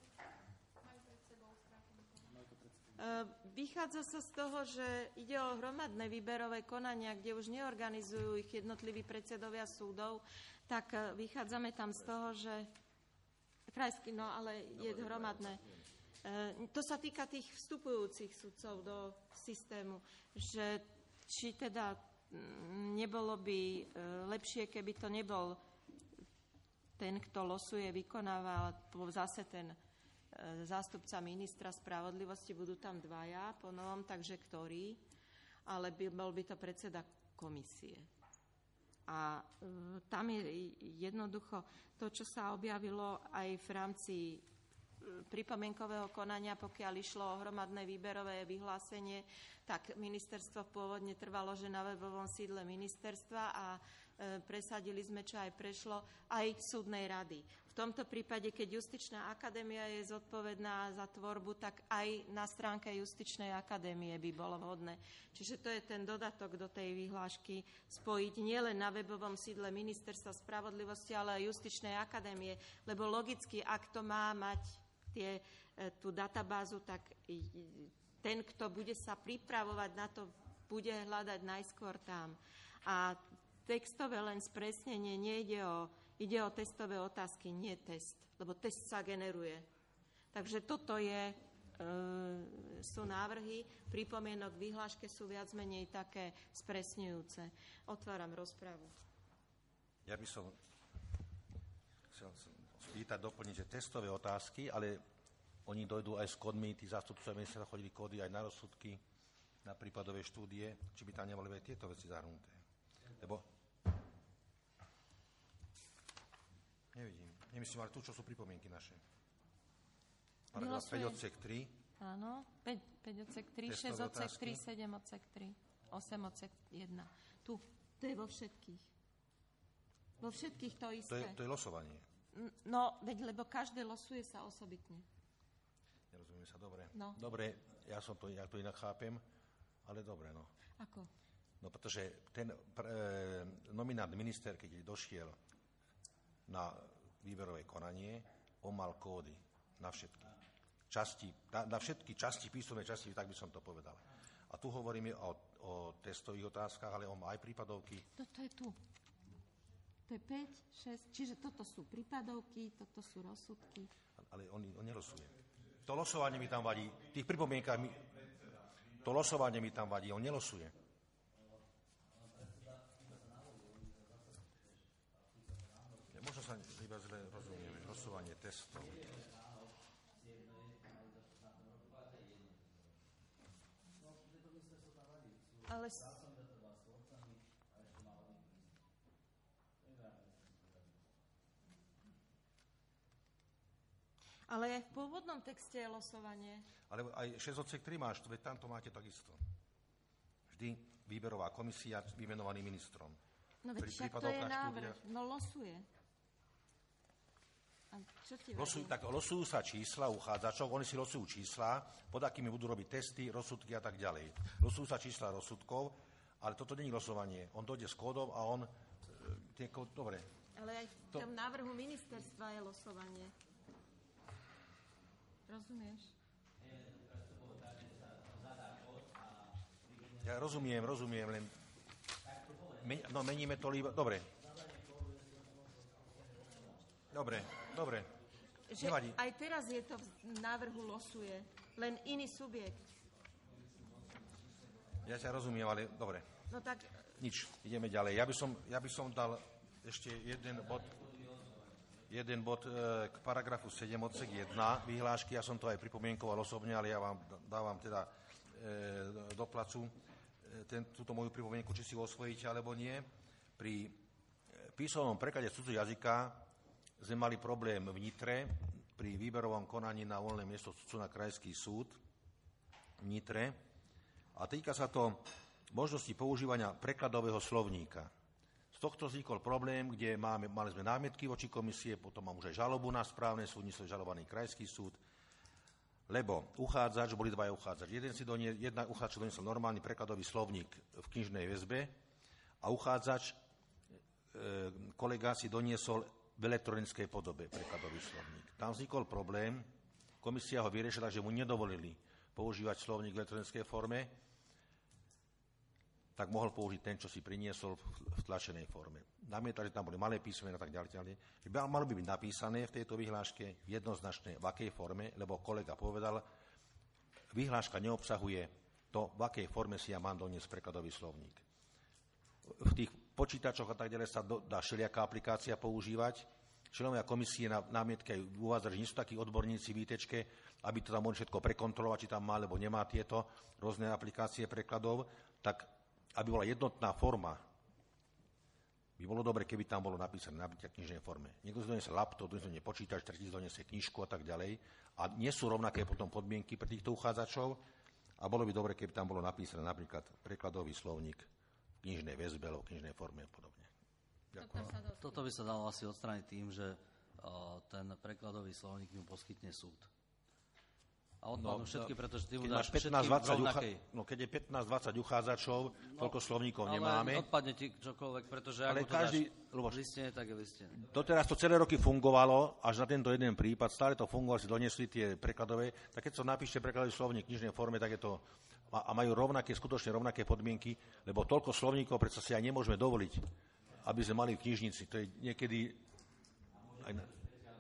Vychádza sa z toho, že ide o hromadné výberové konania, kde už neorganizujú ich jednotliví predsedovia súdov, tak vychádzame tam z toho, že krajský, no ale je hromadné. To sa týka tých vstupujúcich sudcov do systému, že či teda nebolo by lepšie, keby to nebol ten, kto losuje, vykonáva, zase ten zástupca ministra spravodlivosti, budú tam dvaja po novom, takže ktorý, ale by, bol by to predseda komisie. A e, tam je jednoducho to, čo sa objavilo aj v rámci e, pripomienkového konania, pokiaľ išlo o hromadné výberové vyhlásenie, tak ministerstvo pôvodne trvalo, že na webovom sídle ministerstva a e, presadili sme, čo aj prešlo, aj súdnej rady. V tomto prípade, keď Justičná akadémia je zodpovedná za tvorbu, tak aj na stránke Justičnej akadémie by bolo vhodné. Čiže to je ten dodatok do tej vyhlášky spojiť nielen na webovom sídle Ministerstva spravodlivosti, ale aj Justičnej akadémie, lebo logicky, ak to má mať tie, tú databázu, tak ten, kto bude sa pripravovať na to, bude hľadať najskôr tam. A textové len spresnenie, nejde o Ide o testové otázky, nie test, lebo test sa generuje. Takže toto je, e, sú návrhy, pripomienok k vyhláške sú viac menej také spresňujúce. Otváram rozpravu. Ja by som chcel spýtať, doplniť, že testové otázky, ale oni dojdú aj s kódmi, tí zástupcovia ministerstva chodili kódy aj na rozsudky, na prípadové štúdie, či by tam nemali aj tieto veci zahrnuté. Lebo nevidím. Nemyslím, ale tu, čo sú pripomienky naše. Paragraf päť odsek tri. Áno, päť, päť odsek tri, šesť odsek tri, sedem odsek tri, osem odsek jeden. Tu, to je vo všetkých. Vo všetkých to isté. To je, to je losovanie. No, veď, lebo každé losuje sa osobitne. Nerozumieme sa, dobre. No. Dobre, ja som to, ja to inak chápem, ale dobre, no. Ako? No pretože ten e, nominant minister, keď došiel na výberové konanie, on mal kódy na všetky časti, na, na všetky časti, písomné časti, tak by som to povedal. A tu hovoríme o, o testových otázkach, ale on má aj prípadovky. Toto je tu. To je päť, šesť, čiže toto sú prípadovky, toto sú rozsudky. Ale on, on nelosuje. To losovanie mi tam vadí. V tých pripomienkach mi... To losovanie mi tam vadí, on nelosuje. Možno sa iba zle rozumieme. Losovanie testov. Ale... Ale aj v pôvodnom texte je losovanie. Ale aj šesť odsek tri máš, veď tam to máte takisto. Vždy výberová komisia vymenovaný ministrom. No veď však to je návrh, no losuje. A čo ti Losujú, tak losujú sa čísla uchádzačov, oni si losujú čísla, pod akými budú robiť testy, rozsudky a tak ďalej. Losujú sa čísla rozsudkov, ale toto nie je losovanie. On dojde s kódom a on... Tie kód, dobre. Ale aj v to... tom návrhu ministerstva je losovanie. Rozumieš? Ja rozumiem, rozumiem, len... Men, no, meníme to líba... Dobre. Dobre, dobre. Že nevadí. Aj teraz je to v návrhu losuje, len iný subjekt. Ja sa rozumiem, ale dobre. No tak... Nič, ideme ďalej. Ja by som, ja by som dal ešte jeden bod... jeden bod k paragrafu sedem odsek jedna vyhlášky. Ja som to aj pripomienkoval osobne, ale ja vám dávam teda do placu ten, túto moju pripomienku, či si ho osvojíte alebo nie. Pri písomnom preklade cudzieho jazyka sme mali problém v Nitre pri výberovom konaní na voľné miesto sudcu na krajský súd v Nitre. A týka sa to možnosti používania prekladového slovníka. Z tohto vznikol problém, kde máme, mali sme námietky voči komisie, potom mám už aj žalobu na správne súdnictvo, žalovaný krajský súd, lebo uchádzač, boli dvaja uchádzač. Jeden si donie, jedna uchádzač doniesol normálny prekladový slovník v knižnej väzbe a uchádzač, e, kolega si doniesol v elektronickej podobe prekladový slovník. Tam vznikol problém, komisia ho vyriešila, že mu nedovolili používať slovník v elektronickej forme, tak mohol použiť ten, čo si priniesol v tlačenej forme. Namietali, že tam boli malé písmená a tak ďalej, ďalej. Malo by byť napísané v tejto vyhláške jednoznačne v akej forme, lebo kolega povedal, vyhláška neobsahuje to, v akej forme si ja mám doniesť prekladový slovník. V tých počítačoch a tak ďalej sa do, dá všelijaká aplikácia používať. Členovia komisie na námietke uvádzajú, že nie sú takí odborníci v í téčke, aby to tam mohli všetko prekontrolovať, či tam má alebo nemá tieto rôzne aplikácie prekladov, tak aby bola jednotná forma, by bolo dobre, keby tam bolo napísané na knižnej forme. Niekto si doniesie laptop, niekto si doniesie počítač, tretí si doniesie knižku a tak ďalej. A nie sú rovnaké potom podmienky pre týchto uchádzačov. A bolo by dobre, keby tam bolo napísané napríklad prekladový slovník v knižnej väzbe alebo v knižnej forme a podobne. Ďakujem. Toto by sa dalo asi odstrániť tým, že ten prekladový slovník mu poskytne súd. A odpadnú no, všetky, pretože ty mu dáš všetkým v rovnakej. No keď je pätnásť dvadsať uchádzačov, no, toľko slovníkov ale nemáme. Ale odpadne ti čokoľvek, pretože ale ak každý, to dáš listine, tak je listine. Doteraz to celé roky fungovalo, až na tento jeden prípad, stále to fungovalo, si doniesli tie prekladové, tak keď sa napíšte prekladový slovník v knižnej forme, tak je to, a majú rovnaké, skutočne rovnaké podmienky, lebo toľko slovníkov predsa si aj nemôžeme dovoliť, aby sme mali v knižnici. To je niekedy... Aj na...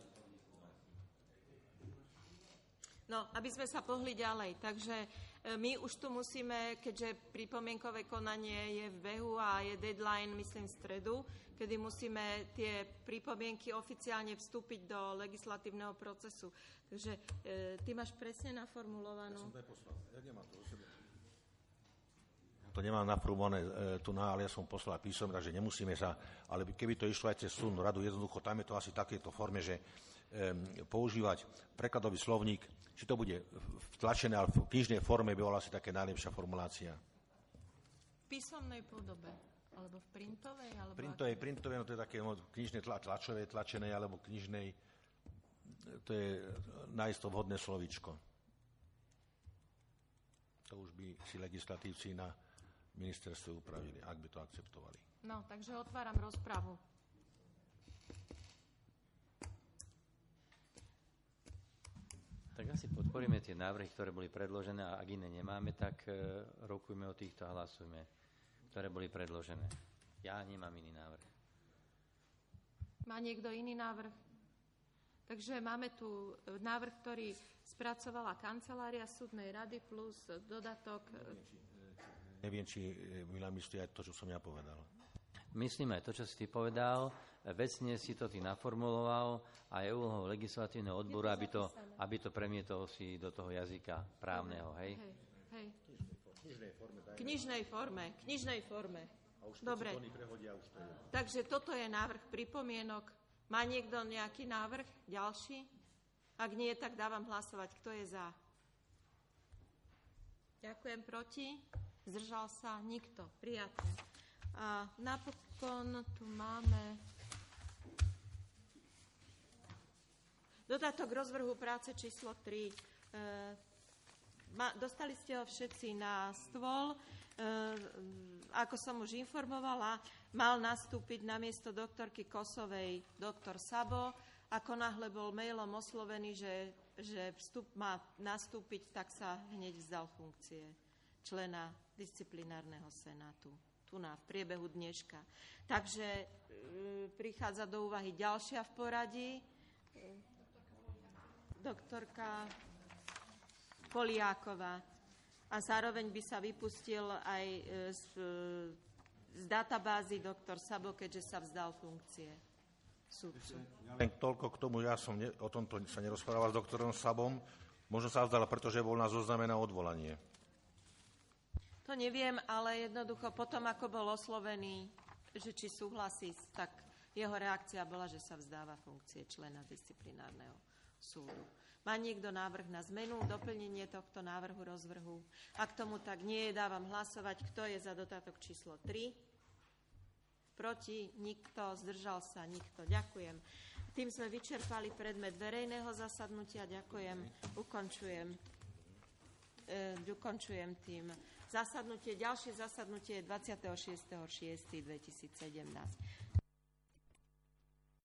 No, aby sme sa pohli ďalej. Takže my už tu musíme, keďže pripomienkové konanie je v behu a je deadline, myslím, v stredu, kedy musíme tie pripomienky oficiálne vstúpiť do legislatívneho procesu. Takže e, ty máš presne naformulovanú. Ja som to aj poslal. Ja nemám to o sebe. To nemám naformulované e, tu na, ale ja som poslal písom, takže nemusíme sa, ale keby to išlo aj cez súdnu radu, jednoducho tam je to asi takéto forme, že e, používať prekladový slovník, či to bude vtlačené, ale v knižnej forme by bola asi také najlepšia formulácia. V písomnej podobe, alebo v printovej? Alebo printovej, printovej, no to je také no, knižné tla, tlačové, tlačenej, alebo knižnej, to je nájisto vhodné slovíčko. To už by si legislatívci na ministerstve upravili, ak by to akceptovali. No, takže otváram rozpravu. Tak asi podporíme tie návrhy, ktoré boli predložené a ak iné nemáme, tak e, rokujme o týchto a hlasujme, ktoré boli predložené. Ja nemám iný návrh. Má niekto iný návrh? Takže máme tu návrh, ktorý spracovala kancelária súdnej rady plus dodatok. Neviem, či Milan myslí aj to, čo som ja povedal. Myslím aj to, čo si ty povedal. Vecne si to ty naformuloval a je úlohou legislatívneho odboru, aby to, aby to premietol si do toho jazyka právneho, hej? Hej, hej. Knižnej forme, knižnej forme. Dobre. Takže toto je návrh pripomienok. Má niekto nejaký návrh? Ďalší? Ak nie, tak dávam hlasovať. Kto je za? Ďakujem. Proti? Zdržal sa? Nikto. Prijaté. A napokon tu máme dodatok rozvrhu práce číslo tri. E, ma, dostali ste ho všetci na stôl. E, ako som už informovala, mal nastúpiť namiesto doktorky Kosovej doktor Sabo. Ako náhle bol mailom oslovený, že, že vstup má nastúpiť, tak sa hneď vzdal funkcie člena disciplinárneho senátu. Tu na v priebehu dneška. Takže e, prichádza do úvahy ďalšia v poradí. Doktorka Poliáková. A zároveň by sa vypustil aj z, z databázy doktor Sabo, keďže sa vzdal funkcie súdcu. Len toľko k tomu, ja som ne, o tomto sa nerozprával s doktorom Sabom. Možno sa vzdal, pretože bol na zozname na odvolanie. To neviem, ale jednoducho potom, ako bol oslovený, že či súhlasí, tak jeho reakcia bola, že sa vzdáva funkcie člena disciplinárneho súdu. Má niekto návrh na zmenu, doplnenie tohto návrhu rozvrhu? Ak tomu tak nie je, dávam hlasovať. Kto je za dodatok číslo tri? Proti? Nikto. Zdržal sa? Nikto. Ďakujem. Tým sme vyčerpali predmet verejného zasadnutia. Ďakujem. Ukončujem. E, ukončujem tým zasadnutie. Ďalšie zasadnutie je dvadsiateho šiesteho júna dvetisícsedemnásť.